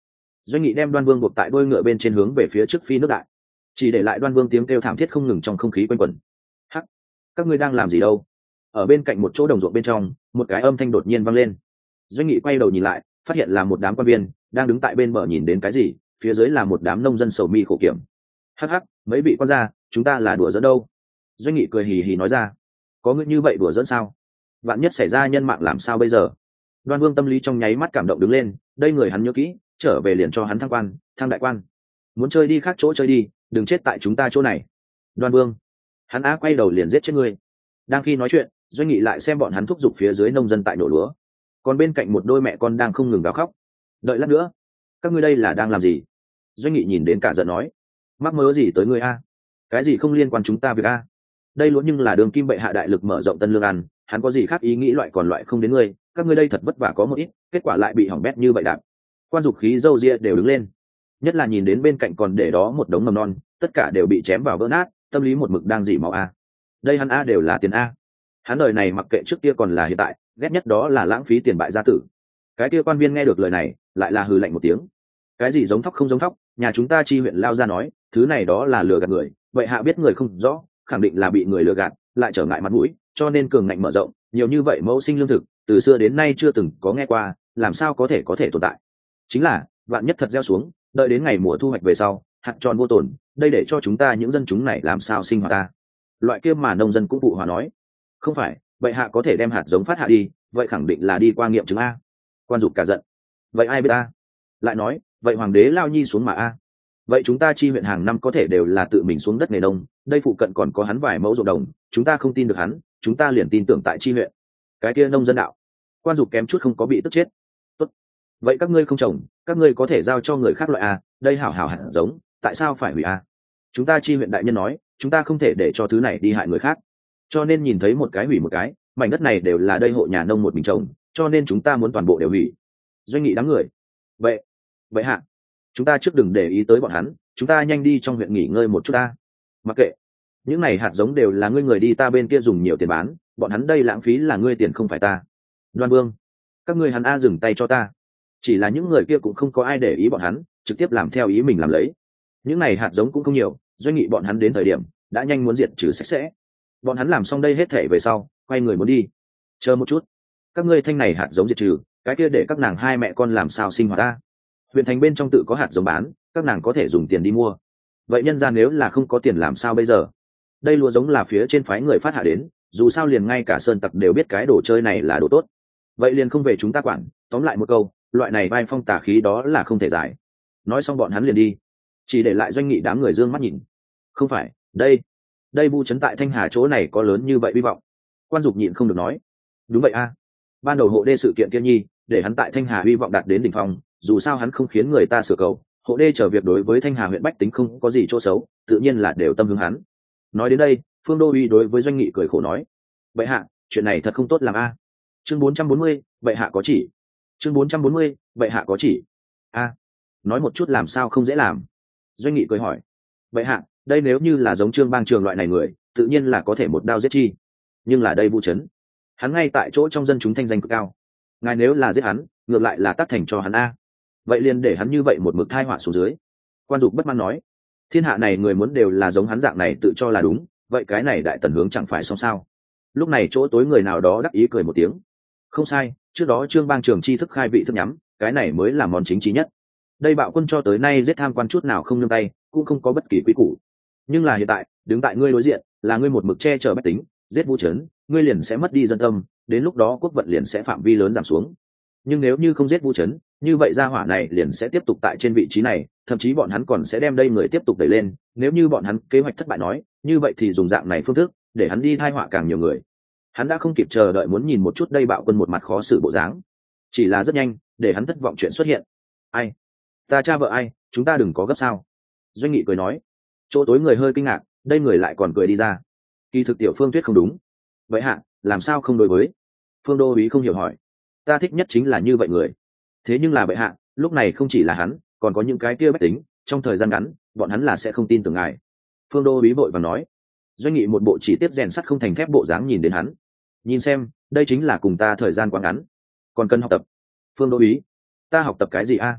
Doanh Nghị đem Đoan Vương buộc tại đôi ngựa bên trên hướng về phía trước phi nước đại, chỉ để lại Đoan Vương tiếng kêu thảm thiết không ngừng trong không khí quanh quẩn. Hắc, các ngươi đang làm gì đâu? Ở bên cạnh một chỗ đồng ruộng bên trong, một cái âm thanh đột nhiên vang lên. Doanh Nghị quay đầu nhìn lại, phát hiện là một đám quan viên đang đứng tại bên bờ nhìn đến cái gì, phía dưới là một đám nông dân sầu mi khổ kiểm. Hắc hắc, mấy vị quan gia, chúng ta là đùa giỡn đâu? Doanh Nghị cười hì hì nói ra. Có ngươi như vậy đùa giỡn sao? Vạn nhất xảy ra nhân mạng làm sao bây giờ? Đoan Vương tâm lý trong nháy mắt cảm động đứng lên, đây người hắn nhớ kỹ, trở về liền cho hắn thăng quan, thăng đại quan. Muốn chơi đi khác chỗ chơi đi, đừng chết tại chúng ta chỗ này. Đoan Vương, hắn á quay đầu liền giết chết ngươi. Đang khi nói chuyện, Doanh Nghị lại xem bọn hắn thúc giục phía dưới nông dân tại nổ lúa, còn bên cạnh một đôi mẹ con đang không ngừng gào khóc. Đợi lát nữa, các ngươi đây là đang làm gì? Doanh Nghị nhìn đến cả giận nói, mắc mớ gì tới ngươi a? Cái gì không liên quan chúng ta việc a? Đây lúa nhưng là đường kim bệ hạ đại lực mở rộng tân lương ăn, hắn có gì khác ý nghĩ loại còn loại không đến ngươi, các ngươi đây thật vất vả có một ít, kết quả lại bị hỏng bét như vậy đạp. Quan dục khí râu ria đều đứng lên, nhất là nhìn đến bên cạnh còn để đó một đống mầm non, tất cả đều bị chém vào vỡ nát, tâm lý một mực đang dỉ máu a. Đây hắn a đều là tiền a. Hắn đời này mặc kệ trước kia còn là hiện tại, ghét nhất đó là lãng phí tiền bại gia tử. Cái kia quan viên nghe được lời này, lại là hừ lạnh một tiếng. Cái gì giống thóc không giống thóc, nhà chúng ta chi huyện lao ra nói, thứ này đó là lừa gạt người, vậy hạ biết người không rõ, khẳng định là bị người lừa gạt, lại trở ngại mặt mũi, cho nên cường ngạnh mở rộng, nhiều như vậy mẫu sinh lương thực, từ xưa đến nay chưa từng có nghe qua, làm sao có thể có thể tồn tại. Chính là, vạn nhất thật gieo xuống, đợi đến ngày mùa thu hoạch về sau, hạt tròn vô tổn, đây để cho chúng ta những dân chúng này làm sao sinh hoạt ta. Loại kia mà nông dân cũng phụ hòa nói, không phải, vậy hạ có thể đem hạt giống phát hạ đi, vậy khẳng định là đi qua nghiệm chứng a. Quan dục cả giận, vậy ai biết a? Lại nói, vậy hoàng đế lao nhi xuống mà a. Vậy chúng ta chi huyện hàng năm có thể đều là tự mình xuống đất nghề nông, đây phụ cận còn có hắn vài mẫu ruộng đồng, chúng ta không tin được hắn, chúng ta liền tin tưởng tại chi huyện. Cái kia nông dân đạo, quan dục kém chút không có bị tức chết. Tốt, vậy các ngươi không trồng, các ngươi có thể giao cho người khác loại a, đây hảo hảo hạt giống, tại sao phải hủy a? Chúng ta chi huyện đại nhân nói, chúng ta không thể để cho thứ này đi hại người khác, cho nên nhìn thấy một cái hủy một cái, mảnh đất này đều là đây hộ nhà nông một mình trồng, cho nên chúng ta muốn toàn bộ đều hủy. Doanh Nghị đáng người. Vậy, vậy hạ, chúng ta trước đừng để ý tới bọn hắn, chúng ta nhanh đi trong huyện nghỉ ngơi một chút ta. Mặc kệ, những này hạt giống đều là ngươi người đi ta bên kia dùng nhiều tiền bán, bọn hắn đây lãng phí là ngươi tiền không phải ta. Đoan Vương, các ngươi hắn a dừng tay cho ta. Chỉ là những người kia cũng không có ai để ý bọn hắn, trực tiếp làm theo ý mình làm lấy. Những này hạt giống cũng không nhiều, Doanh Nghị bọn hắn đến thời điểm đã nhanh muốn diệt trừ sạch sẽ. Bọn hắn làm xong đây hết thể về sau, quay người muốn đi. Chờ một chút, các ngươi thanh này hạt giống diệt trừ, cái kia để các nàng hai mẹ con làm sao sinh hoạt ta? Huyện thành bên trong tự có hạt giống bán, các nàng có thể dùng tiền đi mua. Vậy nhân ra nếu là không có tiền làm sao bây giờ? Đây lúa giống là phía trên phái người phát hạ đến, dù sao liền ngay cả sơn tặc đều biết cái đồ chơi này là đồ tốt. Vậy liền không về chúng ta quản, tóm lại một câu, loại này vai phong tà khí đó là không thể giải. Nói xong bọn hắn liền đi, chỉ để lại Doanh Nghị đám người dương mắt nhìn. Không phải, đây, đây vu trấn tại Thanh Hà chỗ này có lớn như vậy hy vọng. Quan dục nhịn không được nói, đúng vậy a, ban đầu hộ đê sự kiện kia nhi, để hắn tại Thanh Hà hy vọng đạt đến đỉnh phong, dù sao hắn không khiến người ta sửa cầu, hộ đê chờ việc đối với Thanh Hà huyện bách tính không có gì chỗ xấu, tự nhiên là đều tâm hướng hắn. Nói đến đây, Phương Đô uy đối với Doanh Nghị cười khổ nói, vậy hạ, chuyện này thật không tốt làm a. Chương bốn trăm bốn mươi, vậy hạ có chỉ. Chương bốn trăm bốn mươi, vậy hạ có chỉ. A, nói một chút làm sao không dễ làm. Doanh Nghị cười hỏi, vậy hạ, đây nếu như là giống Trương Bang Trường loại này người, tự nhiên là có thể một đao giết chi, nhưng là đây vu trấn, hắn ngay tại chỗ trong dân chúng thanh danh cực cao, ngài nếu là giết hắn, ngược lại là tác thành cho hắn a. Vậy liền để hắn như vậy một mực thai họa xuống dưới. Quan dục bất mãn nói, thiên hạ này người muốn đều là giống hắn dạng này tự cho là đúng, vậy cái này đại tần hướng chẳng phải xong sao? Lúc này chỗ tối người nào đó đắc ý cười một tiếng, không sai, trước đó Trương Bang Trường chi thức khai vị thức nhắm, cái này mới là món chính trí nhất. Đây bạo quân cho tới nay giết tham quan chút nào không nương tay, cũng không có bất kỳ quý củ. Nhưng là hiện tại, đứng tại ngươi đối diện, là ngươi một mực che chở bách tính, giết vu trấn, ngươi liền sẽ mất đi dân tâm, đến lúc đó quốc vận liền sẽ phạm vi lớn giảm xuống. Nhưng nếu như không giết vu trấn, như vậy gia hỏa này liền sẽ tiếp tục tại trên vị trí này, thậm chí bọn hắn còn sẽ đem đây người tiếp tục đẩy lên, nếu như bọn hắn kế hoạch thất bại nói, như vậy thì dùng dạng này phương thức để hắn đi thai họa càng nhiều người. Hắn đã không kịp chờ đợi muốn nhìn một chút đây bạo quân một mặt khó xử bộ dáng, chỉ là rất nhanh để hắn thất vọng chuyện xuất hiện. Ai? Ta cha vợ ai? Chúng ta đừng có gấp sao? Doanh Nghị cười nói. Chỗ tối người hơi kinh ngạc, đây người lại còn cười đi ra. Kỳ thực tiểu Phương Tuyết không đúng. Vậy hạ, làm sao không đối với? Phương Đô úy không hiểu hỏi. Ta thích nhất chính là như vậy người. Thế nhưng là bệ hạ, lúc này không chỉ là hắn, còn có những cái kia bách tính, trong thời gian ngắn, bọn hắn là sẽ không tin tưởng ngài. Phương Đô úy vội và nói. Doanh Nghị một bộ chỉ tiếp rèn sắt không thành thép bộ dáng nhìn đến hắn. Nhìn xem, đây chính là cùng ta thời gian quá ngắn, còn cần học tập. Phương Đô úy, ta học tập cái gì a?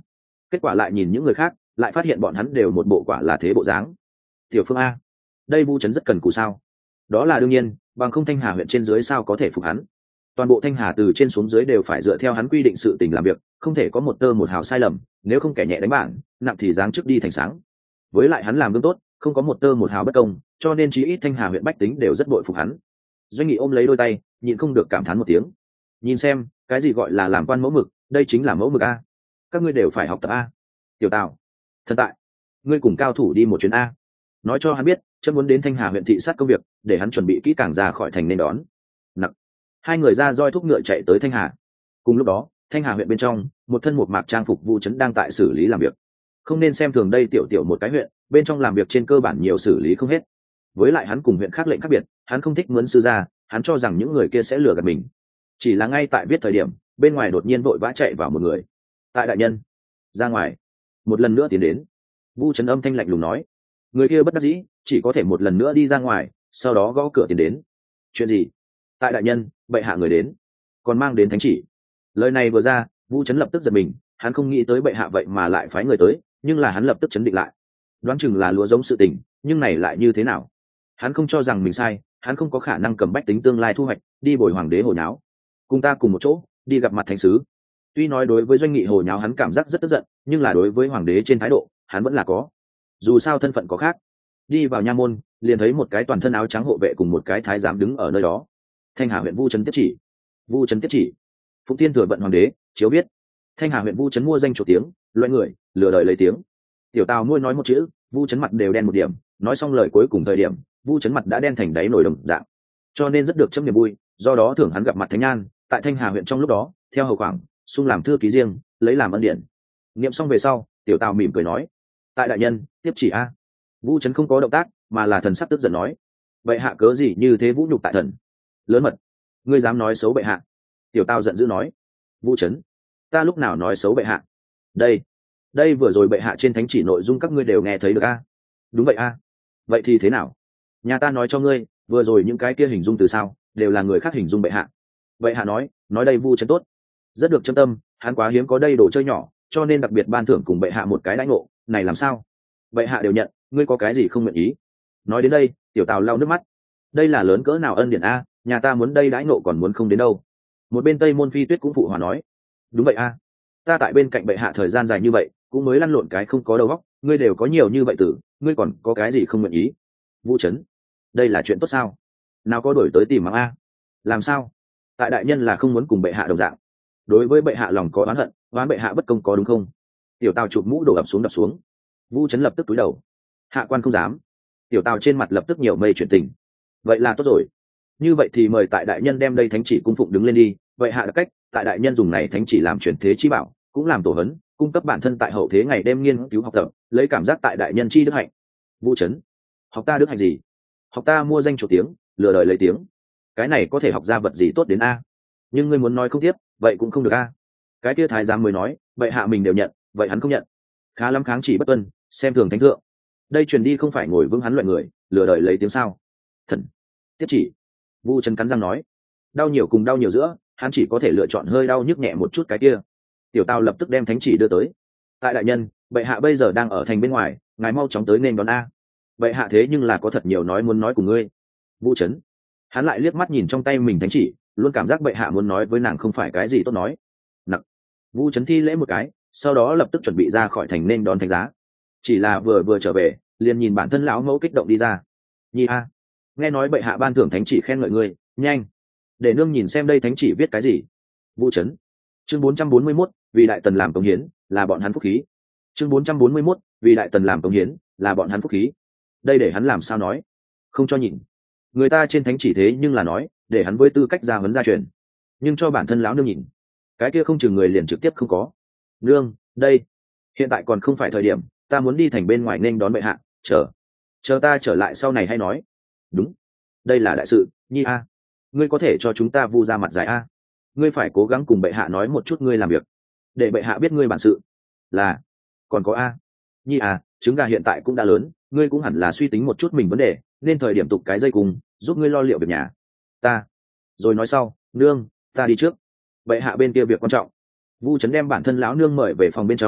kết quả lại nhìn những người khác, lại phát hiện bọn hắn đều một bộ quả là thế bộ dáng. Tiểu Phương a, đây Vu Trấn rất cần cù sao? Đó là đương nhiên, bằng không Thanh Hà huyện trên dưới sao có thể phục hắn. Toàn bộ Thanh Hà từ trên xuống dưới đều phải dựa theo hắn quy định sự tình làm việc, không thể có một tơ một hào sai lầm, nếu không kẻ nhẹ đánh bạn, nặng thì giáng chức đi thành sáng. Với lại hắn làm gương tốt, không có một tơ một hào bất công, cho nên chí ít Thanh Hà huyện bách tính đều rất bội phục hắn. Doanh Nghị ôm lấy đôi tay, nhịn không được cảm thán một tiếng. Nhìn xem, cái gì gọi là làm quan mẫu mực, đây chính là mẫu mực a. Các ngươi đều phải học tập a. Tiểu Tào, thần tại, ngươi cùng cao thủ đi một chuyến a. Nói cho hắn biết, chấm muốn đến Thanh Hà huyện thị sát công việc, để hắn chuẩn bị kỹ càng ra khỏi thành nên đón. Nặng. Hai người ra roi thúc ngựa chạy tới Thanh Hà. Cùng lúc đó, Thanh Hà huyện bên trong, một thân một mạc trang phục Vu Trấn đang tại xử lý làm việc. Không nên xem thường đây tiểu tiểu một cái huyện, bên trong làm việc trên cơ bản nhiều xử lý không hết. Với lại hắn cùng huyện khác lệnh khác biệt, hắn không thích mướn sư gia, hắn cho rằng những người kia sẽ lừa gạt mình. Chỉ là ngay tại viết thời điểm, bên ngoài đột nhiên vội vã chạy vào một người. Tại đại nhân, ra ngoài. Một lần nữa tiến đến. Vu Trấn âm thanh lạnh lùng nói. Người kia bất đắc dĩ, chỉ có thể một lần nữa đi ra ngoài, sau đó gõ cửa tiến đến. Chuyện gì? Tại đại nhân, bệ hạ người đến, còn mang đến thánh chỉ. Lời này vừa ra, Vu Trấn lập tức giật mình, hắn không nghĩ tới bệ hạ vậy mà lại phái người tới, nhưng là hắn lập tức chấn định lại. Đoán chừng là lúa giống sự tình, nhưng này lại như thế nào? Hắn không cho rằng mình sai, hắn không có khả năng cầm bách tính tương lai thu hoạch, đi bồi hoàng đế hồ nháo. Cùng ta cùng một chỗ, đi gặp mặt thánh sứ. Tuy nói đối với Doanh Nghị hồ nháo hắn cảm giác rất tức giận, nhưng là đối với hoàng đế trên thái độ, hắn vẫn là có. Dù sao thân phận có khác. Đi vào nha môn, liền thấy một cái toàn thân áo trắng hộ vệ cùng một cái thái giám đứng ở nơi đó. Thanh Hà huyện Vu Trấn tiếp chỉ. Vu Trấn tiếp chỉ. Phụng Thiên thừa vận hoàng đế, chiếu biết. Thanh Hà huyện Vu Trấn mua danh chủ tiếng, loại người, lừa đời lấy tiếng. Tiểu Tào môi nói một chữ, Vu Trấn mặt đều đen một điểm, nói xong lời cuối cùng thời điểm, Vu Trấn mặt đã đen thành đáy nổi đồng dạng. Cho nên rất được chấm niềm vui, do đó thưởng hắn gặp mặt thánh nhan, tại Thanh Hà huyện trong lúc đó, theo hầu khoảng, xung làm thư ký riêng, lấy làm ân điển. Niệm xong về sau, Tiểu Tào mỉm cười nói: "Tại đại nhân, tiếp chỉ a." Vu Trấn không có động tác, mà là thần sắc tức giận nói: "Vậy hạ cớ gì như thế vũ nhục tại thần? Lớn mật, ngươi dám nói xấu bệ hạ?" Tiểu Tào giận dữ nói: "Vu Trấn, ta lúc nào nói xấu bệ hạ? Đây, đây vừa rồi bệ hạ trên thánh chỉ nội dung các ngươi đều nghe thấy được a?" "Đúng vậy a." "Vậy thì thế nào? Nhà ta nói cho ngươi, vừa rồi những cái kia hình dung từ sao, đều là người khác hình dung bệ hạ." Bệ hạ nói, nói đây Vu Trấn tốt, rất được châm tâm, hắn quá hiếm có đây đồ chơi nhỏ, cho nên đặc biệt ban thưởng cùng bệ hạ một cái đãi ngộ, này làm sao? Bệ hạ đều nhận, ngươi có cái gì không nguyện ý? Nói đến đây, Tiểu Tào lau nước mắt. Đây là lớn cỡ nào ân điển a, nhà ta muốn đây đãi ngộ còn muốn không đến đâu. Một bên Tây Môn Phi Tuyết cũng phụ hòa nói: "Đúng vậy a, ta tại bên cạnh bệ hạ thời gian dài như vậy, cũng mới lăn lộn cái không có đầu óc, ngươi đều có nhiều như vậy tử, ngươi còn có cái gì không nguyện ý?" Vu Trấn, đây là chuyện tốt sao? Nào có đổi tới tìm mắng a? Làm sao? Tại đại nhân là không muốn cùng bệ hạ đồng dạng. Đối với bệ hạ lòng có oán hận, oán bệ hạ bất công có đúng không? Tiểu Tào chụp mũ đổ ập xuống đập xuống. Vu Trấn lập tức cúi đầu. Hạ quan không dám. Tiểu Tào trên mặt lập tức nhiều mây chuyển tình. Vậy là tốt rồi. Như vậy thì mời tại đại nhân đem đây thánh chỉ cung phụng đứng lên đi. Vậy hạ đặc cách, tại đại nhân dùng này thánh chỉ làm chuyển thế chi bảo, cũng làm tổ hấn, cung cấp bản thân tại hậu thế ngày đêm nghiên cứu học tập, lấy cảm giác tại đại nhân chi đức hạnh. Vu Trấn, học ta đức hạnh gì? Học ta mua danh chủ tiếng, lừa đời lấy tiếng. Cái này có thể học ra vật gì tốt đến a? Nhưng ngươi muốn nói không tiếp, vậy cũng không được a. Cái kia thái giám mới nói, bệ hạ mình đều nhận, vậy hắn không nhận. Khá lắm kháng chỉ bất tuân, xem thường thánh thượng. Đây truyền đi không phải ngồi vững hắn loại người, lừa đời lấy tiếng sao? Thần, tiếp chỉ. Vu Trấn cắn răng nói, đau nhiều cùng đau nhiều giữa, hắn chỉ có thể lựa chọn hơi đau nhức nhẹ một chút cái kia. Tiểu Tào lập tức đem thánh chỉ đưa tới. Tại đại nhân, bệ hạ bây giờ đang ở thành bên ngoài, ngài mau chóng tới nên đón a. Bệ hạ thế nhưng là có thật nhiều nói muốn nói cùng ngươi. Vu Trấn, hắn lại liếc mắt nhìn trong tay mình thánh chỉ, luôn cảm giác bệ hạ muốn nói với nàng không phải cái gì tốt nói. Nặng. Vu Trấn thi lễ một cái, sau đó lập tức chuẩn bị ra khỏi thành nên đón thánh giá. Chỉ là vừa vừa trở về, liền nhìn bản thân lão mẫu kích động đi ra. Nhi a, nghe nói bệ hạ ban thưởng thánh chỉ khen ngợi ngươi, nhanh, để nương nhìn xem đây thánh chỉ viết cái gì. Vu Trấn, chương bốn trăm bốn mươi mốt, vì đại tần làm công hiến, là bọn hắn phúc khí. Chương bốn trăm bốn mươi mốt, vì đại tần làm công hiến, là bọn hắn phúc khí. Đây để hắn làm sao nói? Không cho nhìn. Người ta trên thánh chỉ thế nhưng là nói, để hắn với tư cách gia huấn gia truyền. Nhưng cho bản thân lão nương nhìn, cái kia không chừng người liền trực tiếp không có. Nương, đây, hiện tại còn không phải thời điểm, ta muốn đi thành bên ngoài nên đón bệ hạ, chờ, chờ ta trở lại sau này hay nói. Đúng, đây là đại sự, Nhi a, ngươi có thể cho chúng ta vu ra mặt dài a. Ngươi phải cố gắng cùng bệ hạ nói một chút ngươi làm việc, để bệ hạ biết ngươi bản sự. Là, còn có a, Nhi a, trứng gà hiện tại cũng đã lớn, ngươi cũng hẳn là suy tính một chút mình vấn đề, nên thời điểm tục cái dây cùng, giúp ngươi lo liệu việc nhà. Ta, rồi nói sau, nương, ta đi trước. Bệ hạ bên kia việc quan trọng. Vu Trấn đem bản thân lão nương mời về phòng bên trong,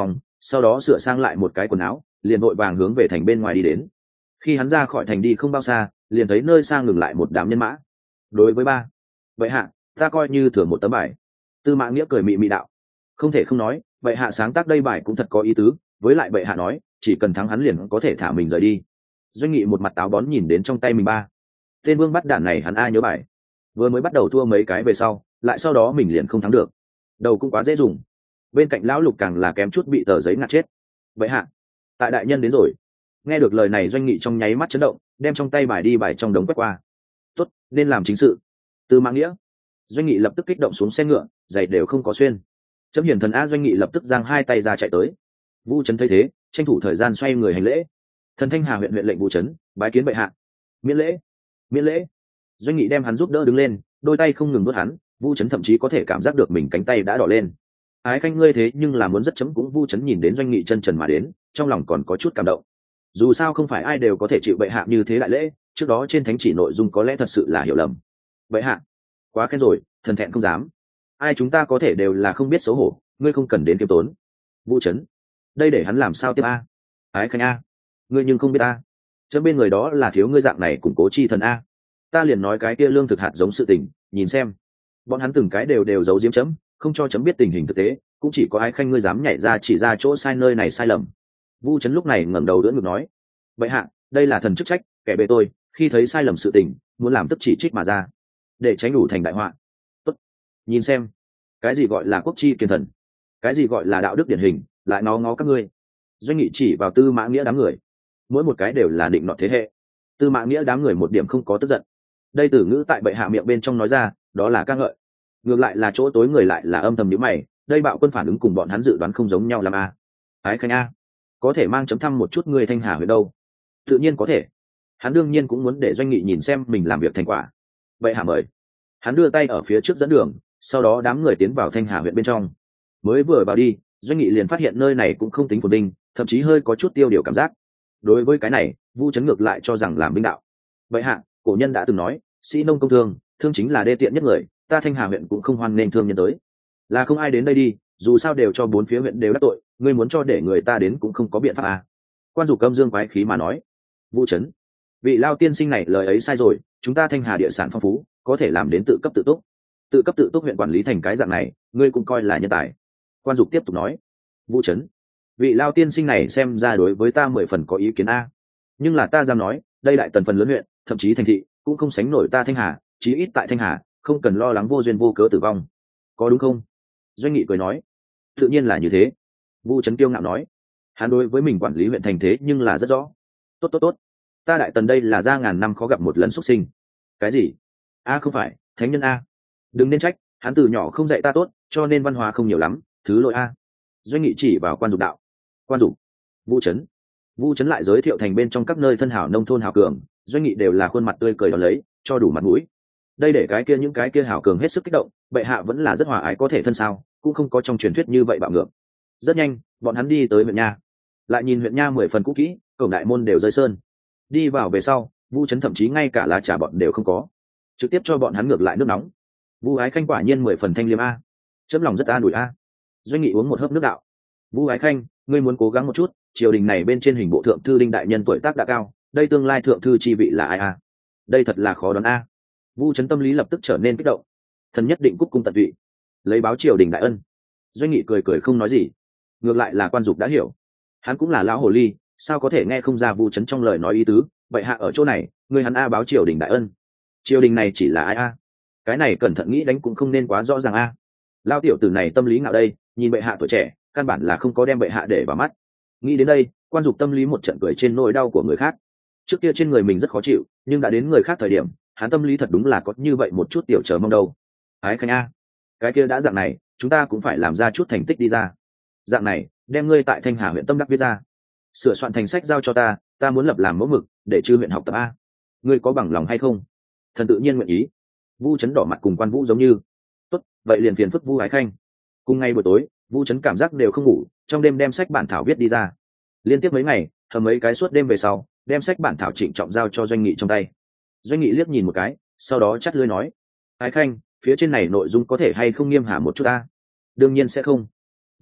sau đó sửa sang lại một cái quần áo, liền vội vàng hướng về thành bên ngoài đi đến. Khi hắn ra khỏi thành đi không bao xa, liền thấy nơi xa ngừng lại một đám nhân mã. Đối với ba vậy hạ, ta coi như thừa một tấm bài. Tư Mã Nghĩa cười mị mị đạo. Không thể không nói, bệ hạ sáng tác đây bài cũng thật có ý tứ, với lại bệ hạ nói chỉ cần thắng hắn liền có thể thả mình rời đi. Doanh Nghị một mặt táo bón nhìn đến trong tay mình ba tên vương bắt đạn này, hắn ai nhớ bài. Vừa mới bắt đầu thua mấy cái về sau, lại sau đó mình liền không thắng được, đầu cũng quá dễ dùng. Bên cạnh lão Lục càng là kém chút bị tờ giấy ngạt chết. Bệ hạ, tại đại nhân đến rồi. Nghe được lời này, Doanh Nghị trong nháy mắt chấn động, đem trong tay bài đi bài trong đống quét qua. Tốt, nên làm chính sự. Tư Mã Nghĩa. Doanh Nghị lập tức kích động xuống xe ngựa, giày đều không có xuyên. Chấm hiển thần a. Doanh Nghị lập tức giang hai tay ra chạy tới. Vu Trấn thấy thế, tranh thủ thời gian xoay người hành lễ. Thần Thanh Hà huyện huyện lệnh Vu Trấn, bái kiến bệ hạ. Miễn lễ, miễn lễ. Doanh Nghị đem hắn giúp đỡ đứng lên, đôi tay không ngừng vuốt hắn. Vu Trấn thậm chí có thể cảm giác được mình cánh tay đã đỏ lên. Ái khanh ngươi thế nhưng là muốn rất chấm cũng. Vu Trấn nhìn đến Doanh Nghị chân trần mà đến, trong lòng còn có chút cảm động. Dù sao không phải ai đều có thể chịu bệ hạ như thế đại lễ, trước đó trên thánh chỉ nội dung có lẽ thật sự là hiểu lầm. Bệ hạ, quá khen rồi, thần thẹn không dám. Ai chúng ta có thể đều là không biết xấu hổ, ngươi không cần đến kiêm tốn. Vu Trấn, đây để hắn làm sao tiếp a? Ái khanh a, ngươi nhưng không biết a, chấm bên người đó là thiếu ngươi dạng này củng cố chi thần a. Ta liền nói cái kia lương thực hạt giống sự tình, nhìn xem, bọn hắn từng cái đều đều giấu giếm chấm, không cho chấm biết tình hình thực tế, cũng chỉ có Ái khanh ngươi dám nhảy ra chỉ ra chỗ sai nơi này sai lầm. Vu Trấn lúc này ngẩng đầu đỡ ngực nói, bệ hạ, đây là thần chức trách, kẻ bề tôi khi thấy sai lầm sự tình muốn làm tức chỉ trích mà ra, để tránh đủ thành đại họa. Tốt, nhìn xem, cái gì gọi là quốc chi kiền thần, cái gì gọi là đạo đức điển hình, lại nó ngó các ngươi. Doanh Nghị chỉ vào Tư Mã Nghĩa đám người, mỗi một cái đều là định nọ thế hệ. Tư Mã Nghĩa đám người một điểm không có tức giận. Đây từ ngữ tại bệ hạ miệng bên trong nói ra, đó là ca ngợi. Ngược lại là chỗ tối người lại là âm thầm nhíu mày, đây bạo quân phản ứng cùng bọn hắn dự đoán không giống nhau làm a. Ái khanh a, có thể mang chấm thăm một chút người Thanh Hà huyện đâu? Tự nhiên có thể. Hắn đương nhiên cũng muốn để Doanh Nghị nhìn xem mình làm việc thành quả. Bệ hạ mời. Hắn đưa tay ở phía trước dẫn đường, sau đó đám người tiến vào Thanh Hà huyện bên trong. Mới vừa vào đi, Doanh Nghị liền phát hiện nơi này cũng không tính phồn vinh, thậm chí hơi có chút tiêu điều cảm giác. Đối với cái này, Vu Trấn ngược lại cho rằng làm binh đạo. Bệ hạ, cổ nhân đã từng nói, sĩ nông công thương, thương chính là đê tiện nhất người, ta Thanh Hà huyện cũng không hoan nghênh thương nhân tới. Là không ai đến đây đi, dù sao đều cho bốn phía huyện đều đắc tội, ngươi muốn cho để người ta đến cũng không có biện pháp à. Quan Dục Âm dương quái khí mà nói. Vu Trấn, vị lao tiên sinh này lời ấy sai rồi, chúng ta Thanh Hà địa sản phong phú, có thể làm đến tự cấp tự túc. Tự cấp tự túc huyện quản lý thành cái dạng này, ngươi cũng coi là nhân tài. Quan Dục tiếp tục nói. Vu Trấn, vị lao tiên sinh này xem ra đối với ta mười phần có ý kiến a, nhưng là ta dám nói, đây đại tần phần lớn huyện, thậm chí thành thị cũng không sánh nổi ta Thanh Hà, chí ít tại Thanh Hà không cần lo lắng vô duyên vô cớ tử vong, có đúng không? Doanh Nghị cười nói. Tự nhiên là như thế. Vu Trấn kiêu ngạo nói. Hắn đối với mình quản lý huyện thành thế nhưng là rất rõ. Tốt tốt tốt, ta đại tần đây là ra ngàn năm khó gặp một lần xuất sinh. Cái gì? A không phải thánh nhân a. Đừng nên trách, hắn từ nhỏ không dạy ta tốt, cho nên văn hóa không nhiều lắm, thứ lỗi a. Doanh Nghị chỉ vào Quan Dục đạo. Quan Dục, Vu Trấn. Vu Trấn lại giới thiệu thành bên trong các nơi thân hảo nông thôn hảo cường, Doanh Nghị đều là khuôn mặt tươi cười đón lấy, cho đủ mặt mũi. Đây để cái kia những cái kia hảo cường hết sức kích động, bệ hạ vẫn là rất hòa ái có thể thân sao, cũng không có trong truyền thuyết như vậy bạo ngược. Rất nhanh, bọn hắn đi tới huyện nha, lại nhìn huyện nha mười phần cũ kỹ, cổng đại môn đều rơi sơn. Đi vào về sau, Vu Trấn thậm chí ngay cả lá trà bọn đều không có, trực tiếp cho bọn hắn ngược lại nước nóng. Vu Ái Khanh quả nhiên mười phần thanh liêm a, chấm lòng rất an ủi a. Doanh Nghị uống một hớp nước đạo. Vu Ái Khanh, ngươi muốn cố gắng một chút, triều đình này bên trên hình bộ thượng thư đinh đại nhân tuổi tác đã cao, đây tương lai thượng thư chi vị là ai a? Đây thật là khó đoán a. Vu Trấn tâm lý lập tức trở nên kích động. Thần nhất định cúc cung tận tụy, lấy báo triều đình đại ân. Doanh Nghị cười cười không nói gì. Ngược lại là Quan Dục đã hiểu, hắn cũng là lão hồ ly, sao có thể nghe không ra Vu Trấn trong lời nói ý tứ. Vậy hạ ở chỗ này, người hắn a báo triều đình đại ân, triều đình này chỉ là ai a? Cái này cẩn thận nghĩ đánh cũng không nên quá rõ ràng a. Lao tiểu tử này tâm lý ngạo đây, nhìn bệ hạ tuổi trẻ, căn bản là không có đem bệ hạ để vào mắt. Nghĩ đến đây, Quan Dục tâm lý một trận cười trên nỗi đau của người khác. Trước kia trên người mình rất khó chịu, nhưng đã đến người khác thời điểm, hắn tâm lý thật đúng là có như vậy một chút tiểu chờ mong đâu. Ái Khanh a, cái kia đã dạng này, chúng ta cũng phải làm ra chút thành tích đi ra. Dạng này, đem ngươi tại Thanh Hà huyện tâm đắc viết ra, sửa soạn thành sách giao cho ta, ta muốn lập làm mẫu mực để chư huyện học tập a. Ngươi có bằng lòng hay không? Thần tự nhiên nguyện ý. Vu Trấn đỏ mặt cùng Quan Vũ giống như. Tốt, vậy liền phiền phức Vu Ái Khanh. Cùng ngày buổi tối, Vu Trấn cảm giác đều không ngủ, trong đêm đem sách bản thảo viết đi ra. Liên tiếp mấy ngày, hầm mấy cái suốt đêm về sau, đem sách bản thảo trịnh trọng giao cho Doanh Nghị trong tay. Doanh Nghị liếc nhìn một cái, sau đó chắt lưỡi nói: Ái Khanh, phía trên này nội dung có thể hay không nghiêm hà một chút ta? Đương nhiên sẽ không.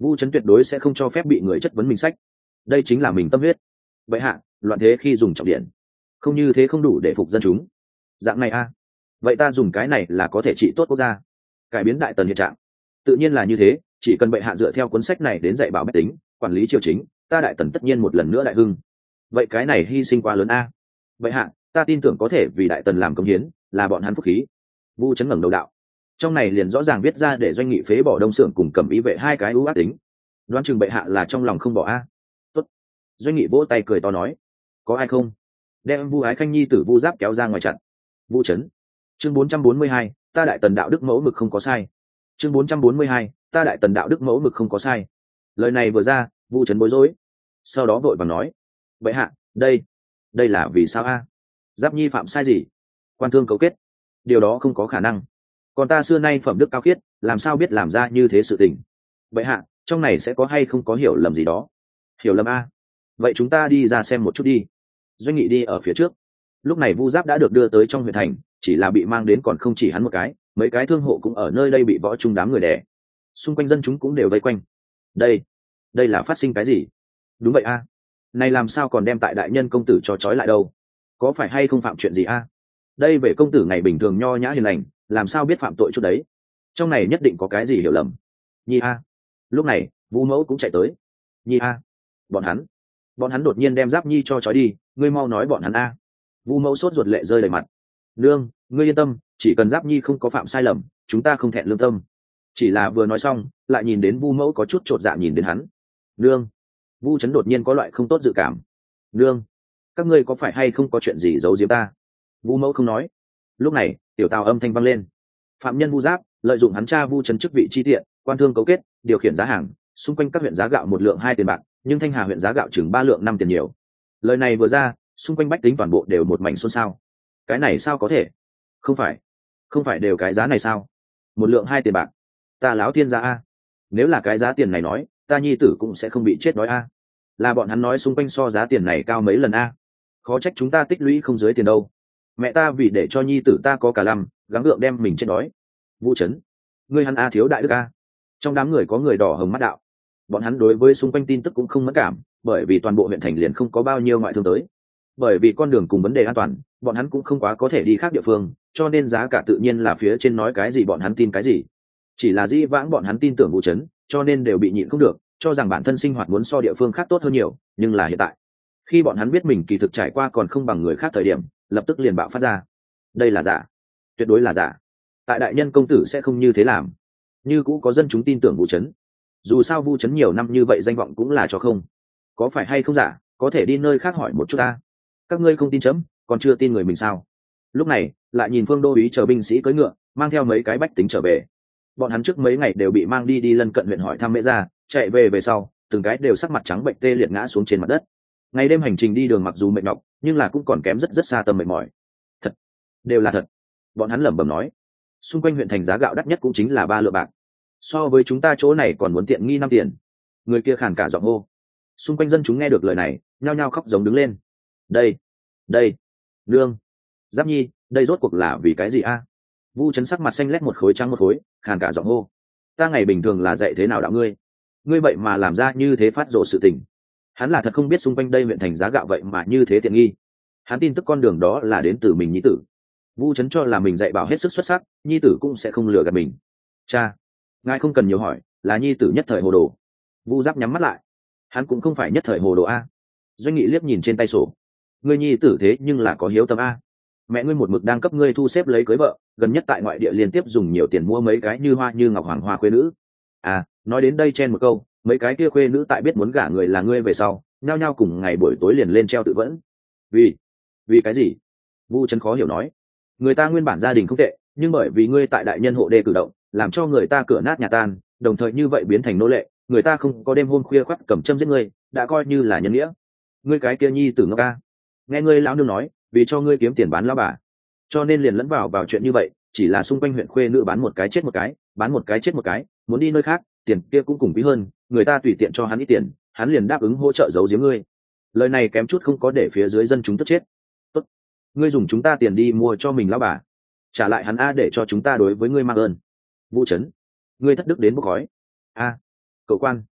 Vu Trấn tuyệt đối sẽ không cho phép bị người chất vấn mình sách, đây chính là mình tâm huyết. Vậy hạ, loạn thế khi dùng trọng điện, không như thế không đủ để phục dân chúng. Dạng này a, à? Vậy ta dùng cái này là có thể trị tốt quốc gia, cải biến đại tần hiện trạng. Tự nhiên là như thế, chỉ cần bệ hạ dựa theo cuốn sách này đến dạy bảo bách tính, quản lý triều chính, ta đại tần tất nhiên một lần nữa đại hưng. Vậy cái này hy sinh quá lớn a. À? Bệ hạ, ta tin tưởng có thể vì đại tần làm công hiến, là bọn hắn phúc khí. Vu Trấn ngẩng đầu đạo, trong này liền rõ ràng viết ra để doanh nghị phế bỏ đông xưởng cùng cầm ý vệ hai cái ưu ác tính. Đoán chừng bệ hạ là trong lòng không bỏ a. À? Tốt. Doanh nghị vỗ tay cười to nói, có ai không? Đem Vu Ái Khanh nhi tử Vu Giáp kéo ra ngoài chặn. Vu Trấn. Chương bốn trăm bốn mươi hai, ta đại tần đạo đức mẫu mực không có sai. Chương bốn trăm bốn mươi hai, ta đại tần đạo đức mẫu mực không có sai. Lời này vừa ra, Vu Trấn bối rối, sau đó vội vàng nói, bệ hạ, đây, đây là vì sao a? Giáp nhi phạm sai gì? Quan thương cấu kết, điều đó không có khả năng. Còn ta xưa nay phẩm đức cao khiết, làm sao biết làm ra như thế sự tình? Bệ hạ, trong này sẽ có hay không có hiểu lầm gì đó? Hiểu lầm a? Vậy chúng ta đi ra xem một chút đi. Doanh nghị đi ở phía trước. Lúc này Vu Giáp đã được đưa tới trong huyện thành, chỉ là bị mang đến còn không chỉ hắn một cái, mấy cái thương hộ cũng ở nơi đây bị võ trung đám người đè. Xung quanh dân chúng cũng đều vây quanh. Đây, đây là phát sinh cái gì? Đúng vậy a. Này làm sao còn đem tại đại nhân công tử cho trói lại đâu? Có phải hay không phạm chuyện gì a? Đây về công tử ngày bình thường nho nhã hiền lành, làm sao biết phạm tội chút đấy? Trong này nhất định có cái gì hiểu lầm. Nhi a. Lúc này, Vu Mẫu cũng chạy tới. Nhi a. Bọn hắn, bọn hắn đột nhiên đem Giáp Nhi cho trói đi, ngươi mau nói bọn hắn a. Vu Mẫu sốt ruột lệ rơi đầy mặt. Nương, ngươi yên tâm, chỉ cần Giáp Nhi không có phạm sai lầm, chúng ta không thẹn lương tâm. Chỉ là vừa nói xong, lại nhìn đến Vu Mẫu có chút chột dạ nhìn đến hắn. Nương. Vu Trấn đột nhiên có loại không tốt dự cảm. Nương, các ngươi có phải hay không có chuyện gì giấu giếm ta? Vu Mẫu không nói. Lúc này, tiểu Tào âm thanh vang lên. Phạm nhân Vu Giáp lợi dụng hắn cha Vu Trấn chức vị chi tiện, quan thương cấu kết, điều khiển giá hàng, xung quanh các huyện giá gạo một lượng hai tiền bạc, nhưng Thanh Hà huyện giá gạo chừng ba lượng năm tiền nhiều. Lời này vừa ra, xung quanh bách tính toàn bộ đều một mảnh xôn xao. Cái này sao có thể? Không phải, không phải đều cái giá này sao? Một lượng hai tiền bạc, ta láo thiên gia a. Nếu là cái giá tiền này nói, ta nhi tử cũng sẽ không bị chết đói a. Là bọn hắn nói xung quanh so giá tiền này cao mấy lần a. Khó trách chúng ta tích lũy không dưới tiền đâu. Mẹ ta vì để cho nhi tử ta có cả lăm, gắng gượng đem mình chết đói. Vu Trấn, ngươi hắn a thiếu đại đức a. Trong đám người có người đỏ hồng mắt đạo. Bọn hắn đối với xung quanh tin tức cũng không mẫn cảm, bởi vì toàn bộ huyện thành liền không có bao nhiêu ngoại thương tới. Bởi vì con đường cùng vấn đề an toàn, bọn hắn cũng không quá có thể đi khác địa phương, cho nên giá cả tự nhiên là phía trên nói cái gì bọn hắn tin cái gì. Chỉ là dĩ vãng bọn hắn tin tưởng Vu Trấn, cho nên đều bị nhịn không được, cho rằng bản thân sinh hoạt muốn so địa phương khác tốt hơn nhiều. Nhưng là hiện tại, khi bọn hắn biết mình kỳ thực trải qua còn không bằng người khác thời điểm, lập tức liền bạo phát ra. Đây là giả, tuyệt đối là giả. Tại đại nhân công tử sẽ không như thế làm. Như cũ có dân chúng tin tưởng Vu Trấn. Dù sao Vu Trấn nhiều năm như vậy danh vọng cũng là cho không. Có phải hay không giả, có thể đi nơi khác hỏi một chút ta. Các ngươi không tin chấm, còn chưa tin người mình sao? Lúc này, lại nhìn Phương Đô úy chờ binh sĩ cưỡi ngựa, mang theo mấy cái bách tính trở về. Bọn hắn trước mấy ngày đều bị mang đi đi lân cận huyện hỏi thăm Mễ Gia, chạy về về sau, từng cái đều sắc mặt trắng bệnh tê liệt ngã xuống trên mặt đất. Ngày đêm hành trình đi đường mặc dù mệt nhọc, nhưng là cũng còn kém rất rất xa tâm mệt mỏi. Thật, đều là thật. Bọn hắn lẩm bẩm nói. Xung quanh huyện thành giá gạo đắt nhất cũng chính là ba lượng bạc. So với chúng ta chỗ này còn muốn tiện nghi năm tiền. Người kia khàn cả giọng hô. Xung quanh dân chúng nghe được lời này, nhao nhao khóc giống đứng lên. Đây, đây, nương, Giáp Nhi, đây rốt cuộc là vì cái gì a? Vu Trấn sắc mặt xanh lét một khối trắng một khối, khàn cả giọng hô. Ta ngày bình thường là dạy thế nào đạo ngươi? Ngươi vậy mà làm ra như thế phát rộ sự tình. Hắn là thật không biết xung quanh đây huyện thành giá gạo vậy mà như thế tiện nghi. Hắn tin tức con đường đó là đến từ mình nhi tử. Vu Trấn cho là mình dạy bảo hết sức xuất sắc, nhi tử cũng sẽ không lừa gạt mình. Cha, ngài không cần nhiều hỏi, là nhi tử nhất thời hồ đồ. Vu Giáp nhắm mắt lại. Hắn cũng không phải nhất thời hồ đồ a. Doanh Nghị liếc nhìn trên tay sổ. Ngươi nhi tử thế nhưng là có hiếu tâm a. Mẹ ngươi một mực đang cấp ngươi thu xếp lấy cưới vợ, gần nhất tại ngoại địa liên tiếp dùng nhiều tiền mua mấy cái như hoa như ngọc hoàng hoa khuê nữ. À, nói đến đây chen một câu, mấy cái kia khuê nữ tại biết muốn gả người là ngươi về sau, nhao nhao cùng ngày buổi tối liền lên treo tự vẫn. Vì, vì cái gì? Vu Trấn khó hiểu nói. Người ta nguyên bản gia đình không tệ, nhưng bởi vì ngươi tại đại nhân hộ đê cử động, làm cho người ta cửa nát nhà tan, đồng thời như vậy biến thành nô lệ, người ta không có đêm hôm khuya khoắt cầm châm giết ngươi, đã coi như là nhân nghĩa. Ngươi cái kia nhi tử ngốc ca. Nghe ngươi lão nương nói, vì cho ngươi kiếm tiền bán lão bà, cho nên liền lẫn vào vào chuyện như vậy. Chỉ là xung quanh huyện khuê nữ bán một cái chết một cái, bán một cái chết một cái, muốn đi nơi khác, tiền kia cũng cùng quý hơn, người ta tùy tiện cho hắn ít tiền, hắn liền đáp ứng hỗ trợ giấu giếm ngươi. Lời này kém chút không có để phía dưới dân chúng tức chết. Tốt, ngươi dùng chúng ta tiền đi mua cho mình lão bà, trả lại hắn a để cho chúng ta đối với ngươi mang ơn. Vu Trấn, ngươi thất đức đến bốc khói. A, cậu quan,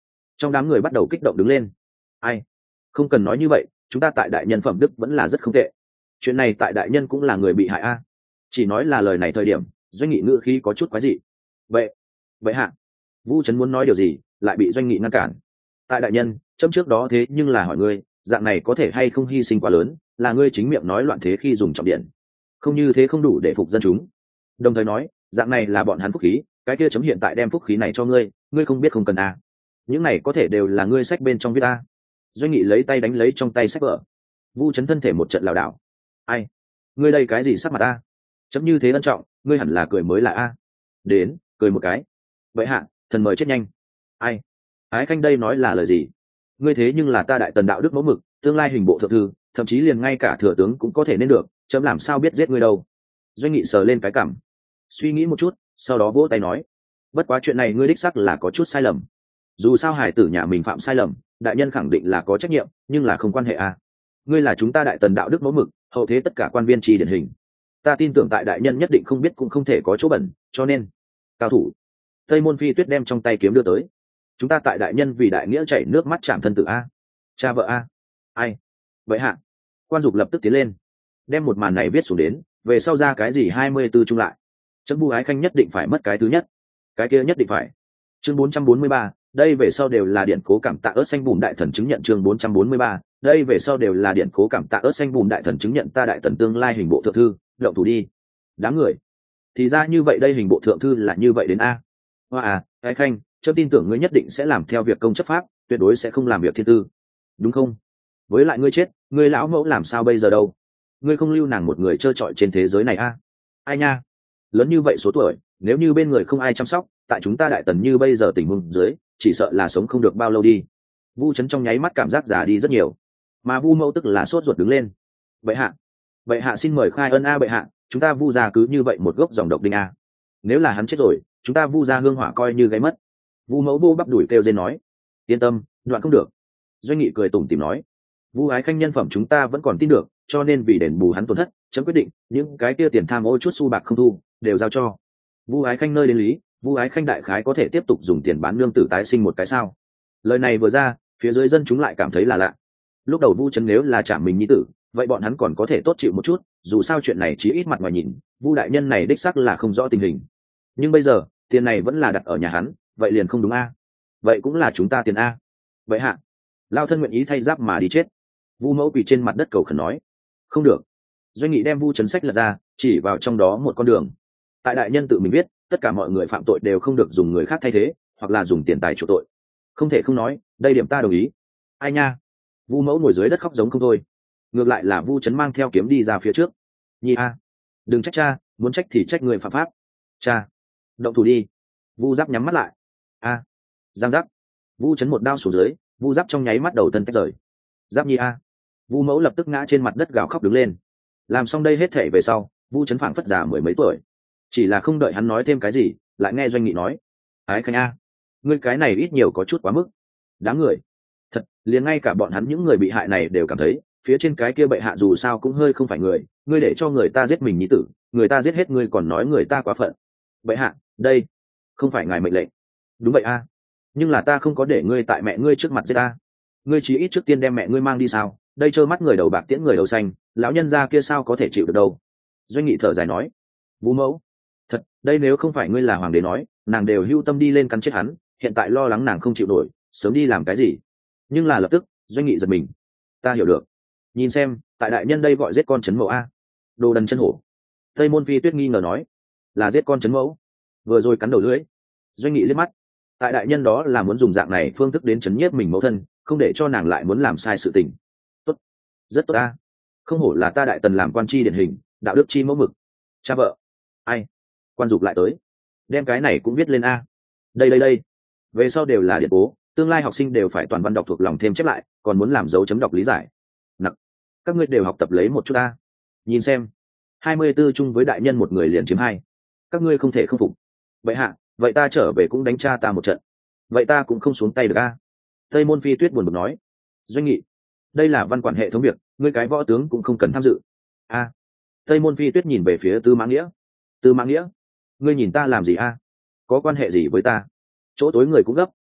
Trong đám người bắt đầu kích động đứng lên. Ai, không cần nói như vậy, chúng ta tại đại nhân phẩm đức vẫn là rất không tệ. Chuyện này tại đại nhân cũng là người bị hại a. Chỉ nói là lời này thời điểm, Doanh Nghị ngữ khí có chút quái dị. Vậy, vậy hạ. Vu Trấn muốn nói điều gì, lại bị Doanh Nghị ngăn cản. Tại đại nhân, chấm trước đó thế nhưng là hỏi ngươi, dạng này có thể hay không hy sinh quá lớn, là ngươi chính miệng nói loạn thế khi dùng trọng điện, không như thế không đủ để phục dân chúng. Đồng thời nói, dạng này là bọn hắn phúc khí, cái kia chấm hiện tại đem phúc khí này cho ngươi, ngươi không biết không cần à. Những này có thể đều là ngươi sách bên trong viết a. Doanh Nghị lấy tay đánh lấy trong tay sách vở. Vu Trấn thân thể một trận lảo đảo. Ai, ngươi đây cái gì sắc mặt a? Chấm như thế ân trọng, ngươi hẳn là cười mới là a. Đến, cười một cái. Vậy hạ, thần mời chết nhanh. Ai, Ái Khanh đây nói là lời gì? Ngươi thế nhưng là ta đại tần đạo đức mẫu mực, tương lai hình bộ thượng thư, thậm chí liền ngay cả thừa tướng cũng có thể nên được, chấm làm sao biết giết ngươi đâu. Doanh Nghị sờ lên cái cằm, suy nghĩ một chút, sau đó vỗ tay nói, bất quá chuyện này ngươi đích xác là có chút sai lầm. Dù sao hải tử nhà mình phạm sai lầm, đại nhân khẳng định là có trách nhiệm, nhưng là không quan hệ à. Ngươi là chúng ta đại tần đạo đức mẫu mực, hậu thế tất cả quan viên trì điển hình, ta tin tưởng tại đại nhân nhất định không biết cũng không thể có chỗ bẩn, cho nên cao thủ. Tây Môn Phi Tuyết đem trong tay kiếm đưa tới. Chúng ta tại đại nhân vì đại nghĩa chảy nước mắt chạm thân tử a. Cha vợ a. Ai, vậy hạ. Quan Dục lập tức tiến lên, đem một màn này viết xuống đến, về sau ra cái gì hai mươi tư chung lại, chấm Vu Ái Khanh nhất định phải mất cái thứ nhất, cái kia nhất định phải. Chương bốn trăm bốn mươi ba, đây về sau đều là điện cố cảm tạ ớt xanh bùn đại thần chứng nhận. Chương bốn trăm bốn mươi ba, đây về sau đều là điện cố cảm tạ ớt xanh bùn đại thần chứng nhận ta đại tần tương lai hình bộ thượng thư, động thủ đi. Đám người, thì ra như vậy, đây hình bộ thượng thư là như vậy đến a. Hoa à, Ái Khanh, chấm tin tưởng ngươi nhất định sẽ làm theo việc công chấp pháp, tuyệt đối sẽ không làm việc thiên tư, đúng không? Với lại ngươi chết, ngươi lão mẫu làm sao bây giờ đâu? Ngươi không lưu nàng một người trơ trọi trên thế giới này a? Ai nha, lớn như vậy số tuổi, nếu như bên người không ai chăm sóc, tại chúng ta đại tần như bây giờ tình huống dưới, chỉ sợ là sống không được bao lâu đi. Vu Trấn trong nháy mắt cảm giác già đi rất nhiều, mà Vu mẫu tức là sốt ruột đứng lên. Bệ hạ, bệ hạ xin mời khai ân a. Bệ hạ, chúng ta Vu gia cứ như vậy một gốc dòng độc đinh a. Nếu là hắn chết rồi, chúng ta Vu gia hương hỏa coi như gáy mất. Vu mẫu vô bắp đuổi kêu dên nói. Yên tâm, đoạn không được. Doanh Nghị cười tủm tỉm nói, Vu Ái Khanh nhân phẩm chúng ta vẫn còn tin được, cho nên vì đền bù hắn tổn thất, chấm quyết định những cái kia tiền tham ô chút xu bạc không thu, đều giao cho Vu Ái Khanh nơi đến lý. Vu Ái Khanh đại khái có thể tiếp tục dùng tiền bán nương tử tái sinh một cái sao? Lời này vừa ra, phía dưới dân chúng lại cảm thấy là lạ. Lúc đầu Vu Trấn nếu là trả mình nhi tử, vậy bọn hắn còn có thể tốt chịu một chút, dù sao chuyện này chỉ ít mặt ngoài nhìn, Vu đại nhân này đích xác là không rõ tình hình. Nhưng bây giờ, tiền này vẫn là đặt ở nhà hắn, vậy liền không đúng a. Vậy cũng là chúng ta tiền a. Vậy hạ, lao thân nguyện ý thay giáp mà đi chết. Vu mẫu quỳ trên mặt đất cầu khẩn nói. Không được. Doanh Nghị đem Vu Trấn sách lật ra, chỉ vào trong đó một con đường. Tại đại nhân tự mình biết, tất cả mọi người phạm tội đều không được dùng người khác thay thế, hoặc là dùng tiền tài chuộc tội. Không thể không nói, đây điểm ta đồng ý. Ai nha. Vu mẫu ngồi dưới đất khóc giống không thôi. Ngược lại là Vu Trấn mang theo kiếm đi ra phía trước. Nhi a, đừng trách cha, muốn trách thì trách người phạm pháp. Cha, động thủ đi. Vu Giáp nhắm mắt lại. A, giang giáp. Vu Trấn một đao xuống dưới, Vu Giáp trong nháy mắt đầu thân tách rời. Giáp nhi a. Vu mẫu lập tức ngã trên mặt đất gào khóc đứng lên. Làm xong đây hết thể về sau, Vu Trấn phảng phất già mười mấy tuổi, chỉ là không đợi hắn nói thêm cái gì, lại nghe Doanh Nghị nói, Ái Khanh a, ngươi cái này ít nhiều có chút quá mức. Đáng người, thật, liền ngay cả bọn hắn những người bị hại này đều cảm thấy, phía trên cái kia bệ hạ dù sao cũng hơi không phải người, ngươi để cho người ta giết mình nhi tử, người ta giết hết ngươi còn nói người ta quá phận. Bệ hạ, đây không phải ngài mệnh lệnh. Đúng vậy a, nhưng là ta không có để ngươi tại mẹ ngươi trước mặt giết ta. Ngươi chỉ ít trước tiên đem mẹ ngươi mang đi sao? Đây trơ mắt người đầu bạc tiễn người đầu xanh, lão nhân gia kia sao có thể chịu được đâu. Doanh Nghị thở dài nói, Vũ mẫu, thật, đây nếu không phải ngươi là hoàng đế nói, nàng đều hưu tâm đi lên cắn chết hắn, hiện tại lo lắng nàng không chịu nổi, sớm đi làm cái gì. Nhưng là lập tức, Doanh Nghị giật mình. Ta hiểu được. Nhìn xem, tại đại nhân đây gọi giết con trấn mẫu a. Đồ đần chân hổ. Tây Môn Phi Tuyết nghi ngờ nói, là giết con trấn mẫu. Vừa rồi cắn đầu lưỡi. Doanh Nghị liếc mắt. Tại đại nhân đó là muốn dùng dạng này phương thức đến chấn nhiếp mình mẫu thân, không để cho nàng lại muốn làm sai sự tình. Tốt, rất tốt a. Không hổ là ta đại tần làm quan tri điển hình, đạo đức chi mẫu mực. Cha vợ. Ai? Quan Dục lại tới. Đem cái này cũng viết lên a. Đây đây đây. Về sau đều là điện cố, tương lai học sinh đều phải toàn văn đọc thuộc lòng thêm chép lại, còn muốn làm dấu chấm đọc lý giải. Nặc. Các ngươi đều học tập lấy một chút a. Nhìn xem. hai mươi tư chung với đại nhân một người liền chiếm hai. Các ngươi không thể không phục. Vậy hạ, vậy ta trở về cũng đánh cha ta một trận. Vậy ta cũng không xuống tay được a. Tây Môn Phi Tuyết buồn bực nói. Doanh Nghị, đây là văn quản hệ thống việc, ngươi cái võ tướng cũng không cần tham dự. A. Tây Môn Phi Tuyết nhìn về phía Tư Mã Nghĩa. Tư Mã Nghĩa, ngươi nhìn ta làm gì a? Có quan hệ gì với ta? Chỗ tối người cũng gấp,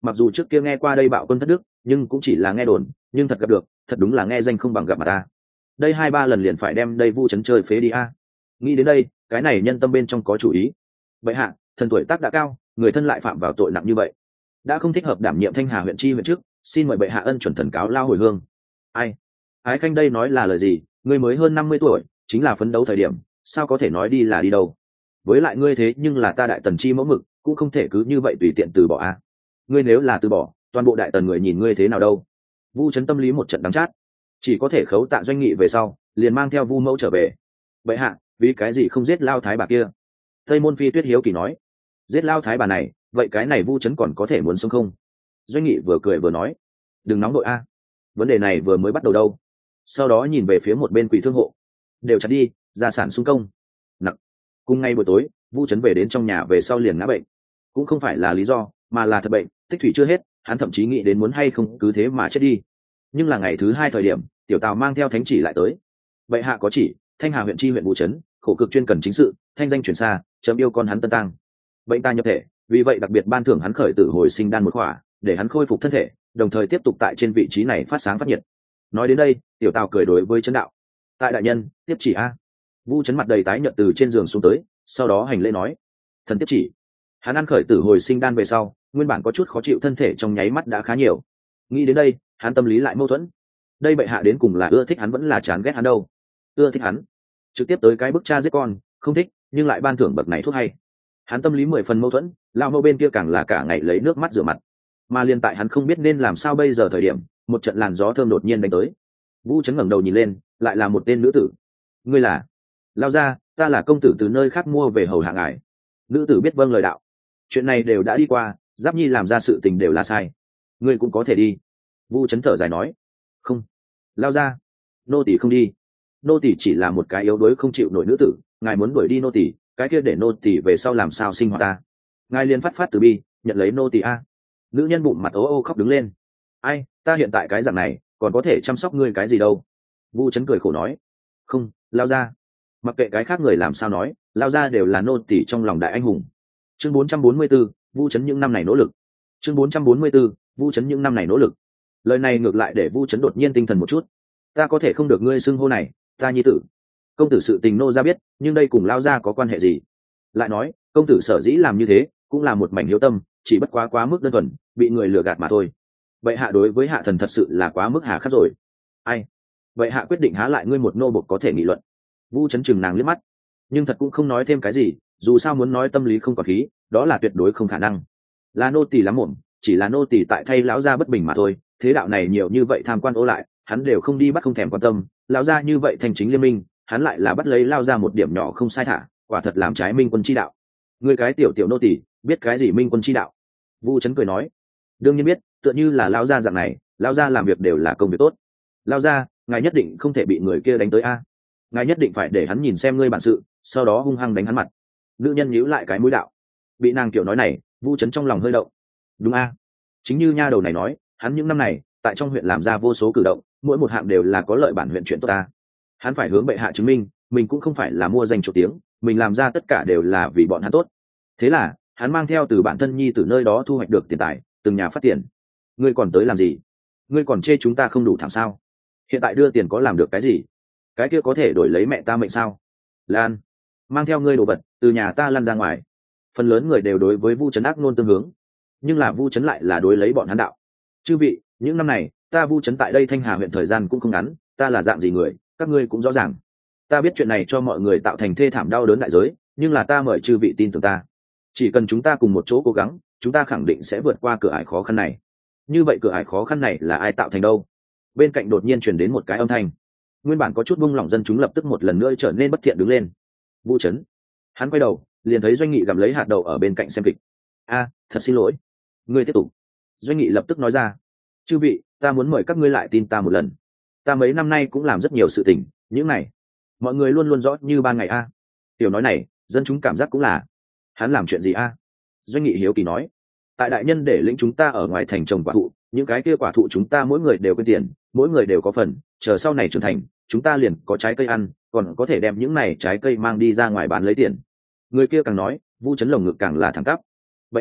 mặc dù trước kia nghe qua đây bạo quân thất đức nhưng cũng chỉ là nghe đồn, nhưng thật gặp được thật đúng là nghe danh không bằng gặp mặt ta. Đây hai ba lần liền phải đem đây vu trấn chơi phế đi a. Nghĩ đến đây cái này nhân tâm bên trong có chủ ý. Bệ hạ, thần tuổi tác đã cao, người thân lại phạm vào tội nặng như vậy, đã không thích hợp đảm nhiệm Thanh Hà huyện chi huyện trước, xin mời bệ hạ ân chuẩn thần cáo lao hồi hương. Ai? Ái Khanh đây nói là lời gì? Ngươi mới hơn năm mươi tuổi, chính là phấn đấu thời điểm, sao có thể nói đi là đi đâu? Với lại ngươi thế nhưng là ta đại tần chi mẫu mực, cũng không thể cứ như vậy tùy tiện từ bỏ a. Ngươi nếu là từ bỏ, toàn bộ đại tần người nhìn ngươi thế nào đâu? Vu trấn tâm lý một trận đắng chát, chỉ có thể khấu tạ Doanh Nghị về sau, liền mang theo Vu mẫu trở về. Bệ hạ, vì cái gì không giết lao thái bà kia? Tây môn phi tuyết hiếu kỳ nói. Giết lao thái bà này, vậy cái này Vu trấn còn có thể muốn sống không? Doanh Nghị vừa cười vừa nói, đừng nóng đội a, vấn đề này vừa mới bắt đầu đâu. Sau đó nhìn về phía một bên Quỷ thương hộ, đều chặt đi, gia sản xung công. Nặng. Cùng ngay buổi tối, Vu trấn về đến trong nhà về sau liền ngã bệnh, cũng không phải là lý do, mà là thật bệnh, tích thủy chưa hết, hắn thậm chí nghĩ đến muốn hay không cứ thế mà chết đi. Nhưng là ngày thứ hai thời điểm, tiểu Tào mang theo thánh chỉ lại tới. Bệ hạ có chỉ, Thanh Hà huyện chi huyện Vu trấn, khổ cực chuyên cần chính sự, thanh danh truyền xa, chấm yêu con hắn tân tăng. Bệnh ta nhập thể, vì vậy đặc biệt ban thưởng hắn khởi tử hồi sinh đan một khỏa, để hắn khôi phục thân thể, đồng thời tiếp tục tại trên vị trí này phát sáng phát nhiệt. Nói đến đây, tiểu Tào cười đối với Trấn đạo. Tại đại nhân, tiếp chỉ a. Vu trấn mặt đầy tái nhợt từ trên giường xuống tới, sau đó hành lễ nói, thần tiếp chỉ. Hắn ăn khởi tử hồi sinh đan về sau, nguyên bản có chút khó chịu thân thể trong nháy mắt đã khá nhiều. Nghĩ đến đây, hắn tâm lý lại mâu thuẫn. Đây bệ hạ đến cùng là ưa thích hắn vẫn là chán ghét hắn đâu? Ưa thích hắn, trực tiếp tới cái bức cha giết con, không thích, nhưng lại ban thưởng bậc này thuốc hay. Hắn tâm lý mười phần mâu thuẫn, lao mâu bên kia càng là cả ngày lấy nước mắt rửa mặt. Mà liên tại hắn không biết nên làm sao bây giờ thời điểm, một trận làn gió thơm đột nhiên đánh tới. Vu trấn ngẩng đầu nhìn lên, lại là một tên nữ tử. Ngươi là? Lao ra, ta là công tử từ nơi khác mua về hầu hạ ngài. Nữ tử biết vâng lời đạo. Chuyện này đều đã đi qua, Giáp Nhi làm ra sự tình đều là sai. Ngươi cũng có thể đi. Vu trấn thở dài nói. Không. Lao ra. Nô tỳ không đi. Nô tỳ chỉ là một cái yếu đuối không chịu nổi nữ tử, ngài muốn đuổi đi nô tỳ, cái kia để nô tỳ về sau làm sao sinh hoạt ta? Ngài liền phát phát từ bi, nhận lấy nô tỳ a. Nữ nhân bụng mặt ố ô khóc đứng lên. Ai, ta hiện tại cái dạng này, còn có thể chăm sóc ngươi cái gì đâu? Vu trấn cười khổ nói. Không, Lao ra. Mặc kệ cái khác người làm sao nói, Lao ra đều là nô tỳ trong lòng đại anh hùng. Chương bốn trăm bốn mươi 4, Vu trấn những năm này nỗ lực. Chương bốn trăm bốn mươi 4, Vu trấn những năm này nỗ lực. Lời này ngược lại để Vu trấn đột nhiên tinh thần một chút. Ta có thể không được ngươi xưng hô này, ta nhi tử. Công tử sự tình nô ra biết, nhưng đây cùng Lao ra có quan hệ gì? Lại nói, công tử sở dĩ làm như thế, cũng là một mảnh hiếu tâm, chỉ bất quá quá mức đơn thuần, bị người lừa gạt mà thôi. Vậy hạ đối với hạ thần thật sự là quá mức hà khắc rồi. Ai? Vậy hạ quyết định há lại ngươi một nô bộc có thể nghị luận. Vu trấn chừng nàng liếc mắt, nhưng thật cũng không nói thêm cái gì, dù sao muốn nói tâm lý không có khí, đó là tuyệt đối không khả năng. Là nô tỳ lắm mồm, chỉ là nô tỳ tại thay lão gia bất bình mà thôi. Thế đạo này nhiều như vậy tham quan ô lại, hắn đều không đi bắt không thèm quan tâm. Lão gia như vậy thành chính liên minh, hắn lại là bắt lấy Lao ra một điểm nhỏ không sai thả, quả thật làm trái minh quân chi đạo. Người cái tiểu tiểu nô tỳ biết cái gì minh quân chi đạo? Vu trấn cười nói. Đương nhiên biết, tựa như là Lao gia dạng này, Lao gia làm việc đều là công việc tốt. Lao gia, ngài nhất định không thể bị người kia đánh tới a. Ngài nhất định phải để hắn nhìn xem ngươi bản sự, sau đó hung hăng đánh hắn mặt. Nữ nhân nhíu lại cái mũi đạo. Bị nàng kiểu nói này, Vu trấn trong lòng hơi động. Đúng a, chính như nha đầu này nói, hắn những năm này tại trong huyện làm ra vô số cử động, mỗi một hạng đều là có lợi bản huyện chuyện tốt ta. Hắn phải hướng bệ hạ chứng minh, mình cũng không phải là mua danh chỗ tiếng, mình làm ra tất cả đều là vì bọn hắn tốt. Thế là hắn mang theo từ bản thân nhi từ nơi đó thu hoạch được tiền tài, từng nhà phát tiền. Ngươi còn tới làm gì? Ngươi còn chê chúng ta không đủ thảm sao? Hiện tại đưa tiền có làm được cái gì? Cái kia có thể đổi lấy mẹ ta mệnh sao? Lan, mang theo ngươi đồ vật từ nhà ta lăn ra ngoài. Phần lớn người đều đối với Vu trấn ác ngôn tương hướng, nhưng là Vu trấn lại là đối lấy bọn hắn đạo. Chư vị, những năm này ta Vu trấn tại đây Thanh Hà huyện thời gian cũng không ngắn, ta là dạng gì người các ngươi cũng rõ ràng. Ta biết chuyện này cho mọi người tạo thành thê thảm đau đớn đại giới, nhưng là ta mời chư vị tin tưởng ta, chỉ cần chúng ta cùng một chỗ cố gắng, chúng ta khẳng định sẽ vượt qua cửa ải khó khăn này. Như vậy cửa ải khó khăn này là ai tạo thành đâu? Bên cạnh đột nhiên truyền đến một cái âm thanh. Nguyên bản có chút buông lỏng dân chúng lập tức một lần nữa trở nên bất thiện đứng lên. Vu trấn. Hắn quay đầu liền thấy Doanh Nghị gặm lấy hạt đậu ở bên cạnh xem kịch. A, thật xin lỗi. Ngươi tiếp tục. Doanh Nghị lập tức nói ra. Chư vị, ta muốn mời các ngươi lại tin ta một lần. Ta mấy năm nay cũng làm rất nhiều sự tình, những này mọi người luôn luôn rõ như ban ngày a. Tiểu nói này dân chúng cảm giác cũng là. Hắn làm chuyện gì a? Doanh Nghị hiếu kỳ nói. Tại đại nhân để lĩnh chúng ta ở ngoài thành trồng quả thụ, những cái kia quả thụ chúng ta mỗi người đều quên tiền, mỗi người đều có phần, chờ sau này trưởng thành chúng ta liền có trái cây ăn, còn có thể đem những này trái cây mang đi ra ngoài bán lấy tiền. Người kia càng nói, Vu trấn lồng ngực càng là thẳng tắp. Vậy hạ,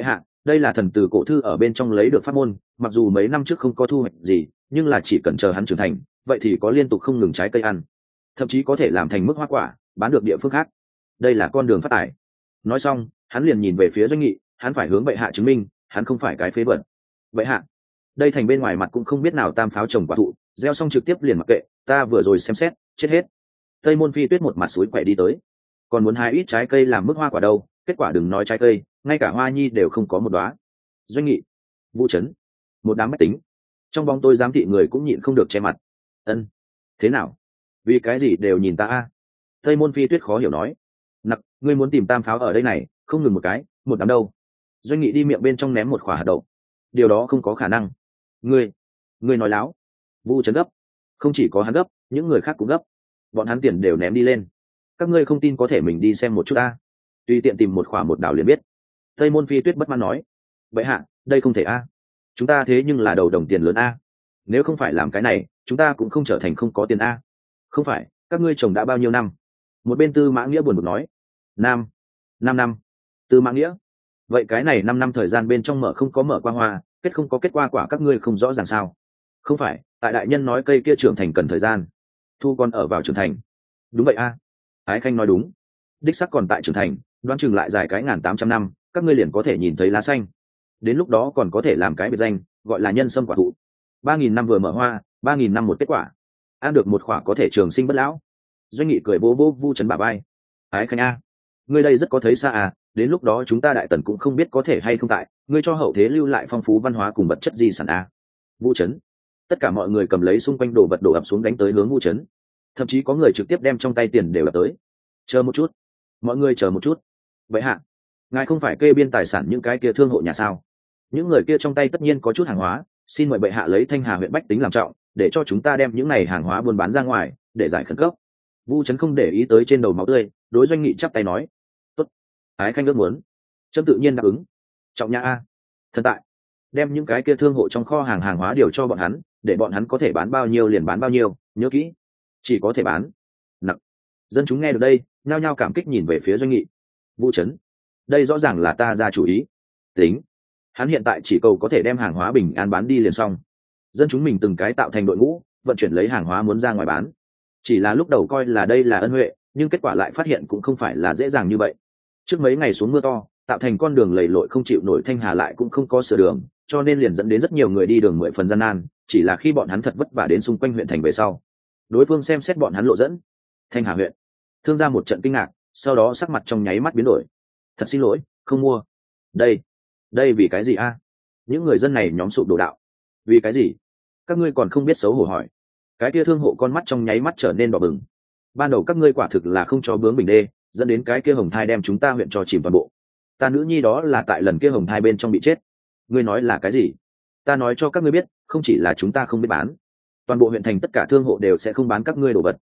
đây là thần từ cổ thư ở bên trong lấy được pháp môn, mặc dù mấy năm trước không có thu hoạch gì, nhưng là chỉ cần chờ hắn trưởng thành, vậy thì có liên tục không ngừng trái cây ăn, thậm chí có thể làm thành mức hoa quả bán được địa phương khác. Đây là con đường phát tài. Nói xong hắn liền nhìn về phía Doanh Nghị, hắn phải hướng bệ hạ chứng minh hắn không phải cái phế vật. Bệ hạ, đây thành bên ngoài mặt cũng không biết nào tam pháo trồng quả thụ, gieo xong trực tiếp liền mặc kệ, ta vừa rồi xem xét chết hết. Tây Môn Phi Tuyết một mặt suối quậy đi tới, còn muốn hái ít trái cây làm mức hoa quả đâu, kết quả đừng nói trái cây, ngay cả hoa nhi đều không có một đóa. Doanh Nghị, Vũ Chấn, một đám mách tính, trong bóng tôi giám thị người cũng nhịn không được che mặt. Ân, thế nào, vì cái gì đều nhìn ta a? Tây Môn Phi Tuyết khó hiểu nói. Nặc, ngươi muốn tìm tam pháo ở đây này, không ngừng một cái, một đám đâu. Doanh Nghị đi miệng bên trong ném một quả hạt đậu. Điều đó không có khả năng. Ngươi, ngươi nói láo. Vu Chấn gấp. Không chỉ có hắn gấp, những người khác cũng gấp. Bọn hắn tiền đều ném đi lên. Các ngươi không tin có thể mình đi xem một chút a. Tùy tiện tìm một quả một đảo liền biết. Tây Môn Phi Tuyết bất mãn nói. Vậy hạ, đây không thể a. Chúng ta thế nhưng là đầu đồng tiền lớn a. Nếu không phải làm cái này, chúng ta cũng không trở thành không có tiền a. Không phải, các ngươi trồng đã bao nhiêu năm? Một bên Tư Mã Nghĩa buồn bực nói. Năm, năm năm. Tư Mã Nghĩa, vậy cái này năm năm thời gian bên trong mở không có mở qua hoa, kết không có kết quả quả các ngươi không rõ ràng sao? Không phải, tại đại nhân nói cây kia trưởng thành cần thời gian, thu còn ở vào trưởng thành. Đúng vậy a. Ái Khanh nói đúng, đích sắc còn tại trưởng thành, đoán chừng lại dài cái ngàn tám trăm năm, các ngươi liền có thể nhìn thấy lá xanh. Đến lúc đó còn có thể làm cái biệt danh, gọi là nhân sâm quả thụ. Ba nghìn năm vừa mở hoa, ba nghìn năm một kết quả, ăn được một quả có thể trường sinh bất lão. Doanh Nghị cười bố bố Vu Chấn bả vai. Ái Khanh a, ngươi đây rất có thấy xa à, đến lúc đó chúng ta đại tần cũng không biết có thể hay không tại, ngươi cho hậu thế lưu lại phong phú văn hóa cùng vật chất di sản a. Vu Chấn, tất cả mọi người cầm lấy xung quanh đồ vật đổ ập xuống đánh tới hướng Vu Chấn, thậm chí có người trực tiếp đem trong tay tiền đều đập tới. Chờ một chút, mọi người chờ một chút. Vậy hạ, ngài không phải kê biên tài sản những cái kia thương hộ nhà sao? Những người kia trong tay tất nhiên có chút hàng hóa, xin mời bệ hạ lấy Thanh Hà huyện bách tính làm trọng, để cho chúng ta đem những này hàng hóa buôn bán ra ngoài, để giải khẩn cấp. Vu Chấn không để ý tới trên đầu máu tươi, đối Doanh Nghị chắp tay nói. Tốt, Ái Khanh ước muốn, trẫm tự nhiên đáp ứng. Trọng nhã a, thần tại, đem những cái kia thương hộ trong kho hàng hàng hóa điều cho bọn hắn, để bọn hắn có thể bán bao nhiêu liền bán bao nhiêu, nhớ kỹ, chỉ có thể bán. Nặng. Dân chúng nghe được đây, nhao nhao cảm kích nhìn về phía Doanh Nghị. Vu Chấn, đây rõ ràng là ta ra chủ ý. Tính, hắn hiện tại chỉ cầu có thể đem hàng hóa bình an bán đi liền xong. Dân chúng mình từng cái tạo thành đội ngũ, vận chuyển lấy hàng hóa muốn ra ngoài bán. Chỉ là lúc đầu coi là đây là ân huệ, nhưng kết quả lại phát hiện cũng không phải là dễ dàng như vậy. Trước mấy ngày xuống mưa to, tạo thành con đường lầy lội không chịu nổi, Thanh Hà lại cũng không có sửa đường, cho nên liền dẫn đến rất nhiều người đi đường mười phần gian nan. Chỉ là khi bọn hắn thật vất vả đến xung quanh huyện thành về sau, đối phương xem xét bọn hắn lộ dẫn. Thanh Hà huyện, thương gia một trận kinh ngạc, sau đó sắc mặt trong nháy mắt biến đổi. Thật xin lỗi, không mua. Đây, đây vì cái gì a? Những người dân này nhóm sụp đổ đạo. Vì cái gì? Các ngươi còn không biết xấu hổ hỏi. Cái kia thương hộ con mắt trong nháy mắt trở nên đỏ bừng. Ban đầu các ngươi quả thực là không cho bướng bình đê, dẫn đến cái kia hồng thai đem chúng ta huyện cho chìm toàn bộ. Ta nữ nhi đó là tại lần kia hồng thai bên trong bị chết. Ngươi nói là cái gì? Ta nói cho các ngươi biết, không chỉ là chúng ta không biết bán, toàn bộ huyện thành tất cả thương hộ đều sẽ không bán các ngươi đồ vật.